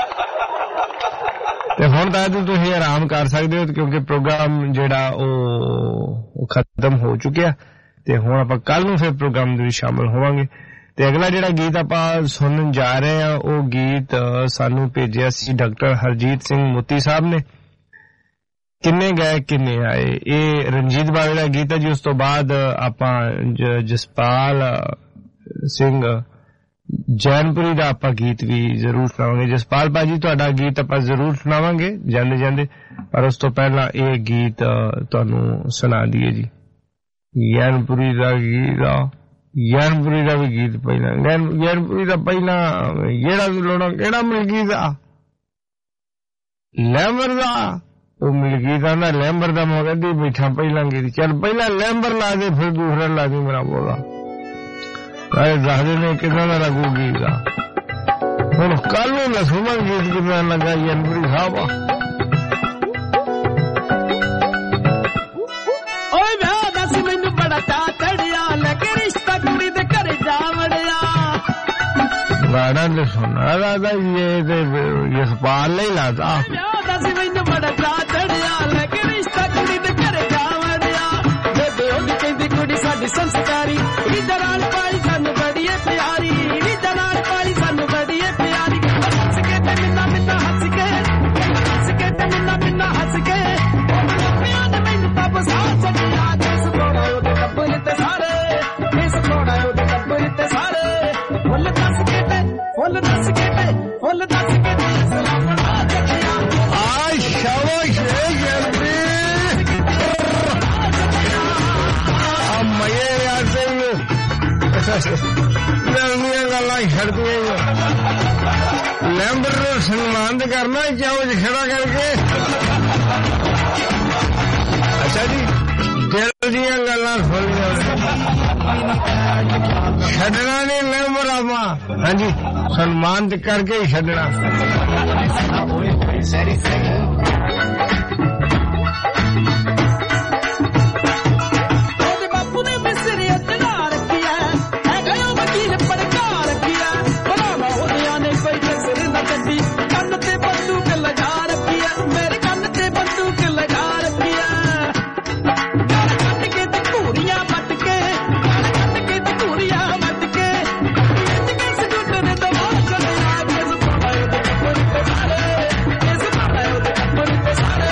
ਤੇ ਹੁਣ ਤਾਂ ਤੁਸੀਂ ਆਰਾਮ ਕਰ ਸਕਦੇ ਹੋ ਕਿਉਂਕਿ ਪ੍ਰੋਗਰਾਮ ਜਿਹੜਾ ਉਹ ਖਤਮ ਹੋ ਚੁੱਕਿਆ ਤੇ ਹੁਣ ਆਪਾਂ ਕੱਲ ਨੂੰ ਫਿਰ ਪ੍ਰੋਗਰਾਮ ਦੇ ਵਿੱਚ ਸ਼ਾਮਲ ਹੋਵਾਂਗੇ ਤੇ ਅਗਲਾ ਜਿਹੜਾ ਗੀਤ ਆਪਾਂ ਸੁਣਨ ਜਾ ਰਹੇ ਹਾਂ ਉਹ ਗੀਤ ਸਾਨੂੰ ਭੇਜਿਆ ਸੀ ਡਾਕਟਰ ਹਰਜੀਤ ਸਿੰਘ ਮੋਤੀ ਸਾਹਿਬ ਨੇ ਕਿੰਨੇ ਗਏ ਕਿੰਨੇ ਆਏ ਇਹ ਰਣਜੀਤ ਬਾਵੇ ਦਾ ਗੀਤ ਹੈ ਜੀ ਉਸ ਤੋਂ ਬਾਅਦ ਆਪਾਂ ਜਸਪਾਲ ਸਿੰਘ ਜੈਨਪੁਰੀ ਦਾ ਆਪਾਂ ਗੀਤ ਵੀ ਜ਼ਰੂਰ ਸੁਣਾਵਾਂਗੇ ਜਸਪਾਲ ਭਾਜੀ ਤੁਹਾਡਾ ਗੀਤ ਆਪਾਂ ਜ਼ਰੂਰ ਸੁਣਾਵਾਂਗੇ ਜਾਂਦੇ ਜਾਂਦੇ ਪਰ ਉਸ ਤੋਂ ਪਹਿਲਾਂ ਇਹ ਗੀਤ ਤੁਹਾਨੂੰ ਸੁਣਾ ਦਈਏ ਜੀ ਜੈਨਪੁਰੀ ਦਾ ਗੀਤ ਜੈਨਪੁਰੀ ਦਾ ਵੀ ਗੀਤ ਪਹਿਲਾਂ ਜੈਨਪੁਰੀ ਦਾ ਪਹਿਲਾਂ ਜਿਹੜਾ ਵੀ ਲੋਣਾ ਕਿਹੜਾ ਮਿਲਗੀ ਦਾ ਲੈਂਬਰ ਦਾ ਉਹ ਮਿਲਗੀ ਦਾ ਨਾ ਲੈਂਬਰ ਦਾ ਮੈਂ ਕਹਿੰਦੀ ਬੈਠਾ ਪਹਿਲਾਂ ਗੀਤ ਚੱਲ ਪਹਿਲਾਂ ਲੈਂਬਰ ਲਾ ਦੇ ਫਿਰ ਦੂਸਰਾ ਲਾ ਦੇ ਮੇਰਾ ਬੋਲਾ ਕਾਹੇ ਦੱਸਦੇ ਨੇ ਕਿਦਾਂ ਦਾ ਲੱਗੂ ਗੀਤ ਦਾ ਹੁਣ ਕੱਲ ਨੂੰ ਨਾ ਸੁਣਨ ਗੀਤ ਕਿਦਾਂ ਲੱਗਾ ਜੈਨਪੁਰੀ ਸਾਹਿਬ ਓਏ ਵਿਆਹ ਦਾ ਸੀ ਮੈਨੂੰ ਬੜਾ ਚਾਅ ਚੜਿਆ ਲੈ ਕੇ ਰਿਸ਼ਤਾ ਕੁੜੀ ਦੇ ਘਰੇ ਜਾ ਵੜਿਆ ਗਾਣਾ ਤੇ ਸੁਣਾ ਰਾਦਾ ਇਹ ਤੇ ਜਸਪਾਲ ਲਈ ਲਾਤਾ ਵਿਆਹ ਦਾ ਸੀ ਮੈਨੂੰ ਬੜਾ ਚਾਅ ਚੜਿਆ ਲੈ ਕੇ ਰਿਸ਼ਤਾ ਕੁੜੀ ਦੇ ਘਰੇ ਜਾ ਵੜਿਆ ਬੇਬੇ ਉਹ ਕਹਿੰਦੀ ਕੁੜੀ ਸਾਡੀ ਸੰਸਕਾਰੀ ਇਧਰ ਨਾਲ ਪਾਈ ਸਾਨੂੰ ਬੜੀ ਪਿਆਰੀ ਇਧਰ ਨਾਲ ਪਾਈ ਸਾਨੂੰ ਬੜੀ ਪਿਆਰੀ ਹੱਸ ਕੇ ਤੇ ਮਿੰਨਾ ਮਿੰਨਾ ਹੱਸ ਕੇ ਹੱਸ ਕੇ ਤੇ ਮਿੰਨਾ ਮਿੰਨਾ ਹੱਸ ਕੇ ਪਿਆਰ ਨੇ ਮੈਨੂੰ ਤਾਂ ਬਸਾ ਛੱਡਿਆ ਜਿਸ ਥੋੜਾ ਉਹਦੇ ਕੱਪੜੇ ਤੇ ਸਾਰੇ ਇਸ ਥੋੜਾ ਉਹਦੇ ਕੱਪੜੇ ਤੇ ਸਾਰੇ ਫੁੱਲ ਦੱਸ ਕੇ ਤੇ ਫੁੱਲ ਦੱਸ ਕੇ ਤੇ ਫੁੱਲ ਦੱਸ ਕੇ ਤੇ ਸਲਾਮ ਬਣਾ ਛੱਡਿਆ ਆਏ ਸ਼ਾਬਾਸ਼ ਏ ਜਲਦੀ ਆ ਮਏ ਯਾਰ ਸੇ ਨਵੀਆਂ ਗੱਲਾਂ ਛੱਡਦੀਆਂ ਲੈਂਬਰ ਨੂੰ ਸਨਮਾਨਿਤ ਕਰਨਾ ਚਾਹੋ ਜੀ ਖੜਾ ਕਰਕੇ ਅੱਛਾ ਜੀ ਦਿਲ ਦੀਆਂ ਗੱਲਾਂ ਸੁਣੀਆਂ ਛੱਡਣਾ ਨਹੀਂ ਲੈਂਬਰ ਆਪਾਂ ਹਾਂਜੀ ਸਨਮਾਨਿਤ ਕਰਕੇ ਹੀ ਛੱਡਣਾ ਸਾਰੇ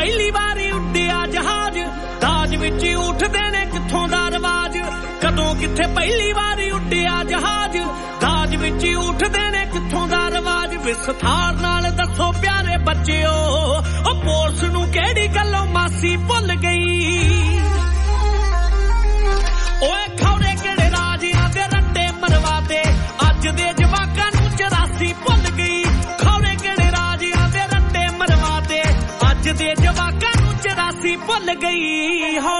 ਪਹਿਲੀ ਵਾਰੀ ਉੱਡਿਆ ਜਹਾਜ਼ ਦਾਜ ਵਿੱਚ ਉੱਠਦੇ ਨੇ ਕਿੱਥੋਂ ਦਾ ਰਿਵਾਜ ਕਦੋਂ ਕਿੱਥੇ ਪਹਿਲੀ ਵਾਰੀ ਉੱਡਿਆ ਜਹਾਜ਼ ਦਾਜ ਵਿੱਚ ਉੱਠਦੇ ਨੇ ਕਿੱਥੋਂ ਦਾ ਰਿਵਾਜ ਵਿਸਥਾਰ ਨਾਲ ਦੱਸੋ ਪਿਆਰੇ ਬੱਚਿਓ ਉਹ ਪੁਲਿਸ ਨੂੰ ਕਿਹੜੀ ਗੱਲੋਂ ਮਾਸੀ ਭੁੱਲ ਗਈ ਓਏ ਖੌਰੇ ਕਿਹੜੇ ਰਾਜਿਆਂ ਦੇ ਰੱਟੇ ਮਰਵਾਦੇ ਅੱਜ ਦੇ ਜਵਾਕਾਂ ਨੂੰ ਚੁਰਾਸੀ ਭੁੱਲ ਗਈ ਖੌਰੇ ਕਿਹੜੇ ਰਾਜਿਆਂ ਦੇ ਰੱਟੇ ਮਰਵਾਦੇ ਅੱਜ ਦੇ ਜਵਾਕਾਂ ਨੂੰ ਚੁਰਾਸੀ ਭੁੱਲ ਗਈ ਹੋ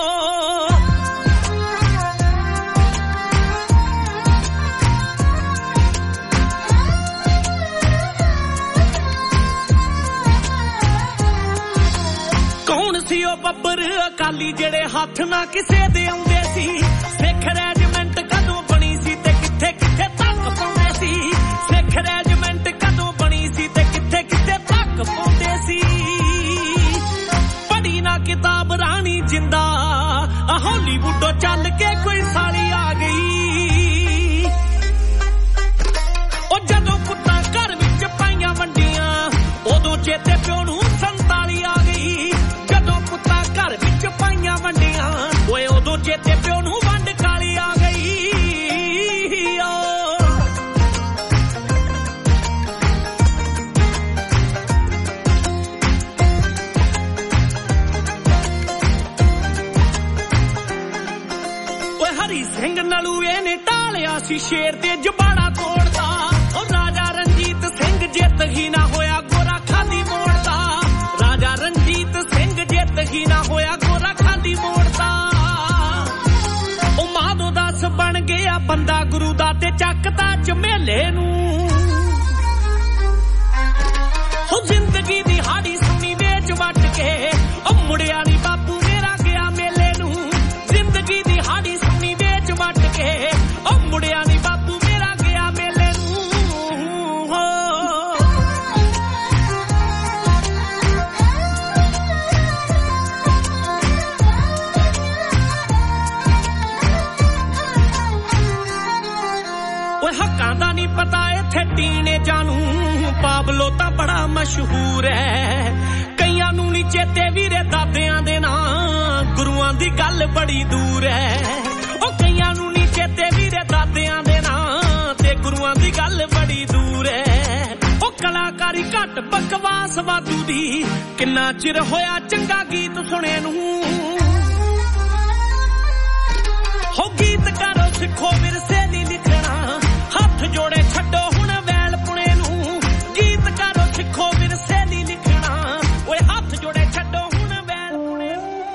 ਸੀ ਉਹ ਬੱਬਰ ਅਕਾਲੀ ਜਿਹੜੇ ਹੱਥ ਨਾ ਕਿਸੇ ਦੇ ਆਉਂਦੇ ਸੀ ਸਿੱਖ ਰੈਜੀਮੈਂਟ ਕਦੋਂ ਬਣੀ ਸੀ ਤੇ ਕਿੱਥੇ ਕਿੱਥੇ ਤੱਕ ਪਾਉਂਦੇ ਸੀ ਸਿੱਖ ਰੈਜੀਮੈਂਟ ਕਦੋਂ ਬਣੀ ਸੀ ਤੇ ਕਿੱਥੇ ਕਿੱਥੇ ਤੱਕ ਪਾਉਂਦੇ ਸੀ ਪੜ੍ਹੀ ਨਾ ਕਿਤਾਬ ਰਾਣੀ ਜਿੰਦਾ ਆ ਹਾਲੀਵੁੱਡੋਂ ਚੱਲ ਕੇ ਕੋਈ ਸਾਲੀ ਆ ਗਈ ਉਹ ਜਦੋਂ ਪੁੱਤਾਂ ਘਰ ਵਿੱਚ ਪਾਈਆਂ ਵੰਡੀਆਂ ਉਦੋਂ ਚੇਤੇ ਪਿਓ ਨੂੰ ਸੰਤਾਲੀ ਆ ਗਈ ਘਰ ਵਿੱਚ ਪਾਈਆਂ ਵੰਡੀਆਂ ਓਏ ਉਦੋਂ ਚੇਤੇ ਪਿਓ ਨੂੰ ਵੰਡ ਕਾਲੀ ਆ ਗਈ ਓਏ ਹਰੀ ਸਿੰਘ ਨਲੂਏ ਨੇ ਢਾਲਿਆ ਸੀ ਸ਼ੇਰ ਤੇ ਜਬਾੜਾ ਤੋੜਦਾ ਉਹ ਰਾਜਾ ਰਣਜੀਤ ਸਿੰਘ ਜਿੱਤ ਹੀ ਨਾ ਹੋਇਆ ਗੋਰਾ ਖਾਦੀ ਮੋੜਦਾ ਰਾਜਾ ਰਣਜੀਤ ਸਿੰਘ ਜਿੱਤ ਹੀ ਨਾ ਹੋਇਆ ਗੋਰਾ ਖਾਦੀ ਮੋੜਦਾ ਉਹ ਮਾਧੋ ਦਾਸ ਬਣ ਗਿਆ ਬੰਦਾ ਗੁਰੂ ਦਾ ਤੇ ਚੱਕਦਾ ਝਮੇਲੇ ਨੂੰ ਉਹ ਜ਼ਿੰਦਗੀ ਦੀ ਹਾੜੀ ਸੁਣੀ ਵੇਚ ਵੱਟ ਕੇ ਉਹ ਮੁੜਿਆ ਨੀ ਬਾਪੂ ਮੇਰਾ ਗਿਆ ਮੇਲੇ ਨੂੰ ਜ਼ਿੰਦਗੀ ਦੀ ਹਾੜੀ ਸੁਣੀ ਵੇਚ ਵੱਟ ਕੇ ਉਹ ਮੁੜਿਆ ਨੀ ਬਾਪੂ ਮੇਰਾ ਗਿਆ ਮੇਲੇ ਨੂੰ ਹੱਕਾਂ ਦਾ ਨਹੀਂ ਪਤਾ ਇੱਥੇ ਟੀਨੇ ਜਾਨੂ ਪਾਬਲੋ ਤਾਂ ਬੜਾ ਮਸ਼ਹੂਰ ਹੈ ਕਈਆਂ ਨੂੰ ਨੀ ਚੇਤੇ ਵੀਰੇ ਦਾਦਿਆਂ ਦੇ ਨਾਂ ਗੁਰੂਆਂ ਦੀ ਗੱਲ ਬੜੀ ਦੂਰ ਹੈ ਉਹ ਕਈਆਂ ਨੂੰ ਨੀ ਚੇਤੇ ਵੀਰੇ ਦਾਦਿਆਂ ਦੇ ਨਾਂ ਤੇ ਗੁਰੂਆਂ ਦੀ ਗੱਲ ਬੜੀ ਦੂਰ ਹੈ ਉਹ ਕਲਾਕਾਰੀ ਘੱਟ ਬਕਵਾਸ ਵਾਧੂ ਦੀ ਕਿੰਨਾ ਚਿਰ ਹੋਇਆ ਚੰਗਾ ਗੀਤ ਸੁਣੇ ਨੂੰ ਹੋ ਗੀਤ ਕਰੋ ਸਿੱਖੋ ਵਿਰਸੇ ਦੀ ਲਿਖਣਾ ਹੱਥ ਜੋੜੇ ਛੱਡੋ ਹੁਣ ਵੈਲ ਪੁਣੇ ਨੂੰ ਗੀਤ ਕਰੋ ਸਿੱਖੋ ਵਿਰਸੇ ਦੀ ਲਿਖਣਾ ਓਏ ਹੱਥ ਜੋੜੇ ਛੱਡੋ ਹੁਣ ਵੈਲ ਪੁਣੇ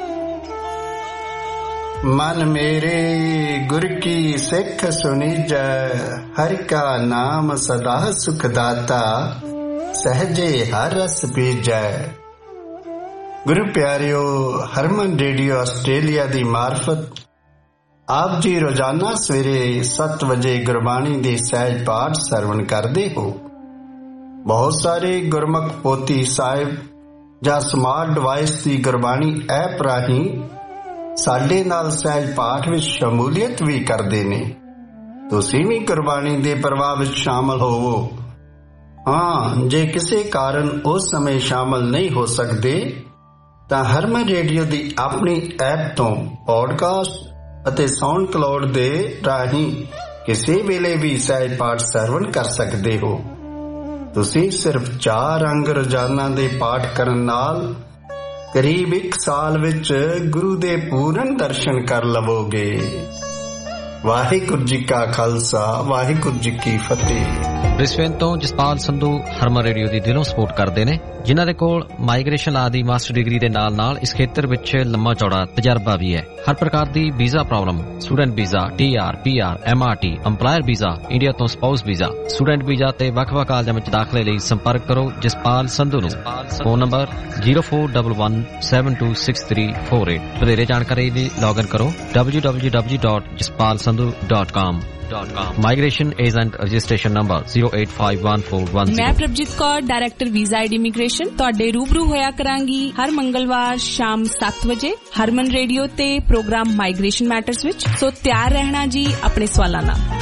ਮਨ ਮੇਰੇ ਗੁਰ ਕੀ ਸਿੱਖ ਸੁਣੀਜੈ ਹਰਿ ਕਾ ਨਾਮ ਸਦਾ ਸੁਖ ਦਾਤਾ ਸਹਜੇ ਹਰ ਰਸ ਪੀਜੈ ਗੁਰੂ ਪਿਆਰਿਓ ਹਰਮਨ ਰੇਡੀਓ ਆਸਟ੍ਰੇਲੀਆ ਦੀ ਮਾਰਫਤ ਆਪ ਜੀ ਰੋਜ਼ਾਨਾ ਸਵੇਰੇ ਸੱਤ ਵਜੇ ਗੁਰਬਾਣੀ ਦੇ ਸਹਿਜ ਪਾਠ ਸਰਵਣ ਕਰਦੇ ਹੋ ਬਹੁਤ ਸਾਰੇ ਗੁਰਮੁਖ ਪੋਥੀ ਸਾਹਿਬ ਜਾਂ ਸਮਾਰਟ ਡਿਵਾਈਸ ਦੀ ਗੁਰਬਾਣੀ ਐਪ ਰਾਹੀਂ ਸਾਡੇ ਨਾਲ ਸਹਿਜ ਪਾਠ ਵਿੱਚ ਸ਼ਮੂਲੀਅਤ ਵੀ ਕਰਦੇ ਨੇ ਤੁਸੀਂ ਵੀ ਗੁਰਬਾਣੀ ਦੇ ਪ੍ਰਵਾਹ ਵਿੱਚ ਸ਼ਾਮਲ ਹੋਵੋ ਹਾਂ ਜੇ ਕਿਸੇ ਕਾਰਨ ਉਸ ਸਮੇਂ ਸ਼ਾਮਲ ਨਹੀਂ ਹੋ ਸਕਦੇ ਤਾਂ ਹਰਮਨ ਰੇਡੀਓ ਦੀ ਆਪਣੀ ਐਪ ਤੋਂ ਪੋਡਕਾਸਟ ਅਤੇ ਸਾਊਂਡ ਕਲਾਉਡ ਦੇ ਰਾਹੀਂ ਕਿਸੇ ਵੇਲੇ ਵੀ ਸਹਿਜ ਪਾਠ ਸਰਵਣ ਕਰ ਸਕਦੇ ਹੋ ਤੁਸੀਂ ਸਿਰਫ ਚਾਰ ਅੰਗ ਰੋਜ਼ਾਨਾ ਦੇ ਪਾਠ ਕਰਨ ਨਾਲ ਕਰੀਬ ਇੱਕ ਸਾਲ ਵਿੱਚ ਗੁਰੂ ਦੇ ਪੂਰਨ ਦਰਸ਼ਨ ਕਰ ਲਵੋਗੇ ਵਾਹਿਗੁਰੂ ਜੀ ਕਾ ਖਾਲਸਾ ਵਾਹਿਗੁਰੂ ਜੀ ਕੀ ਫਤਿਹ ਬ੍ਰਿਸਬੇਨ ਤੋਂ ਜਸਪਾਲ ਸੰਧੂ ਹਰਮਨ ਰੇਡੀਓ ਦੀ ਦਿਲੋਂ ਸਪੋਰਟ ਕਰਦੇ ਨੇ ਜਿਨ੍ਹਾਂ ਦੇ ਕੋਲ ਮਾਈਗ੍ਰੇਸ਼ਨ ਲਾ ਦੀ ਮਾਸਟਰ ਡਿਗਰੀ ਦੇ ਨਾਲ ਨਾਲ ਇਸ ਖੇਤਰ ਵਿੱਚ ਲੰਮਾ ਚੌੜਾ ਤਜਰਬਾ ਵੀ ਹੈ ਹਰ ਪ੍ਰਕਾਰ ਦੀ visa problem student visa T R P R M R T employer visa India ਤੋਂ ਸਪਾਊਸ ਵੀਜ਼ਾ ਸਟੂਡੈਂਟ ਵੀਜ਼ਾ ਤੇ ਵੱਖ-ਵੱਖ ਕਾਲਜਾਂ ਵਿੱਚ ਦਾਖਲੇ ਲਈ ਸੰਪਰਕ ਕਰੋ ਜਸਪਾਲ ਸੰਧੂ ਨੂੰ phone number zero four one one seven two six three four eight ਵਧੇਰੇ ਜਾਣਕਾਰੀ ਲਈ ਲੌਗਇਨ ਕਰੋ w w w dot jaspal sandhu dot com Migration Agent Registration Number zero eight five one four one zero। ਮੈਂ Prabhjeet Kaur director visa and immigration ਤੁਹਾਡੇ ਰੂਬਰੂ ਹੋਇਆ ਕਰਾਂਗੀ ਹਰ ਮੰਗਲਵਾਰ ਸ਼ਾਮ ਸੱਤ ਵਜੇ ਹਰਮਨ ਰੇਡੀਓ ਤੇ ਪ੍ਰੋਗਰਾਮ ਮਾਈਗ੍ਰੇਸ਼ਨ ਮੈਟਰਸ ਵਿੱਚ ਸੋ ਤਿਆਰ ਰਹਿਣਾ ਜੀ ਆਪਣੇ ਸਵਾਲਾਂ ਨਾਲ।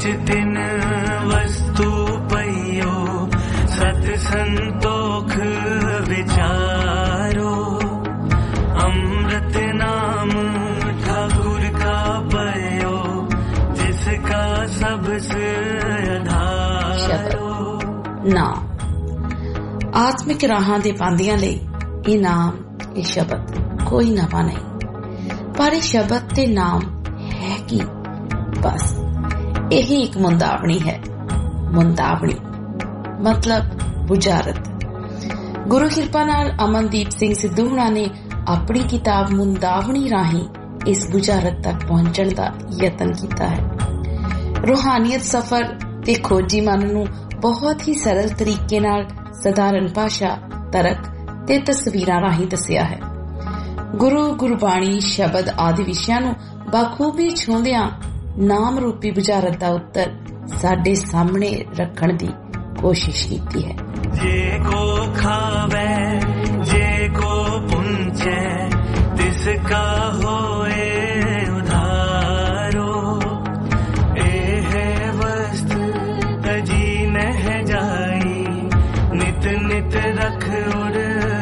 दिन वस्तु पइयो सत संतोख विचारो अमृत नाम ठाकुर का पयो जिसका सबसे आधारो ना आत्मिक राहां दे पांदियां लई ਇਹ ਨਾਮ ਇਹ ਸ਼ਬਦ ਕੋਈ ਨਵਾਂ ਨਹੀਂ ਪਰ ਇਹ ਸ਼ਬਦ ਤੇ ਨਾਮ ਹੈ ਕੀ ਬਸ ਇਹ ਇੱਕ ਮੁੰਦਾਵਣੀ ਹੈ ਮੁੰਦਾਵਣੀ ਮਤਲਬ ਬੁਝਾਰਤ ਗੁਰੂ ਕਿਰਪਾ ਨਾਲ ਅਮਨਦੀਪ ਸਿੰਘ ਸਿੱਧੂ ਹੁਣਾਂ ਨੇ ਆਪਣੀ ਕਿਤਾਬ ਮੁੰਦਾਵਣੀ ਰਾਹੀਂ ਇਸ ਬੁਝਾਰਤ ਤੱਕ ਪਹੁੰਚਣ ਦਾ ਯਤਨ ਕੀਤਾ ਹੈ ਰੂਹਾਨੀਅਤ ਸਫ਼ਰ ਤੇ ਖੋਜੀ ਮਨ ਨੂੰ ਬਹੁਤ ਹੀ ਸਰਲ ਤਰੀਕੇ ਨਾਲ ਸਧਾਰਨ ਭਾਸ਼ਾ ਤਰਕ ਤੇ ਤਸਵੀਰਾਂ ਰਾਹੀਂ ਦੱਸਿਆ ਹੈ ਗੁਰੂ ਗੁਰਬਾਣੀ ਸ਼ਬਦ ਆਦਿ ਵਿਸ਼ਿਆਂ ਨੂੰ ਬਾਖੂਬੀ ਛੂੰਦਿਆਂ ਨਾਮ ਰੂਪੀ ਬੁਝਾਰਤ ਦਾ ਉੱਤਰ ਸਾਡੇ ਸਾਹਮਣੇ ਰੱਖਣ ਦੀ ਕੋਸ਼ਿਸ਼ ਕੀਤੀ ਹੈ ਜੇ ਕੋ ਖਾਵੇ ਜੇ ਕੋ ਪੁੰਚੇ ਤਿਸ ਕਾ ਹੋਏ ਉਧਾਰੋ ਇਹ ਹੈ ਵਸਤ ਤਜੀ ਨਹਿ ਜਾਈ ਨਿਤ ਨਿਤ ਰਖ ਉਰ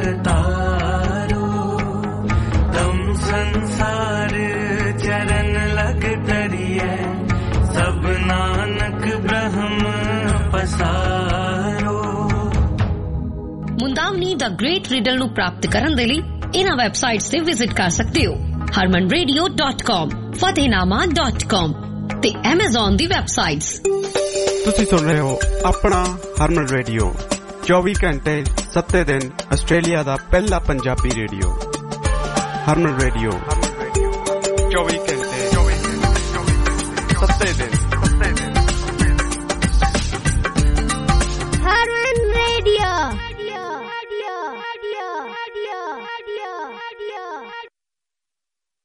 संसार चरण लग तरिए सब नानक ब्रह्म पसारो ਮੁੰਦਾਵਨੀ ਦਾ ਗ੍ਰੇਟ ਰੀਡਲ ਨੂੰ ਪ੍ਰਾਪਤ ਕਰਨ ਦੇ ਲਈ ਇਹਨਾਂ ਵੈਬਸਾਈਟਸ ਤੇ ਵਿਜ਼ਿਟ ਕਰ ਸਕਦੇ ਹੋ harman radio dot com fatehnaama dot com ਤੇ Amazon ਦੀ ਵੈਬਸਾਈਟਸ ਤੁਸੀਂ ਸੁਣ ਰਹੇ ਹੋ ਆਪਣਾ ਹਰਮਨ ਰੇਡੀਓ ਚੌਵੀ ਘੰਟੇ ਸੱਤ ਦਿਨ ਆਸਟ੍ਰੇਲੀਆ ਦਾ ਪਹਿਲਾ ਪੰਜਾਬੀ ਰੇਡੀਓ ਹਰਮਨ ਰੇਡੀਓ ਚੌਵੀ ਘੰਟੇ